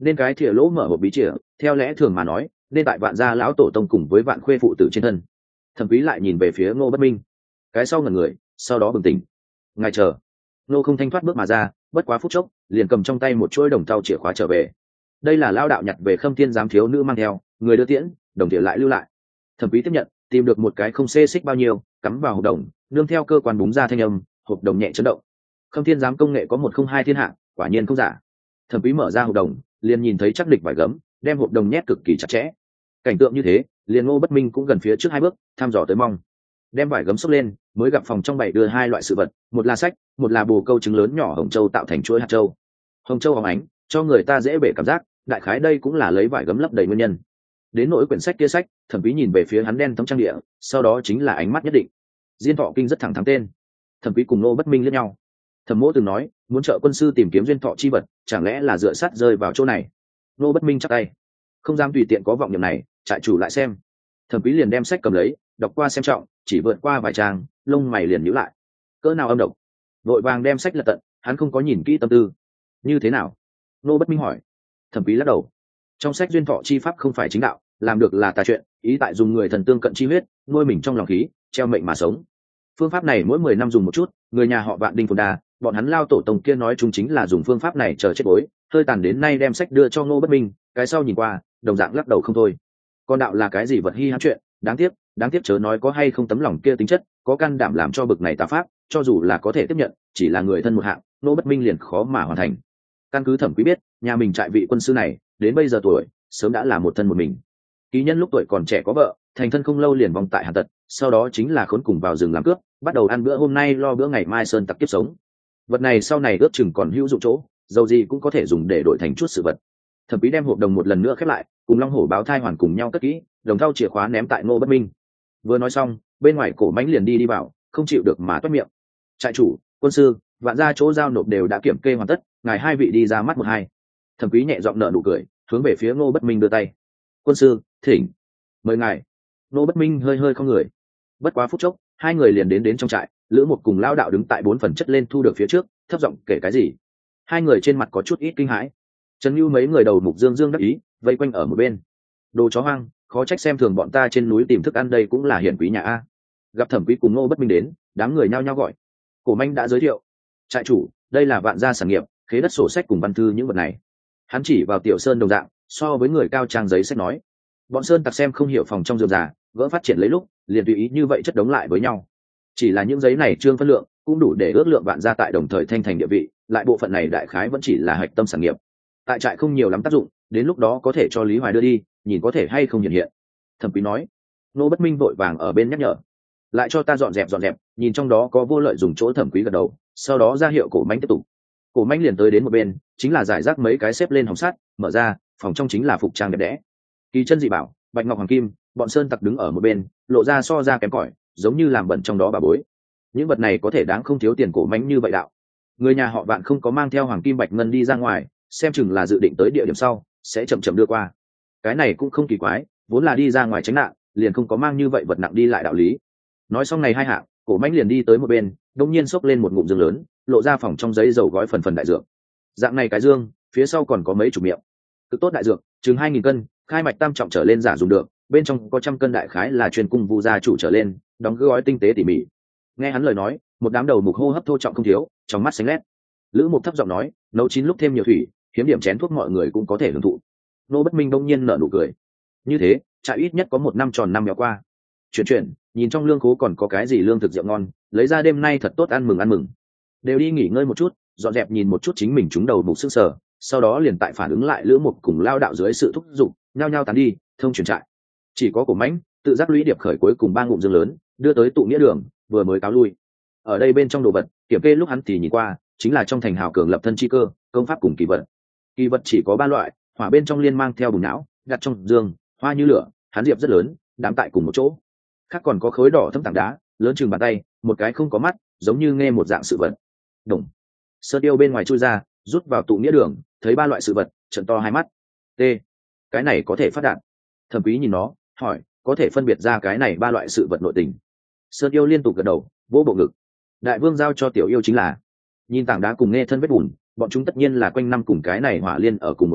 A: nên cái thìa lỗ mở hộp bí chìa, theo lẽ thường mà nói nên tại vạn gia lão tổ tông cùng với vạn khuê phụ tử trên thân. Thẩm Quý lại nhìn về phía Ngô Bất Minh, cái sau ngẩn người, sau đó bừng tỉnh. Ngài chờ. Ngô không thanh thoát bước mà ra, bất quá phút chốc liền cầm trong tay một chuỗi đồng thau chìa khóa trở về. Đây là lao đạo nhặt về Khâm Thiên giám thiếu nữ mang theo, người đưa tiễn, đồng tiền lại lưu lại. Thẩm Quý tiếp nhận, tìm được một cái không xê xích bao nhiêu, cắm vào hộp đồng, nương theo cơ quan búng ra thanh âm, hộp đồng nhẹ chấn động. Khâm Thiên giám công nghệ có một không hai thiên hạ, quả nhiên không giả. Thẩm Quý mở ra hộp đồng, liền nhìn thấy chắc địch vải gấm, đem hộp đồng nhét cực kỳ chặt chẽ. Cảnh tượng như thế, liền Ngô Bất Minh cũng gần phía trước hai bước, thăm dò tới mong. Đem vải gấm xốc lên, mới gặp phòng trong bảy đưa hai loại sự vật, một là sách, một là bồ câu trứng lớn nhỏ hồng châu tạo thành chuỗi hạt châu. Hồng châu hồng ánh, cho người ta dễ bể cảm giác, đại khái đây cũng là lấy vải gấm lấp đầy nguyên nhân. Đến nỗi quyển sách kia sách, Thẩm Quý nhìn về phía hắn đen thấm trang địa, sau đó chính là ánh mắt nhất định. Diên Thọ kinh rất thẳng thắn tên. Thẩm Quý cùng Ngô Bất Minh liếc nhau. Thẩm Mỗ từng nói, muốn trợ quân sư tìm kiếm duyên thọ chi vật, chẳng lẽ là dựa sát rơi vào chỗ này? Ngô Bất Minh chắp tay, không dám tùy tiện có vọng niệm này, trại chủ lại xem. Thẩm Quý liền đem sách cầm lấy, đọc qua xem trọng, chỉ vượt qua vài trang, lông mày liền nhíu lại. Cỡ nào âm độc. Vội vàng đem sách lật tận, hắn không có nhìn kỹ tâm tư. Như thế nào? Ngô Bất Minh hỏi. Thẩm Quý lắc đầu. Trong sách duyên thọ chi pháp không phải chính đạo, làm được là tà chuyện, ý tại dùng người thần tương cận chi huyết, nuôi mình trong lòng khí, treo mệnh mà sống. Phương pháp này mỗi mười năm dùng một chút, người nhà họ Vạn Đinh Phồn Đa, bọn hắn lao tổ tông kia nói chung chính là dùng phương pháp này chờ chết bối, hơi tàn đến nay đem sách đưa cho Ngô Bất Minh, cái sau nhìn qua, đồng dạng lắc đầu không thôi. Con đạo là cái gì vật hi hãn chuyện, đáng tiếc, đáng tiếc chớ nói có hay không tấm lòng kia tính chất, có can đảm làm cho bực này tà pháp, cho dù là có thể tiếp nhận, chỉ là người thân một hạng, Ngô Bất Minh liền khó mà hoàn thành. Căn cứ Thẩm Quý biết, nhà mình trại vị quân sư này, đến bây giờ tuổi, sớm đã là một thân một mình. Ký nhân lúc tuổi còn trẻ có vợ, thành thân không lâu liền vong tại Hàn Tật, sau đó chính là khốn cùng vào rừng làm cướp, bắt đầu ăn bữa hôm nay lo bữa ngày mai sơn tặc kiếp sống. Vật này sau này ước chừng còn hữu dụng chỗ, dầu gì cũng có thể dùng để đổi thành chút sự vật. Thẩm Quý đem hộp đồng một lần nữa khép lại, cùng long hổ báo thai hoàn cùng nhau cất kỹ, đồng thau chìa khóa ném tại Ngô Bất Minh. Vừa nói xong, bên ngoài cổ mãnh liền đi đi vào, không chịu được mà toét miệng. Trại chủ, quân sư, vạn gia chỗ giao nộp đều đã kiểm kê hoàn tất, ngài hai vị đi ra mắt một hai. Thẩm Quý nhẹ giọng nở nụ cười, hướng về phía Ngô Bất Minh đưa tay. Quân sư, thỉnh. Mời ngài. Ngô Bất Minh hơi hơi không người. Bất quá phút chốc, hai người liền đến đến trong trại, Lữ Một cùng Lão đạo đứng tại bốn phần chất lên thu được phía trước, thấp giọng kể cái gì. Hai người trên mặt có chút ít kinh hãi. Trần Nhu mấy người đầu mục dương dương đắc ý, vây quanh ở một bên. Đồ chó hoang, khó trách xem thường bọn ta trên núi tìm thức ăn, đây cũng là hiển quý nhà a. Gặp Thẩm Quý cùng Ngô Bất Minh đến, đám người nhao nhao gọi. Cổ Manh đã giới thiệu. Trại chủ, đây là Vạn gia sản nghiệp, khế đất sổ sách cùng văn thư những vật này. Hắn chỉ vào Tiểu Sơn đồng dạng, so với người cao trang giấy sách nói. Bọn Sơn tặc xem không hiểu phòng trong rườm rà, gỡ phát triển lấy lúc, liền tùy ý như vậy chất đống lại với nhau. Chỉ là những giấy này trương phân lượng, cũng đủ để ước lượng Vạn gia tại đồng thời thanh thành địa vị, lại bộ phận này đại khái vẫn chỉ là hạch tâm sản nghiệp. Tại trại không nhiều lắm tác dụng, đến lúc đó có thể cho Lý Hoài đưa đi, nhìn có thể hay không hiện hiện. Thẩm Quý nói. Ngô Bất Minh vội vàng ở bên nhắc nhở. Lại cho ta dọn dẹp dọn dẹp, nhìn trong đó có vô lợi dùng chỗ. Thẩm Quý gật đầu, sau đó ra hiệu Cổ Manh tiếp tục. Cổ Manh liền tới đến một bên, chính là giải rác mấy cái xếp lên hồng sắt, mở ra, phòng trong chính là phục trang đẹp đẽ. Kỳ chân dị bảo, bạch ngọc hoàng kim, bọn sơn tặc đứng ở một bên, lộ ra so ra kém cỏi, giống như làm bẩn trong đó bà bối. Những vật này có thể đáng không thiếu tiền Cổ Manh như vậy đạo. Người nhà họ Vạn không có mang theo hoàng kim bạch ngân đi ra ngoài, xem chừng là dự định tới địa điểm sau sẽ chậm chậm đưa qua. Cái này cũng không kỳ quái, vốn là đi ra ngoài tránh nạn, liền không có mang như vậy vật nặng đi lại đạo lý. Nói xong này hai hạng, Cổ Manh liền đi tới một bên, đông nhiên xốc lên một ngụm dương lớn, lộ ra phòng trong giấy dầu gói phần phần đại dược. Dạng này cái dương, phía sau còn có mấy chục miệng. Cực tốt đại dược, chừng hai nghìn cân, khai mạch tam trọng trở lên giả dùng được, bên trong có trăm cân đại khái là truyền cung vu gia chủ trở lên, đóng gói tinh tế tỉ mỉ. Nghe hắn lời nói, một đám đầu mục hô hấp thô trọng không thiếu, trong mắt sáng lét. Lữ Mục thấp giọng nói, nấu chín lúc thêm nhiều thủy, hiếm điểm chén thuốc mọi người cũng có thể hưởng thụ. Ngô Bất Minh đông nhiên nở nụ cười. Như thế, trại ít nhất có một năm tròn năm mèo qua. Chuyển chuyển, nhìn trong lương khố còn có cái gì lương thực rượu ngon, lấy ra đêm nay thật tốt ăn mừng ăn mừng. Đều đi nghỉ ngơi một chút, dọn dẹp nhìn một chút chính mình chúng đầu mục sức sở, sau đó liền tại phản ứng lại Lữ Mục cùng Lao đạo dưới sự thúc giục, nhao nhao tán đi, thông chuyển trại. Chỉ có Cổ Mãnh tự giác lũy điệp khởi cuối cùng ba ngụm dương lớn, đưa tới tụ nghĩa đường, vừa mới cáo lui. Ở đây bên trong đồ vật, kiểm kê lúc hắn thì nhìn qua, chính là trong thành hào cường lập thân chi cơ, công pháp cùng kỳ vật. Kỳ vật chỉ có ba loại, hỏa bên trong liên mang theo bùn não, đặt trong dương, hoa như lửa, hắn diệp rất lớn, đám tại cùng một chỗ. Khác còn có khối đỏ thâm tảng đá, lớn chừng bàn tay, một cái không có mắt, giống như nghe một dạng sự vật. Đồng. Sơn Điêu bên ngoài chui ra, rút vào tụ nghĩa đường, thấy ba loại sự vật, trợn to hai mắt. T. Cái này có thể phát đạn. Thẩm Quý nhìn nó, hỏi, có thể phân biệt ra cái này ba loại sự vật nội tình. Sơn Yêu liên tục gật đầu, vỗ bộ ngực. Đại vương giao cho tiểu yêu chính là. Nhìn tảng đá cùng nghe thân vết bùn, bọn chúng tất nhiên là quanh năm cùng cái này hỏa liên ở cùng một chỗ,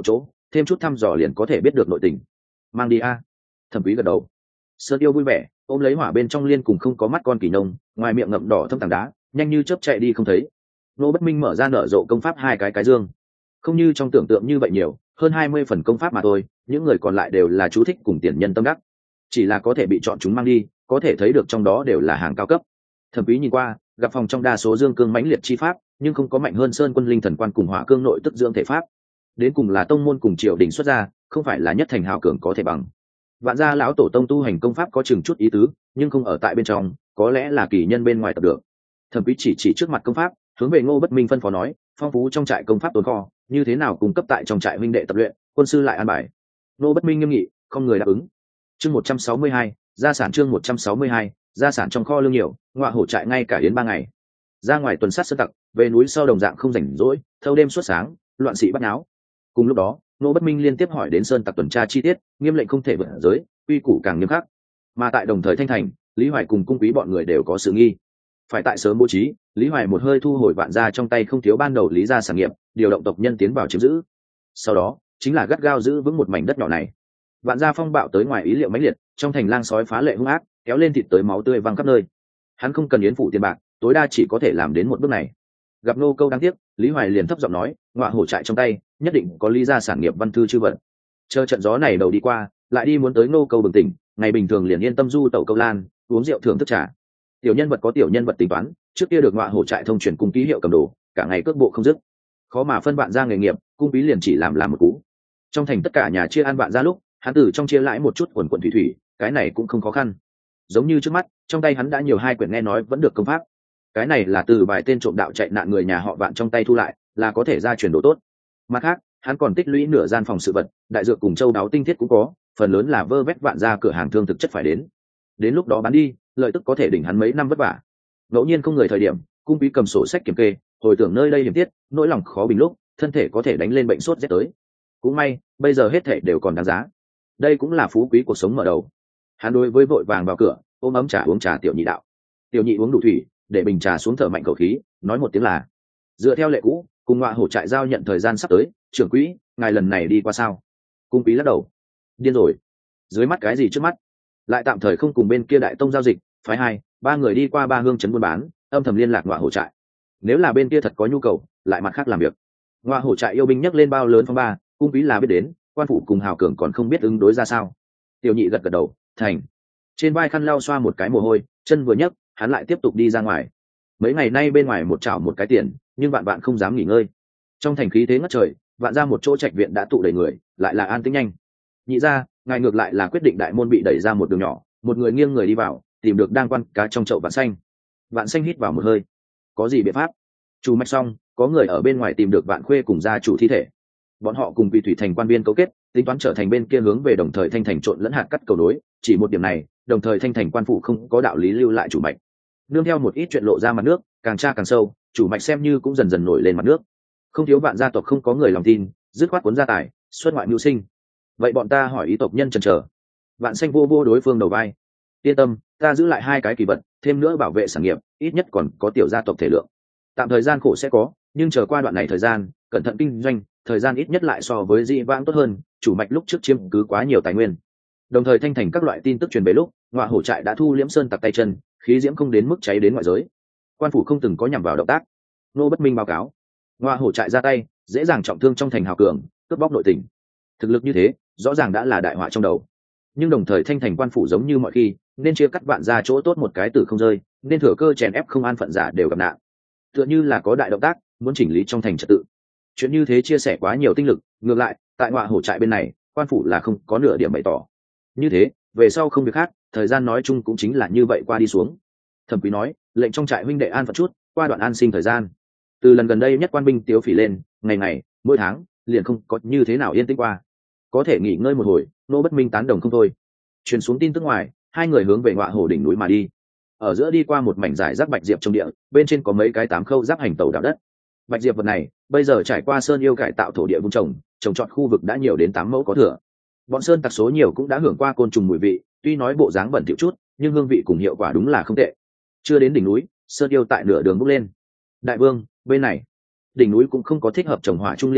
A: thêm chút thăm dò liền có thể biết được nội tình. Mang đi a. Thẩm Quý gật đầu. Sơn Yêu vui vẻ ôm lấy hỏa bên trong liên cùng không có mắt con kỳ nông, ngoài miệng ngậm đỏ thâm tảng đá, nhanh như chớp chạy đi không thấy. Ngô Bất Minh mở ra nở rộ công pháp hai cái cái dương, không như trong tưởng tượng như vậy nhiều, hơn hai mươi phần công pháp mà thôi, những người còn lại đều là chú thích cùng tiền nhân tâm đắc, chỉ là có thể bị chọn chúng mang đi, có thể thấy được trong đó đều là hàng cao cấp. Thẩm Quý nhìn qua, gặp phòng trong đa số dương cương mãnh liệt chi pháp, nhưng không có mạnh hơn Sơn Quân Linh Thần Quan cùng Hỏa Cương nội tức dưỡng thể pháp. Đến cùng là tông môn cùng triều đình xuất ra, không phải là nhất thành hào cường có thể bằng. Vạn gia lão tổ tông tu hành công pháp có chừng chút ý tứ, nhưng không ở tại bên trong, có lẽ là kỳ nhân bên ngoài tập được. Thẩm Quý chỉ chỉ trước mặt công pháp, hướng về Ngô Bất Minh phân phó nói, phong phú trong trại công pháp tồn kho, như thế nào cung cấp tại trong trại huynh đệ tập luyện, quân sư lại an bài. Ngô Bất Minh nghiêm nghị, không người đáp ứng. Chương một trăm sáu mươi hai, gia sản chương một trăm sáu mươi hai, gia sản trong kho lương nhiều, ngọa hổ trại ngay cả yến ba ngày. Ra ngoài tuần sát sơn tặc, về núi sau đồng dạng không rảnh rỗi, thâu đêm suốt sáng, loạn sĩ bắt náo. Cùng lúc đó, Ngô Bất Minh liên tiếp hỏi đến sơn tặc tuần tra chi tiết, nghiêm lệnh không thể vượt giới, quy củ càng nghiêm khắc. Mà tại đồng thời Thanh Thành, Lý Hoài cùng cung quý bọn người đều có sự nghi, phải tại sớm bố trí. Lý Hoài một hơi thu hồi Vạn gia trong tay không thiếu ban đầu lý gia sản nghiệp, điều động tộc nhân tiến vào chiếm giữ. Sau đó chính là gắt gao giữ vững một mảnh đất nhỏ này. Vạn gia phong bạo tới ngoài ý liệu mãnh liệt, trong thành lang sói phá lệ hung ác, kéo lên thịt tới máu tươi văng khắp nơi. Hắn không cần yến phủ tiền bạc, tối đa chỉ có thể làm đến một bước này. Gặp Nô Câu đáng tiếc, Lý Hoài liền thấp giọng nói, ngọa hổ trại trong tay nhất định có lý gia sản nghiệp văn thư chư vật. Chờ trận gió này đầu đi qua, lại đi muốn tới Nô Câu bừng tỉnh, ngày bình thường liền yên tâm du tẩu câu lan, uống rượu thưởng thức trà. Tiểu nhân vật có tiểu nhân vật tính toán, trước kia được ngọa hổ trại thông truyền cung ký hiệu cầm đồ, cả ngày cước bộ không dứt, khó mà phân bạn ra nghề nghiệp, cung quý liền chỉ làm làm một cú. Trong thành tất cả nhà chia ăn bạn ra lúc, hắn từ trong chia lãi một chút quần quần thủy thủy, cái này cũng không khó khăn. Giống như trước mắt, trong tay hắn đã nhiều hai quyển nghe nói vẫn được công pháp. Cái này là từ vài tên trộm đạo chạy nạn người nhà họ Vạn trong tay thu lại, là có thể ra truyền đồ tốt. Mặt khác, hắn còn tích lũy nửa gian phòng sự vật, đại dược cùng châu đáo tinh thiết cũng có, phần lớn là vơ vét Vạn ra cửa hàng thương thực chất phải đến. Đến lúc đó bán đi, lợi tức có thể đỉnh hắn mấy năm vất vả. Ngẫu nhiên không người thời điểm, cung quý cầm sổ sách kiểm kê, hồi tưởng nơi đây hiểm tiết, nỗi lòng khó bình lúc, thân thể có thể đánh lên bệnh sốt rét tới. Cũng may, bây giờ hết thể đều còn đáng giá. Đây cũng là phú quý cuộc sống mở đầu. Hắn đối với vội vàng vào cửa, ôm ấm trà uống trà tiểu nhị đạo. Tiểu nhị uống đủ thủy, để bình trà xuống thở mạnh khẩu khí, nói một tiếng là dựa theo lệ cũ, cùng ngọa hổ trại giao nhận thời gian sắp tới, trưởng quỹ, ngài lần này đi qua sao? Cung quý lắc đầu, điên rồi, dưới mắt cái gì trước mắt, lại tạm thời không cùng bên kia đại tông giao dịch, phái hai ba người đi qua ba hương trấn buôn bán, âm thầm liên lạc ngọa hổ trại. Nếu là bên kia thật có nhu cầu, lại mặt khác làm việc. Ngọa hổ trại yêu binh nhấc lên bao lớn phong ba, cung quý là biết đến, quan phủ cùng hào cường còn không biết ứng đối ra sao. Tiểu nhị gật gật đầu, thành. Trên vai khăn lau xoa một cái mồ hôi, chân vừa nhấc, hắn lại tiếp tục đi ra ngoài. Mấy ngày nay bên ngoài một chảo một cái tiền, nhưng vạn vạn không dám nghỉ ngơi. Trong thành khí thế ngất trời, Vạn ra một chỗ trạch viện đã tụ đầy người, lại là an tĩnh nhanh. Nhị ra, ngài ngược lại là quyết định đại môn bị đẩy ra một đường nhỏ, một người nghiêng người đi vào, tìm được đang quan cá trong chậu Vạn xanh. Vạn xanh hít vào một hơi, có gì biện pháp? Chủ mạch xong, có người ở bên ngoài tìm được Vạn Khuê cùng gia chủ thi thể. Bọn họ cùng Quỷ Thủy thành quan biên cấu kết, tính toán trở thành bên kia hướng về Đồng Thời Thanh thành trộn lẫn hạt cắt cầu đối. Chỉ một điểm này, Đồng Thời Thanh thành quan phủ không có đạo lý lưu lại chủ mạch. Nương theo một ít chuyện lộ ra mặt nước, càng tra càng sâu, chủ mạch xem như cũng dần dần nổi lên mặt nước. Không thiếu Vạn gia tộc không có người lòng tin, dứt khoát cuốn gia tài, xuất ngoại mưu sinh. Vậy bọn ta hỏi ý tộc nhân chần chờ. Vạn xanh vô vô đối phương đầu vai, yên tâm, ta giữ lại hai cái kỳ vật, thêm nữa bảo vệ sản nghiệp, ít nhất còn có tiểu gia tộc thể lượng. Tạm thời gian khổ sẽ có, nhưng chờ qua đoạn này thời gian, cẩn thận kinh doanh, thời gian ít nhất lại so với dị vãng tốt hơn. Chủ mạch lúc trước chiếm cứ quá nhiều tài nguyên. Đồng Thời Thanh thành các loại tin tức truyền về lúc, ngọa hổ trại đã thu liễm sơn tặc tay chân, khí diễm không đến mức cháy đến ngoại giới. Quan phủ không từng có nhằm vào động tác. Nô Bất Minh báo cáo, ngọa hổ trại ra tay, dễ dàng trọng thương trong thành hào cường, cướp bóc nội tình. Thực lực như thế, rõ ràng đã là đại họa trong đầu. Nhưng Đồng Thời Thanh thành quan phủ giống như mọi khi, nên chia cắt Vạn ra chỗ tốt một cái từ không rơi, nên thừa cơ chèn ép không an phận giả đều gặp nạn. Tựa như là có đại động tác, muốn chỉnh lý trong thành trật tự. Chuyện như thế chia sẻ quá nhiều tinh lực, ngược lại, tại ngọa hổ trại bên này, quan phủ là không có nửa điểm bày tỏ. Như thế, về sau không việc khác, thời gian nói chung cũng chính là như vậy qua đi xuống. Thẩm Quý nói, lệnh trong trại huynh đệ an phận chút, qua đoạn an sinh thời gian. Từ lần gần đây nhất quan binh tiếu phỉ lên, ngày ngày, mỗi tháng, liền không có như thế nào yên tĩnh qua. Có thể nghỉ ngơi một hồi, Nô Bất Minh tán đồng không thôi. Truyền xuống tin tức ngoài, hai người hướng về ngọa hổ đỉnh núi mà đi. Ở giữa đi qua một mảnh giải rác bạch diệp trong địa, bên trên có mấy cái tám khâu giáp hành tàu đào đất. Bạch diệp vật này, bây giờ trải qua sơn yêu cải tạo thổ địa vun trồng, trồng trọt khu vực đã nhiều đến tám mẫu có thừa. Bọn sơn tặc số nhiều cũng đã hưởng qua côn trùng mùi vị, tuy nói bộ dáng bẩn thỉu chút, nhưng hương vị cùng hiệu quả đúng là không tệ. Chưa đến đỉnh núi, sơn yêu tại nửa đường bước lên. Đại vương, bên này, đỉnh núi cũng không có thích hợp trồng hỏa trung liên chỗ,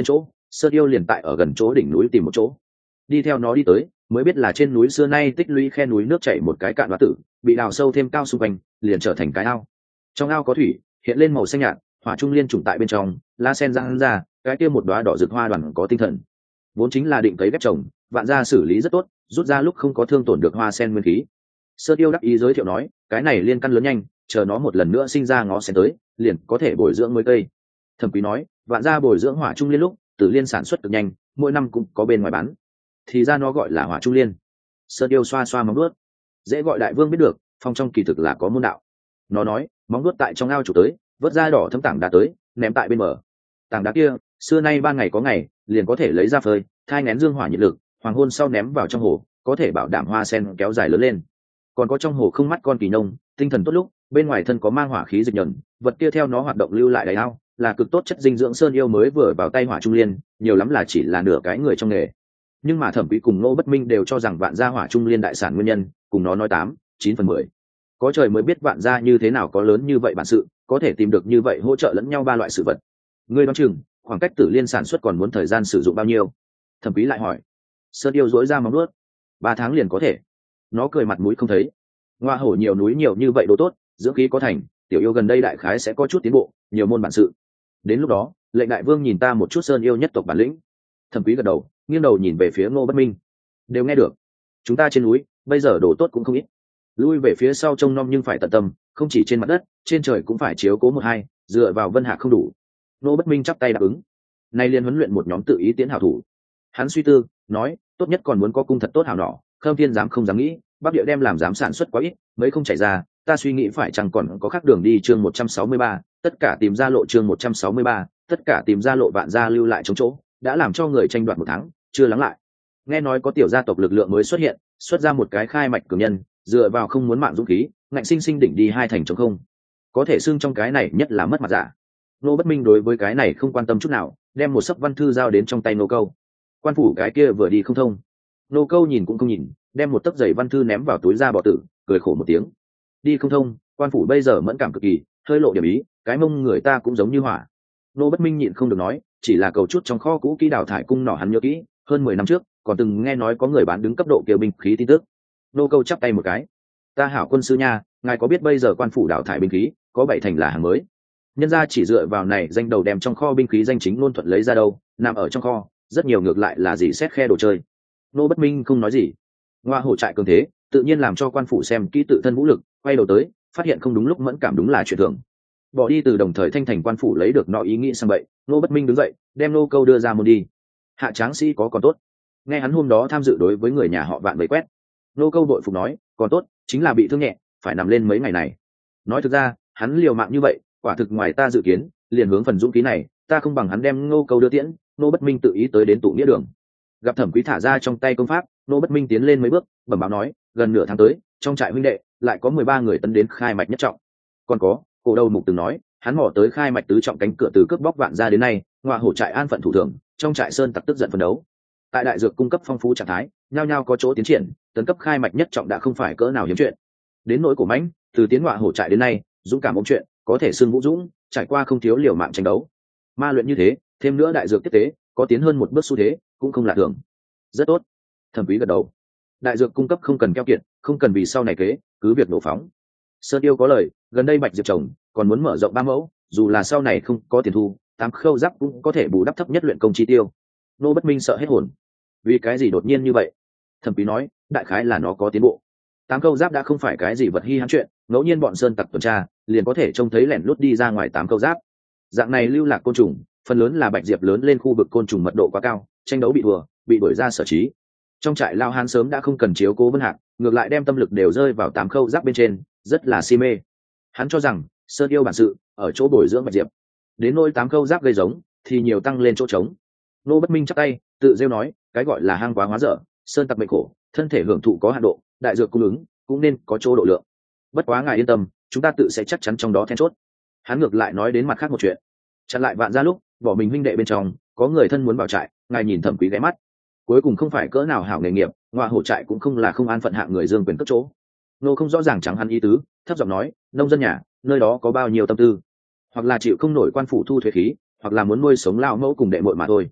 A: Sơn Yêu liền tại ở gần chỗ đỉnh núi tìm một chỗ, đi theo nó đi tới mới biết là trên núi xưa nay tích lũy khe núi nước chảy một cái cạn đoá tử, bị đào sâu thêm cao xung quanh liền trở thành cái ao. Trong ao có thủy hiện lên màu xanh nhạt, hỏa trung liên trùng tại bên trong, lá sen răng ra cái kia một đóa đỏ rực hoa đoàn có tinh thần, vốn chính là định cấy ghép trồng, vạn gia xử lý rất tốt, rút ra lúc không có thương tổn được hoa sen nguyên khí. Sơn Yêu đắc ý giới thiệu nói, cái này liên căn lớn nhanh, chờ nó một lần nữa sinh ra ngó sen tới liền có thể bồi dưỡng mới cây. Thẩm Quý nói, vạn gia bồi dưỡng hỏa trung liên lúc tử liên sản xuất cực nhanh, mỗi năm cũng có bên ngoài bán, thì ra nó gọi là hỏa trung liên. Sơn Yêu xoa xoa móng vuốt, dễ gọi đại vương biết được, phong trong kỳ thực là có môn đạo. Nó nói, móng vuốt tại trong ao chủ tới, vớt ra đỏ thấm tảng đá tới, ném tại bên bờ. Tảng đá kia xưa nay ban ngày có ngày liền có thể lấy ra phơi, thai nén dương hỏa nhiệt lực, hoàng hôn sau ném vào trong hồ có thể bảo đảm hoa sen kéo dài lớn lên. Còn có trong hồ không mắt con kỳ nông, tinh thần tốt lúc bên ngoài thân có mang hỏa khí dịch nhẫn, vật kia theo nó hoạt động lưu lại đáy ao, là cực tốt chất dinh dưỡng. Sơn Yêu mới vừa vào tay hỏa trung liên, nhiều lắm là chỉ là nửa cái người trong nghề, nhưng mà Thẩm Quý cùng Ngô Bất Minh đều cho rằng vạn gia hỏa trung liên đại sản nguyên nhân cùng nó nói tám chín phần mười. Có trời mới biết vạn gia như thế nào có lớn như vậy bản sự, có thể tìm được như vậy hỗ trợ lẫn nhau ba loại sự vật. Ngươi đoán chừng khoảng cách tử liên sản xuất còn muốn thời gian sử dụng bao nhiêu? Thẩm Quý lại hỏi. Sơn Yêu dỗi ra móng nuốt, ba tháng liền có thể. Nó cười mặt mũi không thấy. Ngoa hổ nhiều núi nhiều như vậy đồ tốt, dưỡng khí có thành, tiểu yêu gần đây đại khái sẽ có chút tiến bộ, nhiều môn bản sự. Đến lúc đó lệnh đại vương nhìn ta một chút Sơn Yêu nhất tộc bản lĩnh. Thẩm Quý gật đầu, nghiêng đầu nhìn về phía Ngô Bất Minh. Đều nghe được, chúng ta trên núi bây giờ đồ tốt cũng không ít, lui về phía sau trông nom nhưng phải tận tâm, không chỉ trên mặt đất, trên trời cũng phải chiếu cố một hai, dựa vào Vân Hạ không đủ. Ngô Bất Minh chắp tay đáp ứng. Nay liền huấn luyện một nhóm tự ý tiến hảo thủ. Hắn suy tư nói, tốt nhất còn muốn có cung thật tốt hảo nỏ, Khâm Thiên dám không dám nghĩ, Bắc Địa đem làm dám sản xuất quá ít, mấy không chảy ra, ta suy nghĩ phải chăng còn có khác đường đi. Chương một trăm sáu mươi ba, tất cả tìm ra lộ. Chương một trăm sáu mươi ba, tất cả tìm ra lộ. Vạn gia lưu lại chống chỗ, đã làm cho người tranh đoạt một tháng chưa lắng lại. Nghe nói có tiểu gia tộc lực lượng mới xuất hiện, xuất ra một cái khai mạch cường nhân, dựa vào không muốn mạng dũng khí, ngạnh sinh sinh đỉnh đi hai thành trống không, có thể xưng trong cái này nhất là mất mặt giả. Nô Bất Minh đối với cái này không quan tâm chút nào, đem một sấp văn thư giao đến trong tay Nô Câu. Quan phủ cái kia vừa đi không thông. Nô Câu nhìn cũng không nhìn, đem một tấc giấy văn thư ném vào túi da bọ tử, cười khổ một tiếng. Đi không thông, quan phủ bây giờ mẫn cảm cực kỳ, hơi lộ điểm ý, cái mông người ta cũng giống như hỏa. Nô Bất Minh nhịn không được nói, chỉ là cầu chút trong kho cũ kỹ đào thải cung nỏ hắn nhớ kỹ, hơn mười năm trước còn từng nghe nói có người bán đứng cấp độ kia binh khí tin tức. Nô Câu chắp tay một cái, ta hảo quân sư nha, ngài có biết bây giờ quan phủ đào thải binh khí có bảy thành là hàng mới, nhân ra chỉ dựa vào này danh đầu đem trong kho binh khí danh chính ngôn thuận lấy ra đâu, nằm ở trong kho rất nhiều ngược lại là gì xét khe đồ chơi. Nô Bất Minh không nói gì. Ngoa hổ trại cường thế tự nhiên làm cho quan phủ xem kỹ tự thân vũ lực, quay đầu tới phát hiện không đúng lúc mẫn cảm đúng là chuyện thường, bỏ đi từ đồng thời thanh thành quan phủ lấy được nọ ý nghĩ sang vậy. Nô Bất Minh đứng dậy đem Nô Câu đưa ra môn đi. Hạ tráng sĩ có còn tốt, nghe hắn hôm đó tham dự đối với người nhà họ Vạn vây quét. Nô Câu đội phục nói, còn tốt, chính là bị thương nhẹ, phải nằm lên mấy ngày này. Nói thực ra hắn liều mạng như vậy quả thực ngoài ta dự kiến, liền hướng phần dũng khí này ta không bằng hắn đem Nô Câu đưa tiễn. Nô Bất Minh tự ý tới đến tụ nghĩa đường, gặp Thẩm Quý thả ra trong tay công pháp. Nô Bất Minh tiến lên mấy bước bẩm báo nói, gần nửa tháng tới trong trại huynh đệ lại có mười ba người tấn đến khai mạch nhất trọng. Còn có cổ đầu mục từng nói hắn mò tới khai mạch tứ trọng cánh cửa từ cướp bóc Vạn gia đến nay, ngoại hổ trại an phận thủ thường, trong trại sơn tặc tức giận phấn đấu, tại đại dược cung cấp phong phú trạng thái, nhao nhao có chỗ tiến triển, tấn cấp khai mạch nhất trọng đã không phải cỡ nào hiếm chuyện. Đến nỗi của mãnh từ tiến ngoại hổ trại đến nay dũng cảm ôm chuyện, có thể xưng vũ dũng, trải qua không thiếu liều mạng tranh đấu, ma luyện như thế, thêm nữa đại dược tiếp tế có tiến hơn một bước xu thế cũng không là thường. Rất tốt. Thẩm Quý gật đầu. Đại dược cung cấp không cần keo kiệt, không cần vì sau này kế cứ việc nổ phóng. Sơn Yêu có lời, gần đây bạch diệp trồng còn muốn mở rộng ba mẫu, dù là sau này không có tiền thu, tám khâu giáp cũng có thể bù đắp thấp nhất luyện công chi tiêu. Nô Bất Minh sợ hết hồn. Vì cái gì đột nhiên như vậy? Thẩm Quý nói, đại khái là nó có tiến bộ. Tám khâu giáp đã không phải cái gì vật hi hãn chuyện, ngẫu nhiên bọn sơn tặc tuần tra liền có thể trông thấy lẻn lút đi ra ngoài tám khâu giáp. Dạng này lưu lạc côn trùng phần lớn là bạch diệp lớn lên khu vực côn trùng mật độ quá cao, tranh đấu bị thua, bị đuổi ra sở trí. Trong trại lao hán sớm đã không cần chiếu cố Vân Hạc, ngược lại đem tâm lực đều rơi vào tám khâu giáp bên trên, rất là si mê. Hắn cho rằng Sơn Yêu bản sự ở chỗ bồi dưỡng bạch diệp, đến nỗi tám khâu giáp gây giống thì nhiều tăng lên chỗ trống. Nô Bất Minh chắp tay tự rêu nói, cái gọi là hang quá hóa dở, sơn tặc mệnh khổ, thân thể hưởng thụ có hạn độ, đại dược cung ứng cũng nên có chỗ độ lượng. Bất quá ngài yên tâm, chúng ta tự sẽ chắc chắn trong đó then chốt. Hắn ngược lại nói đến mặt khác một chuyện, chặn lại Vạn gia lúc bỏ mình huynh đệ bên trong có người thân muốn vào trại, ngài nhìn Thẩm Quý ghé mắt, cuối cùng không phải cỡ nào hảo nghề nghiệp, ngoại hổ trại cũng không là không an phận hạng người dương quyền cất chỗ. Nô không rõ ràng chẳng hắn ý tứ, thấp giọng nói, nông dân nhà nơi đó có bao nhiêu tâm tư, hoặc là chịu không nổi quan phủ thu thuế khí, hoặc là muốn nuôi sống lao mẫu cùng đệ muội mà thôi.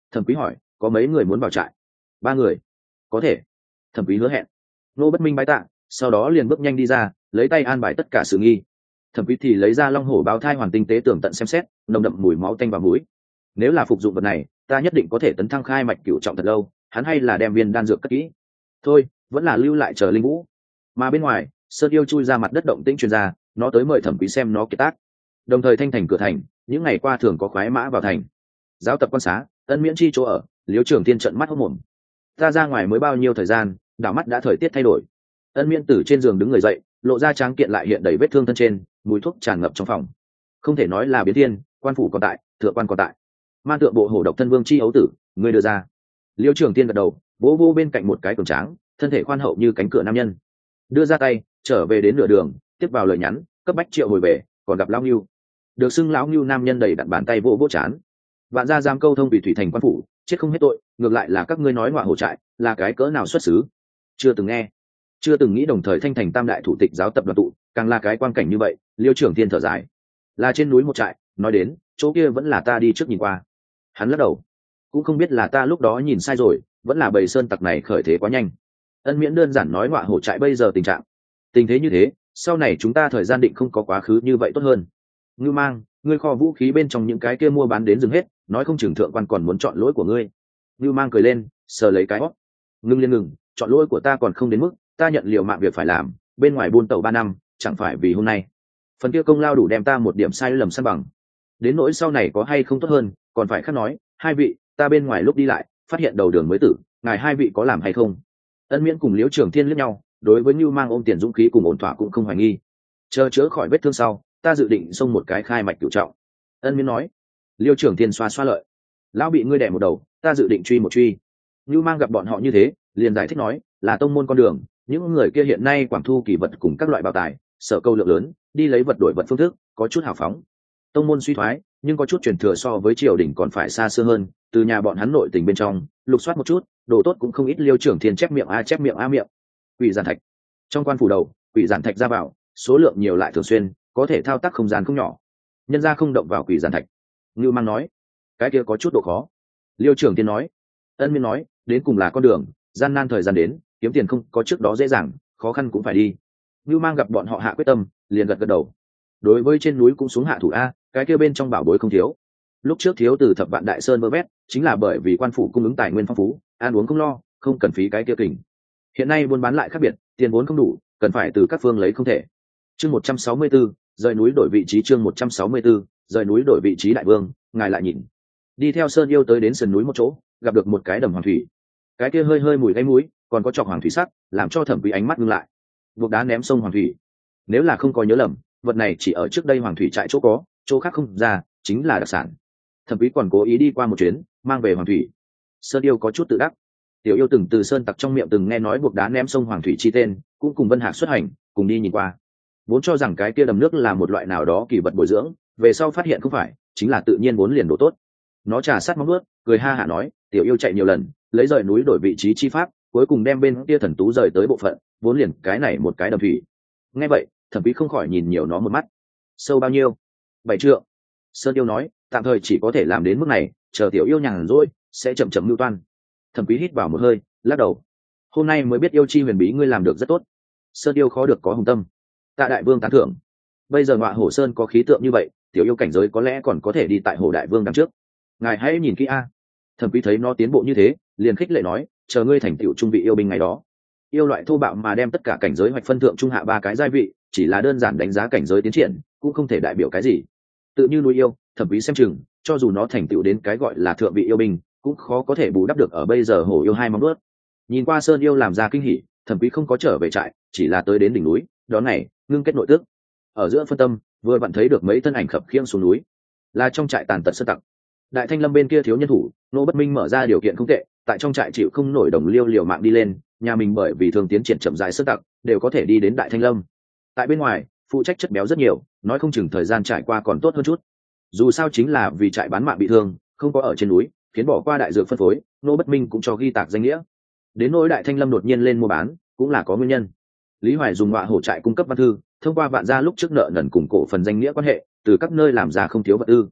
A: Thẩm Quý hỏi, có mấy người muốn vào trại? Ba người. Có thể. Thẩm Quý hứa hẹn. Ngô Bất Minh bái tạ, sau đó liền bước nhanh đi ra, lấy tay an bài tất cả sự nghi. Thẩm Quý thì lấy ra long hổ báo thai hoàn tinh tế tường tận xem xét, nồng đậm mùi máu tanh và mũi. Nếu là phục dụng vật này, ta nhất định có thể tấn thăng khai mạch cửu trọng thật lâu. Hắn hay là đem viên đan dược cất kỹ. Thôi, vẫn là lưu lại chờ linh vũ. Mà bên ngoài, Sơn Yêu chui ra mặt đất động tĩnh truyền ra, nó tới mời Thẩm Quý xem nó kiệt tác. Đồng thời thanh thành cửa thành, những ngày qua thường có khoái mã vào thành. Giáo tập quan xá, Ân Miễn chi chỗ ở, Liễu Trường Thiên trợn mắt hốt mồm. Ta ra ngoài mới bao nhiêu thời gian, đảo mắt đã thời tiết thay đổi. Ân Miễn từ trên giường đứng người dậy, lộ ra tráng kiện lại hiện đầy vết thương thân trên, mùi thuốc tràn ngập trong phòng. Không thể nói là biến thiên, quan phủ còn tại, thượng quan còn tại. Man tượng bộ hổ độc thân vương chi ấu tử, người đưa ra. Liễu Trường Thiên gật đầu, vỗ vỗ bên cạnh một cái cường tráng, thân thể khoan hậu như cánh cửa nam nhân. Đưa ra tay, trở về đến nửa đường, tiếp vào lời nhắn, cấp bách triệu hồi về, còn gặp lão Nưu. Được xưng lão Nưu nam nhân đầy đặn bàn tay vỗ vỗ chán. Vạn gia giam câu thông vì thủy thành quan phủ, chết không hết tội, ngược lại là các ngươi nói ngoại hổ trại, là cái cỡ nào xuất xứ? Chưa từng nghe, chưa từng nghĩ đồng thời thanh thành tam đại thủ tịch giáo tập đoàn tụ, càng là cái quan cảnh như vậy. Liêu Trưởng Thiên thở dài, là trên núi một trại, nói đến chỗ kia vẫn là ta đi trước nhìn qua. Hắn lắc đầu, cũng không biết là ta lúc đó nhìn sai rồi, vẫn là bầy sơn tặc này khởi thế quá nhanh. Ân Miễn đơn giản nói ngoại hổ trại bây giờ tình trạng, tình thế như thế, sau này chúng ta thời gian định không có quá khứ như vậy tốt hơn. Ngưu Mang, ngươi kho vũ khí bên trong những cái kia mua bán đến dừng hết, nói không chừng thượng quan còn muốn chọn lỗi của ngươi. Ngưu Mang cười lên, sờ lấy cái hót. Ngưng liên ngừng, chọn lỗi của ta còn không đến mức, ta nhận liệu mạng việc phải làm, bên ngoài buôn tẩu ba năm, chẳng phải vì hôm nay. Phần kia công lao đủ đem ta một điểm sai lầm san bằng. Đến nỗi sau này có hay không tốt hơn, còn phải khác nói. Hai vị, ta bên ngoài lúc đi lại, phát hiện đầu đường mới tử, ngài hai vị có làm hay không? Ân Miễn cùng Liễu Trường Thiên liếc nhau, đối với Ngưu Mang ôm tiền dũng khí cùng ổn thỏa cũng không hoài nghi. Chờ chữa khỏi vết thương sau, ta dự định xông một cái khai mạch cửu trọng. Ân Miễn nói. Liêu Trưởng Thiên xoa xoa lợi, lão bị ngươi đẻ một đầu, ta dự định truy một truy. Ngưu Mang gặp bọn họ như thế, liền giải thích nói, là tông môn con đường, những người kia hiện nay quảng thu kỳ vật cùng các loại bảo tài, sở câu lượng lớn, đi lấy vật đổi vật phương thức, có chút hào phóng. Tông môn suy thoái, nhưng có chút truyền thừa so với triều đình còn phải xa xưa hơn, từ nhà bọn hắn nội tình bên trong, lục soát một chút, đồ tốt cũng không ít. Liêu Trưởng Thiên chép miệng a chép miệng a miệng. Quỷ giản thạch, trong quan phủ đầu, quỷ giản thạch ra vào, số lượng nhiều lại thường xuyên, có thể thao tác không gian không nhỏ. Nhân ra không động vào quỷ giản thạch. Ngưu Mang nói, cái kia có chút độ khó. Liêu Trưởng Thiên nói. Ân Miễn nói, đến cùng là con đường, gian nan thời gian đến, kiếm tiền không có trước đó dễ dàng, khó khăn cũng phải đi. Ngưu Mang gặp bọn họ hạ quyết tâm, liền gật gật đầu. Đối với trên núi cũng xuống hạ thủ a, cái kia bên trong bảo bối không thiếu. Lúc trước thiếu từ thập vạn đại sơn vơ vét, chính là bởi vì quan phủ cung ứng tài nguyên phong phú, ăn uống không lo, không cần phí cái kia kình. Hiện nay buôn bán lại khác biệt, tiền vốn không đủ, cần phải từ các phương lấy không thể. Chương một trăm sáu mươi tư, rời núi đổi vị trí. Chương một trăm sáu mươi tư, rời núi đổi vị trí. Đại vương, ngài lại nhìn. Đi theo Sơn Yêu tới đến sườn núi một chỗ, gặp được một cái đầm hoàng thủy. Cái kia hơi hơi mùi gáy mũi, còn có trọc hoàng thủy sắc, làm cho Thẩm Quý ánh mắt ngưng lại. Buộc đá ném sông hoàng thủy. Nếu là không có nhớ lầm, vật này chỉ ở trước đây hoàng thủy trại chỗ có, chỗ khác không ra, chính là đặc sản. Thẩm Quý còn cố ý đi qua một chuyến, mang về hoàng thủy. Sơn Yêu có chút tự đắc. Tiểu Yêu từng từ sơn tặc trong miệng từng nghe nói buộc đá ném sông hoàng thủy chi tên, cũng cùng Vân Hạc xuất hành, cùng đi nhìn qua. Vốn cho rằng cái kia đầm nước là một loại nào đó kỳ vật bồi dưỡng, về sau phát hiện không phải, chính là tự nhiên vốn liền đồ tốt. Nó trà sát móng nuốt, cười ha hả nói, Tiểu Yêu chạy nhiều lần, lấy rời núi đổi vị trí chi pháp, cuối cùng đem bên kia thần tú rời tới bộ phận, vốn liền cái này một cái đầm thủy. Nghe vậy, Thẩm Quý không khỏi nhìn nhiều nó một mắt. Sâu bao nhiêu? Bảy trượng. Sơn Yêu nói, tạm thời chỉ có thể làm đến mức này, chờ Tiểu Yêu nhàn rỗi, sẽ chậm chậm lưu toan. Thẩm Quý hít vào một hơi, lắc đầu. Hôm nay mới biết yêu chi huyền bí ngươi làm được rất tốt. Sơn Yêu khó được có hùng tâm. Tạ đại vương tán thưởng. Bây giờ Ngọa Hổ Sơn có khí tượng như vậy, Tiểu Yêu cảnh giới có lẽ còn có thể đi tại Hồ đại vương đằng trước. Ngài hãy nhìn kỹ a. Thẩm Quý thấy nó tiến bộ như thế, liền khích lệ nói, chờ ngươi thành tựu trung vị yêu binh ngày đó. Yêu loại thô bạo mà đem tất cả cảnh giới hoạch phân thượng trung hạ ba cái giai vị, chỉ là đơn giản đánh giá cảnh giới tiến triển, cũng không thể đại biểu cái gì. Tự như nuôi yêu, Thẩm Quý xem chừng, cho dù nó thành tựu đến cái gọi là thượng vị yêu binh, cũng khó có thể bù đắp được ở bây giờ hổ yêu hai móng vuốt. Nhìn qua Sơn Yêu làm ra kinh hỉ, Thẩm Quý không có trở về trại, chỉ là tới đến đỉnh núi, đó này, ngưng kết nội tức. Ở giữa phân tâm, vừa vặn thấy được mấy thân ảnh khập khiễng xuống núi, là trong trại tàn tật sơn tặc. Đại Thanh Lâm bên kia thiếu nhân thủ, Nô Bất Minh mở ra điều kiện không tệ, tại trong trại chịu không nổi đồng liêu liều mạng đi lên, nhà mình bởi vì thường tiến triển chậm rãi sơn tặc, đều có thể đi đến Đại Thanh Lâm. Tại bên ngoài, phụ trách chất béo rất nhiều, nói không chừng thời gian trải qua còn tốt hơn chút. Dù sao chính là vì trại bán mạng bị thương, không có ở trên núi, khiến bỏ qua đại dược phân phối, Nô Bất Minh cũng cho ghi tạc danh nghĩa. Đến nỗi Đại Thanh Lâm đột nhiên lên mua bán, cũng là có nguyên nhân. Lý Hoài dùng Ngọa Hổ trại cung cấp văn thư, thông qua vạn gia lúc trước nợ nần cùng cổ phần danh nghĩa quan hệ, từ các nơi làm ra không thiếu vật tư.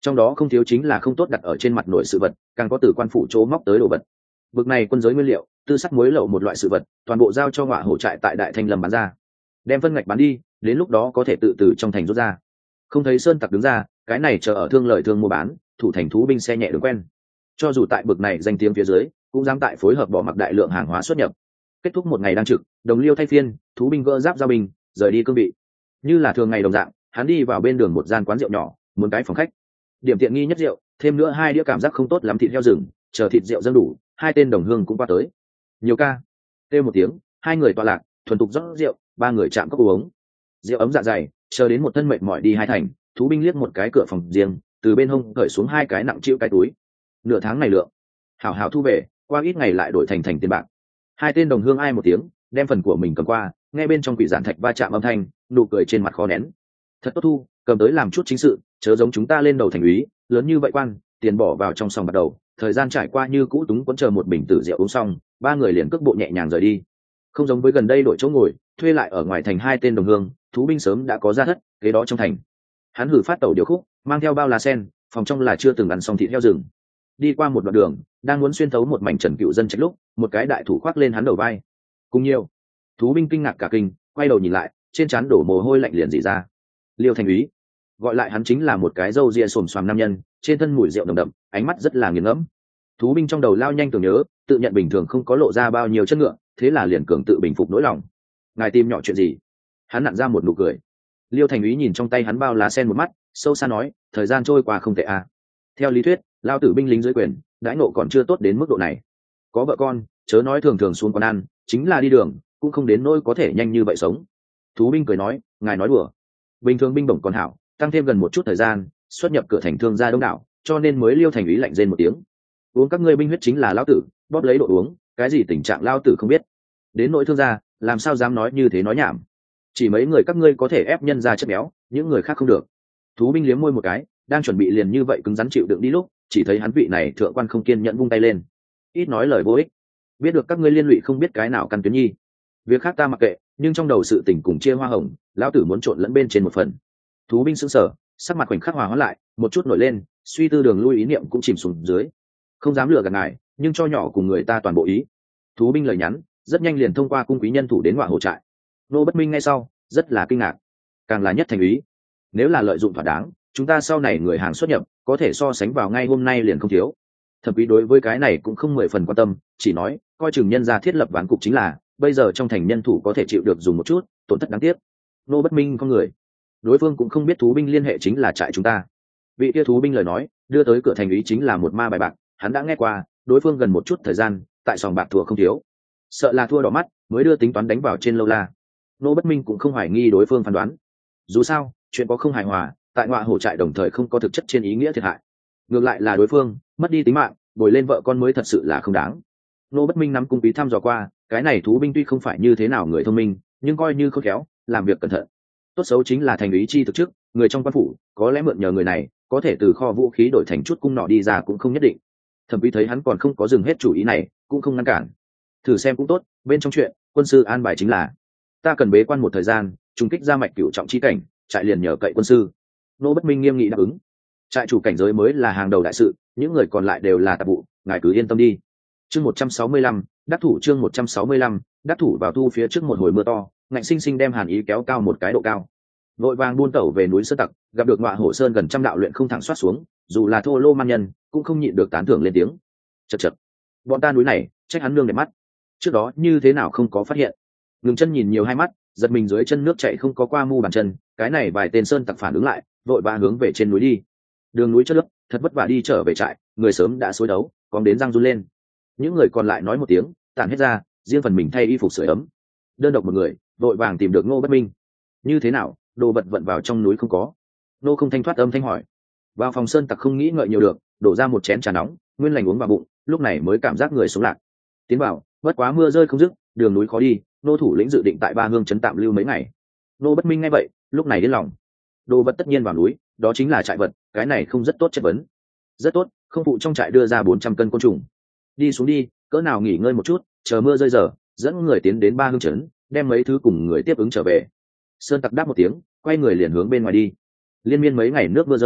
A: trong đó không thiếu chính là không tốt đặt ở trên mặt nổi sự vật, càng có từ quan phủ chỗ móc tới đồ vật. Vực này quân giới nguyên liệu, tư sắt muối lậu một loại sự vật, toàn bộ giao cho Ngọa Hổ trại tại Đại Thanh Lâm bán ra, đem phân ngạch bán đi, đến lúc đó có thể tự từ trong thành rút ra. Không thấy sơn tặc đứng ra, cái này chờ ở thương lợi thương mua bán, thủ thành thú binh xe nhẹ đường quen, cho dù tại bực này danh tiếng phía dưới cũng dám tại phối hợp bỏ mặc đại lượng hàng hóa xuất nhập. Kết thúc một ngày đang trực, đồng liêu thay phiên, thú binh gỡ giáp giao binh, rời đi cương vị. Như là thường ngày đồng dạng, hắn đi vào bên đường một gian quán rượu nhỏ, muốn cái phòng khách, điểm tiện nghi nhất rượu, thêm nữa hai đĩa cảm giác không tốt lắm thịt heo rừng, chờ thịt rượu dâng đủ, hai tên đồng hương cũng qua tới. Nhiều ca, kêu một tiếng, hai người tọa lạc, thuần tục rót rượu, ba người chạm cốc uống. Rượu ấm dạ dày, chờ đến một thân mệt mỏi đi hai thành, thú binh liếc một cái cửa phòng riêng, từ bên hông cởi xuống hai cái nặng chịu cái túi. Nửa tháng này lượng, hảo hảo thu về, qua ít ngày lại đổi thành thành tiền bạc. Hai tên đồng hương ai một tiếng, đem phần của mình cầm qua, nghe bên trong quỷ giản thạch va chạm âm thanh, nụ cười trên mặt khó nén. Thật tốt thu, cầm tới làm chút chính sự, chớ giống chúng ta lên đầu thành úy, lớn như vậy quan, tiền bỏ vào trong sòng bắt đầu. Thời gian trải qua như cũ túng quấn chờ một bình tử rượu uống xong, ba người liền cước bộ nhẹ nhàng rời đi. Không giống với gần đây đổi chỗ ngồi, thuê lại ở ngoài thành hai tên đồng hương, thú binh sớm đã có ra thất, kế đó trong thành. Hắn hử phát tẩu điều khúc, mang theo bao lá sen, phòng trong là chưa từng ăn xong thịt heo rừng. Đi qua một đoạn đường, đang muốn xuyên thấu một mảnh trần cựu dân trạch lúc, một cái đại thủ khoác lên hắn đầu vai. Cùng nhiều, thú binh kinh ngạc cả kinh, quay đầu nhìn lại, trên trán đổ mồ hôi lạnh liền rỉ ra. Liêu Thành úy, gọi lại hắn chính là một cái râu ria xồm xoàm nam nhân, trên thân mùi rượu nồng đậm, ánh mắt rất là nghiền ngẫm. Thú binh trong đầu lao nhanh tưởng nhớ, tự nhận bình thường không có lộ ra bao nhiêu chất ngựa, thế là liền cường tự bình phục nỗi lòng. Ngài tìm nhỏ chuyện gì? Hắn nặn ra một nụ cười. Liêu Thành úy nhìn trong tay hắn bao lá sen một mắt, sâu xa nói, thời gian trôi qua không tệ à. Theo lý thuyết, lao tử binh lính dưới quyền, đãi ngộ còn chưa tốt đến mức độ này. Có vợ con, chớ nói thường thường xuống quán ăn, chính là đi đường, cũng không đến nỗi có thể nhanh như vậy sống. Thú binh cười nói, ngài nói đùa. Bình thường binh bổng còn hảo, tăng thêm gần một chút thời gian, xuất nhập cửa thành thương gia đông đảo, cho nên mới Liêu Thành úy lạnh rên một tiếng. Uống các ngươi binh huyết chính là lao tử, bóp lấy độ uống, cái gì tình trạng lao tử không biết. Đến nỗi thương gia, làm sao dám nói như thế nói nhảm. Chỉ mấy người các ngươi có thể ép nhân ra chất béo, những người khác không được. Thú binh liếm môi một cái, đang chuẩn bị liền như vậy cứng rắn chịu đựng đi lúc, chỉ thấy hắn vị này thượng quan không kiên nhẫn vung tay lên. Ít nói lời vô ích, biết được các ngươi liên lụy không biết cái nào căn tuyến nhi, việc khác ta mặc kệ, nhưng trong đầu sự tình cùng chia hoa hồng, lão tử muốn trộn lẫn bên trên một phần. Thú binh sững sờ, sắc mặt khoảnh khắc hòa hóa lại, một chút nổi lên, suy tư đường lui ý niệm cũng chìm xuống dưới. Không dám lừa gạt ngài, nhưng cho nhỏ cùng người ta toàn bộ ý. Thú binh lời nhắn rất nhanh liền thông qua cung quý nhân thủ đến Ngọa Hổ trại. Nô Bất Minh ngay sau rất là kinh ngạc, càng là nhất thành ý. Nếu là lợi dụng thỏa đáng, chúng ta sau này người hàng xuất nhập có thể so sánh vào ngay hôm nay liền không thiếu. Thập ý đối với cái này cũng không mười phần quan tâm, chỉ nói coi chừng nhân gia thiết lập ván cục chính là bây giờ trong thành nhân thủ có thể chịu được dùng một chút, tổn thất đáng tiếc. Nô Bất Minh con người, đối phương cũng không biết thú binh liên hệ chính là trại chúng ta. Vị kia thú binh lời nói đưa tới cửa thành ý chính là một ma bài bạc, hắn đã nghe qua, đối phương gần một chút thời gian tại sòng bạc thua không thiếu, sợ là thua đỏ mắt mới đưa tính toán đánh vào trên lâu la. Nô Bất Minh cũng không hoài nghi đối phương phán đoán, dù sao chuyện có không hài hòa, tại Ngọa Hổ trại đồng thời không có thực chất trên ý nghĩa thiệt hại, ngược lại là đối phương mất đi tính mạng, bồi lên vợ con mới thật sự là không đáng. Nô Bất Minh nắm cung bí thăm dò qua, cái này thú binh tuy không phải như thế nào người thông minh, nhưng coi như khôn khéo, làm việc cẩn thận. Tốt xấu chính là thành ý chi thực chức, người trong quan phủ có lẽ mượn nhờ người này có thể từ kho vũ khí đổi thành chút cung nọ đi ra cũng không nhất định. Thẩm Quý thấy hắn còn không có dừng hết chủ ý này, cũng không ngăn cản. Thử xem cũng tốt, bên trong chuyện quân sư an bài chính là ta cần bế quan một thời gian, trùng kích ra mạch cửu trọng chi cảnh, trại liền nhờ cậy quân sư. Nô Bất Minh nghiêm nghị đáp ứng. Trại chủ cảnh giới mới là hàng đầu đại sự, những người còn lại đều là tạp vụ, ngài cứ yên tâm đi. Chương một trăm sáu mươi lăm, đắc thủ chương một trăm sáu mươi lăm, đắc thủ vào thu phía trước một hồi mưa to, ngạnh sinh sinh đem Hàn Ý kéo cao một cái độ cao. Vội vàng buôn tẩu về núi Sơn Tặc, gặp được Ngọa Hổ Sơn gần trăm đạo luyện không thẳng xoát xuống, dù là thô lô man nhân, cũng không nhịn được tán thưởng lên tiếng. Chậc chậc, bọn ta núi này, trách hắn nương đẹp mắt. Trước đó như thế nào không có phát hiện. Ngừng chân nhìn nhiều hai mắt, giật mình dưới chân nước chảy không có qua mu bàn chân, cái này vài tên sơn tặc phản ứng lại, vội vã hướng về trên núi đi. Đường núi chất lớp, thật vất vả đi trở về trại, người sớm đã xối đấu, còn đến răng run lên. Những người còn lại nói một tiếng, tản hết ra, riêng phần mình thay y phục sưởi ấm. Đơn độc một người, vội vàng tìm được Ngô Bất Minh. Như thế nào, đồ vật vận vào trong núi không có? Nô không thanh thoát âm thanh hỏi. Vào phòng sơn tặc không nghĩ ngợi nhiều được, đổ ra một chén trà nóng, nguyên lành uống vào bụng, lúc này mới cảm giác người sống lạc. Tiến vào, bất quá mưa rơi không dứt, đường núi khó đi, nô thủ lĩnh dự định tại Ba Hương trấn tạm lưu mấy ngày. Nô Bất Minh nghe vậy, lúc này đến lòng. Đồ vật tất nhiên vào núi, đó chính là trại vật, cái này không rất tốt chất vấn. Rất tốt, không phụ trong trại đưa ra bốn trăm cân côn trùng. Đi xuống đi, cỡ nào nghỉ ngơi một chút, chờ mưa rơi giờ, dẫn người tiến đến Ba Hương trấn, đem mấy thứ cùng người tiếp ứng trở về. Sơn tặc đáp một tiếng, quay người liền hướng bên ngoài đi. Liên miên mấy ngày nước mưa rơi,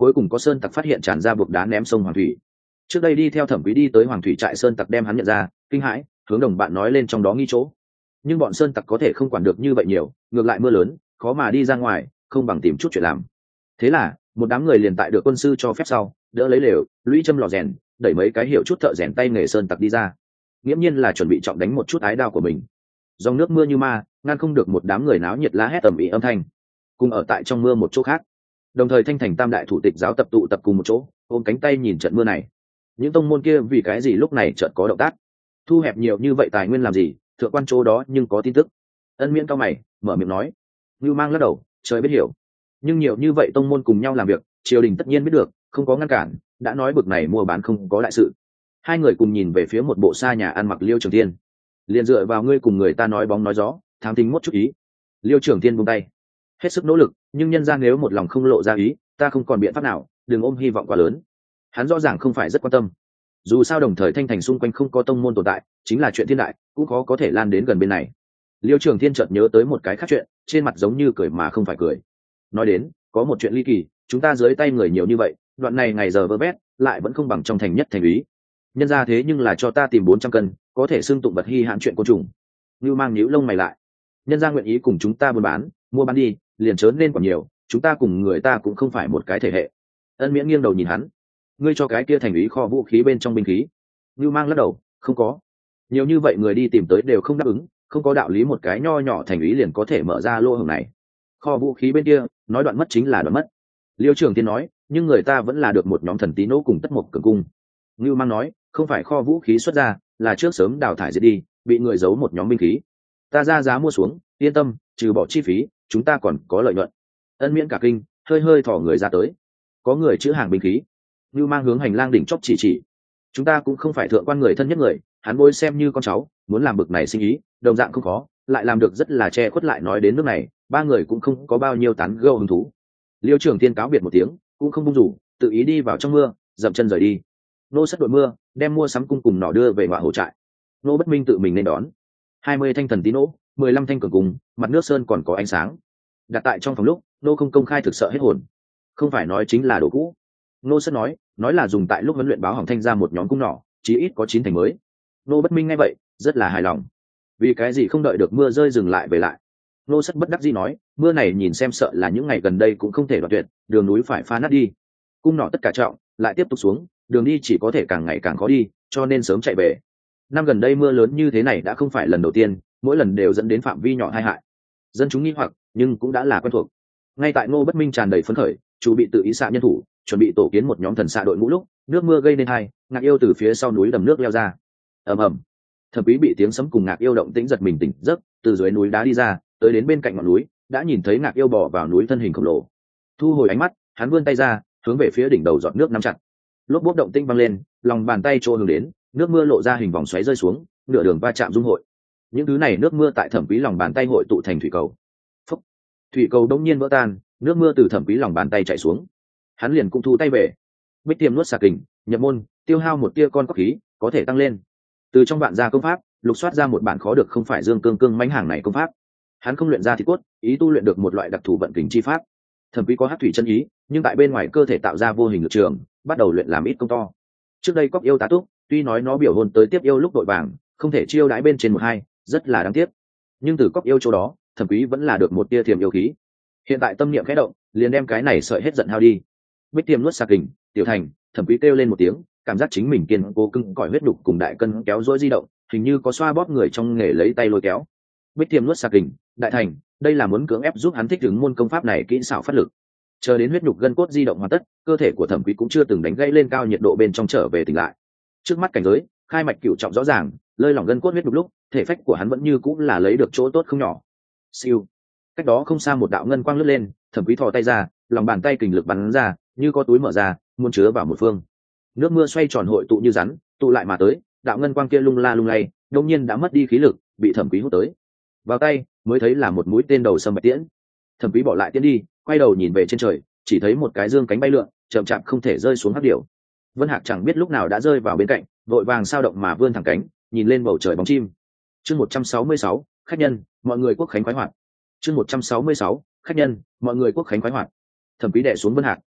A: cuối cùng có sơn tặc phát hiện tràn ra buộc đá ném sông Hoàng Thủy. Trước đây đi theo Thẩm Quý đi tới Hoàng Thủy trại sơn tặc đem hắn nhận ra, kinh hãi, hướng đồng bạn nói lên trong đó nghi chỗ. Nhưng bọn sơn tặc có thể không quản được như vậy nhiều, ngược lại mưa lớn, khó mà đi ra ngoài, không bằng tìm chút chuyện làm. Thế là, một đám người liền tại được quân sư cho phép sau, đỡ lấy lều, lũy châm lò rèn, đẩy mấy cái hiểu chút thợ rèn tay nghề sơn tặc đi ra. Nghiễm nhiên là chuẩn bị trọng đánh một chút ái đao của mình. Dòng nước mưa như ma, ngăn không được một đám người náo nhiệt la hét ầm ĩ âm thanh. Cùng ở tại trong mưa một chỗ khác, đồng thời Thanh Thành tam đại thủ tịch giáo tập tụ tập cùng một chỗ, ôm cánh tay nhìn trận mưa này. Những tông môn kia vì cái gì lúc này chợt có động tác? Thu hẹp nhiều như vậy tài nguyên làm gì? Thượng quan chỗ đó nhưng có tin tức. Ân Miễn cao mày, mở miệng nói. Ngưu Mang lắc đầu, trời biết hiểu. Nhưng nhiều như vậy tông môn cùng nhau làm việc, triều đình tất nhiên biết được, không có ngăn cản, đã nói bực này mua bán không có đại sự. Hai người cùng nhìn về phía một bộ xa nhà ăn mặc Liêu Trường Thiên. Liền dựa vào ngươi cùng người ta nói bóng nói gió, thám tính một chút ý. Liêu Trường Thiên buông tay, hết sức nỗ lực, nhưng nhân gian nếu một lòng không lộ ra ý, ta không còn biện pháp nào, đừng ôm hy vọng quá lớn. Hắn rõ ràng không phải rất quan tâm. Dù sao đồng thời Thanh Thành xung quanh không có tông môn tồn tại, chính là chuyện thiên đại, cũng khó có thể lan đến gần bên này. Liêu Trường Thiên chợt nhớ tới một cái khác chuyện, trên mặt giống như cười mà không phải cười. Nói đến, có một chuyện ly kỳ, chúng ta dưới tay người nhiều như vậy, đoạn này ngày giờ vơ vét, lại vẫn không bằng trong thành nhất thành úy. Nhân ra thế nhưng là cho ta tìm bốn trăm cân, có thể xưng tụng vật hy hãn chuyện côn trùng. Ngưu Mang nhíu lông mày lại. Nhân ra nguyện ý cùng chúng ta buôn bán, mua bán đi, liền chớn nên còn nhiều, chúng ta cùng người ta cũng không phải một cái thể hệ. Ân Miễn nghiêng đầu nhìn hắn. Ngươi cho cái kia thành úy kho vũ khí bên trong binh khí. Ngưu Mang lắc đầu, không có. Nhiều như vậy người đi tìm tới đều không đáp ứng, không có đạo lý một cái nho nhỏ thành úy liền có thể mở ra lỗ hổng này. Kho vũ khí bên kia, nói đoạn mất chính là đoạn mất. Liêu Trường Tiên nói, nhưng người ta vẫn là được một nhóm thần tí nỗ cùng tất mộc cường cung. Ngưu Mang nói, không phải kho vũ khí xuất ra, là trước sớm đào thải diệt đi, bị người giấu một nhóm binh khí. Ta ra giá mua xuống, yên tâm, trừ bỏ chi phí, chúng ta còn có lợi nhuận. Ân Miễn cả kinh, hơi hơi thỏ người ra tới. Có người chữ hàng binh khí. Ngưu Mang hướng hành lang đỉnh chóp chỉ chỉ. Chúng ta cũng không phải thượng quan người thân nhất người, hắn bôi xem như con cháu, muốn làm bực này sinh ý, đồng dạng không khó, lại làm được rất là che khuất lại nói đến nước này, ba người cũng không có bao nhiêu tán gẫu hứng thú. Liêu Trường Tiên cáo biệt một tiếng, cũng không bung rủ, tự ý đi vào trong mưa, dậm chân rời đi. Nô Sất đội mưa, đem mua sắm cung cùng nỏ đưa về ngọa hổ trại. Nô Bất Minh tự mình nên đón. Hai mươi thanh thần tí nỗ, mười lăm thanh cường cùng, mặt nước sơn còn có ánh sáng. Đặt tại trong phòng lúc, nô không công khai thực sợ hết hồn. Không phải nói chính là đồ cũ. Nô Sất nói, nói là dùng tại lúc huấn luyện báo hỏng thanh ra một nhóm cung nỏ, chí ít có chín thành mới. Nô Bất Minh nghe vậy, rất là hài lòng. Vì cái gì không đợi được mưa rơi dừng lại về lại? Nô Sất bất đắc dĩ nói, mưa này nhìn xem sợ là những ngày gần đây cũng không thể đoạt tuyệt, đường núi phải phá nát đi. Cung nỏ tất cả trọng, lại tiếp tục xuống, đường đi chỉ có thể càng ngày càng khó đi, cho nên sớm chạy về. Năm gần đây mưa lớn như thế này đã không phải lần đầu tiên, mỗi lần đều dẫn đến phạm vi nhỏ tai hại. Dân chúng nghi hoặc, nhưng cũng đã là quen thuộc. Ngay tại Ngô Bất Minh tràn đầy phấn khởi, chủ bị tự ý xạ nhân thủ, chuẩn bị tổ kiến một nhóm thần xạ đội ngũ lúc, nước mưa gây nên hai, Ngạc Yêu từ phía sau núi đầm nước leo ra. Ầm ầm. Thẩm Quý bị tiếng sấm cùng Ngạc Yêu động tĩnh giật mình tỉnh giấc, từ dưới núi đá đi ra, tới đến bên cạnh ngọn núi, đã nhìn thấy Ngạc Yêu bò vào núi thân hình khổng lồ. Thu hồi ánh mắt, hắn vươn tay ra, hướng về phía đỉnh đầu giọt nước nắm chặt. Lốp bốp động tĩnh vang lên, lòng bàn tay trôi hướng đến, nước mưa lộ ra hình vòng xoáy rơi xuống, nửa đường va chạm dung hội. Những thứ này nước mưa tại Thẩm Quý lòng bàn tay hội tụ thành thủy cầu. Phúc. Thủy cầu đông nhiên vỡ tan, nước mưa từ Thẩm Quý lòng bàn tay chảy xuống. Hắn liền cũng thu tay về. Bích Tiêm nuốt xà kình, nhập môn, tiêu hao một tia con cóc khí, có thể tăng lên. Từ trong vạn gia công pháp, lục soát ra một bản khó được không phải Dương Cương Cương mãnh hàng này công pháp. Hắn không luyện ra thì cốt, ý tu luyện được một loại đặc thù vận kình chi pháp. Thẩm Quý có hắc thủy chân ý, nhưng tại bên ngoài cơ thể tạo ra vô hình lực trường, bắt đầu luyện làm ít công to. Trước đây cóc yêu tá túc, tuy nói nó biểu hôn tới tiếp yêu lúc đội vàng, không thể chiêu đãi bên trên một hai, rất là đáng tiếc. Nhưng từ cóc yêu chỗ đó, Thẩm Quý vẫn là được một tia thiềm yêu khí. Hiện tại tâm niệm khẽ động, liền đem cái này sợi hết giận hao đi. Bích Tiêm nuốt xà kình, tiểu thành, Thẩm Quý kêu lên một tiếng, cảm giác chính mình kiên cố cứng cỏi huyết đục cùng đại cân kéo dỗi di động, hình như có xoa bóp người trong nghề lấy tay lôi kéo. Bích Tiêm nuốt xà kình, đại thành, đây là muốn cưỡng ép giúp hắn thích ứng môn công pháp này kỹ xảo phát lực. Chờ đến huyết nhục gân cốt di động hoàn tất, cơ thể của Thẩm Quý cũng chưa từng đánh gãy lên cao nhiệt độ bên trong trở về tỉnh lại. Trước mắt cảnh giới, khai mạch cửu trọng rõ ràng, lơi lỏng gân cốt huyết nhục lúc, thể phách của hắn vẫn như cũng là lấy được chỗ tốt không nhỏ. Siêu. Cách đó không xa một đạo ngân quang lướt lên, Thẩm Quý thò tay ra, lòng bàn tay kình lực bắn ra, như có túi mở ra, muốn chứa vào một phương. Nước mưa xoay tròn hội tụ như rắn, tụ lại mà tới, đạo ngân quang kia lung la lung lay, đột nhiên đã mất đi khí lực, bị Thẩm Quý hút tới. Vào tay, mới thấy là một mũi tên đầu sâm bạch tiễn. Thẩm Quý bỏ lại tiễn đi, quay đầu nhìn về trên trời, chỉ thấy một cái dương cánh bay lượn, chậm chạp không thể rơi xuống hắc điểu. Vân Hạc chẳng biết lúc nào đã rơi vào bên cạnh, vội vàng sao động mà vươn thẳng cánh, nhìn lên bầu trời bóng chim. Chương một trăm sáu mươi sáu, khách nhân, mọi người quốc khánh khoái hoạt. Chương một trăm sáu mươi sáu, khách nhân, mọi người quốc khánh khoái hoạt. Thẩm Quý đè xuống Vân Hạc,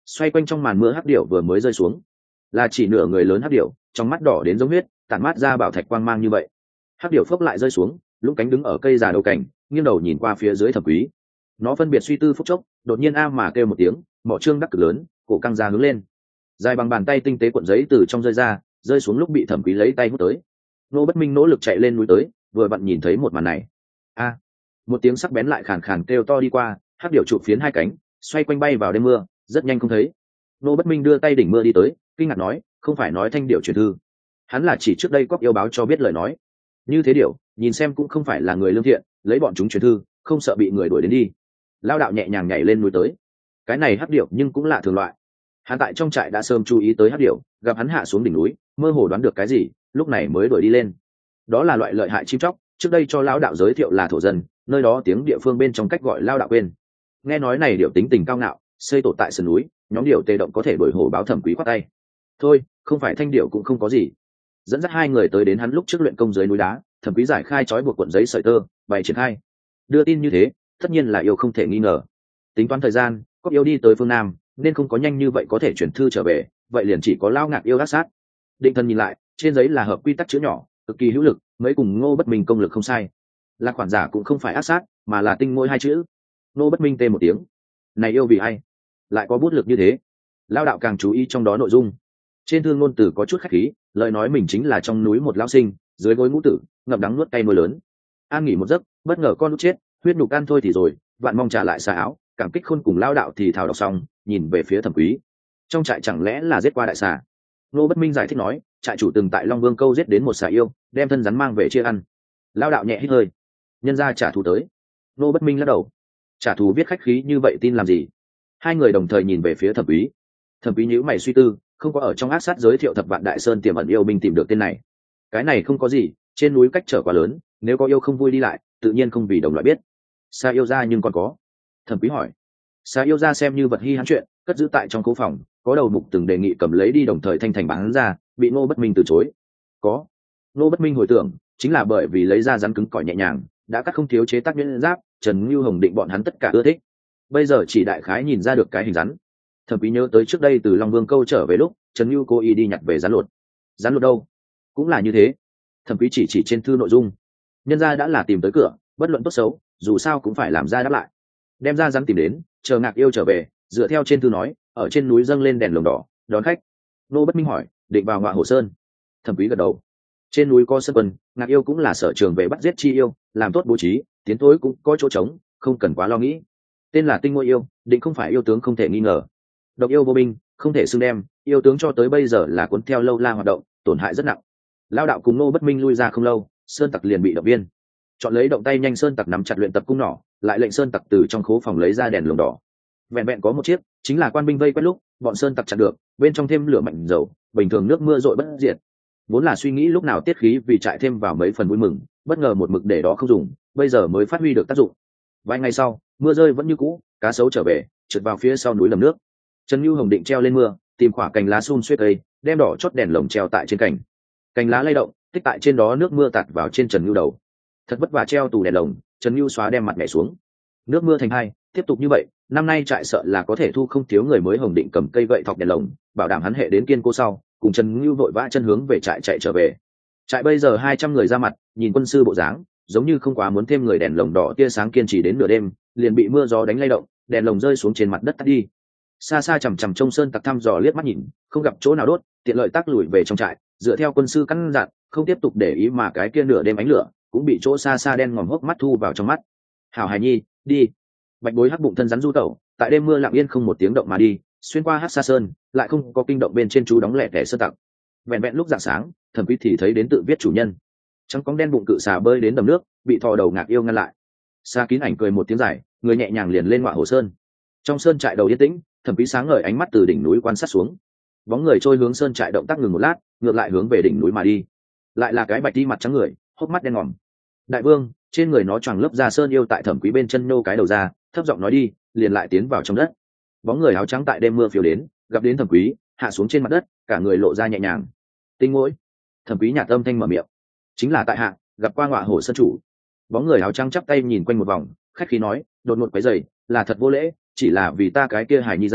A: xoay quanh trong màn mưa hắc điểu vừa mới rơi xuống, là chỉ nửa người lớn hắc điểu, trong mắt đỏ đến giống huyết, tản mát ra bảo thạch quang mang như vậy. Hắc điểu phốc lại rơi xuống, lũng cánh đứng ở cây già đầu cảnh, nghiêng đầu nhìn qua phía dưới Thẩm Quý. Nó phân biệt suy tư phút chốc, đột nhiên a mà kêu một tiếng, mỏ trương đắc cực lớn, cổ căng ra hướng lên, dài bằng bàn tay tinh tế cuộn giấy từ trong rơi ra, rơi xuống lúc bị Thẩm Quý lấy tay hút tới. Nô Bất Minh nỗ lực chạy lên núi tới, vừa vặn nhìn thấy một màn này. A! Một tiếng sắc bén lại khàn khàn kêu to đi qua, hắc điểu chụp phiến hai cánh, xoay quanh bay vào đêm mưa, rất nhanh không thấy. Nô Bất Minh đưa tay đỉnh mưa đi tới, kinh ngạc nói, không phải nói thanh điểu truyền thư. Hắn là chỉ trước đây Cóc yêu báo cho biết lời nói. Như thế điểu, nhìn xem cũng không phải là người lương thiện, lấy bọn chúng truyền thư, không sợ bị người đuổi đến đi. Lao đạo nhẹ nhàng nhảy lên núi tới. Cái này hắc điểu nhưng cũng lạ thường loại. Hắn tại trong trại đã sớm chú ý tới hắc điểu, gặp hắn hạ xuống đỉnh núi, mơ hồ đoán được cái gì, lúc này mới đuổi đi lên. Đó là loại lợi hại chim chóc, trước đây cho lão đạo giới thiệu là thổ dân, nơi đó tiếng địa phương bên trong cách gọi lao đạo quên. Nghe nói này điểu tính tình cao ngạo, xây tổ tại sườn núi, nhóm điểu tê động có thể đuổi hổ báo Thẩm Quý khoát tay. Thôi, không phải thanh điểu cũng không có gì. Dẫn dắt hai người tới đến hắn lúc trước luyện công dưới núi đá, Thẩm Quý giải khai trói buộc cuộn giấy sợi tơ, bày triển khai. Đưa tin như thế, tất nhiên là yêu không thể nghi ngờ. Tính toán thời gian, Cóc yêu đi tới phương Nam, nên không có nhanh như vậy có thể chuyển thư trở về, vậy liền chỉ có Lao Ngạc yêu ác sát. Định Thần nhìn lại, trên giấy là hợp quy tắc chữ nhỏ, cực kỳ hữu lực, mấy cùng Ngô Bất Minh công lực không sai. Là khoản giả cũng không phải ác sát, mà là tinh mỗi hai chữ. Ngô Bất Minh tê một tiếng. Này yêu vì ai? Lại có bút lực như thế. Lao đạo càng chú ý trong đó nội dung. Trên thư ngôn từ có chút khách khí, lời nói mình chính là trong núi một lão sinh, dưới gối ngũ tử, ngậm đắng nuốt cay nuôi lớn. An nghỉ một giấc, bất ngờ con lúc chết, huyết nhục ăn thôi thì rồi, vạn mong trả lại xà áo, cảm kích khôn cùng lao đạo thì thảo đọc xong, nhìn về phía Thẩm Quý. Trong trại chẳng lẽ là giết qua đại xà? Ngô Bất Minh giải thích nói, trại chủ từng tại Long Vương câu giết đến một xà yêu, đem thân rắn mang về chia ăn. Lao đạo nhẹ hít hơi. Nhân ra trả thù tới. Ngô Bất Minh lắc đầu. Trả thù viết khách khí như vậy tin làm gì? Hai người đồng thời nhìn về phía Thẩm Quý. Thẩm Quý nhíu mày suy tư, không có ở trong ác sát giới thiệu Thập Vạn Đại Sơn tiềm ẩn yêu binh tìm được tên này. Cái này không có gì, trên núi cách trở quá lớn, nếu có yêu không vui đi lại, tự nhiên không vì đồng loại biết. Xa yêu ra nhưng còn có. Thẩm Quý hỏi. Xa yêu ra xem như vật hi hán chuyện, cất giữ tại trong cố phòng, có đầu mục từng đề nghị cầm lấy đi đồng thời thanh thành bán ra, bị Ngô Bất Minh từ chối. Có. Ngô Bất Minh hồi tưởng, chính là bởi vì lấy ra rắn cứng cỏi nhẹ nhàng, đã cắt không thiếu chế tác nhuyễn giáp, Trần Nưu Hồng định bọn hắn tất cả ưa thích. Bây giờ chỉ đại khái nhìn ra được cái hình rắn. Thẩm Quý nhớ tới trước đây từ Long Vương câu trở về lúc Trần Nưu cố ý đi nhặt về rắn lột. Rắn lột đâu? Cũng là như thế. Thẩm Quý chỉ chỉ trên thư nội dung. Nhân gia đã là tìm tới cửa, bất luận tốt xấu, dù sao cũng phải làm ra đáp lại. Đem ra rắn tìm đến, chờ Ngạc yêu trở về, dựa theo trên thư nói, ở trên núi dâng lên đèn lồng đỏ, đón khách. Nô Bất Minh hỏi, định vào Ngọa Hổ Sơn. Thẩm Quý gật đầu. Trên núi có sơn quân, Ngạc yêu cũng là sở trường về bắt giết chi yêu, làm tốt bố trí, tiến tối cũng có chỗ trống, không cần quá lo nghĩ. Tên là Tinh Ngôi yêu, định không phải yêu tướng không thể nghi ngờ. Độc yêu vô binh, không thể xưng đem, yêu tướng cho tới bây giờ là cuốn theo lâu la hoạt động, tổn hại rất nặng. Lao đạo cùng Nô Bất Minh lui ra không lâu, sơn tặc liền bị động viên. Chọn lấy động tay nhanh sơn tặc nắm chặt luyện tập cung nỏ, lại lệnh sơn tặc từ trong khố phòng lấy ra đèn lồng đỏ. Vẹn vẹn có một chiếc, chính là quan binh vây quét lúc, bọn sơn tặc chặn được, bên trong thêm lửa mạnh dầu, bình thường nước mưa dội bất diệt. Vốn là suy nghĩ lúc nào tiết khí vì trại thêm vào mấy phần vui mừng, bất ngờ một mực để đó không dùng, bây giờ mới phát huy được tác dụng. Vài ngày sau, mưa rơi vẫn như cũ, cá sấu trở về, trượt vào phía sau núi lầm nước. Trần Nưu Hồng định treo lên mưa, tìm quả cành lá sum xuết cây, đem đỏ chót đèn lồng treo tại trên cành. Cành lá lay động, tích tại trên đó nước mưa tạt vào trên Trần Nưu đầu. Thật vất vả treo tủ đèn lồng, Trần Nưu xóa đem mặt nhảy xuống. Nước mưa thành hai, tiếp tục như vậy, năm nay trại sợ là có thể thu không thiếu người mới. Hồng định cầm cây gậy thọc đèn lồng, bảo đảm hắn hệ đến kiên cố sau, cùng Trần Nưu vội vã chân hướng về trại chạy trở về. Trại bây giờ hai trăm người ra mặt, nhìn quân sư bộ dáng, giống như không quá muốn thêm người. Đèn lồng đỏ tia sáng kiên trì đến nửa đêm, liền bị mưa gió đánh lay động, đèn lồng rơi xuống trên mặt đất tắt đi. Xa xa chằm chằm trông sơn tặc thăm dò liếc mắt nhìn, không gặp chỗ nào đốt, tiện lợi tác lùi về trong trại, dựa theo quân sư căn dặn, không tiếp tục để ý mà cái kia nửa đêm ánh lửa cũng bị chỗ xa xa đen ngòm hốc mắt thu vào trong mắt. Hảo hài nhi, đi. Bạch Bối hắc bụng thân rắn du tẩu, tại đêm mưa lặng yên không một tiếng động mà đi, xuyên qua hắc sa sơn, lại không có kinh động bên trên chú đóng lẻ tẻ sơn tặc. Vẹn vẹn lúc rạng sáng, Thẩm Quý thì thấy đến tự viết chủ nhân. Trắng cóng đen bụng cự xà bơi đến đầm nước, bị thò đầu Ngạc yêu ngăn lại. Sa Kín Ảnh cười một tiếng dài, người nhẹ nhàng liền lên Ngọa Hổ Sơn. Trong sơn trại đầu yên tĩnh, Thẩm Quý sáng ngời ánh mắt từ đỉnh núi quan sát xuống. Bóng người trôi hướng sơn trại động tác ngừng một lát, ngược lại hướng về đỉnh núi mà đi. Lại là cái bạch đi mặt trắng người, hốc mắt đen ngòm. Đại vương, trên người nó choàng lớp da sơn yêu tại Thẩm Quý bên chân nô cái đầu ra, thấp giọng nói đi, liền lại tiến vào trong đất. Bóng người áo trắng tại đêm mưa phiêu đến, gặp đến Thẩm Quý, hạ xuống trên mặt đất, cả người lộ ra nhẹ nhàng. Tinh Ngỗi. Thẩm Quý nhạt âm thanh mở miệng. Chính là tại hạ, gặp qua Ngọa Hổ Sơn chủ. Bóng người áo trắng chắp tay nhìn quanh một vòng, khách khí nói, đột ngột quấy rầy, là thật vô lễ, chỉ là vì ta cái kia hài nhi ra,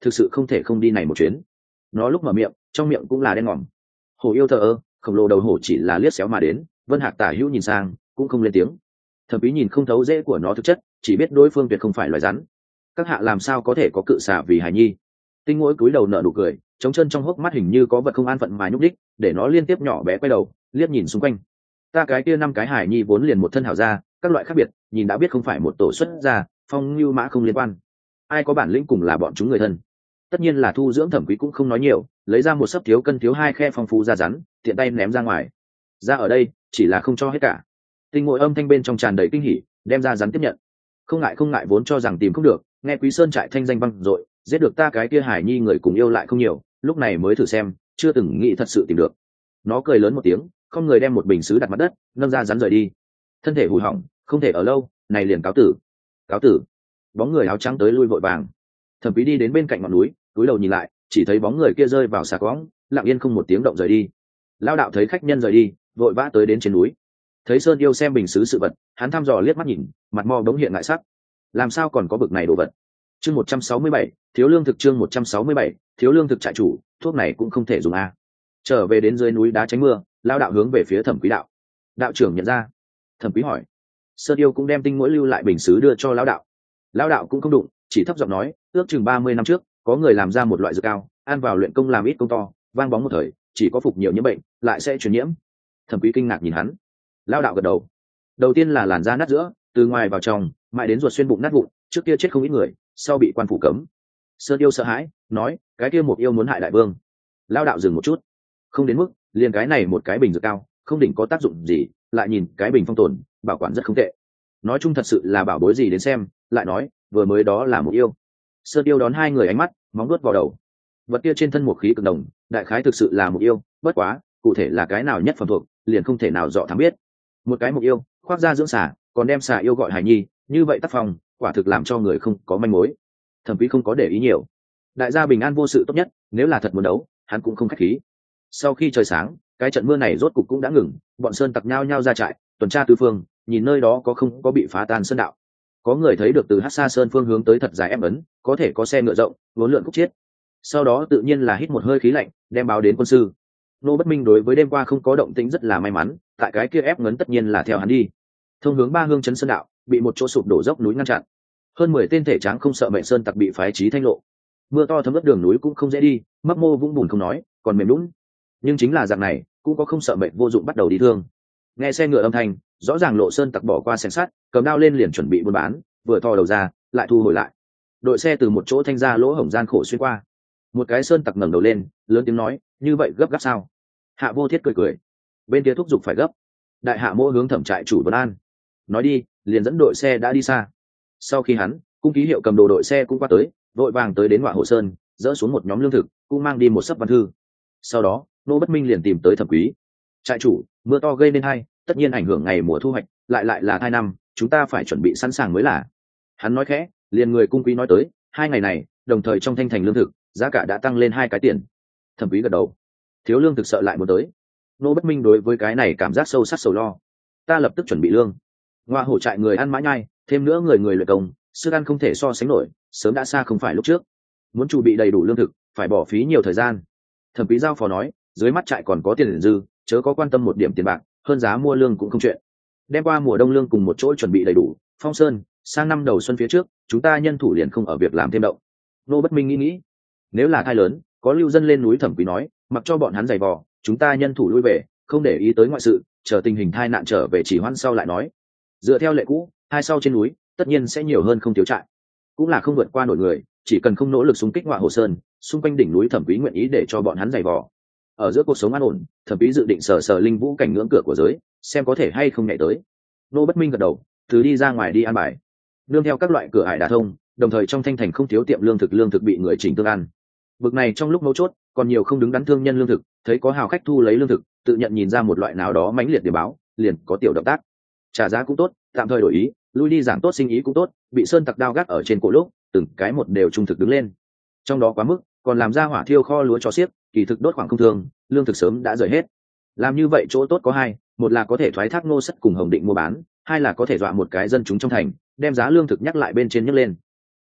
A: thực sự không thể không đi này một chuyến. Nó lúc mở miệng, trong miệng cũng là đen ngòm. Hổ yêu thờ ơ, khổng lồ đầu hổ chỉ là liếc xéo mà đến. Vân Hạc tả hữu nhìn sang, cũng không lên tiếng. Thẩm Quý nhìn không thấu rễ của nó thực chất, chỉ biết đối phương tuyệt không phải loài rắn. Các hạ làm sao có thể có cự xả vì hài nhi? Tinh Ngỗi cúi đầu nở nụ cười, trống chân trong hốc mắt hình như có vật không an phận mà nhúc đích, để nó liên tiếp nhỏ bé quay đầu, liếc nhìn xung quanh. Ta cái kia năm cái hài nhi vốn liền một thân hảo gia, các loại khác biệt, nhìn đã biết không phải một tổ xuất gia, phong lưu mã không liên quan. Ai có bản lĩnh cùng là bọn chúng người thân. Tất nhiên là thu dưỡng. Thẩm Quý cũng không nói nhiều, lấy ra một sấp thiếu cân thiếu hai khe phong phú ra rắn, tiện tay ném ra ngoài. Ra ở đây, chỉ là không cho hết cả. Tinh Ngỗi âm thanh bên trong tràn đầy kinh hỉ, đem ra rắn tiếp nhận. Không ngại không ngại, vốn cho rằng tìm không được, nghe Quý Sơn trại thanh danh vang dội, giết được ta cái kia hải nhi người cùng yêu lại không nhiều, lúc này mới thử xem, chưa từng nghĩ thật sự tìm được. Nó cười lớn một tiếng, không người đem một bình sứ đặt mặt đất, nâng ra rắn rời đi. Thân thể hủi hỏng, không thể ở lâu, này liền cáo tử. Cáo tử. Bóng người áo trắng tới lui vội vàng. Thẩm Quý đi đến bên cạnh ngọn núi, cúi đầu nhìn lại, chỉ thấy bóng người kia rơi vào xà cõng, lặng yên không một tiếng động rời đi. Lão đạo thấy khách nhân rời đi, vội vã tới đến trên núi. Thấy Sơn yêu xem bình sứ sự vật, hắn thăm dò liếc mắt nhìn, mặt mo đống hiện ngại sắc. Làm sao còn có bực này đồ vật? Chương một trăm sáu mươi bảy, thiếu lương thực. Chương một trăm sáu mươi bảy, thiếu lương thực. Trại chủ, thuốc này cũng không thể dùng a. Trở về đến dưới núi đá tránh mưa, lão đạo hướng về phía Thẩm Quý đạo. Đạo trưởng nhận ra. Thẩm Quý hỏi. Sơn yêu cũng đem Tinh Ngỗi lưu lại bình sứ đưa cho lão đạo. Lão đạo cũng không đụng, chỉ thấp giọng nói, ước chừng ba mươi năm trước, có người làm ra một loại dược cao, ăn vào luyện công làm ít công to, vang bóng một thời, chỉ có phục nhiều nhiễm bệnh, lại sẽ truyền nhiễm. Thẩm Quý kinh ngạc nhìn hắn. Lão đạo gật đầu. Đầu tiên là làn da nát giữa, từ ngoài vào trong, mãi đến ruột xuyên bụng nát vụn, trước kia chết không ít người, sau bị quan phủ cấm. Sơn yêu sợ hãi, nói, cái kia một yêu muốn hại đại vương. Lão đạo dừng một chút. Không đến mức, liền cái này một cái bình dược cao, không định có tác dụng gì, lại nhìn cái bình phong tồn, bảo quản rất không tệ. Nói chung thật sự là bảo bối gì đến xem, lại nói, vừa mới đó là một yêu. Sơn yêu đón hai người ánh mắt, móng nuốt vào đầu. Vật kia trên thân một khí cực đồng, đại khái thực sự là một yêu, bất quá, cụ thể là cái nào nhất phẩm thuộc, liền không thể nào dọ thám biết. Một cái một yêu, khoác ra dưỡng xà, còn đem xà yêu gọi hải nhi, như vậy tác phong, quả thực làm cho người không có manh mối. Thẩm Quý không có để ý nhiều. Đại gia bình an vô sự tốt nhất, nếu là thật muốn đấu, hắn cũng không khách khí. Sau khi trời sáng, cái trận mưa này rốt cục cũng đã ngừng, bọn sơn tặc nhao nhao ra trại, tuần tra tứ phương, nhìn nơi đó có không có bị phá tan sơn đạo. Có người thấy được từ Hắc Sa Sơn phương hướng tới thật dài ép ấn, có thể có xe ngựa rộng, vốn lượn khúc chiết. Sau đó tự nhiên là hít một hơi khí lạnh, đem báo đến quân sư. Nô Bất Minh đối với đêm qua không có động tĩnh rất là may mắn, tại cái kia ép ngấn tất nhiên là theo hắn đi. Thông hướng ba hương trấn sơn đạo, bị một chỗ sụp đổ dốc núi ngăn chặn. Hơn mười tên thể tráng không sợ mệnh sơn tặc bị phái trí thanh lộ. Mưa to thấm ướt đường núi cũng không dễ đi, mấp mô vũng bùn không nói, còn mềm lún. Nhưng chính là dạng này, cũng có không sợ mệnh vô dụng bắt đầu đi thương. Nghe xe ngựa âm thanh, rõ ràng lộ sơn tặc bỏ qua xẻng sắt, cầm đao lên liền chuẩn bị buôn bán, vừa thò đầu ra, lại thu hồi lại. Đội xe từ một chỗ thanh ra lỗ hổng gian khổ xuyên qua. Một cái sơn tặc ngẩng đầu lên, lớn tiếng nói, như vậy gấp gáp sao? Hạ Vô Thiết cười cười, bên kia thúc giục phải gấp. Đại hạ mỗ hướng Thẩm trại chủ vấn an. Nói đi, liền dẫn đội xe đã đi xa. Sau khi hắn, cung ký hiệu cầm đồ đội xe cũng qua tới, vội vàng tới đến Ngọa Hồ Sơn, dỡ xuống một nhóm lương thực, cũng mang đi một sấp văn thư. Sau đó, Nô Bất Minh liền tìm tới Thẩm Quý. Trại chủ, mưa to gây nên hay, tất nhiên ảnh hưởng ngày mùa thu hoạch, lại lại là hai năm, chúng ta phải chuẩn bị sẵn sàng mới là. Hắn nói khẽ, liền người cung quý nói tới, hai ngày này, đồng thời trong thanh thành lương thực, giá cả đã tăng lên hai cái tiền. Thẩm Quý gật đầu. Thiếu lương thực sợ lại muốn tới. Nô Bất Minh đối với cái này cảm giác sâu sắc sầu lo. Ta lập tức chuẩn bị lương. Ngoa hổ trại người ăn mã nhai, thêm nữa người người luyện công, sức ăn không thể so sánh nổi, sớm đã xa không phải lúc trước. Muốn chuẩn bị đầy đủ lương thực, phải bỏ phí nhiều thời gian. Thẩm Quý giao phó nói, dưới mắt trại còn có tiền dư, chớ có quan tâm một điểm tiền bạc, hơn giá mua lương cũng không chuyện. Đem qua mùa đông lương cùng một chỗ chuẩn bị đầy đủ, Phong Sơn, sang năm đầu xuân phía trước, chúng ta nhân thủ liền không ở việc làm thêm động. Nô Bất Minh nghĩ nghĩ, nếu là thai lớn, có lưu dân lên núi. Thẩm Quý nói, mặc cho bọn hắn giày vò, chúng ta nhân thủ lui về, không để ý tới ngoại sự, chờ tình hình thai nạn trở về chỉ hoãn sau lại nói. Dựa theo lệ cũ, hai sau trên núi, tất nhiên sẽ nhiều hơn không thiếu trại, cũng là không vượt qua nổi người, chỉ cần không nỗ lực xung kích Ngọa Hồ Sơn, xung quanh đỉnh núi Thẩm Quý nguyện ý để cho bọn hắn giày vò. Ở giữa cuộc sống an ổn, Thẩm Quý dự định sờ sờ linh vũ cảnh ngưỡng cửa của giới, xem có thể hay không nhảy tới. Nô Bất Minh gật đầu, từ đi ra ngoài đi an bài, nương theo các loại cửa ải đả thông, đồng thời trong thanh thành không thiếu tiệm lương thực lương thực bị người chỉnh tương ăn. Bực này trong lúc mấu chốt, còn nhiều không đứng đắn thương nhân lương thực, thấy có hào khách thu lấy lương thực, tự nhận nhìn ra một loại nào đó mãnh liệt để báo, liền có tiểu động tác. Trả giá cũng tốt, tạm thời đổi ý, lui đi giảng tốt sinh ý cũng tốt, bị sơn tặc đao gác ở trên cổ lúc, từng cái một đều trung thực đứng lên. Trong đó quá mức, còn làm ra hỏa thiêu kho lúa cho xiếc, kỳ thực đốt khoảng không thường, lương thực sớm đã rời hết. Làm như vậy chỗ tốt có hai, một là có thể thoái thác Ngô Sất cùng Hồng Định mua bán, hai là có thể dọa một cái dân chúng trong thành, đem giá lương thực nhắc lại bên trên nhấc lên.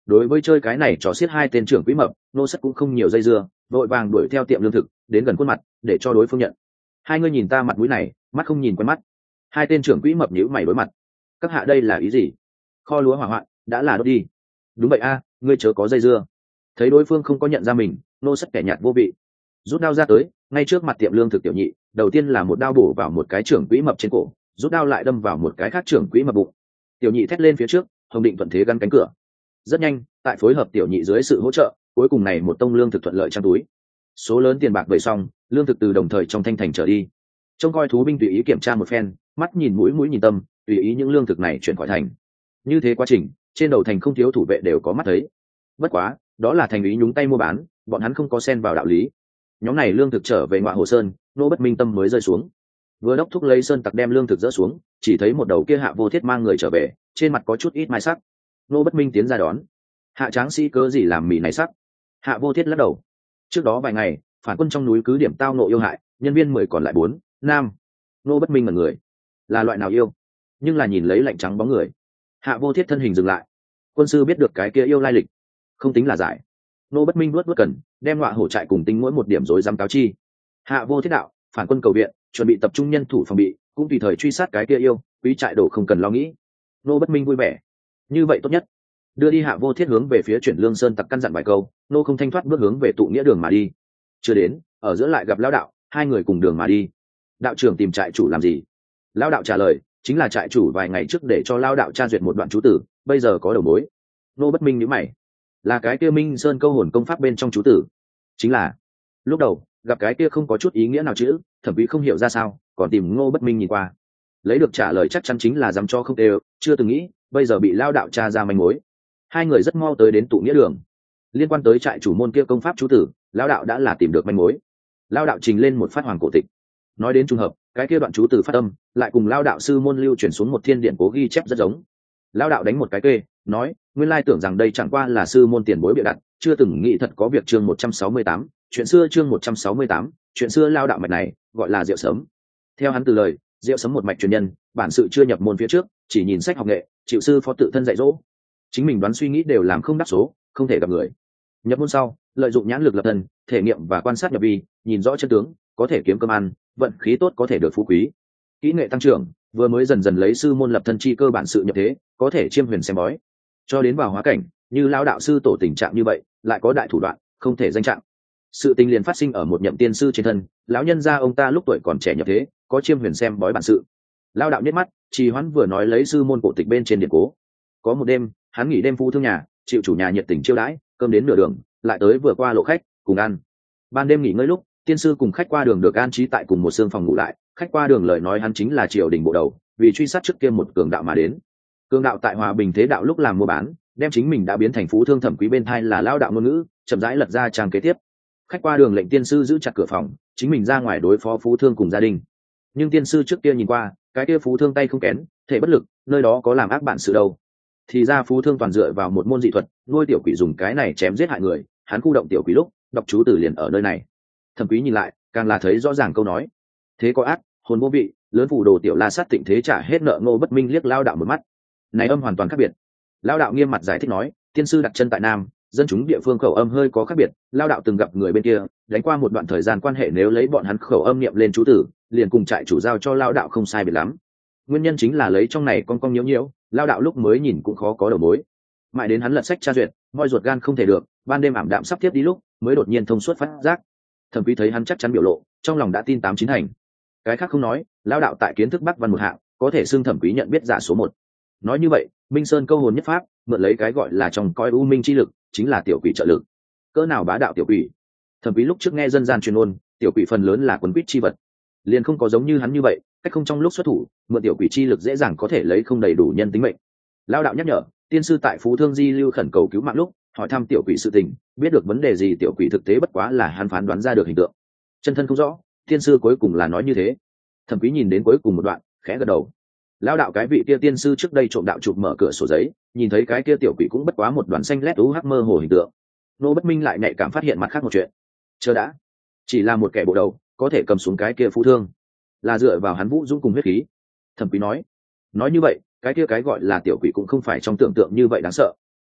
A: đối với chơi cái này trò xiết hai tên trưởng quỹ mập, nô sất cũng không nhiều dây dưa, vội vàng đuổi theo tiệm lương thực đến gần khuôn mặt để cho đối phương nhận. Hai người nhìn ta mặt mũi này, mắt không nhìn quen mắt. Hai tên trưởng quỹ mập nhíu mày đối mặt. Các hạ đây là ý gì? Kho lúa hỏa hoạn đã là đốt đi. Đúng vậy a, ngươi chớ có dây dưa. Thấy đối phương không có nhận ra mình, nô sất kẻ nhạt vô vị, rút đao ra tới, ngay trước mặt tiệm lương thực tiểu nhị, đầu tiên là một đao bổ vào một cái trưởng quỹ mập trên cổ, rút đao lại đâm vào một cái khác trưởng quỹ mập bụng. Tiểu nhị thét lên phía trước, Hồng Định thuận thế gắn cánh cửa. Rất nhanh, tại phối hợp tiểu nhị dưới sự hỗ trợ, cuối cùng này một tông lương thực thuận lợi trong túi. Số lớn tiền bạc về xong, lương thực từ đồng thời trong thanh thành trở đi. Trông coi thú binh tùy ý kiểm tra một phen, mắt nhìn mũi mũi nhìn tâm, tùy ý những lương thực này chuyển khỏi thành. Như thế quá trình, trên đầu thành không thiếu thủ vệ đều có mắt thấy. Bất quá, đó là thành ý nhúng tay mua bán, bọn hắn không có xen vào đạo lý. Nhóm này lương thực trở về Ngọa Hồ Sơn, Nô Bất Minh tâm mới rơi xuống. Vừa đốc thúc lấy sơn tặc đem lương thực dỡ xuống, chỉ thấy một đầu kia Hạ Vô Thiết mang người trở về, trên mặt có chút ít mai sắc. Nô Bất Minh tiến ra đón. Hạ tráng sĩ cớ gì làm mỉ này sắc? Hạ Vô Thiết lắc đầu. Trước đó vài ngày, phản quân trong núi cứ điểm tao nộ yêu hại, nhân viên mười còn lại bốn, nam. Nô Bất Minh là người, là loại nào yêu? Nhưng là nhìn lấy lạnh trắng bóng người. Hạ Vô Thiết thân hình dừng lại. Quân sư biết được cái kia yêu lai lịch, không tính là giải. Nô Bất Minh nuốt nuốt cần, đem Ngọa Hổ trại cùng tính mỗi một điểm rối rắm cáo chi. Hạ Vô Thiết đạo, phản quân cầu viện, chuẩn bị tập trung nhân thủ phòng bị, cũng tùy thời truy sát cái kia yêu, quý trại đổ không cần lo nghĩ. Nô Bất Minh vui vẻ. Như vậy tốt nhất. Đưa đi Hạ Vô Thiết hướng về phía chuyển lương sơn tặc căn dặn vài câu, nô không thanh thoát bước hướng về tụ nghĩa đường mà đi. Chưa đến, ở giữa lại gặp lão đạo, hai người cùng đường mà đi. Đạo trưởng tìm trại chủ làm gì? Lão đạo trả lời, chính là trại chủ vài ngày trước để cho lão đạo tra duyệt một đoạn chú tử, bây giờ có đầu mối. Nô Bất Minh nhíu mày, là cái kia Minh Sơn câu hồn công pháp bên trong chú tử. Chính là. Lúc đầu gặp cái kia không có chút ý nghĩa nào chữ, thẩm quý không hiểu ra sao, còn tìm Ngô Bất Minh nhìn qua, lấy được trả lời chắc chắn chính là dám cho không đều, chưa từng nghĩ bây giờ bị lao đạo tra ra manh mối. Hai người rất mau tới đến tụ nghĩa đường. Liên quan tới trại chủ môn kia công pháp chú tử, lao đạo đã là tìm được manh mối. Lao đạo trình lên một phát hoàng cổ tịch, nói đến trùng hợp cái kia đoạn chú tử phát âm lại cùng lao đạo sư môn lưu chuyển xuống một thiên điện cố ghi chép rất giống. Lao đạo đánh một cái kê, nói nguyên lai tưởng rằng đây chẳng qua là sư môn tiền bối bịa đặt, chưa từng nghĩ thật có việc. Chương một trăm sáu mươi tám, chuyện xưa. Chương một trăm sáu mươi tám, chuyện xưa. Lao đạo mạch này gọi là Diệu Sấm. Theo hắn từ lời, Diệu Sấm một mạch truyền nhân, bản sự chưa nhập môn phía trước, chỉ nhìn sách học nghệ, chịu sư phó tự thân dạy dỗ, chính mình đoán suy nghĩ đều làm không đắc số, không thể gặp người. Nhập môn sau, lợi dụng nhãn lực lập thân, thể nghiệm và quan sát nhập vi, nhìn rõ chân tướng, có thể kiếm cơm ăn, vận khí tốt có thể được phú quý. Kỹ nghệ tăng trưởng, vừa mới dần dần lấy sư môn lập thân chi cơ bản sự nhập thế, có thể chiêm huyền xem bói, cho đến vào hóa cảnh, như lão đạo sư tổ tình trạng như vậy, lại có đại thủ đoạn, không thể danh trạng. Sự tình liền phát sinh ở một nhậm tiên sư trên thân, lão nhân gia ông ta lúc tuổi còn trẻ nhập thế, có chiêm huyền xem bói bản sự. Lão đạo nhếch mắt, trì hoãn vừa nói lấy sư môn cổ tịch bên trên điện cố. Có một đêm, hắn nghỉ đêm phú thương nhà, chịu chủ nhà nhiệt tình chiêu đãi, cơm đến nửa đường, lại tới vừa qua lộ khách, cùng ăn. Ban đêm nghỉ ngơi lúc, tiên sư cùng khách qua đường được an trí tại cùng một xương phòng ngủ lại. Khách qua đường lời nói hắn chính là triều đình bộ đầu, vì truy sát trước kia một cường đạo mà đến. Cường đạo tại Hòa Bình Thế Đạo lúc làm mua bán, đem chính mình đã biến thành phú thương thẩm quý bên thai là lao đạo ngôn ngữ, chậm rãi lật ra trang kế tiếp. Khách qua đường lệnh tiên sư giữ chặt cửa phòng, chính mình ra ngoài đối phó phú thương cùng gia đình. Nhưng tiên sư trước kia nhìn qua, cái kia phú thương tay không kén, thể bất lực, nơi đó có làm ác bản sự đâu. Thì ra phú thương toàn dựa vào một môn dị thuật, nuôi tiểu quỷ dùng cái này chém giết hại người, hắn khu động tiểu quỷ lúc, đọc chú tử liền ở nơi này. Thẩm quý nhìn lại, càng là thấy rõ ràng câu nói. Thế có ác, hồn vô vị, lớn phủ đồ tiểu la sát tịnh thế trả hết nợ. Ngô Bất Minh liếc lao đạo một mắt. Này âm hoàn toàn khác biệt. Lao đạo nghiêm mặt giải thích nói, tiên sư đặt chân tại Nam, dân chúng địa phương khẩu âm hơi có khác biệt. Lao đạo từng gặp người bên kia, đánh qua một đoạn thời gian quan hệ, nếu lấy bọn hắn khẩu âm niệm lên chú tử, liền cùng trại chủ giao cho lao đạo không sai biệt lắm. Nguyên nhân chính là lấy trong này con con nhiễu nhiễu, lao đạo lúc mới nhìn cũng khó có đầu mối. Mãi đến hắn lật sách tra duyệt, moi ruột gan không thể được, ban đêm ảm đạm sắp tiếp đi lúc, mới đột nhiên thông suốt phát giác. Thẩm quý thấy hắn chắc chắn biểu lộ, trong lòng đã tin tám chín thành. Cái khác không nói, lao đạo tại kiến thức bắc văn một hạng, có thể xưng thẩm quý nhận biết giả số một. Nói như vậy, Minh Sơn câu hồn nhất pháp, mượn lấy cái gọi là trong coi u minh chi lực, chính là tiểu quỷ trợ lực. Cỡ nào bá đạo tiểu quỷ? Thẩm quý lúc trước nghe dân gian truyền ngôn, tiểu quỷ phần lớn là quấn quýt chi vật, liền không có giống như hắn như vậy, cách không trong lúc xuất thủ, mượn tiểu quỷ chi lực dễ dàng có thể lấy không đầy đủ nhân tính mệnh. Lao đạo nhắc nhở, tiên sư tại Phú Thương Di lưu khẩn cầu cứu mạng lúc, hỏi thăm tiểu quỷ sự tình, biết được vấn đề gì tiểu quỷ thực tế bất quá là hắn phán đoán ra được hình tượng, chân thân không rõ. Tiên sư cuối cùng là nói như thế. Thẩm quý nhìn đến cuối cùng một đoạn, khẽ gật đầu. Lao đạo cái vị kia tiên sư trước đây trộm đạo chụp mở cửa sổ giấy, nhìn thấy cái kia tiểu quỷ cũng bất quá một đoàn xanh lét u hắc mơ hồ hình tượng. Nô Bất Minh lại nhạy cảm phát hiện mặt khác một chuyện. Chờ đã, chỉ là một kẻ bộ đầu, có thể cầm xuống cái kia Phú Thương, là dựa vào hắn vũ dũng cùng huyết khí. Thẩm quý nói, nói như vậy, cái kia cái gọi là tiểu quỷ cũng không phải trong tưởng tượng như vậy đáng sợ.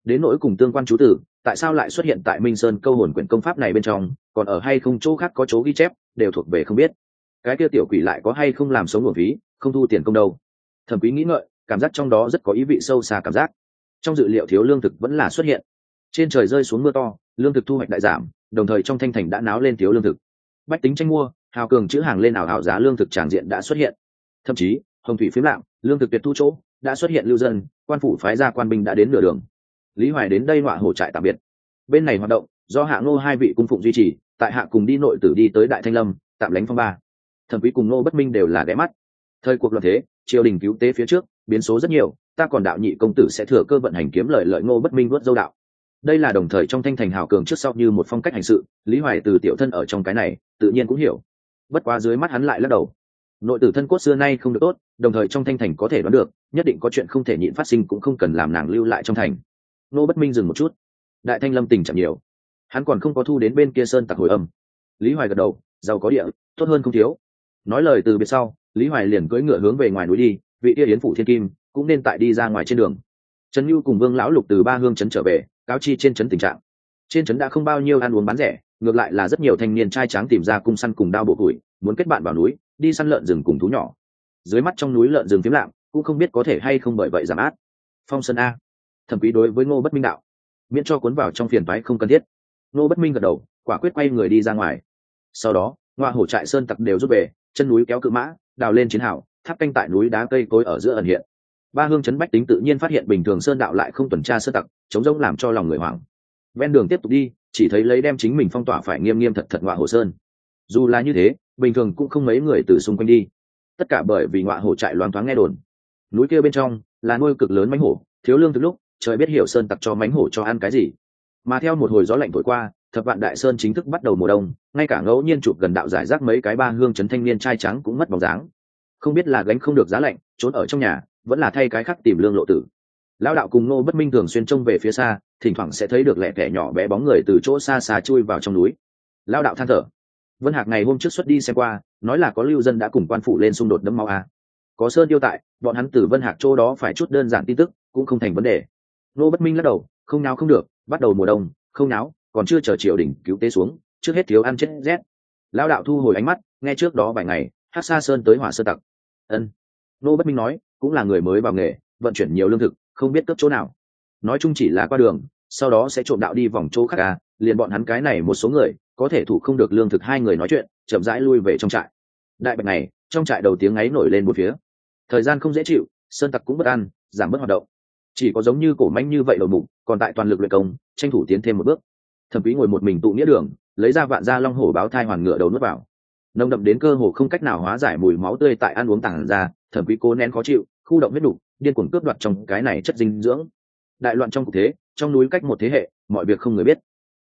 A: đến nỗi cùng tương quan chú tử tại sao lại xuất hiện tại minh sơn câu hồn quyển công pháp này bên trong, còn ở hay không chỗ khác có chỗ ghi chép, đều thuộc về không biết. Cái kia tiểu quỷ lại có hay không làm sống nguồn phí, không thu tiền công đâu. Thẩm Quý nghĩ ngợi, cảm giác trong đó rất có ý vị sâu xa cảm giác. Trong dự liệu thiếu lương thực vẫn là xuất hiện. Trên trời rơi xuống mưa to, lương thực thu hoạch đại giảm, đồng thời trong thanh thành đã náo lên thiếu lương thực. Bách tính tranh mua, hào cường chữ hàng lên ảo ảo giá lương thực tràn diện đã xuất hiện. Thậm chí, hồng thủy phiếm lạng, lương thực tuyệt thu chỗ, đã xuất hiện lưu dân, quan phủ phái ra quan binh đã đến nửa đường. Lý Hoài đến đây ngọa hổ trại tạm biệt. Bên này hoạt động do Hạ Ngô hai vị cung phụng duy trì, tại Hạ cùng đi nội tử đi tới Đại Thanh Lâm, tạm lánh phong ba. Thẩm Quý cùng Ngô Bất Minh đều là ghé mắt. Thời cuộc loạn thế, triều đình cứu tế phía trước, biến số rất nhiều, ta còn đạo nhị công tử sẽ thừa cơ vận hành kiếm lợi lợi. Ngô Bất Minh vuốt dâu đạo. Đây là đồng thời trong thanh thành hào cường trước sau như một phong cách hành sự, Lý Hoài từ tiểu thân ở trong cái này, tự nhiên cũng hiểu. Bất quá dưới mắt hắn lại lắc đầu. Nội tử thân cốt xưa nay không được tốt, đồng thời trong thanh thành có thể đoán được, nhất định có chuyện không thể nhịn phát sinh, cũng không cần làm nàng lưu lại trong thành. Ngô Bất Minh dừng một chút. Đại Thanh Lâm tình chậm nhiều, hắn còn không có thu đến bên kia sơn tặc hồi âm. Lý Hoài gật đầu, giàu có địa, tốt hơn không thiếu. Nói lời từ biệt sau, Lý Hoài liền cưỡi ngựa hướng về ngoài núi đi, vị kia yến phủ thiên kim cũng nên tại đi ra ngoài trên đường. Trần Nhu cùng Vương lão lục từ Ba Hương trấn trở về, cáo chi trên trấn tình trạng. Trên trấn đã không bao nhiêu ăn uống bán rẻ, ngược lại là rất nhiều thanh niên trai tráng tìm ra cung săn cùng đao bộ củi, muốn kết bạn vào núi, đi săn lợn rừng cùng thú nhỏ. Dưới mắt trong núi lợn rừng phiếm lạm, cũng không biết có thể hay không bởi vậy giảm át. Phong Sơn a. Thẩm Quý đối với Ngô Bất Minh đạo, miễn cho cuốn vào trong phiền toái không cần thiết. Ngô Bất Minh gật đầu, quả quyết quay người đi ra ngoài. Sau đó, ngoại hổ trại sơn tặc đều rút về, chân núi kéo cự mã, đào lên chiến hào, tháp canh tại núi đá cây cối ở giữa ẩn hiện. Ba Hương trấn bách tính tự nhiên phát hiện bình thường sơn đạo lại không tuần tra sơn tặc, chống rỗng làm cho lòng người hoảng. Ven đường tiếp tục đi, chỉ thấy lấy đem chính mình phong tỏa phải nghiêm nghiêm thật thật ngoại hổ sơn. Dù là như thế, bình thường cũng không mấy người từ xung quanh đi. Tất cả bởi vì ngoại hổ trại loáng thoáng nghe đồn, núi kia bên trong là nuôi cực lớn mãnh hổ, thiếu lương từ lúc trời biết hiểu sơn tặc cho mãnh hổ cho ăn cái gì. Mà theo một hồi gió lạnh thổi qua, thập vạn đại sơn chính thức bắt đầu mùa đông, ngay cả ngẫu nhiên chụp gần đạo giải rác mấy cái Ba Hương trấn thanh niên trai trắng cũng mất bóng dáng. Không biết là gánh không được giá lạnh, trốn ở trong nhà, vẫn là thay cái khác tìm lương lộ tử. Lão đạo cùng Ngô Bất Minh thường xuyên trông về phía xa, thỉnh thoảng sẽ thấy được lẻ tẻ nhỏ bé bóng người từ chỗ xa xa chui vào trong núi. Lão đạo than thở. Vân Hạc ngày hôm trước xuất đi xem qua, nói là có lưu dân đã cùng quan phủ lên xung đột đẫm máu a. Có sơn tiêu tại, bọn hắn từ Vân Hạc chỗ đó phải chút đơn giản tin tức, cũng không thành vấn đề. Ngô Bất Minh lắc đầu, không náo không được, bắt đầu mùa đông, không náo, còn chưa chờ triều đình cứu tế xuống, trước hết thiếu ăn chết rét. Lão đạo thu hồi ánh mắt, nghe trước đó vài ngày, Hắc Sa Sơn tới hỏa sơ tặc. Ân. Ngô Bất Minh nói, cũng là người mới vào nghề, vận chuyển nhiều lương thực, không biết cướp chỗ nào. Nói chung chỉ là qua đường, sau đó sẽ trộm đạo đi vòng chỗ khác à, liền bọn hắn cái này một số người, có thể thủ không được lương thực. Hai người nói chuyện, chậm rãi lui về trong trại. Đại bạch này, trong trại đầu tiếng ấy nổi lên một phía. Thời gian không dễ chịu, sơn tặc cũng bất an, giảm bớt hoạt động. Chỉ có giống như cổ mãnh như vậy đầu mục, còn tại toàn lực luyện công, tranh thủ tiến thêm một bước. Thẩm Quý ngồi một mình tụ nghĩa đường, lấy ra vạn gia long hổ báo thai hoàn ngựa đầu nuốt vào. Nồng đậm đến cơ hồ không cách nào hóa giải mùi máu tươi tại ăn uống tàng ra, Thẩm Quý cố nén khó chịu, khu động huyết đủ, điên cuồng cướp đoạt trong cái này chất dinh dưỡng. Đại loạn trong cục thế, trong núi cách một thế hệ, mọi việc không người biết.